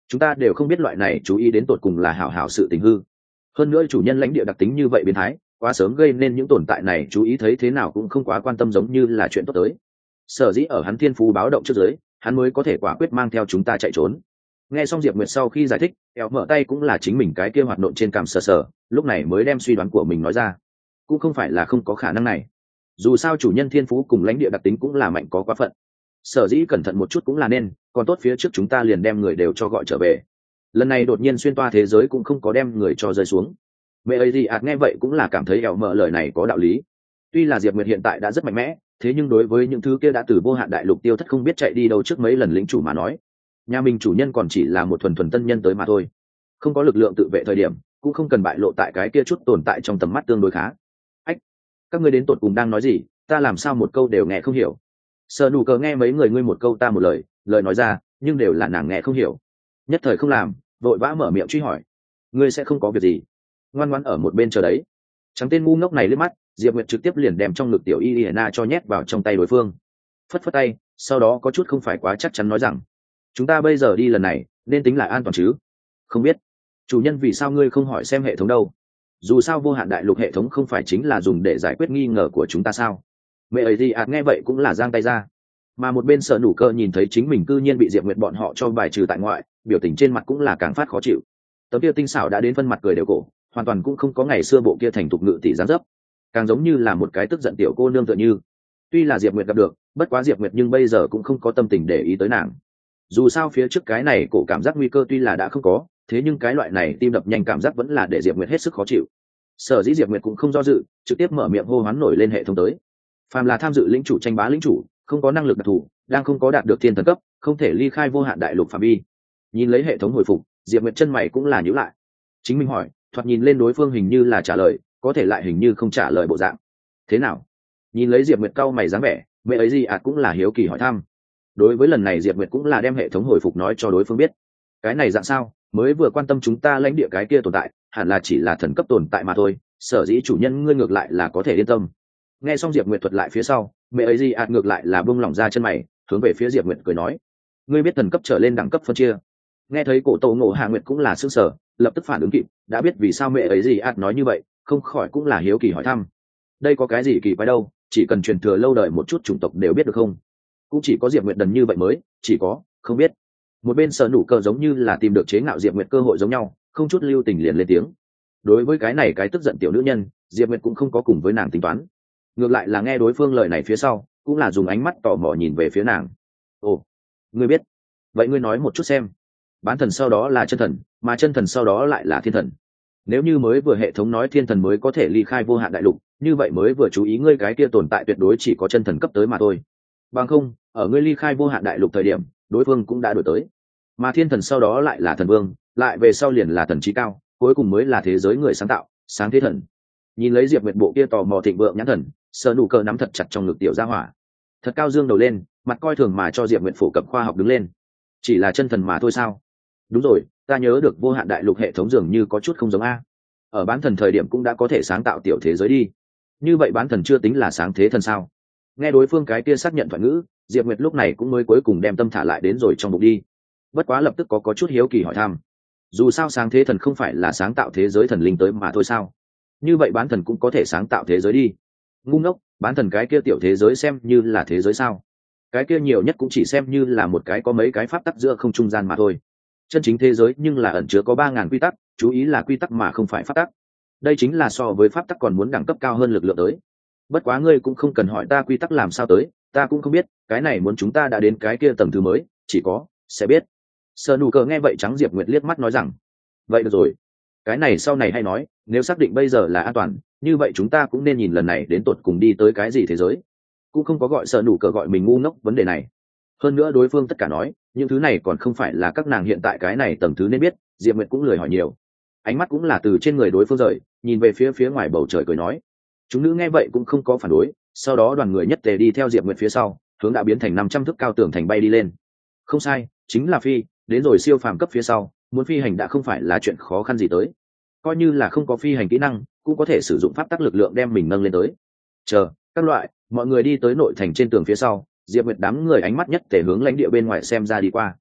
chúng ta đều không biết loại này chú ý đến tột cùng là hảo hảo sự tình hư. Hơn nữa chủ nhân lãnh địa đặc tính như vậy biến thái, quá sớm gây nên những tồn tại này chú ý thấy thế nào cũng không quá quan tâm, giống như là chuyện tốt tới. Sở dĩ ở hắn thiên phú báo động trước dưới, hắn mới có thể quả quyết mang theo chúng ta chạy trốn. Nghe xong Diệp Nguyệt sau khi giải thích, eo mở tay cũng là chính mình cái kia hoạt nộn trên cằm sờ sờ, lúc này mới đem suy đoán của mình nói ra. Cũng không phải là không có khả năng này, dù sao chủ nhân thiên phú cùng lãnh địa đặc tính cũng là mạnh có quá phận. Sở dĩ cẩn thận một chút cũng là nên, còn tốt phía trước chúng ta liền đem người đều cho gọi trở về. Lần này đột nhiên xuyên toa thế giới cũng không có đem người cho rơi xuống. Mẹ ấy gì nghe vậy cũng là cảm thấy eo mở lời này có đạo lý. Tuy là Diệp Nguyệt hiện tại đã rất mạnh mẽ, thế nhưng đối với những thứ kia đã từ vô hạn đại lục tiêu thất không biết chạy đi đâu trước mấy lần lĩnh chủ mà nói, nhà mình chủ nhân còn chỉ là một thuần thuần tân nhân tới mà thôi, không có lực lượng tự vệ thời điểm cũng không cần bại lộ tại cái kia chút tồn tại trong tầm mắt tương đối khá. Ách, các ngươi đến tột cùng đang nói gì, ta làm sao một câu đều nghe không hiểu. Sợ nụ cờ nghe mấy người ngươi một câu ta một lời, lời nói ra nhưng đều là nàng nghe không hiểu, nhất thời không làm, vội vã mở miệng truy hỏi. Ngươi sẽ không có việc gì, ngoan ngoãn ở một bên chờ đấy. Trắng tên ngu ngốc này liếc mắt, Diệp Nguyệt trực tiếp liền đem trong ngực tiểu Iliana cho nhét vào trong tay đối phương, phất phất tay, sau đó có chút không phải quá chắc chắn nói rằng, chúng ta bây giờ đi lần này nên tính là an toàn chứ? Không biết chủ nhân vì sao ngươi không hỏi xem hệ thống đâu, dù sao vô hạn đại lục hệ thống không phải chính là dùng để giải quyết nghi ngờ của chúng ta sao? Mẹ ấy gì nghe vậy cũng là giang tay ra, mà một bên Sợ Nụ Cơ nhìn thấy chính mình cư nhiên bị Diệp Nguyệt bọn họ cho bài trừ tại ngoại, biểu tình trên mặt cũng là càng phát khó chịu. Tấm kia tinh xảo đã đến phân mặt cười đều cổ, hoàn toàn cũng không có ngày xưa bộ kia thành thục ngự tỷ dáng dấp, càng giống như là một cái tức giận tiểu cô nương tựa như. Tuy là Diệp Nguyệt gặp được, bất quá Diệp Nguyệt nhưng bây giờ cũng không có tâm tình để ý tới nàng. Dù sao phía trước cái này cổ cảm giác nguy cơ tuy là đã không có, thế nhưng cái loại này tim đập nhanh cảm giác vẫn là để Diệp Nguyệt hết sức khó chịu. Sở dĩ Diệp Nguyệt cũng không do dự, trực tiếp mở miệng hô hoán nổi lên hệ thống tới. Phàm là tham dự lĩnh chủ tranh bá lĩnh chủ, không có năng lực đặc thù, đang không có đạt được thiên thần cấp, không thể ly khai vô hạn đại lục phạm vi. Nhìn lấy hệ thống hồi phục, Diệp Nguyệt chân mày cũng là nhíu lại. Chính mình hỏi, thoạt nhìn lên đối phương hình như là trả lời, có thể lại hình như không trả lời bộ dạng. Thế nào? Nhìn lấy Diệp Nguyệt cau mày dáng vẻ, mẹ ấy gì cũng là hiếu kỳ hỏi thăm. Đối với lần này Diệp Nguyệt cũng là đem hệ thống hồi phục nói cho đối phương biết. Cái này dạng sao, mới vừa quan tâm chúng ta lãnh địa cái kia tồn tại, hẳn là chỉ là thần cấp tồn tại mà thôi, sở dĩ chủ nhân ngươi ngược lại là có thể yên tâm. Nghe xong Diệp Nguyệt thuật lại phía sau, mẹ ấy gì ngược lại là buông lỏng ra chân mày, hướng về phía Diệp Nguyệt cười nói, ngươi biết thần cấp trở lên đẳng cấp phân chia. Nghe thấy cổ Tổ Ngộ Hạ Nguyệt cũng là sững sờ, lập tức phản ứng kịp, đã biết vì sao mẹ ấy gì nói như vậy, không khỏi cũng là hiếu kỳ hỏi thăm. Đây có cái gì kỳ quái đâu, chỉ cần truyền thừa lâu đời một chút chủng tộc đều biết được không? Cũng chỉ có Diệp Nguyệt đần như vậy mới, chỉ có không biết. Một bên Sợ Nụ Cơ giống như là tìm được chế ngạo Diệp Nguyệt cơ hội giống nhau, không chút lưu tình liền lên tiếng. Đối với cái này cái tức giận tiểu nữ nhân, Diệp Nguyệt cũng không có cùng với nàng tính toán, ngược lại là nghe đối phương lời này phía sau, cũng là dùng ánh mắt tò mò nhìn về phía nàng. Ồ, ngươi biết? Vậy ngươi nói một chút xem. Bán thần sau đó là chân thần, mà chân thần sau đó lại là thiên thần. Nếu như mới vừa hệ thống nói thiên thần mới có thể ly khai vô hạn đại lục, như vậy mới vừa chú ý ngươi cái kia tồn tại tuyệt đối chỉ có chân thần cấp tới mà thôi. Bằng không, ở ngươi ly khai vô hạn đại lục thời điểm, đối phương cũng đã đổi tới. Mà thiên thần sau đó lại là thần vương, lại về sau liền là thần trí cao, cuối cùng mới là thế giới người sáng tạo, sáng thế thần. Nhìn lấy Diệp Nguyệt bộ kia tò mò thịnh vượng nhãn thần, Sợ Nụ Cơ nắm thật chặt trong ngực tiểu gia hỏa, thật cao dương đầu lên, mặt coi thường mà cho Diệp Nguyệt phổ cập khoa học đứng lên. Chỉ là chân thần mà thôi sao? Đúng rồi, ta nhớ được vô hạn đại lục hệ thống dường như có chút không giống a. Ở bán thần thời điểm cũng đã có thể sáng tạo tiểu thế giới đi, như vậy bán thần chưa tính là sáng thế thần sao? Nghe đối phương cái kia xác nhận thoại ngữ, Diệp Nguyệt lúc này cũng mới cuối cùng đem tâm thả lại đến rồi trong bụng đi. Bất quá lập tức có chút hiếu kỳ hỏi thăm, dù sao sáng thế thần không phải là sáng tạo thế giới thần linh tới mà thôi sao? Như vậy bán thần cũng có thể sáng tạo thế giới đi? Ngu ngốc, bán thần cái kia tiểu thế giới xem như là thế giới sao? Cái kia nhiều nhất cũng chỉ xem như là một cái có mấy cái pháp tắc giữa không trung gian mà thôi. Chân chính thế giới nhưng là ẩn chứa có 3.000 quy tắc, chú ý là quy tắc mà không phải pháp tắc. Đây chính là so với pháp tắc còn muốn đẳng cấp cao hơn lực lượng tới. Bất quá ngươi cũng không cần hỏi ta quy tắc làm sao tới, ta cũng không biết, cái này muốn chúng ta đã đến cái kia tầng thứ mới, chỉ có sẽ biết. Sợ Nụ Cơ nghe vậy trắng Diệp Nguyệt liếc mắt nói rằng, vậy được rồi, cái này sau này hay nói, nếu xác định bây giờ là an toàn, như vậy chúng ta cũng nên nhìn lần này đến tột cùng đi tới cái gì thế giới. Cũng không có gọi Sợ Nụ Cơ gọi mình ngu ngốc vấn đề này. Hơn nữa đối phương tất cả nói, những thứ này còn không phải là các nàng hiện tại cái này tầng thứ nên biết. Diệp Nguyệt cũng lười hỏi nhiều, ánh mắt cũng là từ trên người đối phương rời, nhìn về phía ngoài bầu trời cười nói. Chúng nữ nghe vậy cũng không có phản đối, sau đó đoàn người nhất tề đi theo Diệp Nguyệt phía sau, hướng đã biến thành 500 thước cao tường thành bay đi lên. Không sai, chính là phi, đến rồi siêu phàm cấp phía sau, muốn phi hành đã không phải là chuyện khó khăn gì tới. Coi như là không có phi hành kỹ năng, cũng có thể sử dụng pháp tắc lực lượng đem mình nâng lên tới. Chờ, các loại, mọi người đi tới nội thành trên tường phía sau, Diệp Nguyệt đám người ánh mắt nhất tề hướng lãnh địa bên ngoài xem ra đi qua.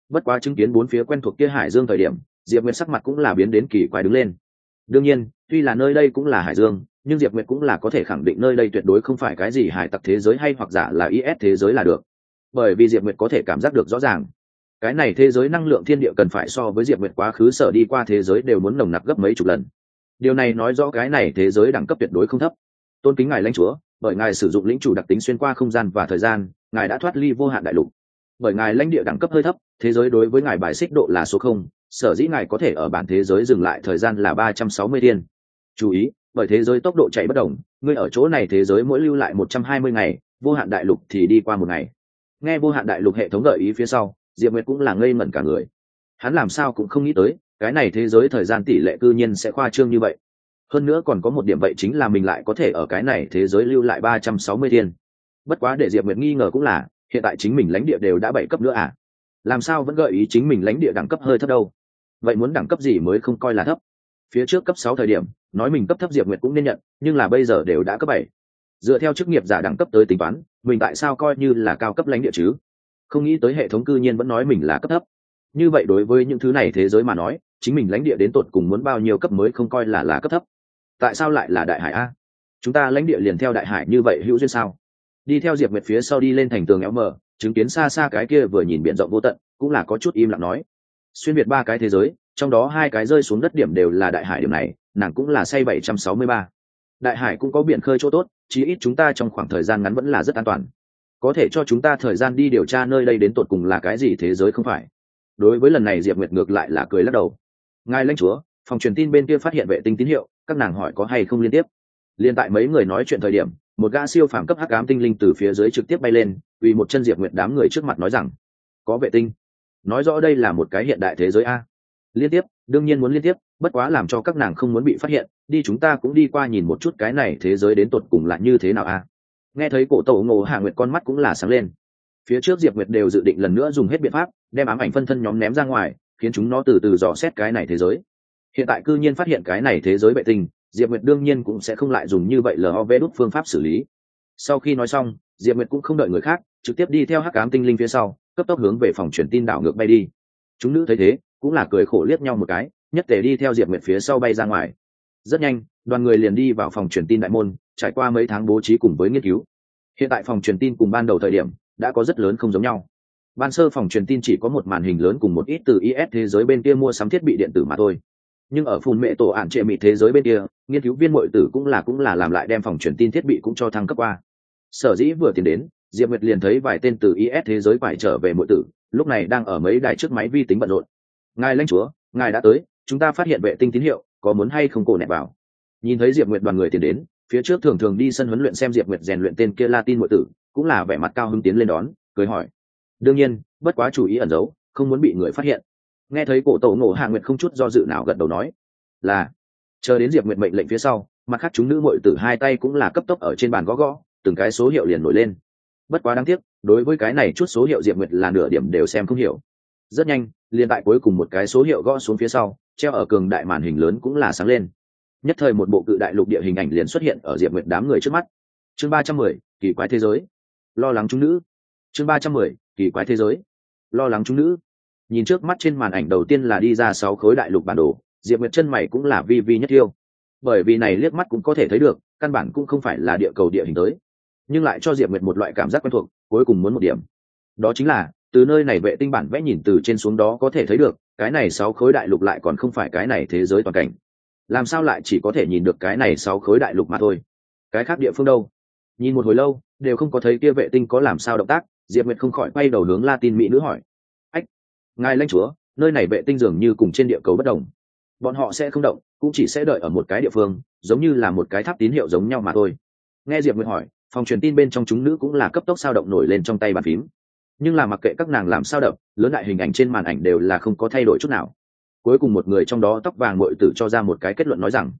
Bất quá chứng kiến bốn phía quen thuộc kia hải dương thời điểm, Diệp Nguyệt sắc mặt cũng là biến đến kỳ quái đứng lên. Đương nhiên, tuy là nơi đây cũng là hải dương, nhưng Diệp Nguyệt cũng là có thể khẳng định nơi đây tuyệt đối không phải cái gì hải tặc thế giới hay hoặc giả là IS thế giới là được. Bởi vì Diệp Nguyệt có thể cảm giác được rõ ràng, cái này thế giới năng lượng thiên địa cần phải so với Diệp Nguyệt quá khứ sở đi qua thế giới đều muốn nồng nặc gấp mấy chục lần. Điều này nói rõ cái này thế giới đẳng cấp tuyệt đối không thấp. Tôn kính ngài lãnh chúa, bởi ngài sử dụng lĩnh chủ đặc tính xuyên qua không gian và thời gian, ngài đã thoát ly vô hạn đại lục. Bởi ngài lãnh địa đẳng cấp hơi thấp, thế giới đối với ngài bài xích độ là số 0, sở dĩ ngài có thể ở bản thế giới dừng lại thời gian là 360 thiên. Chú ý, bởi thế giới tốc độ chạy bất đồng, ngươi ở chỗ này thế giới mỗi lưu lại 120 ngày, vô hạn đại lục thì đi qua một ngày. Nghe vô hạn đại lục hệ thống gợi ý phía sau, Diệp Nguyệt cũng là ngây ngẩn cả người. Hắn làm sao cũng không nghĩ tới, cái này thế giới thời gian tỷ lệ cư nhiên sẽ khoa trương như vậy. Hơn nữa còn có một điểm vậy chính là mình lại có thể ở cái này thế giới lưu lại 360 thiên. Bất quá để Diệp Nguyệt nghi ngờ cũng là, hiện tại chính mình lãnh địa đều đã 7 cấp nữa à? Làm sao vẫn gợi ý chính mình lãnh địa đẳng cấp hơi thấp đâu? Vậy muốn đẳng cấp gì mới không coi là thấp? Phía trước cấp 6 thời điểm, nói mình cấp thấp Diệp Nguyệt cũng nên nhận, nhưng là bây giờ đều đã cấp 7. Dựa theo chức nghiệp giả đẳng cấp tới tính toán, mình tại sao coi như là cao cấp lãnh địa chứ? Không nghĩ tới hệ thống cư nhiên vẫn nói mình là cấp thấp. Như vậy đối với những thứ này thế giới mà nói, chính mình lãnh địa đến tột cùng muốn bao nhiêu cấp mới không coi là cấp thấp? Tại sao lại là đại hải a? Chúng ta lãnh địa liền theo đại hải như vậy hữu duyên sao? Đi theo Diệp Nguyệt phía sau đi lên thành tường éo mờ, chứng kiến xa xa cái kia vừa nhìn biển rộng vô tận, cũng là có chút im lặng nói. Xuyên biệt 3 cái thế giới, trong đó 2 cái rơi xuống đất điểm đều là đại hải, điểm này nàng cũng là say 763. Đại hải cũng có biển khơi chỗ tốt, chí ít chúng ta trong khoảng thời gian ngắn vẫn là rất an toàn, có thể cho chúng ta thời gian đi điều tra nơi đây đến tột cùng là cái gì thế giới không phải. Đối với lần này Diệp Nguyệt ngược lại là cười lắc đầu. Ngài lãnh chúa, phòng truyền tin bên kia phát hiện vệ tinh tín hiệu, các nàng hỏi có hay không liên tiếp. Liên tại mấy người nói chuyện thời điểm, một gã siêu phàm cấp hắc ám tinh linh từ phía dưới trực tiếp bay lên, uy một chân Diệp Nguyệt đám người trước mặt nói rằng có vệ tinh, nói rõ đây là một cái hiện đại thế giới a. Liên tiếp, đương nhiên muốn liên tiếp, bất quá làm cho các nàng không muốn bị phát hiện, đi chúng ta cũng đi qua nhìn một chút cái này thế giới đến tột cùng là như thế nào a. Nghe thấy cổ tổ Ngộ Hạ Nguyệt con mắt cũng là sáng lên. Phía trước Diệp Nguyệt đều dự định lần nữa dùng hết biện pháp đem ám ảnh phân thân nhóm ném ra ngoài, khiến chúng nó từ từ dò xét cái này thế giới. Hiện tại cư nhiên phát hiện cái này thế giới vệ tinh, Diệp Nguyệt đương nhiên cũng sẽ không lại dùng như vậy LOV đút phương pháp xử lý. Sau khi nói xong, Diệp Nguyệt cũng không đợi người khác, trực tiếp đi theo hắc ám tinh linh phía sau, cấp tốc hướng về phòng truyền tin đảo ngược bay đi. Chúng nữ thấy thế, cũng là cười khổ liếc nhau một cái, nhất tề đi theo Diệp Nguyệt phía sau bay ra ngoài. Rất nhanh, đoàn người liền đi vào phòng truyền tin đại môn, trải qua mấy tháng bố trí cùng với nghiên cứu. Hiện tại phòng truyền tin cùng ban đầu thời điểm đã có rất lớn không giống nhau. Ban sơ phòng truyền tin chỉ có một màn hình lớn cùng một ít từ IS thế giới bên kia mua sắm thiết bị điện tử mà thôi. Nhưng ở phun mẹ tổ ản trệ mị thế giới bên kia, nghiên cứu viên muội tử cũng là làm lại đem phòng truyền tin thiết bị cũng cho thăng cấp qua. Sở dĩ vừa tiến đến, Diệp Nguyệt liền thấy vài tên từ IS thế giới phải trở về muội tử, lúc này đang ở mấy đài trước máy vi tính bận rộn. Ngài lãnh chúa, ngài đã tới, chúng ta phát hiện vệ tinh tín hiệu, có muốn hay không cổ nẹt vào? Nhìn thấy Diệp Nguyệt đoàn người tiến đến, phía trước thường thường đi sân huấn luyện xem Diệp Nguyệt rèn luyện tên kia Latin muội tử, cũng là vẻ mặt cao hứng tiến lên đón, cười hỏi. Đương nhiên, bất quá chủ ý ẩn giấu, không muốn bị người phát hiện. Nghe thấy cổ tổ Ngộ Hạ Nguyệt không chút do dự nào gật đầu nói, là. Chờ đến Diệp Nguyệt mệnh lệnh phía sau, mặt khác chúng nữ muội tử hai tay cũng là cấp tốc ở trên bàn gõ gõ, từng cái số hiệu liền nổi lên. Bất quá đáng tiếc, đối với cái này chút số hiệu Diệp Nguyệt là nửa điểm đều xem không hiểu. Rất nhanh, liền tại cuối cùng một cái số hiệu gõ xuống phía sau, treo ở cường đại màn hình lớn cũng là sáng lên. Nhất thời một bộ cự đại lục địa hình ảnh liền xuất hiện ở Diệp Nguyệt đám người trước mắt. Chương 310, kỳ quái thế giới. Lo lắng chúng nữ. Chương 310, kỳ quái thế giới. Lo lắng chúng nữ. Nhìn trước mắt trên màn ảnh đầu tiên là đi ra 6 khối đại lục bản đồ, Diệp Nguyệt chân mày cũng là vi vi nhất tiêu. Bởi vì này liếc mắt cũng có thể thấy được, căn bản cũng không phải là địa cầu địa hình tới, nhưng lại cho Diệp Nguyệt một loại cảm giác quen thuộc, cuối cùng muốn một điểm. Đó chính là, từ nơi này vệ tinh bản vẽ nhìn từ trên xuống đó có thể thấy được, cái này 6 khối đại lục lại còn không phải cái này thế giới toàn cảnh. Làm sao lại chỉ có thể nhìn được cái này 6 khối đại lục mà thôi? Cái khác địa phương đâu? Nhìn một hồi lâu, đều không có thấy kia vệ tinh có làm sao động tác, Diệp Nguyệt không khỏi quay đầu hướng Latin mỹ nữ hỏi. Ách, ngài lãnh chúa, nơi này vệ tinh dường như cùng trên địa cầu bất đồng. Bọn họ sẽ không động, cũng chỉ sẽ đợi ở một cái địa phương, giống như là một cái tháp tín hiệu giống nhau mà thôi. Nghe Diệp Nguyệt hỏi, phòng truyền tin bên trong chúng nữ cũng là cấp tốc sao động nổi lên trong tay bàn phím. Nhưng là mặc kệ các nàng làm sao động, lớn đại hình ảnh trên màn ảnh đều là không có thay đổi chút nào. Cuối cùng một người trong đó tóc vàng muội tử cho ra một cái kết luận nói rằng,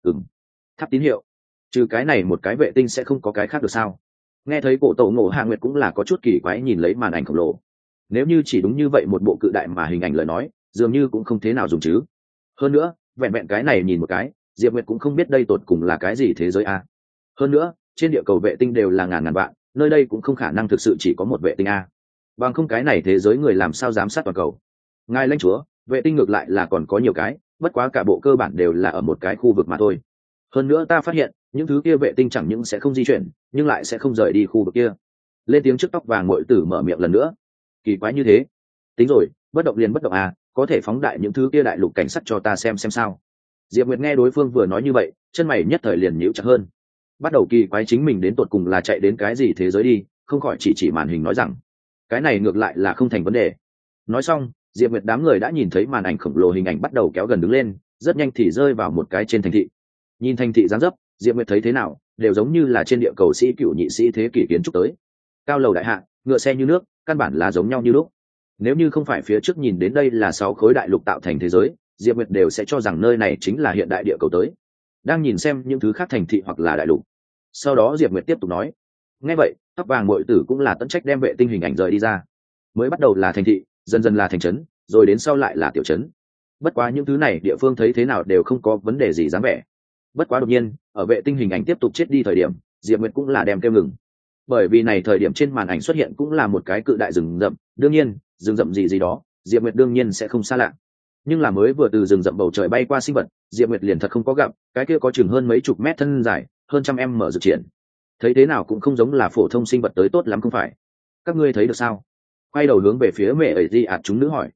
tháp tín hiệu. Trừ cái này một cái vệ tinh sẽ không có cái khác được sao? Nghe thấy cổ tổ Ngộ Hạ Nguyệt cũng là có chút kỳ quái nhìn lấy màn ảnh khổng lồ. Nếu như chỉ đúng như vậy một bộ cự đại mà hình ảnh lời nói, dường như cũng không thế nào dùng chứ. Hơn nữa, vẹn vẹn cái này nhìn một cái, Diệp Nguyệt cũng không biết đây tột cùng là cái gì thế giới a. Hơn nữa, trên địa cầu vệ tinh đều là ngàn ngàn vạn, nơi đây cũng không khả năng thực sự chỉ có một vệ tinh a. bằng không cái này thế giới người làm sao giám sát toàn cầu. Ngài lãnh chúa, vệ tinh ngược lại là còn có nhiều cái, bất quá cả bộ cơ bản đều là ở một cái khu vực mà thôi. Hơn nữa ta phát hiện những thứ kia vệ tinh chẳng những sẽ không di chuyển nhưng lại sẽ không rời đi khu vực kia. Lên tiếng trước tóc vàng muội tử mở miệng lần nữa. Kỳ quái như thế. Tính rồi, bất động liền bất động à, có thể phóng đại những thứ kia đại lục cảnh sát cho ta xem sao. Diệp Nguyệt nghe đối phương vừa nói như vậy, chân mày nhất thời liền nhíu chặt hơn. Bắt đầu kỳ quái chính mình đến tột cùng là chạy đến cái gì thế giới đi, không khỏi chỉ màn hình nói rằng cái này ngược lại là không thành vấn đề. Nói xong, Diệp Nguyệt đám người đã nhìn thấy màn ảnh khổng lồ hình ảnh bắt đầu kéo gần đứng lên, rất nhanh thì rơi vào một cái trên thành thị. Nhìn thành thị dáng dấp, Diệp Nguyệt thấy thế nào đều giống như là trên địa cầu sĩ cựu nhị sĩ thế kỷ kiến trúc tới. Cao lầu đại hạ, ngựa xe như nước, căn bản là giống nhau như lúc. Nếu như không phải phía trước nhìn đến đây là 6 khối đại lục tạo thành thế giới, Diệp Nguyệt đều sẽ cho rằng nơi này chính là hiện đại địa cầu tới. Đang nhìn xem những thứ khác thành thị hoặc là đại lục. Sau đó Diệp Nguyệt tiếp tục nói, nghe vậy, tóc vàng muội tử cũng là tận trách đem vệ tinh hình ảnh rời đi ra. Mới bắt đầu là thành thị, dần dần là thành trấn, rồi đến sau lại là tiểu trấn. Bất quá những thứ này địa phương thấy thế nào đều không có vấn đề gì dáng vẻ. Bất quá đột nhiên, ở vệ tinh hình ảnh tiếp tục chết đi thời điểm, Diệp Nguyệt cũng là đem kêu ngừng. Bởi vì này thời điểm trên màn ảnh xuất hiện cũng là một cái cự đại rừng rậm, đương nhiên, rừng rậm gì đó, Diệp Nguyệt đương nhiên sẽ không xa lạ. Nhưng là mới vừa từ rừng rậm bầu trời bay qua sinh vật, Diệp Nguyệt liền thật không có gặp, cái kia có chừng hơn mấy chục mét thân dài, hơn trăm em mở dược triển. Thấy thế nào cũng không giống là phổ thông sinh vật tới tốt lắm không phải. Các ngươi thấy được sao? Quay đầu hướng về phía mẹ ấy di ạt chúng nữ hỏi.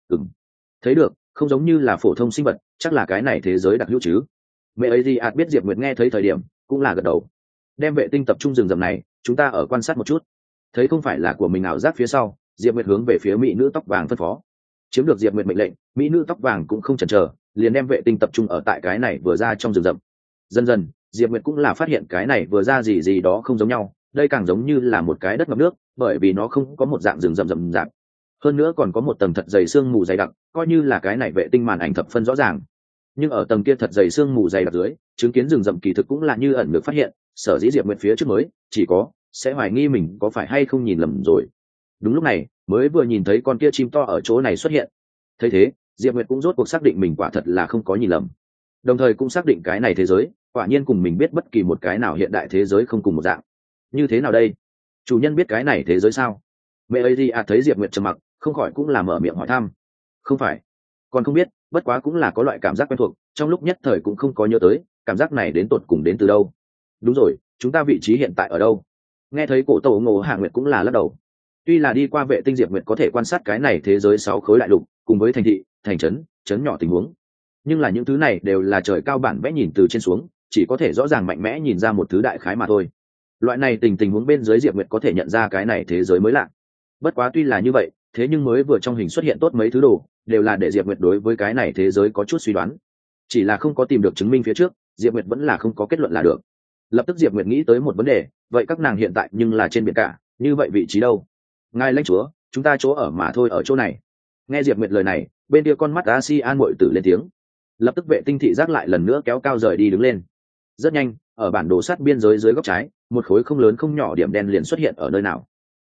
Thấy được, không giống như là phổ thông sinh vật, chắc là cái này thế giới đặc hữu chứ. Mẹ ấy di ạt biết Diệp Nguyệt nghe thấy thời điểm cũng là gật đầu. Đem vệ tinh tập trung rừng rậm này, chúng ta ở quan sát một chút. Thấy không phải là của mình ảo giác phía sau, Diệp Nguyệt hướng về phía mỹ nữ tóc vàng phân phó. Chiếm được Diệp Nguyệt mệnh lệnh, mỹ nữ tóc vàng cũng không chần chờ, liền đem vệ tinh tập trung ở tại cái này vừa ra trong rừng rậm. Dần dần, Diệp Nguyệt cũng là phát hiện cái này vừa ra gì đó không giống nhau, đây càng giống như là một cái đất ngập nước, bởi vì nó không có một dạng rừng rậm rậm rạp. Hơn nữa còn có một tầng thật dày sương mù dày đặc, coi như là cái này vệ tinh màn ảnh thập phân rõ ràng. Nhưng ở tầng kia thật dày sương mù dày đặc dưới, chứng kiến rừng rậm kỳ thực cũng là như ẩn được phát hiện, sở dĩ Diệp Nguyệt phía trước mới chỉ có sẽ hoài nghi mình có phải hay không nhìn lầm rồi. Đúng lúc này, mới vừa nhìn thấy con kia chim to ở chỗ này xuất hiện. Thấy thế, Diệp Nguyệt cũng rốt cuộc xác định mình quả thật là không có nhìn lầm. Đồng thời cũng xác định cái này thế giới, quả nhiên cùng mình biết bất kỳ một cái nào hiện đại thế giới không cùng một dạng. Như thế nào đây? Chủ nhân biết cái này thế giới sao? Mẹ ấy đi thấy Diệp Nguyệt trầm mặc, không khỏi cũng là mở miệng hỏi thăm. Không phải, còn không biết, bất quá cũng là có loại cảm giác quen thuộc, trong lúc nhất thời cũng không có nhớ tới, cảm giác này đến tột cùng đến từ đâu. Đúng rồi, chúng ta vị trí hiện tại ở đâu? Nghe thấy cổ tổ Ngô Hạ Nguyệt cũng là lắc đầu. Tuy là đi qua vệ tinh Diệp Nguyệt có thể quan sát cái này thế giới 6 khối đại lục, cùng với thành thị, thành trấn, trấn nhỏ tình huống. Nhưng là những thứ này đều là trời cao bản vẽ nhìn từ trên xuống, chỉ có thể rõ ràng mạnh mẽ nhìn ra một thứ đại khái mà thôi. Loại này tình huống bên dưới Diệp Nguyệt có thể nhận ra cái này thế giới mới lạ. Bất quá tuy là như vậy, thế nhưng mới vừa trong hình xuất hiện tốt mấy thứ đồ, đều là để Diệp Nguyệt đối với cái này thế giới có chút suy đoán. Chỉ là không có tìm được chứng minh phía trước, Diệp Nguyệt vẫn là không có kết luận là được. Lập tức Diệp Nguyệt nghĩ tới một vấn đề, vậy các nàng hiện tại nhưng là trên biển cả, như vậy vị trí đâu? Ngài lãnh chúa, chúng ta chỗ ở mà thôi, ở chỗ này. Nghe Diệp Nguyệt lời này, bên kia con mắt ASEAN muội tử lên tiếng. Lập tức vệ tinh thị giác lại lần nữa kéo cao rời đi đứng lên. Rất nhanh, ở bản đồ sát biên giới dưới góc trái, một khối không lớn không nhỏ điểm đen liền xuất hiện ở nơi nào.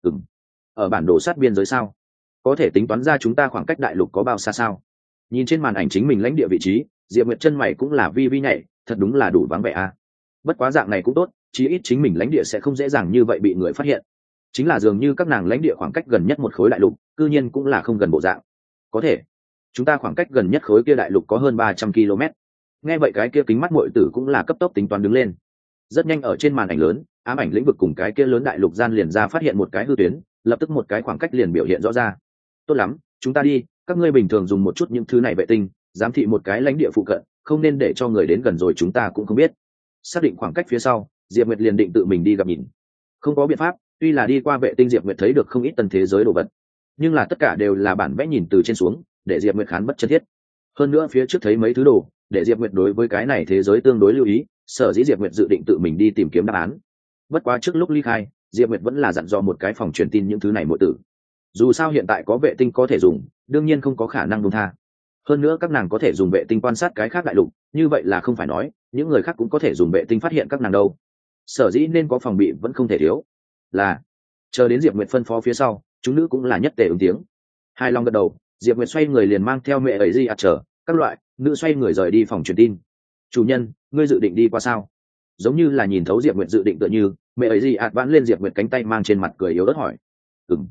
Ở bản đồ sát biên giới sao? Có thể tính toán ra chúng ta khoảng cách đại lục có bao xa sao? Nhìn trên màn ảnh chính mình lãnh địa vị trí, Diệp Nguyệt chân mày cũng là vi vi nhảy, thật đúng là đủ vắng vẻ a. Bất quá dạng này cũng tốt, chí ít chính mình lãnh địa sẽ không dễ dàng như vậy bị người phát hiện. Chính là dường như các nàng lãnh địa khoảng cách gần nhất một khối đại lục, cư nhiên cũng là không gần bộ dạng. Có thể, chúng ta khoảng cách gần nhất khối kia đại lục có hơn 300 km. Nghe vậy cái kia kính mắt muội tử cũng là cấp tốc tính toán đứng lên. Rất nhanh ở trên màn ảnh lớn, ám ảnh lĩnh vực cùng cái kia lớn đại lục gian liền ra phát hiện một cái hư tuyến, lập tức một cái khoảng cách liền biểu hiện rõ ra. Tốt lắm, chúng ta đi, các ngươi bình thường dùng một chút những thứ này vệ tinh, giám thị một cái lãnh địa phụ cận, không nên để cho người đến gần rồi chúng ta cũng không biết. Xác định khoảng cách phía sau, Diệp Nguyệt liền định tự mình đi gặp nhìn. Không có biện pháp, tuy là đi qua vệ tinh Diệp Nguyệt thấy được không ít tân thế giới đồ vật, nhưng là tất cả đều là bản vẽ nhìn từ trên xuống, để Diệp Nguyệt khán bất chân thiết. Hơn nữa phía trước thấy mấy thứ đồ, để Diệp Nguyệt đối với cái này thế giới tương đối lưu ý, sở dĩ Diệp Nguyệt dự định tự mình đi tìm kiếm đáp án. Bất quá trước lúc ly khai, Diệp Nguyệt vẫn là dặn dò một cái phòng truyền tin những thứ này muội tử. Dù sao hiện tại có vệ tinh có thể dùng, đương nhiên không có khả năng buông tha. Hơn nữa các nàng có thể dùng vệ tinh quan sát cái khác đại lục, như vậy là không phải nói những người khác cũng có thể dùng vệ tinh phát hiện các nàng đâu. Sở dĩ nên có phòng bị vẫn không thể thiếu. Là chờ đến Diệp Nguyệt phân phó phía sau, chúng nữ cũng là nhất tề ứng tiếng. Hai long gật đầu, Diệp Nguyệt xoay người liền mang theo mẹ ấy di chờ các loại nữ xoay người rời đi phòng truyền tin. Chủ nhân, ngươi dự định đi qua sao? Giống như là nhìn thấu Diệp Nguyệt dự định tựa như, mẹ ấy di vãn lên Diệp Nguyệt cánh tay mang trên mặt cười yếu ớt hỏi.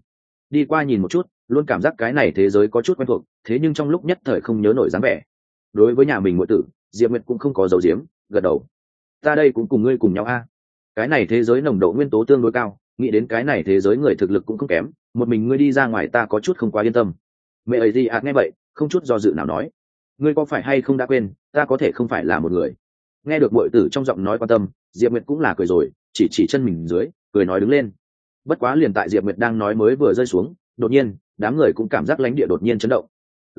đi qua nhìn một chút, luôn cảm giác cái này thế giới có chút quen thuộc, thế nhưng trong lúc nhất thời không nhớ nổi dáng vẻ. Đối với nhà mình muội tử, Diệp Nguyệt cũng không có giấu giếm, gật đầu. Ta đây cũng cùng ngươi cùng nhau a. Cái này thế giới nồng độ nguyên tố tương đối cao, nghĩ đến cái này thế giới người thực lực cũng không kém, một mình ngươi đi ra ngoài ta có chút không quá yên tâm. Mẹ ấy gì nghe vậy, không chút do dự nào nói, ngươi có phải hay không đã quên, ta có thể không phải là một người. Nghe được muội tử trong giọng nói quan tâm, Diệp Nguyệt cũng là cười rồi, chỉ chân mình dưới, cười nói đứng lên. Bất quá liền tại Diệp Nguyệt đang nói mới vừa rơi xuống, đột nhiên đám người cũng cảm giác lãnh địa đột nhiên chấn động.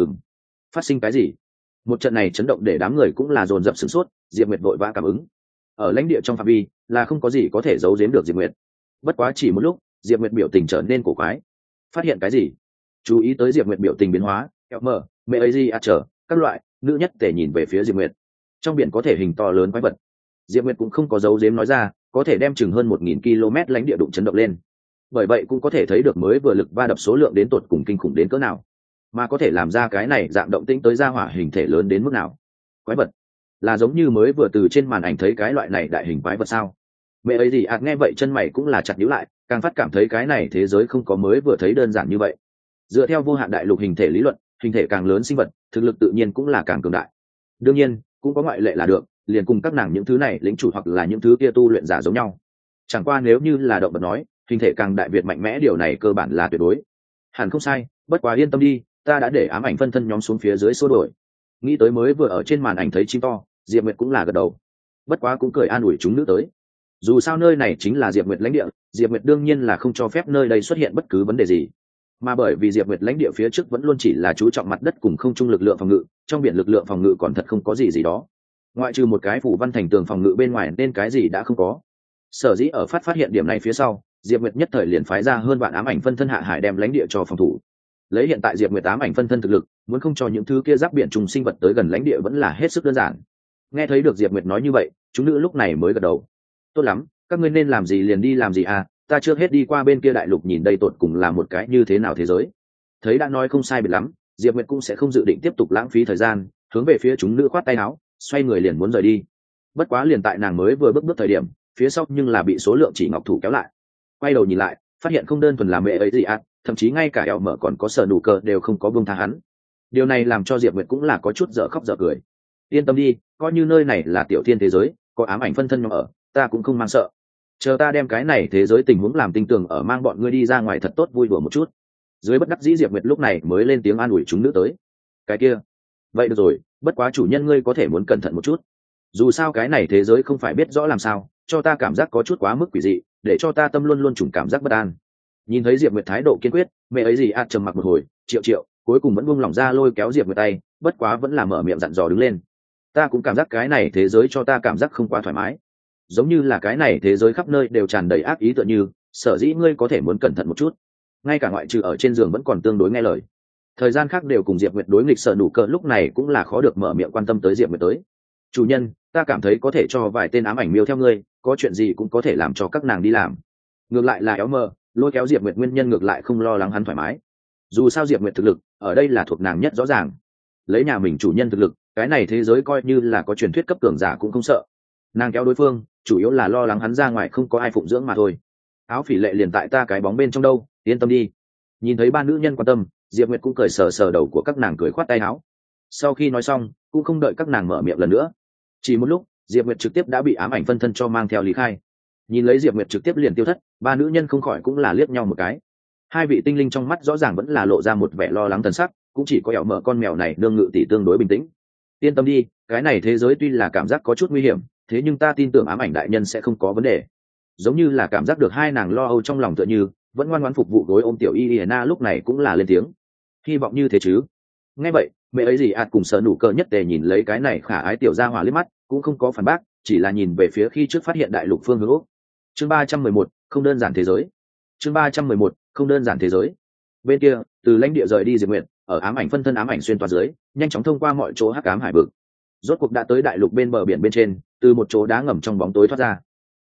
Phát sinh cái gì? Một trận này chấn động để đám người cũng là dồn dập sửng sốt. Diệp Nguyệt vội vã cảm ứng, ở lãnh địa trong phạm vi là không có gì có thể giấu giếm được Diệp Nguyệt. Bất quá chỉ một lúc, Diệp Nguyệt biểu tình trở nên cổ quái. Phát hiện cái gì? Chú ý tới Diệp Nguyệt biểu tình biến hóa, mờ mẹ ấy gì chờ các loại nữ nhất tề nhìn về phía Diệp Nguyệt. Trong biển có thể hình to lớn quái vật. Diệp Nguyệt cũng không có giấu giếm nói ra, có thể đem chừng hơn 1000 km lãnh địa đụng chấn động lên. Bởi vậy cũng có thể thấy được mới vừa lực va đập số lượng đến tột cùng kinh khủng đến cỡ nào, mà có thể làm ra cái này dạng động tĩnh tới ra hỏa hình thể lớn đến mức nào. Quái vật là giống như mới vừa từ trên màn ảnh thấy cái loại này đại hình quái vật sao? Mẹ ấy gì nghe vậy chân mày cũng là chặt nhíu lại, càng phát cảm thấy cái này thế giới không có mới vừa thấy đơn giản như vậy. Dựa theo vô hạn đại lục hình thể lý luận, hình thể càng lớn sinh vật thực lực tự nhiên cũng là càng cường đại. Đương nhiên cũng có ngoại lệ là được, liền cùng các nàng những thứ này lĩnh chủ hoặc là những thứ kia tu luyện giả giống nhau. Chẳng qua nếu như là động vật nói, hình thể càng đại việt mạnh mẽ điều này cơ bản là tuyệt đối. Hẳn không sai, bất quá yên tâm đi, ta đã để ám ảnh phân thân nhóm xuống phía dưới xô đổi. Nghĩ tới mới vừa ở trên màn ảnh thấy chim to, Diệp Nguyệt cũng là gật đầu. Bất quá cũng cười an ủi chúng nữ tới. Dù sao nơi này chính là Diệp Nguyệt lãnh địa, Diệp Nguyệt đương nhiên là không cho phép nơi đây xuất hiện bất cứ vấn đề gì. Mà bởi vì Diệp Nguyệt lãnh địa phía trước vẫn luôn chỉ là chú trọng mặt đất cùng không trung lực lượng phòng ngự, trong biển lực lượng phòng ngự còn thật không có gì đó. Ngoại trừ một cái phủ văn thành tường phòng ngự bên ngoài nên cái gì đã không có. Sở dĩ ở phát hiện điểm này phía sau, Diệp Nguyệt nhất thời liền phái ra hơn vạn ám ảnh phân thân hạ hải đem lãnh địa cho phòng thủ. Lấy hiện tại Diệp Nguyệt ám ảnh phân thân thực lực, muốn không cho những thứ kia giáp biển trùng sinh vật tới gần lãnh địa vẫn là hết sức đơn giản. Nghe thấy được Diệp Nguyệt nói như vậy, chúng nữ lúc này mới gật đầu. Tốt lắm, các ngươi nên làm gì liền đi làm gì à, ta chưa hết đi qua bên kia đại lục nhìn đây tột cùng là một cái như thế nào thế giới. Thấy đã nói không sai biệt lắm, Diệp Nguyệt cũng sẽ không dự định tiếp tục lãng phí thời gian, hướng về phía chúng nữ khoát tay áo, xoay người liền muốn rời đi. Bất quá liền tại nàng mới vừa bước thời điểm, phía sau nhưng là bị số lượng chỉ ngọc thủ kéo lại. Quay đầu nhìn lại, phát hiện không đơn thuần là mẹ ấy gì thậm chí ngay cả eo mở còn có sở nụ cờ đều không có buông tha hắn. Điều này làm cho Diệp Nguyệt cũng là có chút dở khóc dở cười. Yên tâm đi, coi như nơi này là tiểu thiên thế giới, có ám ảnh phân thân nhóm ở, ta cũng không mang sợ. Chờ ta đem cái này thế giới tình huống làm tinh tường ở mang bọn ngươi đi ra ngoài thật tốt vui đùa một chút. Dưới bất đắc dĩ Diệp Nguyệt lúc này mới lên tiếng an ủi chúng nữ tới. Cái kia, vậy được rồi, bất quá chủ nhân ngươi có thể muốn cẩn thận một chút. Dù sao cái này thế giới không phải biết rõ làm sao, cho ta cảm giác có chút quá mức quỷ dị, để cho ta tâm luôn luôn trùng cảm giác bất an. Nhìn thấy Diệp Nguyệt thái độ kiên quyết, mẹ ấy gì trầm mặc một hồi, triệu cuối cùng vẫn buông lỏng ra lôi kéo Diệp Nguyệt tay, bất quá vẫn là mở miệng dặn dò đứng lên. Ta cũng cảm giác cái này thế giới cho ta cảm giác không quá thoải mái, giống như là cái này thế giới khắp nơi đều tràn đầy ác ý tựa như, sở dĩ ngươi có thể muốn cẩn thận một chút. Ngay cả ngoại trừ ở trên giường vẫn còn tương đối nghe lời. Thời gian khác đều cùng Diệp Nguyệt đối nghịch, sợ đủ cỡ lúc này cũng là khó được mở miệng quan tâm tới Diệp Nguyệt tới. Chủ nhân, ta cảm thấy có thể cho vài tên ám ảnh miêu theo ngươi, có chuyện gì cũng có thể làm cho các nàng đi làm. Ngược lại là éo mờ lôi kéo Diệp Nguyệt nguyên nhân ngược lại không lo lắng hắn thoải mái. Dù sao Diệp Nguyệt thực lực ở đây là thuộc nàng nhất rõ ràng, lấy nhà mình chủ nhân thực lực, cái này thế giới coi như là có truyền thuyết cấp cường giả cũng không sợ. Nàng kéo đối phương chủ yếu là lo lắng hắn ra ngoài không có ai phụng dưỡng mà thôi. Áo phỉ lệ liền tại ta cái bóng bên trong đâu, yên tâm đi. Nhìn thấy ba nữ nhân quan tâm, Diệp Nguyệt cũng cười sờ sờ đầu của các nàng, cười khoát tay áo. Sau khi nói xong cũng không đợi các nàng mở miệng lần nữa, chỉ một lúc Diệp Nguyệt trực tiếp đã bị ám ảnh phân thân cho mang theo lý khai. Nhìn lấy Diệp Nguyệt trực tiếp liền tiêu thất, ba nữ nhân không khỏi cũng là liếc nhau một cái. Hai vị tinh linh trong mắt rõ ràng vẫn là lộ ra một vẻ lo lắng thần sắc, cũng chỉ có ẻo mở con mèo này đương ngự tỷ tương đối bình tĩnh. Yên tâm đi, cái này thế giới tuy là cảm giác có chút nguy hiểm, thế nhưng ta tin tưởng ám ảnh đại nhân sẽ không có vấn đề. Giống như là cảm giác được hai nàng lo âu trong lòng tựa như, vẫn ngoan ngoãn phục vụ gối ôm tiểu Iliana lúc này cũng là lên tiếng. Hy vọng như thế chứ. Nghe vậy, mẹ ấy gì cùng sợ nụ cờ nhất tề nhìn lấy cái này khả ái tiểu gia hỏa liếc mắt, cũng không có phản bác, chỉ là nhìn về phía khi trước phát hiện đại lục phương hướng Úc. Chương 311, không đơn giản thế giới. Chương 311, không đơn giản thế giới. Bên kia, từ lãnh địa rời đi Diệp Nguyệt, ở ám ảnh phân thân ám ảnh xuyên toa dưới, nhanh chóng thông qua mọi chỗ hắc ám hải vực. Rốt cuộc đã tới đại lục bên bờ biển bên trên, từ một chỗ đá ngầm trong bóng tối thoát ra.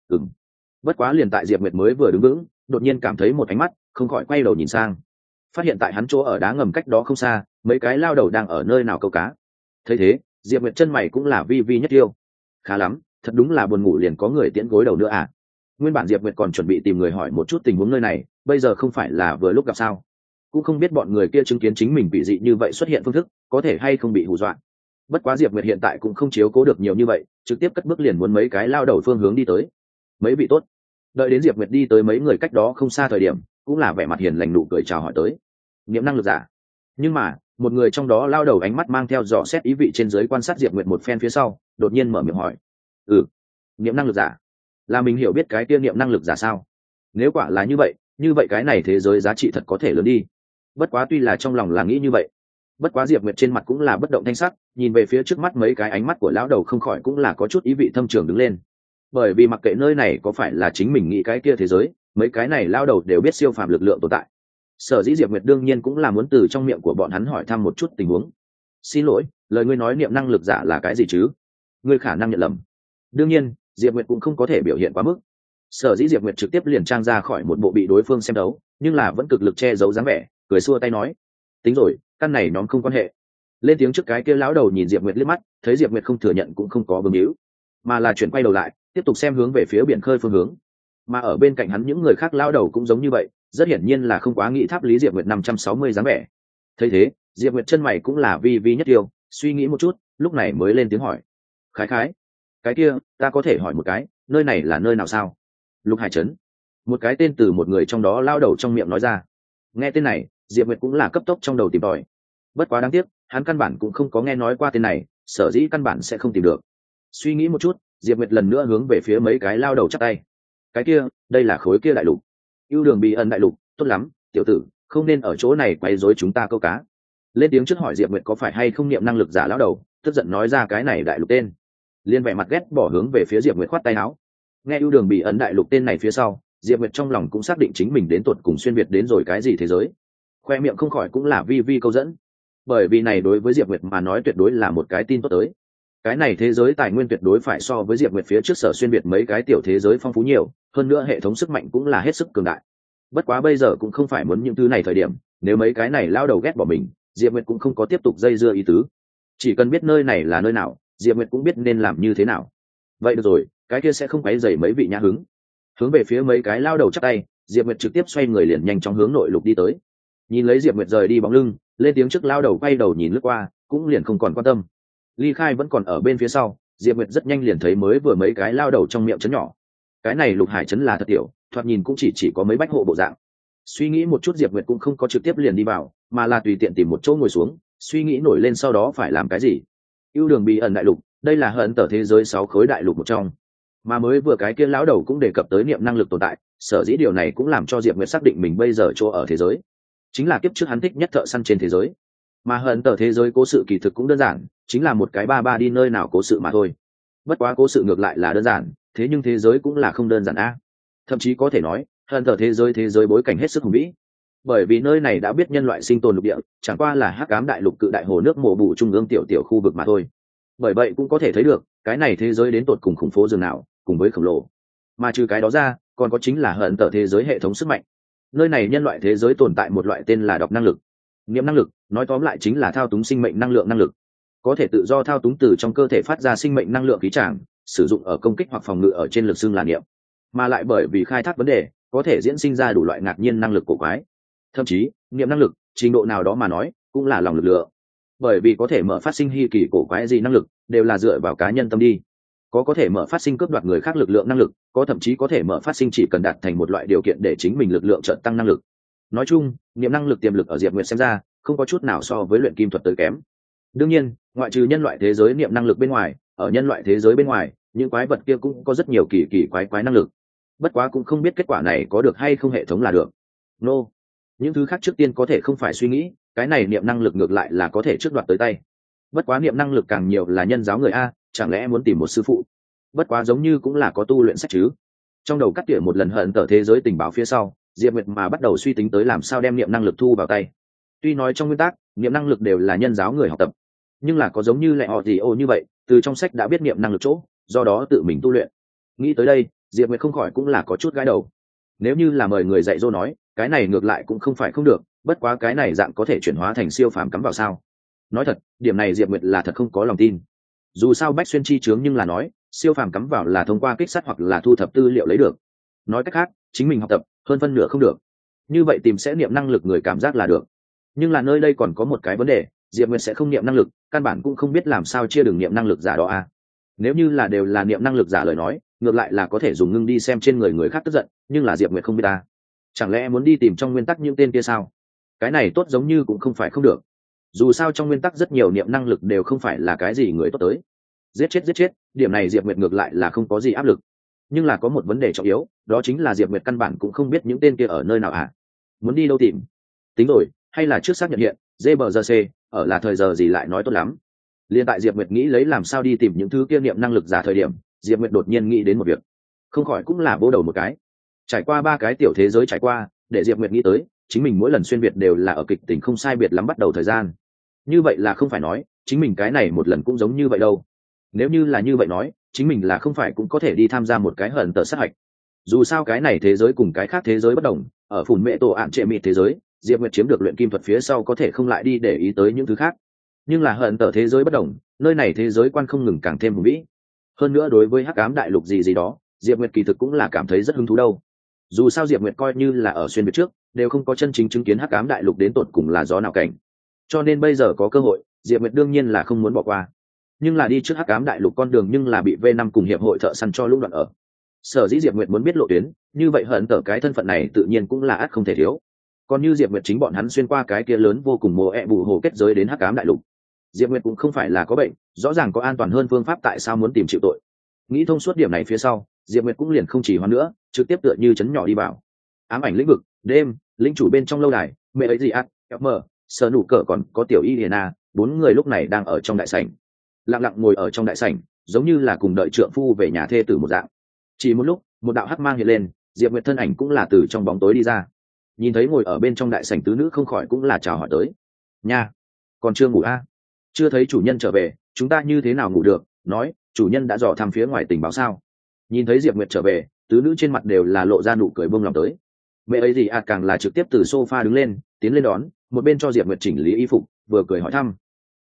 Bất quá liền tại Diệp Nguyệt mới vừa đứng vững, đột nhiên cảm thấy một ánh mắt, không khỏi quay đầu nhìn sang. Phát hiện tại hắn chỗ ở đá ngầm cách đó không xa, mấy cái lao đầu đang ở nơi nào câu cá. Thấy thế, Diệp Nguyệt chân mày cũng là vi vi nhất tiêu. Khá lắm, thật đúng là buồn ngủ liền có người tiễn gối đầu nữa à. Nguyên bản Diệp Nguyệt còn chuẩn bị tìm người hỏi một chút tình huống nơi này, bây giờ không phải là vừa lúc gặp sao. cũng không biết bọn người kia chứng kiến chính mình bị dị như vậy xuất hiện phương thức có thể hay không bị hù dọa. Bất quá Diệp Nguyệt hiện tại cũng không chiếu cố được nhiều như vậy, trực tiếp cất bước liền muốn mấy cái lao đầu phương hướng đi tới. Mấy vị tốt. Đợi đến Diệp Nguyệt đi tới mấy người cách đó không xa thời điểm, cũng là vẻ mặt hiền lành nụ cười chào hỏi tới. Niệm năng lực giả. Nhưng mà, một người trong đó lao đầu ánh mắt mang theo dò xét ý vị trên dưới quan sát Diệp Nguyệt một phen phía sau, đột nhiên mở miệng hỏi: niệm năng lực giả? Là mình hiểu biết cái kia niệm năng lực giả sao? Nếu quả là như vậy cái này thế giới giá trị thật có thể lớn đi. Bất quá tuy là trong lòng là nghĩ như vậy, bất quá Diệp Nguyệt trên mặt cũng là bất động thanh sắc, nhìn về phía trước mắt mấy cái ánh mắt của lão đầu không khỏi cũng là có chút ý vị thâm trường đứng lên. Bởi vì mặc kệ nơi này có phải là chính mình nghĩ cái kia thế giới, mấy cái này lão đầu đều biết siêu phàm lực lượng tồn tại. Sở dĩ Diệp Nguyệt đương nhiên cũng là muốn từ trong miệng của bọn hắn hỏi thăm một chút tình huống. Xin lỗi, lời ngươi nói niệm năng lực giả là cái gì chứ? Ngươi khả năng nhận lầm. Đương nhiên, Diệp Nguyệt cũng không có thể biểu hiện quá mức. Sở dĩ Diệp Nguyệt trực tiếp liền trang ra khỏi một bộ bị đối phương xem đấu, nhưng là vẫn cực lực che giấu dáng vẻ, cười xua tay nói: tính rồi, căn này nhóm không quan hệ. Lên tiếng trước cái kia lão đầu nhìn Diệp Nguyệt liếc mắt, thấy Diệp Nguyệt không thừa nhận cũng không có bướng hữu, mà là chuyển quay đầu lại, tiếp tục xem hướng về phía biển khơi phương hướng. Mà ở bên cạnh hắn những người khác lão đầu cũng giống như vậy, rất hiển nhiên là không quá nghĩ tháp lý Diệp Nguyệt 560 dáng vẻ. Thấy thế, Diệp Nguyệt chân mày cũng là vi vi nhất điều, suy nghĩ một chút, lúc này mới lên tiếng hỏi: khái khái, cái kia, ta có thể hỏi một cái, nơi này là nơi nào sao? Lục Hải trấn. Một cái tên từ một người trong đó lao đầu trong miệng nói ra. Nghe tên này, Diệp Nguyệt cũng là cấp tốc trong đầu tìm tòi. Bất quá đáng tiếc, hắn căn bản cũng không có nghe nói qua tên này, sở dĩ căn bản sẽ không tìm được. Suy nghĩ một chút, Diệp Nguyệt lần nữa hướng về phía mấy cái lao đầu chắp tay. Cái kia, đây là khối kia đại lục. Ưu đường bí ẩn đại lục, tốt lắm, tiểu tử, không nên ở chỗ này quấy rối chúng ta câu cá. Lên tiếng trước hỏi Diệp Nguyệt có phải hay không niệm năng lực giả lão đầu, tức giận nói ra cái này đại lục tên. Liên vẻ mặt ghét bỏ hướng về phía Diệp Nguyệt khoát tay áo. Nghe ưu đường bí ẩn đại lục tên này phía sau, Diệp Nguyệt trong lòng cũng xác định chính mình đến tuột cùng xuyên việt đến rồi cái gì thế giới. Khoe miệng không khỏi cũng là vi vi câu dẫn, bởi vì này đối với Diệp Nguyệt mà nói tuyệt đối là một cái tin tốt tới. Cái này thế giới tài nguyên tuyệt đối phải so với Diệp Nguyệt phía trước sở xuyên việt mấy cái tiểu thế giới phong phú nhiều, hơn nữa hệ thống sức mạnh cũng là hết sức cường đại. Bất quá bây giờ cũng không phải muốn những thứ này thời điểm, nếu mấy cái này lao đầu ghét bỏ mình, Diệp Nguyệt cũng không có tiếp tục dây dưa ý tứ. Chỉ cần biết nơi này là nơi nào, Diệp Nguyệt cũng biết nên làm như thế nào. Vậy được rồi, cái kia sẽ không quấy rầy mấy vị nhã hứng. Hướng về phía mấy cái lao đầu chắp tay, Diệp Nguyệt trực tiếp xoay người liền nhanh chóng hướng nội lục đi tới. Nhìn lấy Diệp Nguyệt rời đi bóng lưng, lên tiếng trước lao đầu quay đầu nhìn lướt qua, cũng liền không còn quan tâm. Ly Khai vẫn còn ở bên phía sau, Diệp Nguyệt rất nhanh liền thấy mới vừa mấy cái lao đầu trong miệng trấn nhỏ. Cái này Lục Hải trấn là thật tiểu, thoạt nhìn cũng chỉ có mấy bách hộ bộ dạng. Suy nghĩ một chút Diệp Nguyệt cũng không có trực tiếp liền đi vào, mà là tùy tiện tìm một chỗ ngồi xuống, suy nghĩ nổi lên sau đó phải làm cái gì. Ưu đường bí ẩn đại lục, đây là hận tở thế giới 6 khối đại lục một trong. Mà mới vừa cái kia lão đầu cũng đề cập tới niệm năng lực tồn tại, sở dĩ điều này cũng làm cho Diệp Nguyệt xác định mình bây giờ chỗ ở thế giới chính là kiếp trước hắn thích nhất thợ săn trên thế giới. Mà hận tở thế giới cố sự kỳ thực cũng đơn giản, chính là một cái ba đi nơi nào cố sự mà thôi. Bất quá cố sự ngược lại là đơn giản, thế nhưng thế giới cũng là không đơn giản a. Thậm chí có thể nói, hận tở thế giới bối cảnh hết sức hùng vĩ. Bởi vì nơi này đã biết nhân loại sinh tồn lục địa, chẳng qua là hắc ám đại lục cự đại hồ nước mổ bù trung ương tiểu khu vực mà thôi. Bởi vậy cũng có thể thấy được, cái này thế giới đến tột cùng khủng phố dường nào, cùng với khổng lồ. Mà trừ cái đó ra, còn có chính là hận tở thế giới hệ thống sức mạnh. Nơi này nhân loại thế giới tồn tại một loại tên là đọc năng lực. Niệm năng lực, nói tóm lại chính là thao túng sinh mệnh năng lực. Có thể tự do thao túng từ trong cơ thể phát ra sinh mệnh năng lượng khí tràng, sử dụng ở công kích hoặc phòng ngự ở trên lực xương là niệm. Mà lại bởi vì khai thác vấn đề, có thể diễn sinh ra đủ loại ngạc nhiên năng lực cổ quái. Thậm chí, niệm năng lực, trình độ nào đó mà nói, cũng là lòng lực lượng. Bởi vì có thể mở phát sinh hy kỳ cổ quái gì năng lực, đều là dựa vào cá nhân tâm đi. Có thể mở phát sinh cướp đoạt người khác lực lượng năng lực, có thậm chí có thể mở phát sinh chỉ cần đạt thành một loại điều kiện để chính mình lực lượng chợt tăng năng lực. Nói chung, niệm năng lực tiềm lực ở Diệp Nguyệt xem ra, không có chút nào so với luyện kim thuật tới kém. Đương nhiên, ngoại trừ nhân loại thế giới niệm năng lực bên ngoài, ở nhân loại thế giới bên ngoài, những quái vật kia cũng có rất nhiều kỳ quái năng lực. Bất quá cũng không biết kết quả này có được hay không hệ thống là được. Những thứ khác trước tiên có thể không phải suy nghĩ, cái này niệm năng lực ngược lại là có thể trước đoạt tới tay. Bất quá niệm năng lực càng nhiều là nhân giáo người a, chẳng lẽ muốn tìm một sư phụ? Bất quá giống như cũng là có tu luyện sách chứ. Trong đầu cắt tỉa một lần hận tở thế giới tình báo phía sau, Diệp Nguyệt mà bắt đầu suy tính tới làm sao đem niệm năng lực thu vào tay. Tuy nói trong nguyên tắc, niệm năng lực đều là nhân giáo người học tập, nhưng là có giống như lại họ gì như vậy, từ trong sách đã biết niệm năng lực chỗ, do đó tự mình tu luyện. Nghĩ tới đây, Diệp Nguyệt không khỏi cũng là có chút gãi đầu. Nếu như là mời người dạy dỗ nói, cái này ngược lại cũng không phải không được, bất quá cái này dạng có thể chuyển hóa thành siêu phàm cắm vào sao? Nói thật, điểm này Diệp Nguyệt là thật không có lòng tin. Dù sao Bách Xuyên chi chướng nhưng là nói, siêu phàm cắm vào là thông qua kích sát hoặc là thu thập tư liệu lấy được. Nói cách khác, chính mình học tập, hơn phân nửa không được. như vậy tìm sẽ niệm năng lực người cảm giác là được. Nhưng là nơi đây còn có một cái vấn đề, diệp nguyệt sẽ không niệm năng lực, căn bản cũng không biết làm sao chia đường niệm năng lực giả đó à. Nếu như là đều là niệm năng lực giả lời nói, ngược lại là có thể dùng ngưng đi xem trên người người khác tức giận, nhưng là diệp nguyệt không biết ta, chẳng lẽ muốn đi tìm trong nguyên tắc những tên kia sao? Cái này tốt giống như cũng không phải không được, dù sao trong nguyên tắc rất nhiều niệm năng lực đều không phải là cái gì người tốt tới. Giết chết, điểm này diệp nguyệt ngược lại là không có gì áp lực. Nhưng là có một vấn đề trọng yếu, đó chính là diệp nguyệt căn bản cũng không biết những tên kia ở nơi nào à. Muốn đi đâu tìm? Tính rồi, hay là trước xác nhận hiện GBRC ở là thời giờ gì lại nói tốt lắm. Liên tại diệp nguyệt nghĩ lấy làm sao đi tìm những thứ kia niệm năng lực giả thời điểm, diệp nguyệt đột nhiên nghĩ đến một việc, không khỏi cũng là vỗ đầu một cái. Trải qua 3 cái tiểu thế giới trải qua, để diệp nguyệt nghĩ tới chính mình mỗi lần xuyên việt đều là ở kịch tính không sai biệt lắm bắt đầu thời gian. Như vậy là không phải nói chính mình cái này một lần cũng giống như vậy đâu. Nếu như là như vậy nói, chính mình là không phải cũng có thể đi tham gia một cái hận tờ sát hạch. Dù sao cái này thế giới cùng cái khác thế giới bất đồng, ở phủn mẹ tổ ạn trệ mịt thế giới, diệp nguyệt chiếm được luyện kim thuật phía sau có thể không lại đi để ý tới những thứ khác. Nhưng là hận tờ thế giới bất đồng, nơi này thế giới quan không ngừng càng thêm hùng vĩ. Hơn nữa đối với hắc ám đại lục gì đó, diệp nguyệt kỳ thực cũng là cảm thấy rất hứng thú đâu. Dù sao diệp nguyệt coi như là ở xuyên việt trước đều không có chân chính chứng kiến hắc ám đại lục đến tột cùng là gió nào cảnh, cho nên bây giờ có cơ hội, diệp nguyệt đương nhiên là không muốn bỏ qua. Nhưng là đi trước hắc ám đại lục con đường nhưng là bị V5 cùng hiệp hội thợ săn cho lũng đoạn ở. Sở dĩ diệp nguyệt muốn biết lộ tuyến, như vậy hận tở cái thân phận này tự nhiên cũng là ắt không thể thiếu. Còn như diệp nguyệt chính bọn hắn xuyên qua cái kia lớn vô cùng mồ bù hồ kết giới đến hắc ám đại lục, diệp nguyệt cũng không phải là có bệnh, rõ ràng có an toàn hơn phương pháp, tại sao muốn tìm chịu tội. Nghĩ thông suốt điểm này phía sau, diệp nguyệt cũng liền không chỉ hoan nữa, trực tiếp tựa như chấn nhỏ đi vào ám ảnh lĩnh vực. Đêm lĩnh chủ bên trong lâu đài, mẹ ấy gì ắt mờ sờ nụ cỡ còn có tiểu y hiền 4 người lúc này đang ở trong đại sảnh, lặng lặng ngồi ở trong đại sảnh, giống như là cùng đợi trượng phu về nhà thê tử một dạng. Chỉ một lúc, một đạo hắc mang hiện lên, diệp nguyệt thân ảnh cũng là từ trong bóng tối đi ra. Nhìn thấy ngồi ở bên trong đại sảnh tứ nữ, không khỏi cũng là chào hỏi tới. Nha, còn chưa ngủ à? Chưa thấy chủ nhân trở về, chúng ta như thế nào ngủ được? Nói, chủ nhân đã dò thăm phía ngoài tình báo sao? Nhìn thấy diệp nguyệt trở về, tứ nữ trên mặt đều là lộ ra nụ cười buông lòng tới. Mẹ ấy gì càng là trực tiếp từ sofa đứng lên, tiến lên đón, một bên cho diệp nguyệt chỉnh lý y phục, vừa cười hỏi thăm.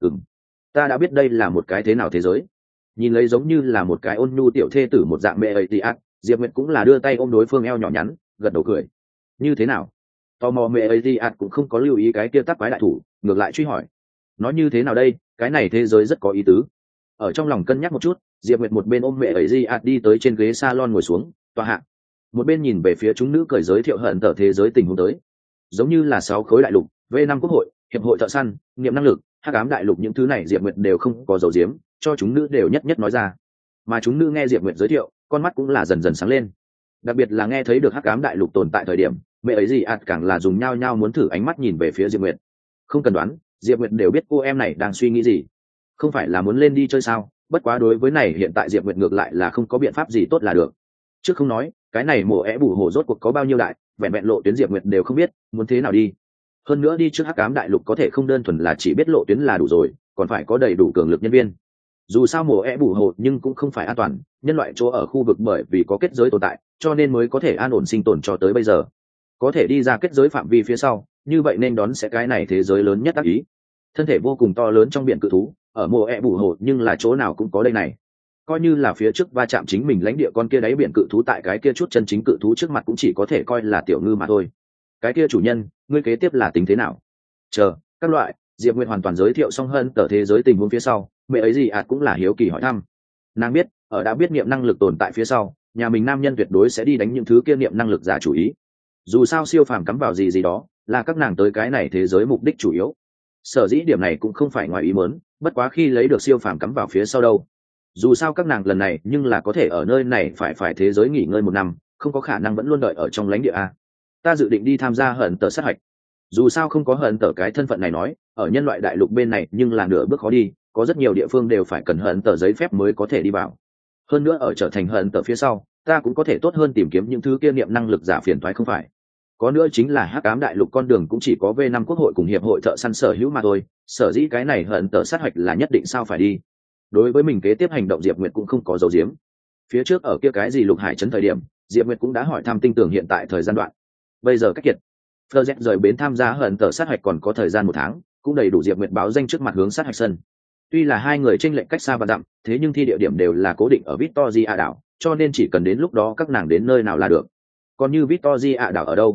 Ta đã biết đây là một cái thế nào thế giới. Nhìn lấy giống như là một cái ôn nhu tiểu thê tử một dạng mẹ ấy gì diệp nguyệt cũng là đưa tay ôm đối phương eo nhỏ nhắn, gật đầu cười. Như thế nào? Tò mò mẹ ấy gì cũng không có lưu ý cái kia tắc quái đại thủ, ngược lại truy hỏi. Nói như thế nào đây, cái này thế giới rất có ý tứ. Ở trong lòng cân nhắc một chút, diệp nguyệt một bên ôm mẹ ấy gì đi tới trên ghế salon ngồi xuống, tọa hạ. Một bên nhìn về phía chúng nữ cười giới thiệu hận tở thế giới tình huống tới. Giống như là 6 khối đại lục, V5 quốc hội, hiệp hội thợ săn, niệm năng lực, hắc ám đại lục, những thứ này diệp nguyệt đều không có dấu diếm, cho chúng nữ đều nhất nhất nói ra. Mà chúng nữ nghe diệp nguyệt giới thiệu, con mắt cũng là dần dần sáng lên. Đặc biệt là nghe thấy được hắc ám đại lục tồn tại thời điểm, mẹ ấy gì càng là dùng nhao nhao muốn thử ánh mắt nhìn về phía diệp nguyệt. Không cần đoán, diệp nguyệt đều biết cô em này đang suy nghĩ gì. Không phải là muốn lên đi chơi sao? Bất quá đối với này hiện tại diệp nguyệt ngược lại là không có biện pháp gì tốt là được. Trước không nói cái này mổ bù hồ rốt cuộc có bao nhiêu đại, vẹn vẹn lộ tuyến diệp nguyệt đều không biết, muốn thế nào đi. Hơn nữa đi trước hắc ám đại lục có thể không đơn thuần là chỉ biết lộ tuyến là đủ rồi, còn phải có đầy đủ cường lực nhân viên. Dù sao mổ bù hồ nhưng cũng không phải an toàn, nhân loại chỗ ở khu vực bởi vì có kết giới tồn tại, cho nên mới có thể an ổn sinh tồn cho tới bây giờ. Có thể đi ra kết giới phạm vi phía sau, như vậy nên đón sẽ cái này thế giới lớn nhất tác ý. Thân thể vô cùng to lớn trong biển cự thú, ở mổ bù hồ nhưng là chỗ nào cũng có đây này. Coi như là phía trước va chạm chính mình lãnh địa con kia đáy biển cự thú, tại cái kia chút chân chính cự thú trước mặt cũng chỉ có thể coi là tiểu ngư mà thôi. Cái kia chủ nhân, ngươi kế tiếp là tính thế nào? Chờ các loại, diệp nguyệt hoàn toàn giới thiệu xong hơn tờ thế giới tình huống phía sau, mẹ ấy gì cũng là hiếu kỳ hỏi thăm. Nàng biết ở đã biết niệm năng lực tồn tại phía sau, nhà mình nam nhân tuyệt đối sẽ đi đánh những thứ kia niệm năng lực giả chủ ý. Dù sao siêu phàm cắm vào gì đó là các nàng tới cái này thế giới mục đích chủ yếu. Sở dĩ điểm này cũng không phải ngoài ý muốn, bất quá khi lấy được siêu phàm cắm vào phía sau đâu, dù sao các nàng lần này nhưng là có thể ở nơi này phải thế giới nghỉ ngơi 1 năm, không có khả năng vẫn luôn đợi ở trong lãnh địa a. Ta dự định đi tham gia hận tờ sát hạch. Dù sao không có hận tờ cái thân phận này nói, ở nhân loại đại lục bên này nhưng là nửa bước khó đi, có rất nhiều địa phương đều phải cần hận tờ giấy phép mới có thể đi vào. Hơn nữa ở trở thành hận tờ phía sau, ta cũng có thể tốt hơn tìm kiếm những thứ kia niệm năng lực giả phiền toái không phải. Có nữa chính là hắc ám đại lục con đường cũng chỉ có V5 quốc hội cùng hiệp hội thợ săn sở hữu mà thôi, sở dĩ cái này hận tờ sát hạch là nhất định sao phải đi. Đối với mình kế tiếp hành động diệp nguyệt cũng không có dấu diếm. Phía trước ở kia cái gì lục hải trấn thời điểm, diệp nguyệt cũng đã hỏi thăm tinh tường hiện tại thời gian đoạn. Bây giờ cách kiệt Fleur rời bến tham gia hận tờ sát hạch còn có thời gian 1 tháng, cũng đầy đủ diệp nguyệt báo danh trước mặt hướng sát hạch sân. Tuy là hai người chênh lệch cách xa và dặm, thế nhưng thi địa điểm đều là cố định ở Victoria đảo, cho nên chỉ cần đến lúc đó các nàng đến nơi nào là được. Còn như Victoria đảo ở đâu,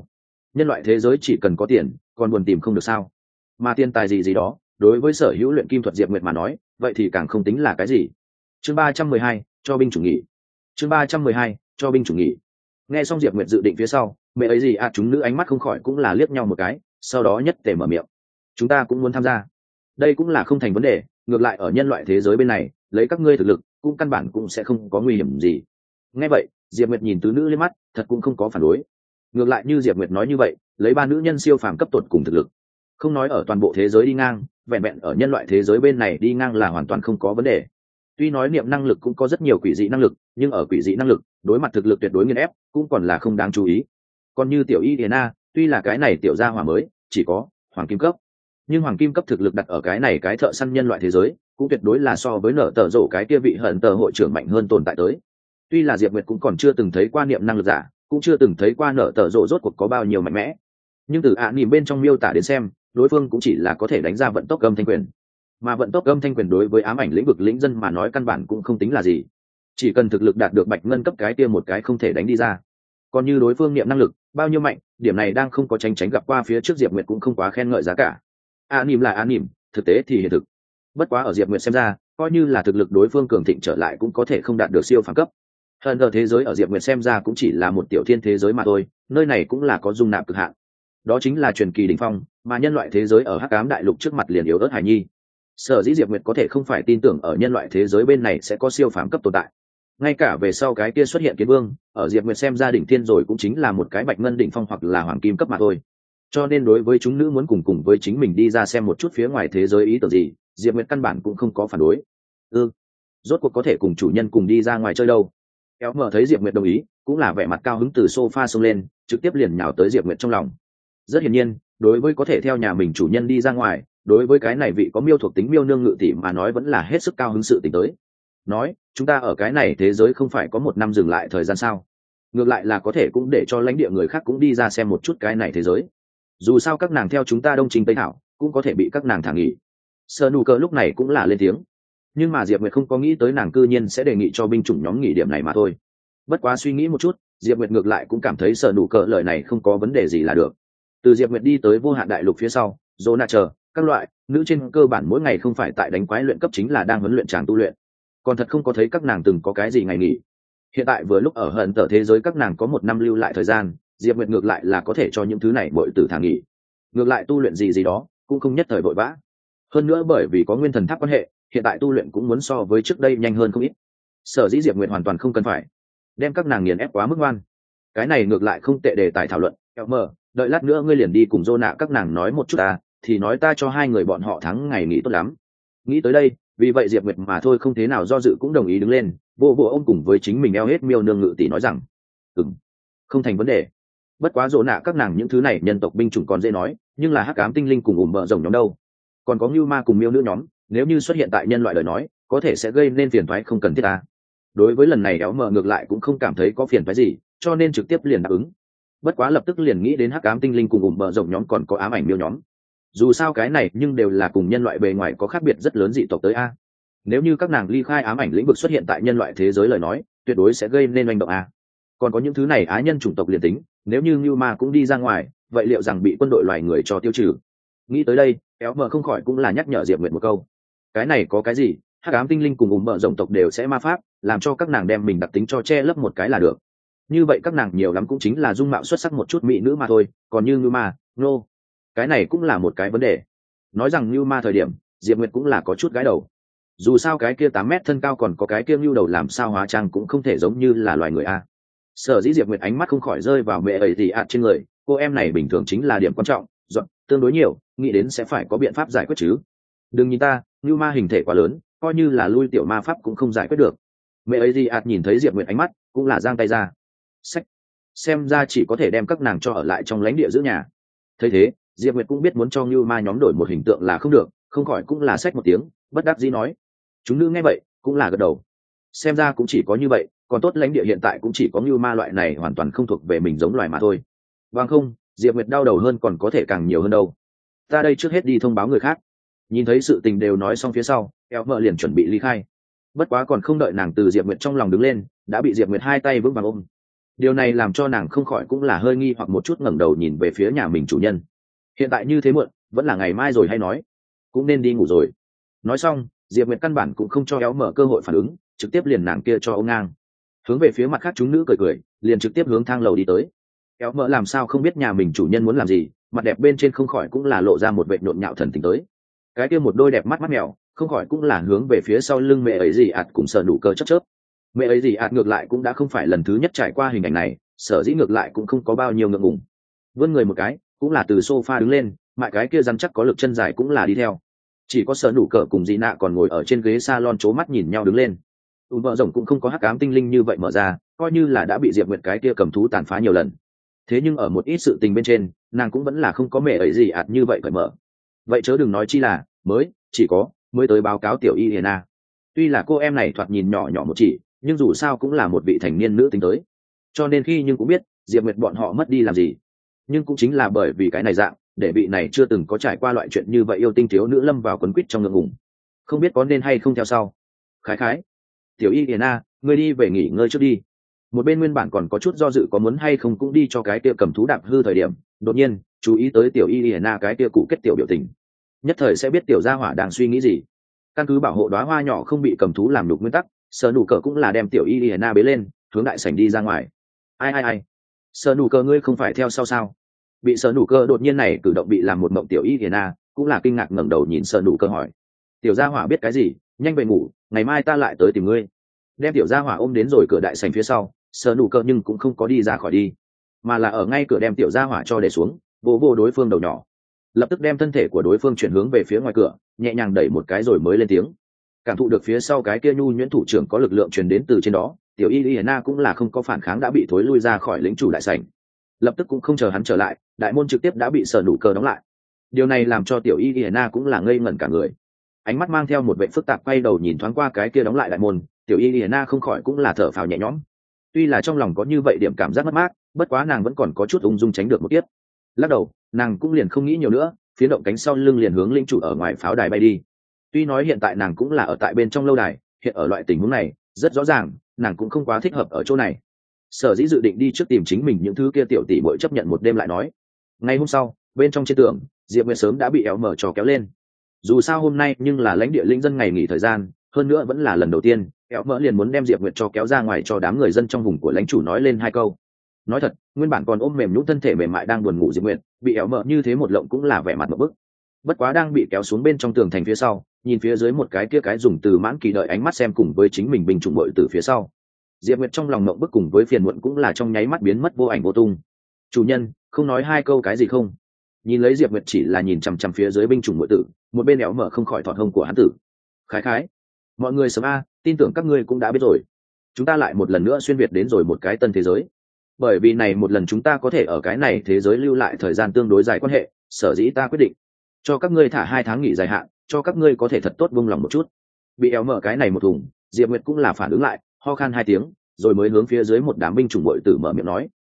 nhân loại thế giới chỉ cần có tiền còn buồn tìm không được sao? Mà tiền tài gì gì đó đối với sở hữu luyện kim thuật Diệp Nguyệt mà nói vậy thì càng không tính là cái gì. Chương 312, cho binh chủ nghỉ. Chương 312, cho binh chủ nghỉ. Nghe xong Diệp Nguyệt dự định phía sau, mẹ ấy gì chúng nữ ánh mắt không khỏi cũng là liếc nhau một cái, sau đó nhất tề mở miệng. Chúng ta cũng muốn tham gia. Đây cũng là không thành vấn đề, ngược lại ở nhân loại thế giới bên này, lấy các ngươi thực lực, cũng căn bản cũng sẽ không có nguy hiểm gì. Nghe vậy, Diệp Nguyệt nhìn tứ nữ lên mắt, thật cũng không có phản đối. Ngược lại như Diệp Nguyệt nói như vậy, lấy ba nữ nhân siêu phàm cấp tột cùng thực lực, không nói ở toàn bộ thế giới đi ngang, vẹn vẹn ở nhân loại thế giới bên này đi ngang là hoàn toàn không có vấn đề. Tuy nói niệm năng lực cũng có rất nhiều quỷ dị năng lực, nhưng ở quỷ dị năng lực, đối mặt thực lực tuyệt đối nghiền ép, cũng còn là không đáng chú ý. Còn như tiểu Y Điena, tuy là cái này tiểu gia hỏa mới, chỉ có hoàng kim cấp, nhưng hoàng kim cấp thực lực đặt ở cái này cái thợ săn nhân loại thế giới, cũng tuyệt đối là so với nở tờ rổ cái kia vị hận tờ hội trưởng mạnh hơn tồn tại tới. Tuy là Diệp Nguyệt cũng còn chưa từng thấy qua niệm năng lực giả, cũng chưa từng thấy qua nở tờ rổ rốt cuộc có bao nhiêu mạnh mẽ, nhưng từ nhìn bên trong miêu tả đến xem, đối phương cũng chỉ là có thể đánh ra vận tốc âm thanh quyền, mà vận tốc âm thanh quyền đối với ám ảnh lĩnh vực lĩnh dân mà nói căn bản cũng không tính là gì, chỉ cần thực lực đạt được bạch ngân cấp cái kia một cái không thể đánh đi ra. Còn như đối phương niệm năng lực bao nhiêu mạnh, điểm này đang không có tránh gặp qua phía trước Diệp Nguyệt cũng không quá khen ngợi giá cả. Nỉm là nỉm, thực tế thì hiện thực. Bất quá ở Diệp Nguyệt xem ra, coi như là thực lực đối phương cường thịnh trở lại cũng có thể không đạt được siêu phàm cấp. Hơn ở thế giới ở Diệp Nguyệt xem ra cũng chỉ là một tiểu thiên thế giới mà thôi, nơi này cũng là có dung nạp cực hạn. Đó chính là truyền kỳ đỉnh phong, mà nhân loại thế giới ở Hắc Ám đại lục trước mặt liền yếu ớt hài nhi. Sở dĩ Diệp Nguyệt có thể không phải tin tưởng ở nhân loại thế giới bên này sẽ có siêu phàm cấp tồn tại. Ngay cả về sau cái kia xuất hiện kiến vương, ở Diệp Nguyệt xem ra đỉnh thiên rồi cũng chính là một cái bạch ngân đỉnh phong hoặc là hoàng kim cấp mà thôi. Cho nên đối với chúng nữ muốn cùng với chính mình đi ra xem một chút phía ngoài thế giới ý tưởng gì, Diệp Nguyệt căn bản cũng không có phản đối. Rốt cuộc có thể cùng chủ nhân cùng đi ra ngoài chơi đâu. Kéo mở thấy Diệp Nguyệt đồng ý, cũng là vẻ mặt cao hứng từ sofa xông lên, trực tiếp liền nhào tới Diệp Nguyệt trong lòng. Rất hiển nhiên, đối với có thể theo nhà mình chủ nhân đi ra ngoài, đối với cái này vị có miêu thuộc tính miêu nương ngự tỷ mà nói vẫn là hết sức cao hứng sự tình tới. Nói, chúng ta ở cái này thế giới không phải có 1 năm dừng lại thời gian sao? Ngược lại là có thể cũng để cho lãnh địa người khác cũng đi ra xem một chút cái này thế giới. Dù sao các nàng theo chúng ta đông trình tây thảo, cũng có thể bị các nàng thả nghỉ. Sơ nụ cờ lúc này cũng là lên tiếng, nhưng mà Diệp Nguyệt không có nghĩ tới nàng cư nhiên sẽ đề nghị cho binh chủng nhóm nghỉ điểm này mà thôi. Bất quá suy nghĩ một chút, Diệp Nguyệt ngược lại cũng cảm thấy Sơ nụ cờ lời này không có vấn đề gì là được. Từ Diệp Nguyệt đi tới vô hạn đại lục phía sau, Zona chờ các loại nữ trên cơ bản mỗi ngày không phải tại đánh quái luyện cấp chính là đang huấn luyện chàng tu luyện, còn thật không có thấy các nàng từng có cái gì ngày nghỉ. Hiện tại vừa lúc ở hận tở thế giới các nàng có 1 năm lưu lại thời gian, Diệp Nguyệt ngược lại là có thể cho những thứ này bội tử thả nghỉ, ngược lại tu luyện gì đó cũng không nhất thời vội vã. Hơn nữa bởi vì có nguyên thần tháp quan hệ, hiện tại tu luyện cũng muốn so với trước đây nhanh hơn không ít. Sở dĩ Diệp Nguyệt hoàn toàn không cần phải đem các nàng nghiền ép quá mức ngoan. Cái này ngược lại không tệ đề tài thảo luận. Mờ, đợi lát nữa ngươi liền đi cùng Zona các nàng nói một chút thì nói ta cho hai người bọn họ thắng ngày nghỉ tốt lắm. Nghĩ tới đây, vì vậy Diệp Nguyệt mà thôi không thế nào do dự cũng đồng ý đứng lên, vô ông cùng với chính mình eo hết miêu nương ngự tỷ nói rằng, không thành vấn đề. Bất quá Zona các nàng những thứ này nhân tộc binh chủng còn dễ nói, nhưng là hắc ám tinh linh cùng ủm bợ rồng nhóm đâu? Còn có Ngưu Ma cùng miêu nữ nhóm, nếu như xuất hiện tại nhân loại lời nói, có thể sẽ gây nên phiền toái không cần thiết ta. Đối với lần này éo mờ ngược lại cũng không cảm thấy có phiền toái gì, cho nên trực tiếp liền đáp ứng. Bất quá lập tức liền nghĩ đến hắc ám tinh linh cùng ủm bợ rồng nhóm còn có ám ảnh miêu nhóm. Dù sao cái này nhưng đều là cùng nhân loại bề ngoài có khác biệt rất lớn dị tộc tới a. Nếu như các nàng ly khai ám ảnh lĩnh vực xuất hiện tại nhân loại thế giới lời nói, tuyệt đối sẽ gây nên manh động a. Còn có những thứ này á nhân chủng tộc liền tính, nếu như Ngưu Ma cũng đi ra ngoài, vậy liệu rằng bị quân đội loài người cho tiêu trừ? Nghĩ tới đây, éo mờ không khỏi cũng là nhắc nhở Diệp Nguyệt một câu. Cái này có cái gì, hắc ám tinh linh cùng ủm bợ rồng tộc đều sẽ ma pháp, làm cho các nàng đem mình đặc tính cho che lấp một cái là được. Như vậy các nàng nhiều lắm cũng chính là dung mạo xuất sắc một chút mỹ nữ mà thôi, còn như Ngưu Ma, cái này cũng là một cái vấn đề. Nói rằng Ngưu Ma thời điểm, Diệp Nguyệt cũng là có chút gái đầu. Dù sao cái kia 8 mét thân cao còn có cái kia Ngưu đầu làm sao hóa trang cũng không thể giống như là loài người a. Sở dĩ Diệp Nguyệt ánh mắt không khỏi rơi vào mẹ ấy gì trên người, cô em này bình thường chính là điểm quan trọng, dọn tương đối nhiều, nghĩ đến sẽ phải có biện pháp giải quyết chứ. Đừng nhìn ta, Ngưu Ma hình thể quá lớn, coi như là lui tiểu ma pháp cũng không giải quyết được. Mẹ ấy gì nhìn thấy Diệp Nguyệt ánh mắt, cũng là giang tay ra. Sách, xem ra chỉ có thể đem các nàng cho ở lại trong lãnh địa giữ nhà. Thấy thế, Diệp Nguyệt cũng biết muốn cho Ngưu Ma nhóm đổi một hình tượng là không được, không khỏi cũng là xách một tiếng, bất đắc dĩ nói. Chúng nữ nghe vậy, cũng là gật đầu. Xem ra cũng chỉ có như vậy, còn tốt lãnh địa hiện tại cũng chỉ có Ngưu Ma loại này hoàn toàn không thuộc về mình giống loài mà thôi. Vâng không, Diệp Nguyệt đau đầu hơn còn có thể càng nhiều hơn đâu. Ta đây trước hết đi thông báo người khác. Nhìn thấy sự tình đều nói xong phía sau, eo vợ liền chuẩn bị ly khai. Bất quá còn không đợi nàng từ Diệp Nguyệt trong lòng đứng lên, đã bị Diệp Nguyệt hai tay vững vàng ôm. Điều này làm cho nàng không khỏi cũng là hơi nghi hoặc một chút, ngẩng đầu nhìn về phía nhà mình chủ nhân. Hiện tại như thế muộn, vẫn là ngày mai rồi hay nói, cũng nên đi ngủ rồi. Nói xong, Diệp Nguyệt căn bản cũng không cho éo mở cơ hội phản ứng, trực tiếp liền nàng kia cho ôm ngang, hướng về phía mặt khác chúng nữ cười cười, liền trực tiếp hướng thang lầu đi tới. Éo mở làm sao không biết nhà mình chủ nhân muốn làm gì, mặt đẹp bên trên không khỏi cũng là lộ ra một vẻ nhộn nhạo thần tình tới. Cái kia một đôi đẹp mắt mắt mèo, không khỏi cũng là hướng về phía sau lưng mẹ ấy gì ạt cùng sờ nụ cơ chớp chớp. Mẹ ấy gì ạt ngược lại cũng đã không phải lần thứ nhất trải qua hình ảnh này, sở dĩ ngược lại cũng không có bao nhiêu ngượng ngùng. Vươn người một cái, cũng là từ sofa đứng lên, mại cái kia rắn chắc có lực chân dài cũng là đi theo. Chỉ có sờ nụ cờ cùng dị nạ còn ngồi ở trên ghế salon chố mắt nhìn nhau đứng lên. Vợ rồng cũng không có hắc ám tinh linh như vậy mở ra, coi như là đã bị Diệp Nguyệt cái kia cầm thú tàn phá nhiều lần. Thế nhưng ở một ít sự tình bên trên, nàng cũng vẫn là không có mẹ ấy gì ạt như vậy cởi mở. Vậy chớ đừng nói chi là mới tới báo cáo tiểu y Hiena. Tuy là cô em này thoạt nhìn nhỏ nhỏ một chỉ, nhưng dù sao cũng là một vị thành niên nữ tính tới, cho nên khi nhưng cũng biết Diệp Nguyệt bọn họ mất đi làm gì. Nhưng cũng chính là bởi vì cái này dạng, để vị này chưa từng có trải qua loại chuyện như vậy yêu tinh thiếu nữ lâm vào quấn quýt trong ngượng ngùng, không biết có nên hay không theo sau. Khái khái, tiểu y Hiena, ngươi đi về nghỉ ngơi trước đi. Một bên nguyên bản còn có chút do dự có muốn hay không cũng đi cho cái kia cầm thú đạp hư thời điểm, đột nhiên chú ý tới tiểu y Hiena cái kia cụ kết tiểu biểu tình, nhất thời sẽ biết tiểu gia hỏa đang suy nghĩ gì. Căn cứ bảo hộ đóa hoa nhỏ không bị cầm thú làm nhục nguyên tắc, Sở Nụ Cờ cũng là đem tiểu y Hiena bế lên, hướng đại sảnh đi ra ngoài. Ai, Sở Nụ Cờ ngươi không phải theo sau sao? Bị Sở Nụ Cờ đột nhiên này cử động bị làm một mộng tiểu y Hiena cũng là kinh ngạc ngẩng đầu nhìn Sở Nụ Cờ hỏi: tiểu gia hỏa biết cái gì? Nhanh về ngủ, ngày mai ta lại tới tìm ngươi. Đem tiểu gia hỏa ôm đến rồi cửa đại sảnh phía sau, Sở Nụ Cờ nhưng cũng không có đi ra khỏi đi, mà là ở ngay cửa đem tiểu gia hỏa cho để xuống, vô đối phương đầu nhỏ, lập tức đem thân thể của đối phương chuyển hướng về phía ngoài cửa, nhẹ nhàng đẩy một cái rồi mới lên tiếng. Cảm thụ được phía sau cái kia nhu nhuyễn thủ trưởng có lực lượng truyền đến từ trên đó, tiểu y Hiena cũng là không có phản kháng đã bị thối lui ra khỏi lĩnh chủ đại sảnh. Lập tức cũng không chờ hắn trở lại, đại môn trực tiếp đã bị Sở Nụ Cờ đóng lại. Điều này làm cho tiểu y Hiena cũng là ngây ngẩn cả người, ánh mắt mang theo một vẻ phức tạp quay đầu nhìn thoáng qua cái kia đóng lại đại môn, tiểu y Hiena không khỏi cũng là thở phào nhẹ nhõm. Tuy là trong lòng có như vậy điểm cảm giác mất mát, bất quá nàng vẫn còn có chút ung dung tránh được một kiếp. Lắc đầu, nàng cũng liền không nghĩ nhiều nữa, phía động cánh sau lưng liền hướng linh chủ ở ngoài pháo đài bay đi. Tuy nói hiện tại nàng cũng là ở tại bên trong lâu đài, hiện ở loại tình huống này rất rõ ràng nàng cũng không quá thích hợp ở chỗ này, sở dĩ dự định đi trước tìm chính mình những thứ kia tiểu tỷ bội chấp nhận một đêm lại nói. Ngày hôm sau, bên trong trên tường, Diệp Nguyệt sớm đã bị éo mở trò kéo lên. Dù sao hôm nay nhưng là lãnh địa linh dân ngày nghỉ thời gian, hơn nữa vẫn là lần đầu tiên, éo mở liền muốn đem Diệp Nguyệt cho kéo ra ngoài cho đám người dân trong vùng của lãnh chủ nói lên hai câu. Nói thật, nguyên bản còn ôm mềm nhũn thân thể mềm mại đang buồn ngủ Diệp Nguyệt, bị éo mở như thế một lộng cũng là vẻ mặt một bức. Bất quá đang bị kéo xuống bên trong tường thành phía sau, nhìn phía dưới một cái kia cái dùng từ mãn kỳ đợi ánh mắt xem cùng với chính mình bình trùng bội từ phía sau, Diệp Nguyệt trong lòng mộng bức cùng với phiền muộn cũng là trong nháy mắt biến mất vô ảnh vô tung. Chủ nhân, không nói hai câu cái gì không? Nhìn lấy Diệp Nguyệt chỉ là nhìn chằm chằm phía dưới binh chủng bội tử, một bên éo mở không khỏi thọt hông của hắn tử. Khái, mọi người sớm tin tưởng các ngươi cũng đã biết rồi. Chúng ta lại một lần nữa xuyên việt đến rồi một cái tân thế giới. Bởi vì này một lần chúng ta có thể ở cái này thế giới lưu lại thời gian tương đối dài quan hệ, sở dĩ ta quyết định cho các ngươi thả 2 tháng nghỉ dài hạn, cho các ngươi có thể thật tốt buông lòng một chút. Bị éo mở cái này một thùng, Diệp Nguyệt cũng là phản ứng lại, ho khan 2 tiếng, rồi mới hướng phía dưới một đám binh chủng bội tử mở miệng nói: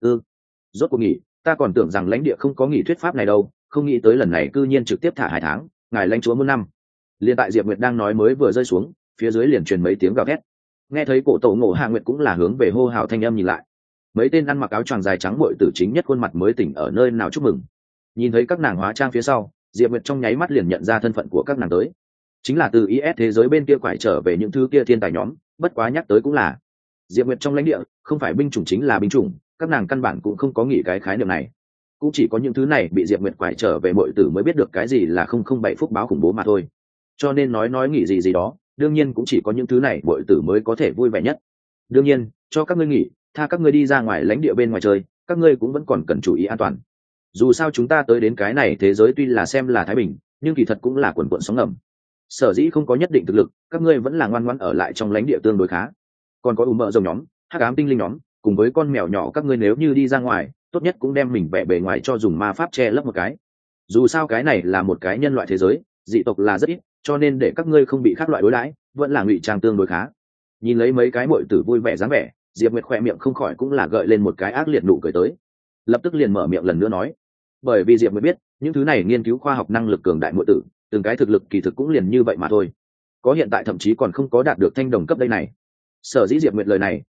rốt cuộc nghỉ, ta còn tưởng rằng lãnh địa không có nghỉ thuyết pháp này đâu, không nghĩ tới lần này cư nhiên trực tiếp thả 2 tháng, ngài lãnh chúa muôn năm. Liên tại Diệp Nguyệt đang nói mới vừa rơi xuống, phía dưới liền truyền mấy tiếng gào thét. Nghe thấy cổ tổ Ngộ Hạ Nguyệt cũng là hướng về hô hào thanh âm nhìn lại. Mấy tên ăn mặc áo choàng dài trắng bội tử chính nhất khuôn mặt mới tỉnh ở nơi nào chúc mừng. Nhìn thấy các nàng hóa trang phía sau, Diệp Nguyệt trong nháy mắt liền nhận ra thân phận của các nàng tới, chính là từ IS thế giới bên kia quải trở về những thứ kia thiên tài nhóm. Bất quá nhắc tới cũng là Diệp Nguyệt trong lãnh địa không phải binh chủng chính là binh chủng, các nàng căn bản cũng không có nghĩ cái khái niệm này, cũng chỉ có những thứ này bị Diệp Nguyệt quải trở về bội tử mới biết được cái gì là 007 phúc báo khủng bố mà thôi. Cho nên nói nghỉ gì đó, đương nhiên cũng chỉ có những thứ này bội tử mới có thể vui vẻ nhất. Đương nhiên, cho các ngươi nghỉ, tha các ngươi đi ra ngoài lãnh địa bên ngoài chơi, các ngươi cũng vẫn còn cần chú ý an toàn. Dù sao chúng ta tới đến cái này thế giới tuy là xem là thái bình, nhưng kỳ thật cũng là quần quận sóng ngầm. Sở dĩ không có nhất định thực lực, các ngươi vẫn là ngoan ngoãn ở lại trong lãnh địa tương đối khá. Còn có mợ rồng nhóm, hắc ám tinh linh nhóm, cùng với con mèo nhỏ các ngươi nếu như đi ra ngoài, tốt nhất cũng đem mình vẽ bề ngoài cho dùng ma pháp che lấp một cái. Dù sao cái này là một cái nhân loại thế giới, dị tộc là rất ít, cho nên để các ngươi không bị khác loại đối đãi, vẫn là ngụy trang tương đối khá. Nhìn lấy mấy cái muội tử vui vẻ dáng vẻ, Diệp Nguyệt khỏe miệng không khỏi cũng là gợi lên một cái ác liệt nụ cười tới, lập tức liền mở miệng lần nữa nói. Bởi vì Diệp Nguyệt biết, những thứ này nghiên cứu khoa học năng lực cường đại muội tử, từng cái thực lực kỳ thực cũng liền như vậy mà thôi, có hiện tại thậm chí còn không có đạt được thanh đồng cấp đây này. Sở dĩ Diệp Nguyệt lời này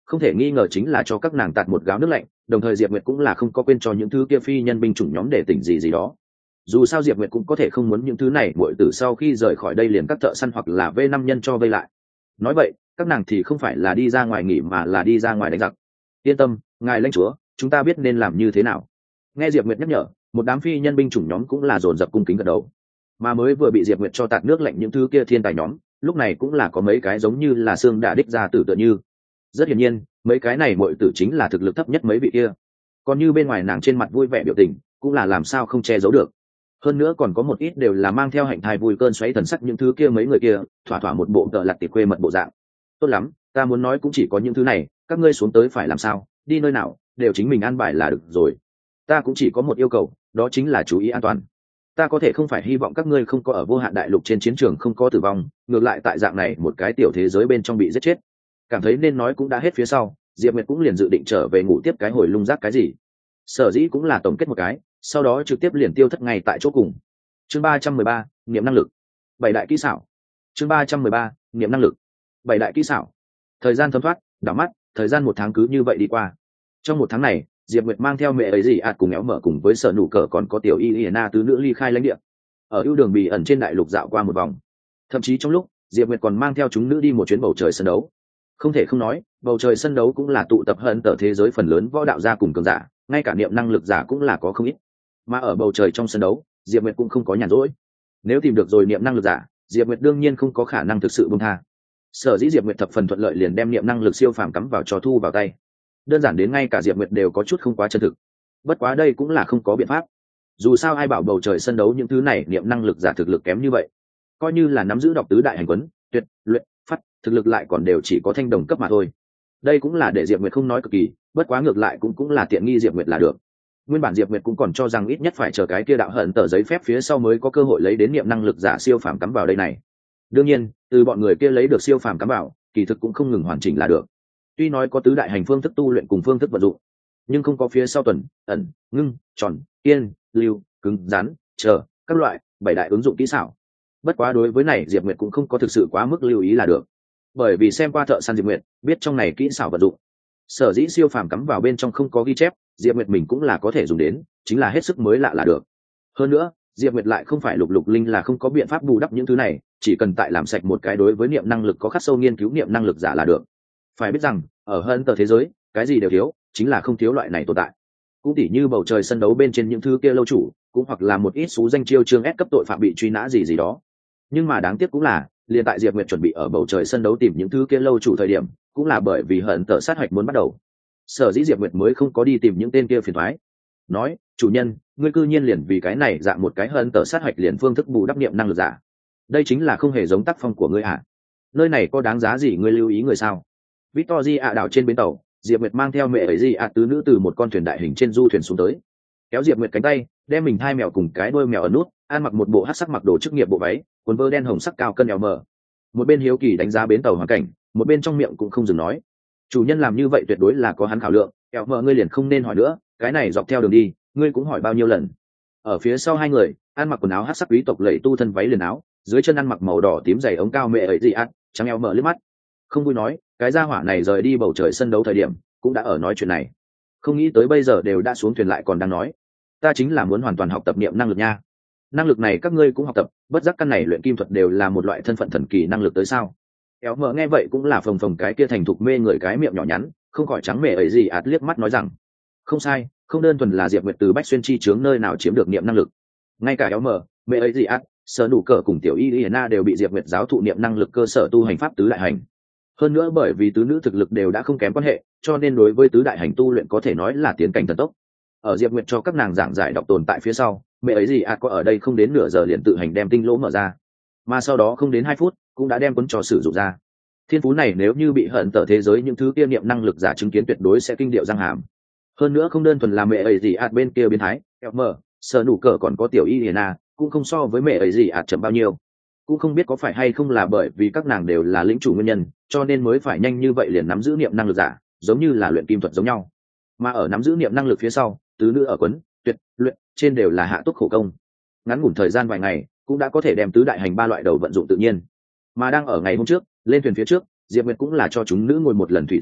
không thể nghi ngờ chính là cho các nàng tạt một gáo nước lạnh, đồng thời Diệp Nguyệt cũng là không có quên cho những thứ kia phi nhân binh chủng nhóm để tỉnh gì đó. Dù sao Diệp Nguyệt cũng có thể không muốn những thứ này muội tử sau khi rời khỏi đây liền các thợ săn hoặc là V5 nhân cho vây lại. Nói vậy, các nàng thì không phải là đi ra ngoài nghỉ mà là đi ra ngoài đánh giặc. Yên tâm, ngài lãnh chúa, chúng ta biết nên làm như thế nào. Nghe Diệp Nguyệt nhắc nhở, một đám phi nhân binh chủng nhóm cũng là dồn dập cung kính gật đầu. Mà mới vừa bị Diệp Nguyệt cho tạt nước lạnh những thứ kia thiên tài nhóm, lúc này cũng là có mấy cái giống như là xương đã đích ra tử tựa như. Rất hiển nhiên, mấy cái này muội tử chính là thực lực thấp nhất mấy vị kia. Còn như bên ngoài nàng trên mặt vui vẻ biểu tình, cũng là làm sao không che giấu được. Hơn nữa còn có một ít đều là mang theo hạnh thai vui cơn xoáy thần sắc những thứ kia mấy người kia, thỏa thỏa một bộ tợ lặt tiệp quê mật bộ dạng. Tốt lắm, ta muốn nói cũng chỉ có những thứ này, các ngươi xuống tới phải làm sao, đi nơi nào, đều chính mình an bài là được rồi. Ta cũng chỉ có một yêu cầu, đó chính là chú ý an toàn. Ta có thể không phải hy vọng các ngươi không có ở vô hạn đại lục trên chiến trường không có tử vong, ngược lại tại dạng này một cái tiểu thế giới bên trong bị giết chết. Cảm thấy nên nói cũng đã hết phía sau, Diệp Nguyệt cũng liền dự định trở về ngủ tiếp cái hồi lung rác cái gì. Sở dĩ cũng là tổng kết một cái, sau đó trực tiếp liền tiêu thất ngay tại chỗ cùng. Chương 313, niệm năng lực. Bảy đại kỹ xảo. Chương 313, niệm năng lực. Bảy đại kỹ xảo. Thời gian thấm thoát, đảo mắt, thời gian 1 tháng cứ như vậy đi qua. Trong 1 tháng này, Diệp Nguyệt mang theo mẹ ấy gì cùng éo mở cùng với Sở Nụ Cờ còn có tiểu Iliana tứ nữ ly khai lãnh địa. Ở ưu đường Bì ẩn trên đại lục dạo qua một vòng. Thậm chí trong lúc, Diệp Nguyệt còn mang theo chúng nữ đi một chuyến bầu trời sân đấu. Không thể không nói, bầu trời sân đấu cũng là tụ tập hận tở thế giới phần lớn võ đạo gia cùng cường giả, ngay cả niệm năng lực giả cũng là có không ít. Mà ở bầu trời trong sân đấu, Diệp Nguyệt cũng không có nhàn rỗi. Nếu tìm được rồi niệm năng lực giả, Diệp Nguyệt đương nhiên không có khả năng thực sự buông tha. Sở dĩ Diệp Nguyệt thập phần thuận lợi liền đem niệm năng lực siêu phàm cắm vào trò thu vào tay. Đơn giản đến ngay cả Diệp Nguyệt đều có chút không quá chân thực. Bất quá đây cũng là không có biện pháp. Dù sao ai bảo bầu trời sân đấu những thứ này niệm năng lực giả thực lực kém như vậy. Coi như là nắm giữ đọc tứ đại hành quấn, tuyệt, luyện, phát, thực lực lại còn đều chỉ có thanh đồng cấp mà thôi. Đây cũng là để Diệp Nguyệt không nói cực kỳ, bất quá ngược lại cũng là tiện nghi Diệp Nguyệt là được. Nguyên bản Diệp Nguyệt cũng còn cho rằng ít nhất phải chờ cái kia đạo hận tờ giấy phép phía sau mới có cơ hội lấy đến niệm năng lực giả siêu phàm cắm vào đây này. Đương nhiên, từ bọn người kia lấy được siêu phàm cắm vào, kỳ thực cũng không ngừng hoàn chỉnh là được. Tuy nói có tứ đại hành phương thức tu luyện cùng phương thức vận dụng, nhưng không có phía sau tuần, ẩn, ngưng, tròn, yên, lưu, cứng, rắn, chờ, các loại 7 đại ứng dụng kỹ xảo. Bất quá đối với này Diệp Nguyệt cũng không có thực sự quá mức lưu ý là được. Bởi vì xem qua thợ săn Diệp Nguyệt, biết trong này kỹ xảo vận dụng. Sở dĩ siêu phàm cắm vào bên trong không có ghi chép, Diệp Nguyệt mình cũng là có thể dùng đến, chính là hết sức mới lạ là được. Hơn nữa, Diệp Nguyệt lại không phải lục lục linh là không có biện pháp bù đắp những thứ này, chỉ cần tại làm sạch một cái đối với niệm năng lực có khắc sâu nghiên cứu niệm năng lực giả là được. Phải biết rằng, ở hơn tờ thế giới, cái gì đều thiếu, chính là không thiếu loại này tồn tại. Cũng tỉ như bầu trời sân đấu bên trên những thứ kia lâu chủ, cũng hoặc là một ít số danh chiêu chương S cấp tội phạm bị truy nã gì đó. Nhưng mà đáng tiếc cũng là, liền tại Diệp Nguyệt chuẩn bị ở bầu trời sân đấu tìm những thứ kia lâu chủ thời điểm, cũng là bởi vì hận tờ sát hạch muốn bắt đầu. Sở dĩ Diệp Nguyệt mới không có đi tìm những tên kia phiền toái. Nói, chủ nhân, ngươi cư nhiên liền vì cái này dạng một cái hận tờ sát hạch liền phương thức bù đắp niệm năng lực giả. Đây chính là không hề giống tác phong của ngươi à? Nơi này có đáng giá gì ngươi lưu ý người sao? Victory đảo trên bến tàu, Diệp Nguyệt mang theo mẹ ấy gì tứ nữ từ một con thuyền đại hình trên du thuyền xuống tới. Kéo Diệp Nguyệt cánh tay, đem mình hai mèo cùng cái đuôi mèo ở nút, ăn mặc một bộ hắc sắc mặc đồ chức nghiệp bộ váy, quần vơ đen hồng sắc cao cân eo mờ. Một bên hiếu kỳ đánh giá bến tàu hoàn cảnh, một bên trong miệng cũng không dừng nói. Chủ nhân làm như vậy tuyệt đối là có hắn khảo lượng, eo mờ ngươi liền không nên hỏi nữa, cái này dọc theo đường đi, ngươi cũng hỏi bao nhiêu lần. Ở phía sau hai người, ăn mặc quần áo hắc sắc quý tộc lẫy tu thân váy liền áo, dưới chân ăn mặc màu đỏ tím dày ống cao mẹ ấy gì trắng eo mờ liếc mắt. Không vui nói, cái gia hỏa này rời đi bầu trời sân đấu thời điểm, cũng đã ở nói chuyện này. Không nghĩ tới bây giờ đều đã xuống thuyền lại còn đang nói. Ta chính là muốn hoàn toàn học tập niệm năng lực nha. Năng lực này các ngươi cũng học tập, bất giác căn này luyện kim thuật đều là một loại thân phận thần kỳ năng lực tới sao? Éo mờ nghe vậy cũng là phồng phồng cái kia thành thục mê người cái miệng nhỏ nhắn, không khỏi trắng mề ấy gì liếc mắt nói rằng, không sai, không đơn thuần là Diệp Nguyệt từ Bách Xuyên chi chướng nơi nào chiếm được niệm năng lực, ngay cả éo mờ, mê ấy gì Sở Nụ Cờ cùng tiểu Iliana đều bị Diệp Nguyệt giáo thụ niệm năng lực cơ sở tu hành pháp tứ đại hành. Hơn nữa bởi vì tứ nữ thực lực đều đã không kém quan hệ, cho nên đối với tứ đại hành tu luyện có thể nói là tiến cảnh thần tốc. Ở Diệp Nguyệt cho các nàng giảng giải đọc tồn tại phía sau, mẹ ấy gì có ở đây không đến nửa giờ liền tự hành đem tinh lỗ mở ra, mà sau đó không đến 2 phút cũng đã đem cuốn trò sử dụng ra. Thiên phú này nếu như bị hận tở thế giới những thứ kia niệm năng lực giả chứng kiến tuyệt đối sẽ kinh điệu răng hàm. Hơn nữa không đơn thuần là mẹ ấy gì bên kia biến thái, mờ, Sở Nụ Cờ còn có tiểu Iliana, cũng không so với mẹ ấy gì chậm bao nhiêu. Cũng không biết có phải hay không là bởi vì các nàng đều là lĩnh chủ nguyên nhân, cho nên mới phải nhanh như vậy liền nắm giữ niệm năng lực giả, giống như là luyện kim thuật giống nhau. Mà ở nắm giữ niệm năng lực phía sau, tứ nữ ở quấn, tuyệt, luyện trên đều là hạ túc khổ công. Ngắn ngủn thời gian vài ngày, cũng đã có thể đem tứ đại hành 3 loại đầu vận dụng tự nhiên. Mà đang ở ngày hôm trước, lên thuyền phía trước, Diệp Nguyệt cũng là cho chúng nữ ngồi một lần thủy thấy thức,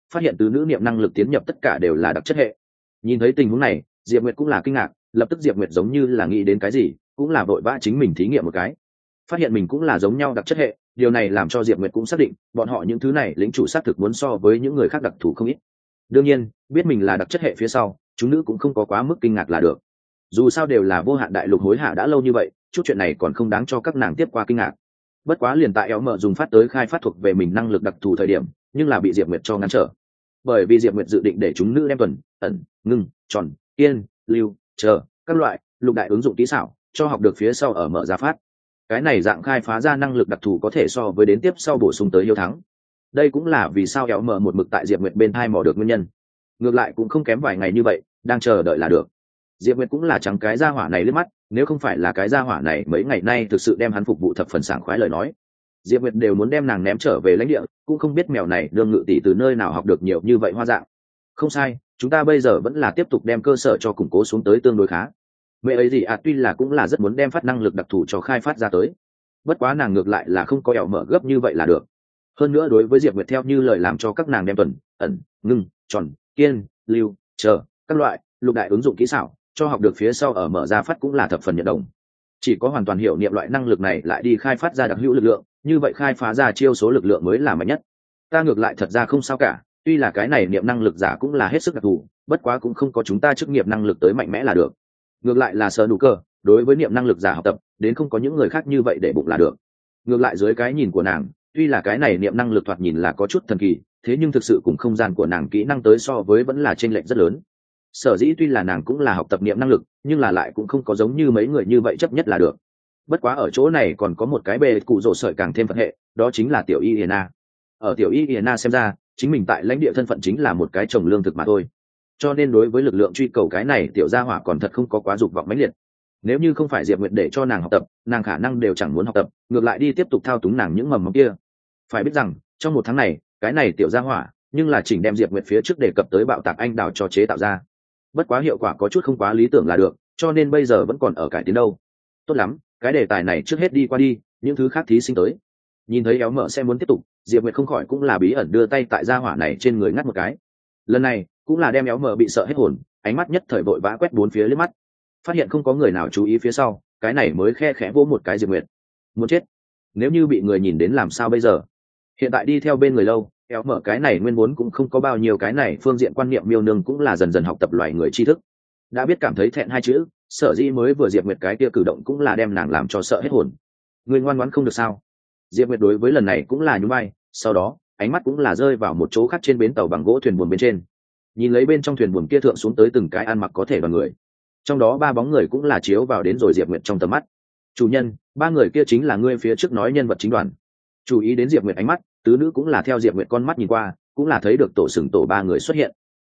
phát hiện tứ nữ niệm năng lực tiến nhập tất cả đều là đặc chất hệ. Nhìn thấy tình huống này, Diệp Nguyệt cũng là kinh ngạc, lập tức Diệp Nguyệt giống như là nghĩ đến cái gì, cũng là vội vã chính mình thí nghiệm một cái, phát hiện mình cũng là giống nhau đặc chất hệ. Điều này làm cho Diệp Nguyệt cũng xác định bọn họ những thứ này lĩnh chủ xác thực muốn so với những người khác đặc thù không ít. Đương nhiên biết mình là đặc chất hệ phía sau, chúng nữ cũng không có quá mức kinh ngạc là được, dù sao đều là vô hạn đại lục hối hả đã lâu như vậy, chút chuyện này còn không đáng cho các nàng tiếp qua kinh ngạc. Bất quá liền tại éo mở dùng phát tới khai phát thuộc về mình năng lực đặc thù thời điểm, nhưng là bị Diệp Nguyệt cho ngăn trở, bởi vì Diệp Nguyệt dự định để chúng nữ đem tuần ẩn ngưng tròn kiên lưu chờ các loại lục đại ứng dụng kỹ xảo cho học được phía sau ở mở ra phát. Cái này dạng khai phá ra năng lực đặc thù có thể so với đến tiếp sau bổ sung tới hiếu thắng. Đây cũng là vì sao éo mở một mực tại Diệp Nguyệt bên thai mò được nguyên nhân. Ngược lại cũng không kém vài ngày như vậy, đang chờ đợi là được. Diệp Nguyệt cũng là trắng cái gia hỏa này liếc mắt, nếu không phải là cái gia hỏa này mấy ngày nay thực sự đem hắn phục vụ thập phần sảng khoái lời nói, Diệp Nguyệt đều muốn đem nàng ném trở về lãnh địa, cũng không biết mèo này đương ngự tỷ từ nơi nào học được nhiều như vậy hoa dạng. Không sai, chúng ta bây giờ vẫn là tiếp tục đem cơ sở cho củng cố xuống tới tương đối khá. Mẹ ấy gì tuy là cũng là rất muốn đem phát năng lực đặc thù cho khai phát ra tới, bất quá nàng ngược lại là không có ẻo mở gấp như vậy là được. Hơn nữa đối với Diệp Nguyệt theo như lời làm cho các nàng đem tuần ẩn ngưng tròn kiên lưu chờ các loại lục đại ứng dụng kỹ xảo cho học được phía sau ở mở ra phát cũng là thập phần nhận đồng. Chỉ có hoàn toàn hiểu niệm loại năng lực này lại đi khai phát ra đặc hữu lực lượng, như vậy khai phá ra chiêu số lực lượng mới là mạnh nhất. Ta ngược lại thật ra không sao cả, tuy là cái này niệm năng lực giả cũng là hết sức đặc thù, bất quá cũng không có chúng ta chức nghiệp năng lực tới mạnh mẽ là được. Ngược lại là sờ đủ cơ, đối với niệm năng lực giả học tập đến không có những người khác như vậy để bụng là được. Ngược lại dưới cái nhìn của nàng, tuy là cái này niệm năng lực thoạt nhìn là có chút thần kỳ, thế nhưng thực sự cùng không gian của nàng kỹ năng tới so với vẫn là chênh lệch rất lớn. Sở dĩ tuy là nàng cũng là học tập niệm năng lực, nhưng là lại cũng không có giống như mấy người như vậy chấp nhất là được. Bất quá ở chỗ này còn có một cái bề cụ rổ sợi càng thêm phật hệ, đó chính là tiểu y Iena. Ở tiểu y Iena xem ra, chính mình tại lãnh địa thân phận chính là một cái trồng lương thực mà thôi. Cho nên đối với lực lượng truy cầu cái này tiểu gia hỏa còn thật không có quá dục vọng mãnh liệt. Nếu như không phải Diệp Nguyệt để cho nàng học tập, nàng khả năng đều chẳng muốn học tập, ngược lại đi tiếp tục thao túng nàng những mầm mống kia. Phải biết rằng, trong một tháng này, cái này tiểu gia hỏa, nhưng là chỉnh đem Diệp Nguyệt phía trước đề cập tới bạo tạc anh đào cho chế tạo ra. Bất quá hiệu quả có chút không quá lý tưởng là được, cho nên bây giờ vẫn còn ở cải tiến đâu. Tốt lắm, cái đề tài này trước hết đi qua đi, những thứ khác thí sinh tới. Nhìn thấy éo mở sẽ muốn tiếp tục, Diệp Nguyệt không khỏi cũng là bí ẩn đưa tay tại gia hỏa này trên người ngắt một cái. Lần này cũng là đem éo mở bị sợ hết hồn, ánh mắt nhất thời vội vã quét bốn phía liếc mắt, phát hiện không có người nào chú ý phía sau, cái này mới khe khẽ vỗ một cái Diệp Nguyệt. Muốn chết, nếu như bị người nhìn đến làm sao bây giờ? Hiện tại đi theo bên người lâu, éo mở cái này nguyên vốn cũng không có bao nhiêu cái này phương diện quan niệm miêu nương cũng là dần dần học tập loài người tri thức, đã biết cảm thấy thẹn hai chữ, sở dĩ mới vừa Diệp Nguyệt cái kia cử động cũng là đem nàng làm cho sợ hết hồn. Người ngoan ngoãn không được sao? Diệp Nguyệt đối với lần này cũng là nhún vai, sau đó ánh mắt cũng là rơi vào một chỗ khác trên bến tàu bằng gỗ thuyền buồm bên trên, nhìn lấy bên trong thuyền buồm kia thượng xuống tới từng cái ăn mặc có thể đoàn người, trong đó ba bóng người cũng là chiếu vào đến rồi Diệp Nguyệt trong tầm mắt. Chủ nhân, ba người kia chính là ngươi phía trước nói nhân vật chính đoàn. Chú ý đến Diệp Nguyệt ánh mắt, tứ nữ cũng là theo Diệp Nguyệt con mắt nhìn qua, cũng là thấy được tổ sừng tổ ba người xuất hiện.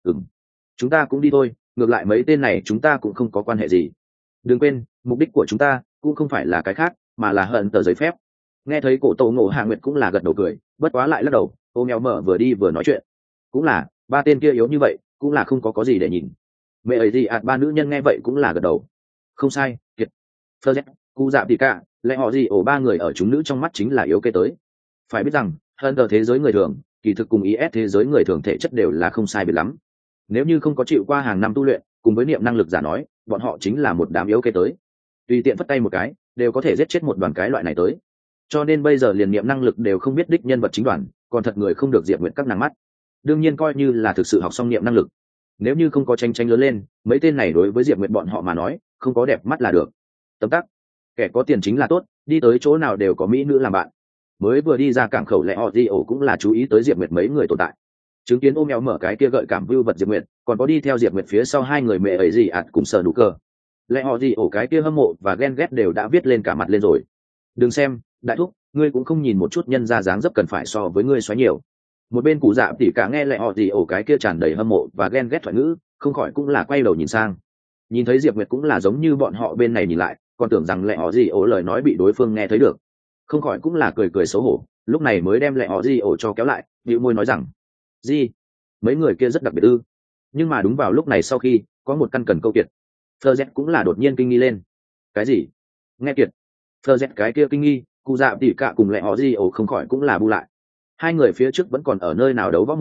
Chúng ta cũng đi thôi, ngược lại mấy tên này chúng ta cũng không có quan hệ gì. Đừng quên, mục đích của chúng ta cũng không phải là cái khác, mà là hận tờ giấy phép. Nghe thấy cổ Tô Ngộ Hạ Nguyệt cũng là gật đầu cười, bất quá lại lắc đầu, ôm eo mở vừa đi vừa nói chuyện. Cũng là, ba tên kia yếu như vậy, cũng là không có gì để nhìn. Mẹ ấy gì ba nữ nhân nghe vậy cũng là gật đầu. Không sai, kiệt. Phơ Cụ Dạ Tỷ Cả, lẽ họ gì ổ ba người ở chúng nữ trong mắt chính là yếu kê tới. Phải biết rằng, hơn tờ thế giới người thường, kỳ thực cùng IS thế giới người thường thể chất đều là không sai biệt lắm. Nếu như không có chịu qua hàng năm tu luyện, cùng với niệm năng lực giả nói, bọn họ chính là một đám yếu kê tới. Tùy tiện phất tay một cái, đều có thể giết chết một đoàn cái loại này tới. Cho nên bây giờ liền niệm năng lực đều không biết đích nhân vật chính đoàn, còn thật người không được Diệp Nguyệt các nàng mắt. Đương nhiên coi như là thực sự học xong niệm năng lực. Nếu như không có tranh tranh lớn lên, mấy tên này đối với Diệp Nguyệt bọn họ mà nói, không có đẹp mắt là được. Tấm tắc, kẻ có tiền chính là tốt, đi tới chỗ nào đều có mỹ nữ làm bạn. Mới vừa đi ra cảng khẩu lẹ họ di ổ cũng là chú ý tới Diệp Nguyệt mấy người tồn tại, chứng kiến ôm eo mở cái kia gợi cảm vưu vật Diệp Nguyệt, còn có đi theo Diệp Nguyệt phía sau hai người mẹ ấy gì cùng sờ đủ cờ, lẹ họ di ổ cái kia hâm mộ và ghen ghét đều đã viết lên cả mặt lên rồi. Đừng xem, đại thúc, ngươi cũng không nhìn một chút nhân ra dáng dấp cần phải so với ngươi xoáy nhiều. Một bên Cụ Dạ Tỷ Cả nghe lẹ họ di ổ cái kia tràn đầy hâm mộ và ghen ghét thoại ngữ, không khỏi cũng là quay đầu nhìn sang, nhìn thấy Diệp Nguyệt cũng là giống như bọn họ bên này nhìn lại, còn tưởng rằng lẹ họ di ổ lời nói bị đối phương nghe thấy được, không khỏi cũng là cười cười xấu hổ, lúc này mới đem lẹ họ di ổ cho kéo lại, bĩu môi nói rằng gì, mấy người kia rất đặc biệt ư? Nhưng mà đúng vào lúc này sau khi có một căn cần câu kiệt, Phơ Z cũng là đột nhiên kinh nghi lên. Cái gì? Nghe kiệt, Phơ Z cái kia kinh nghi, Cụ Dạ Tỷ Cả cùng lẹ họ di ổ không khỏi cũng là bu lại. Hai người phía trước vẫn còn ở nơi nào đấu võ mồm,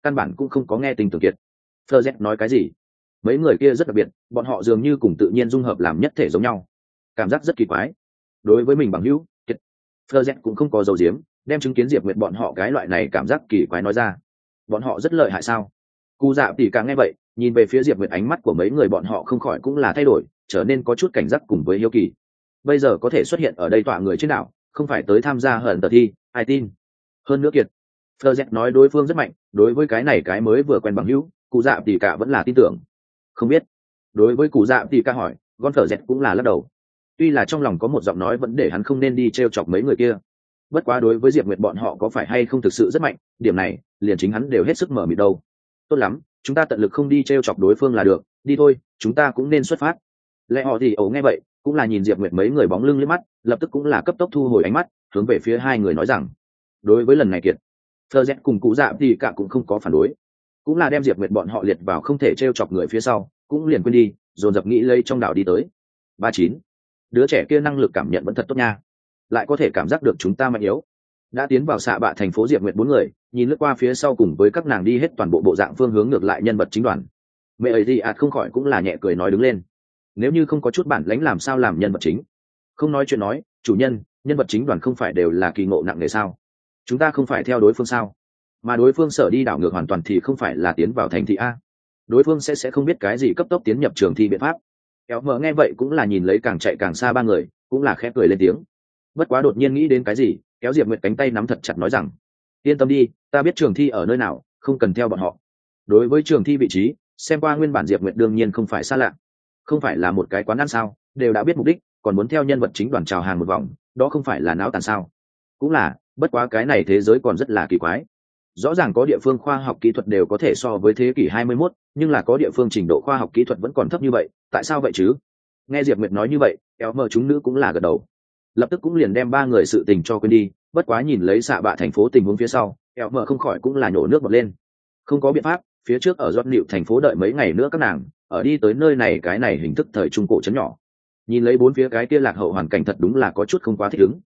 căn bản cũng không có nghe tình tưởng kiệt. Phơ Z nói cái gì? Mấy người kia rất đặc biệt, bọn họ dường như cùng tự nhiên dung hợp làm nhất thể giống nhau, cảm giác rất kỳ quái. Đối với mình bằng hữu kiệt, Phơ Z cũng không có dấu diếm, đem chứng kiến Diệp Nguyệt bọn họ cái loại này cảm giác kỳ quái nói ra. Bọn họ rất lợi hại sao? Cụ Dạ Tỷ Cả nghe vậy, nhìn về phía Diệp Nguyệt, ánh mắt của mấy người bọn họ không khỏi cũng là thay đổi, trở nên có chút cảnh giác cùng với hiếu kỳ. Bây giờ có thể xuất hiện ở đây tọa người trên đảo, không phải tới tham gia hận tờ thi, ai tin? Hơn nữa kiệt, Phơ Z nói đối phương rất mạnh, đối với cái này cái mới vừa quen bằng hữu, Cụ Dạ Tỷ Cả vẫn là tin tưởng. Không biết. Đối với Cụ Dạ Tỷ Cả hỏi, Gon Phơ Z cũng là lắc đầu. Tuy là trong lòng có một giọng nói vẫn để hắn không nên đi trêu chọc mấy người kia. Bất quá đối với Diệp Nguyệt bọn họ có phải hay không thực sự rất mạnh, điểm này liền chính hắn đều hết sức mở mịt đâu. Tốt lắm, chúng ta tận lực không đi trêu chọc đối phương là được, đi thôi, chúng ta cũng nên xuất phát. Lẽ họ thì ấu nghe vậy, cũng là nhìn Diệp Nguyệt mấy người bóng lưng liếc mắt, lập tức cũng là cấp tốc thu hồi ánh mắt, hướng về phía hai người nói rằng, đối với lần này kiệt, Phơ Z cùng Cụ Dạ thì cả cũng không có phản đối, cũng là đem Diệp Nguyệt bọn họ liệt vào không thể trêu chọc người phía sau, cũng liền quên đi, dồn dập nghĩ lấy trong đảo đi tới. 39. Đứa trẻ kia năng lực cảm nhận vẫn thật tốt nha, lại có thể cảm giác được chúng ta mạnh yếu. Đã tiến vào xạ bạ thành phố Diệp Nguyệt bốn người, nhìn lướt qua phía sau cùng với các nàng đi hết toàn bộ bộ dạng phương hướng ngược lại nhân vật chính đoàn. Mẹ ấy gì không khỏi cũng là nhẹ cười nói đứng lên. Nếu như không có chút bản lãnh làm sao làm nhân vật chính? Không nói chuyện nói, chủ nhân, nhân vật chính đoàn không phải đều là kỳ ngộ nặng nề sao? Chúng ta không phải theo đối phương sao? Mà đối phương sở đi đảo ngược hoàn toàn thì không phải là tiến vào thành thị a. Đối phương sẽ không biết cái gì cấp tốc tiến nhập trường thi biện pháp. Kéo mở nghe vậy cũng là nhìn lấy càng chạy càng xa ba người, cũng là khẽ cười lên tiếng. Bất quá đột nhiên nghĩ đến cái gì, kéo Diệp Nguyệt cánh tay nắm thật chặt nói rằng, yên tâm đi, ta biết trường thi ở nơi nào, không cần theo bọn họ. Đối với trường thi vị trí, xem qua nguyên bản Diệp Nguyệt đương nhiên không phải xa lạ, không phải là một cái quán ăn sao, đều đã biết mục đích, còn muốn theo nhân vật chính đoàn chào hàng một vòng, đó không phải là náo tàn sao? Cũng là, bất quá cái này thế giới còn rất là kỳ quái. Rõ ràng có địa phương khoa học kỹ thuật đều có thể so với thế kỷ 21, nhưng là có địa phương trình độ khoa học kỹ thuật vẫn còn thấp như vậy, tại sao vậy chứ? Nghe Diệp Nguyệt nói như vậy, kéo mờ chúng nữ cũng là gật đầu, lập tức cũng liền đem ba người sự tình cho quên đi. Bất quá nhìn lấy xạ bạ thành phố tình huống phía sau, kéo mờ không khỏi cũng là nhổ nước bọt lên. Không có biện pháp, phía trước ở giọt nịu thành phố đợi mấy ngày nữa các nàng ở đi tới nơi này cái này hình thức thời trung cổ chấn nhỏ, nhìn lấy bốn phía cái kia lạc hậu hoàn cảnh thật đúng là có chút không quá thích ứng.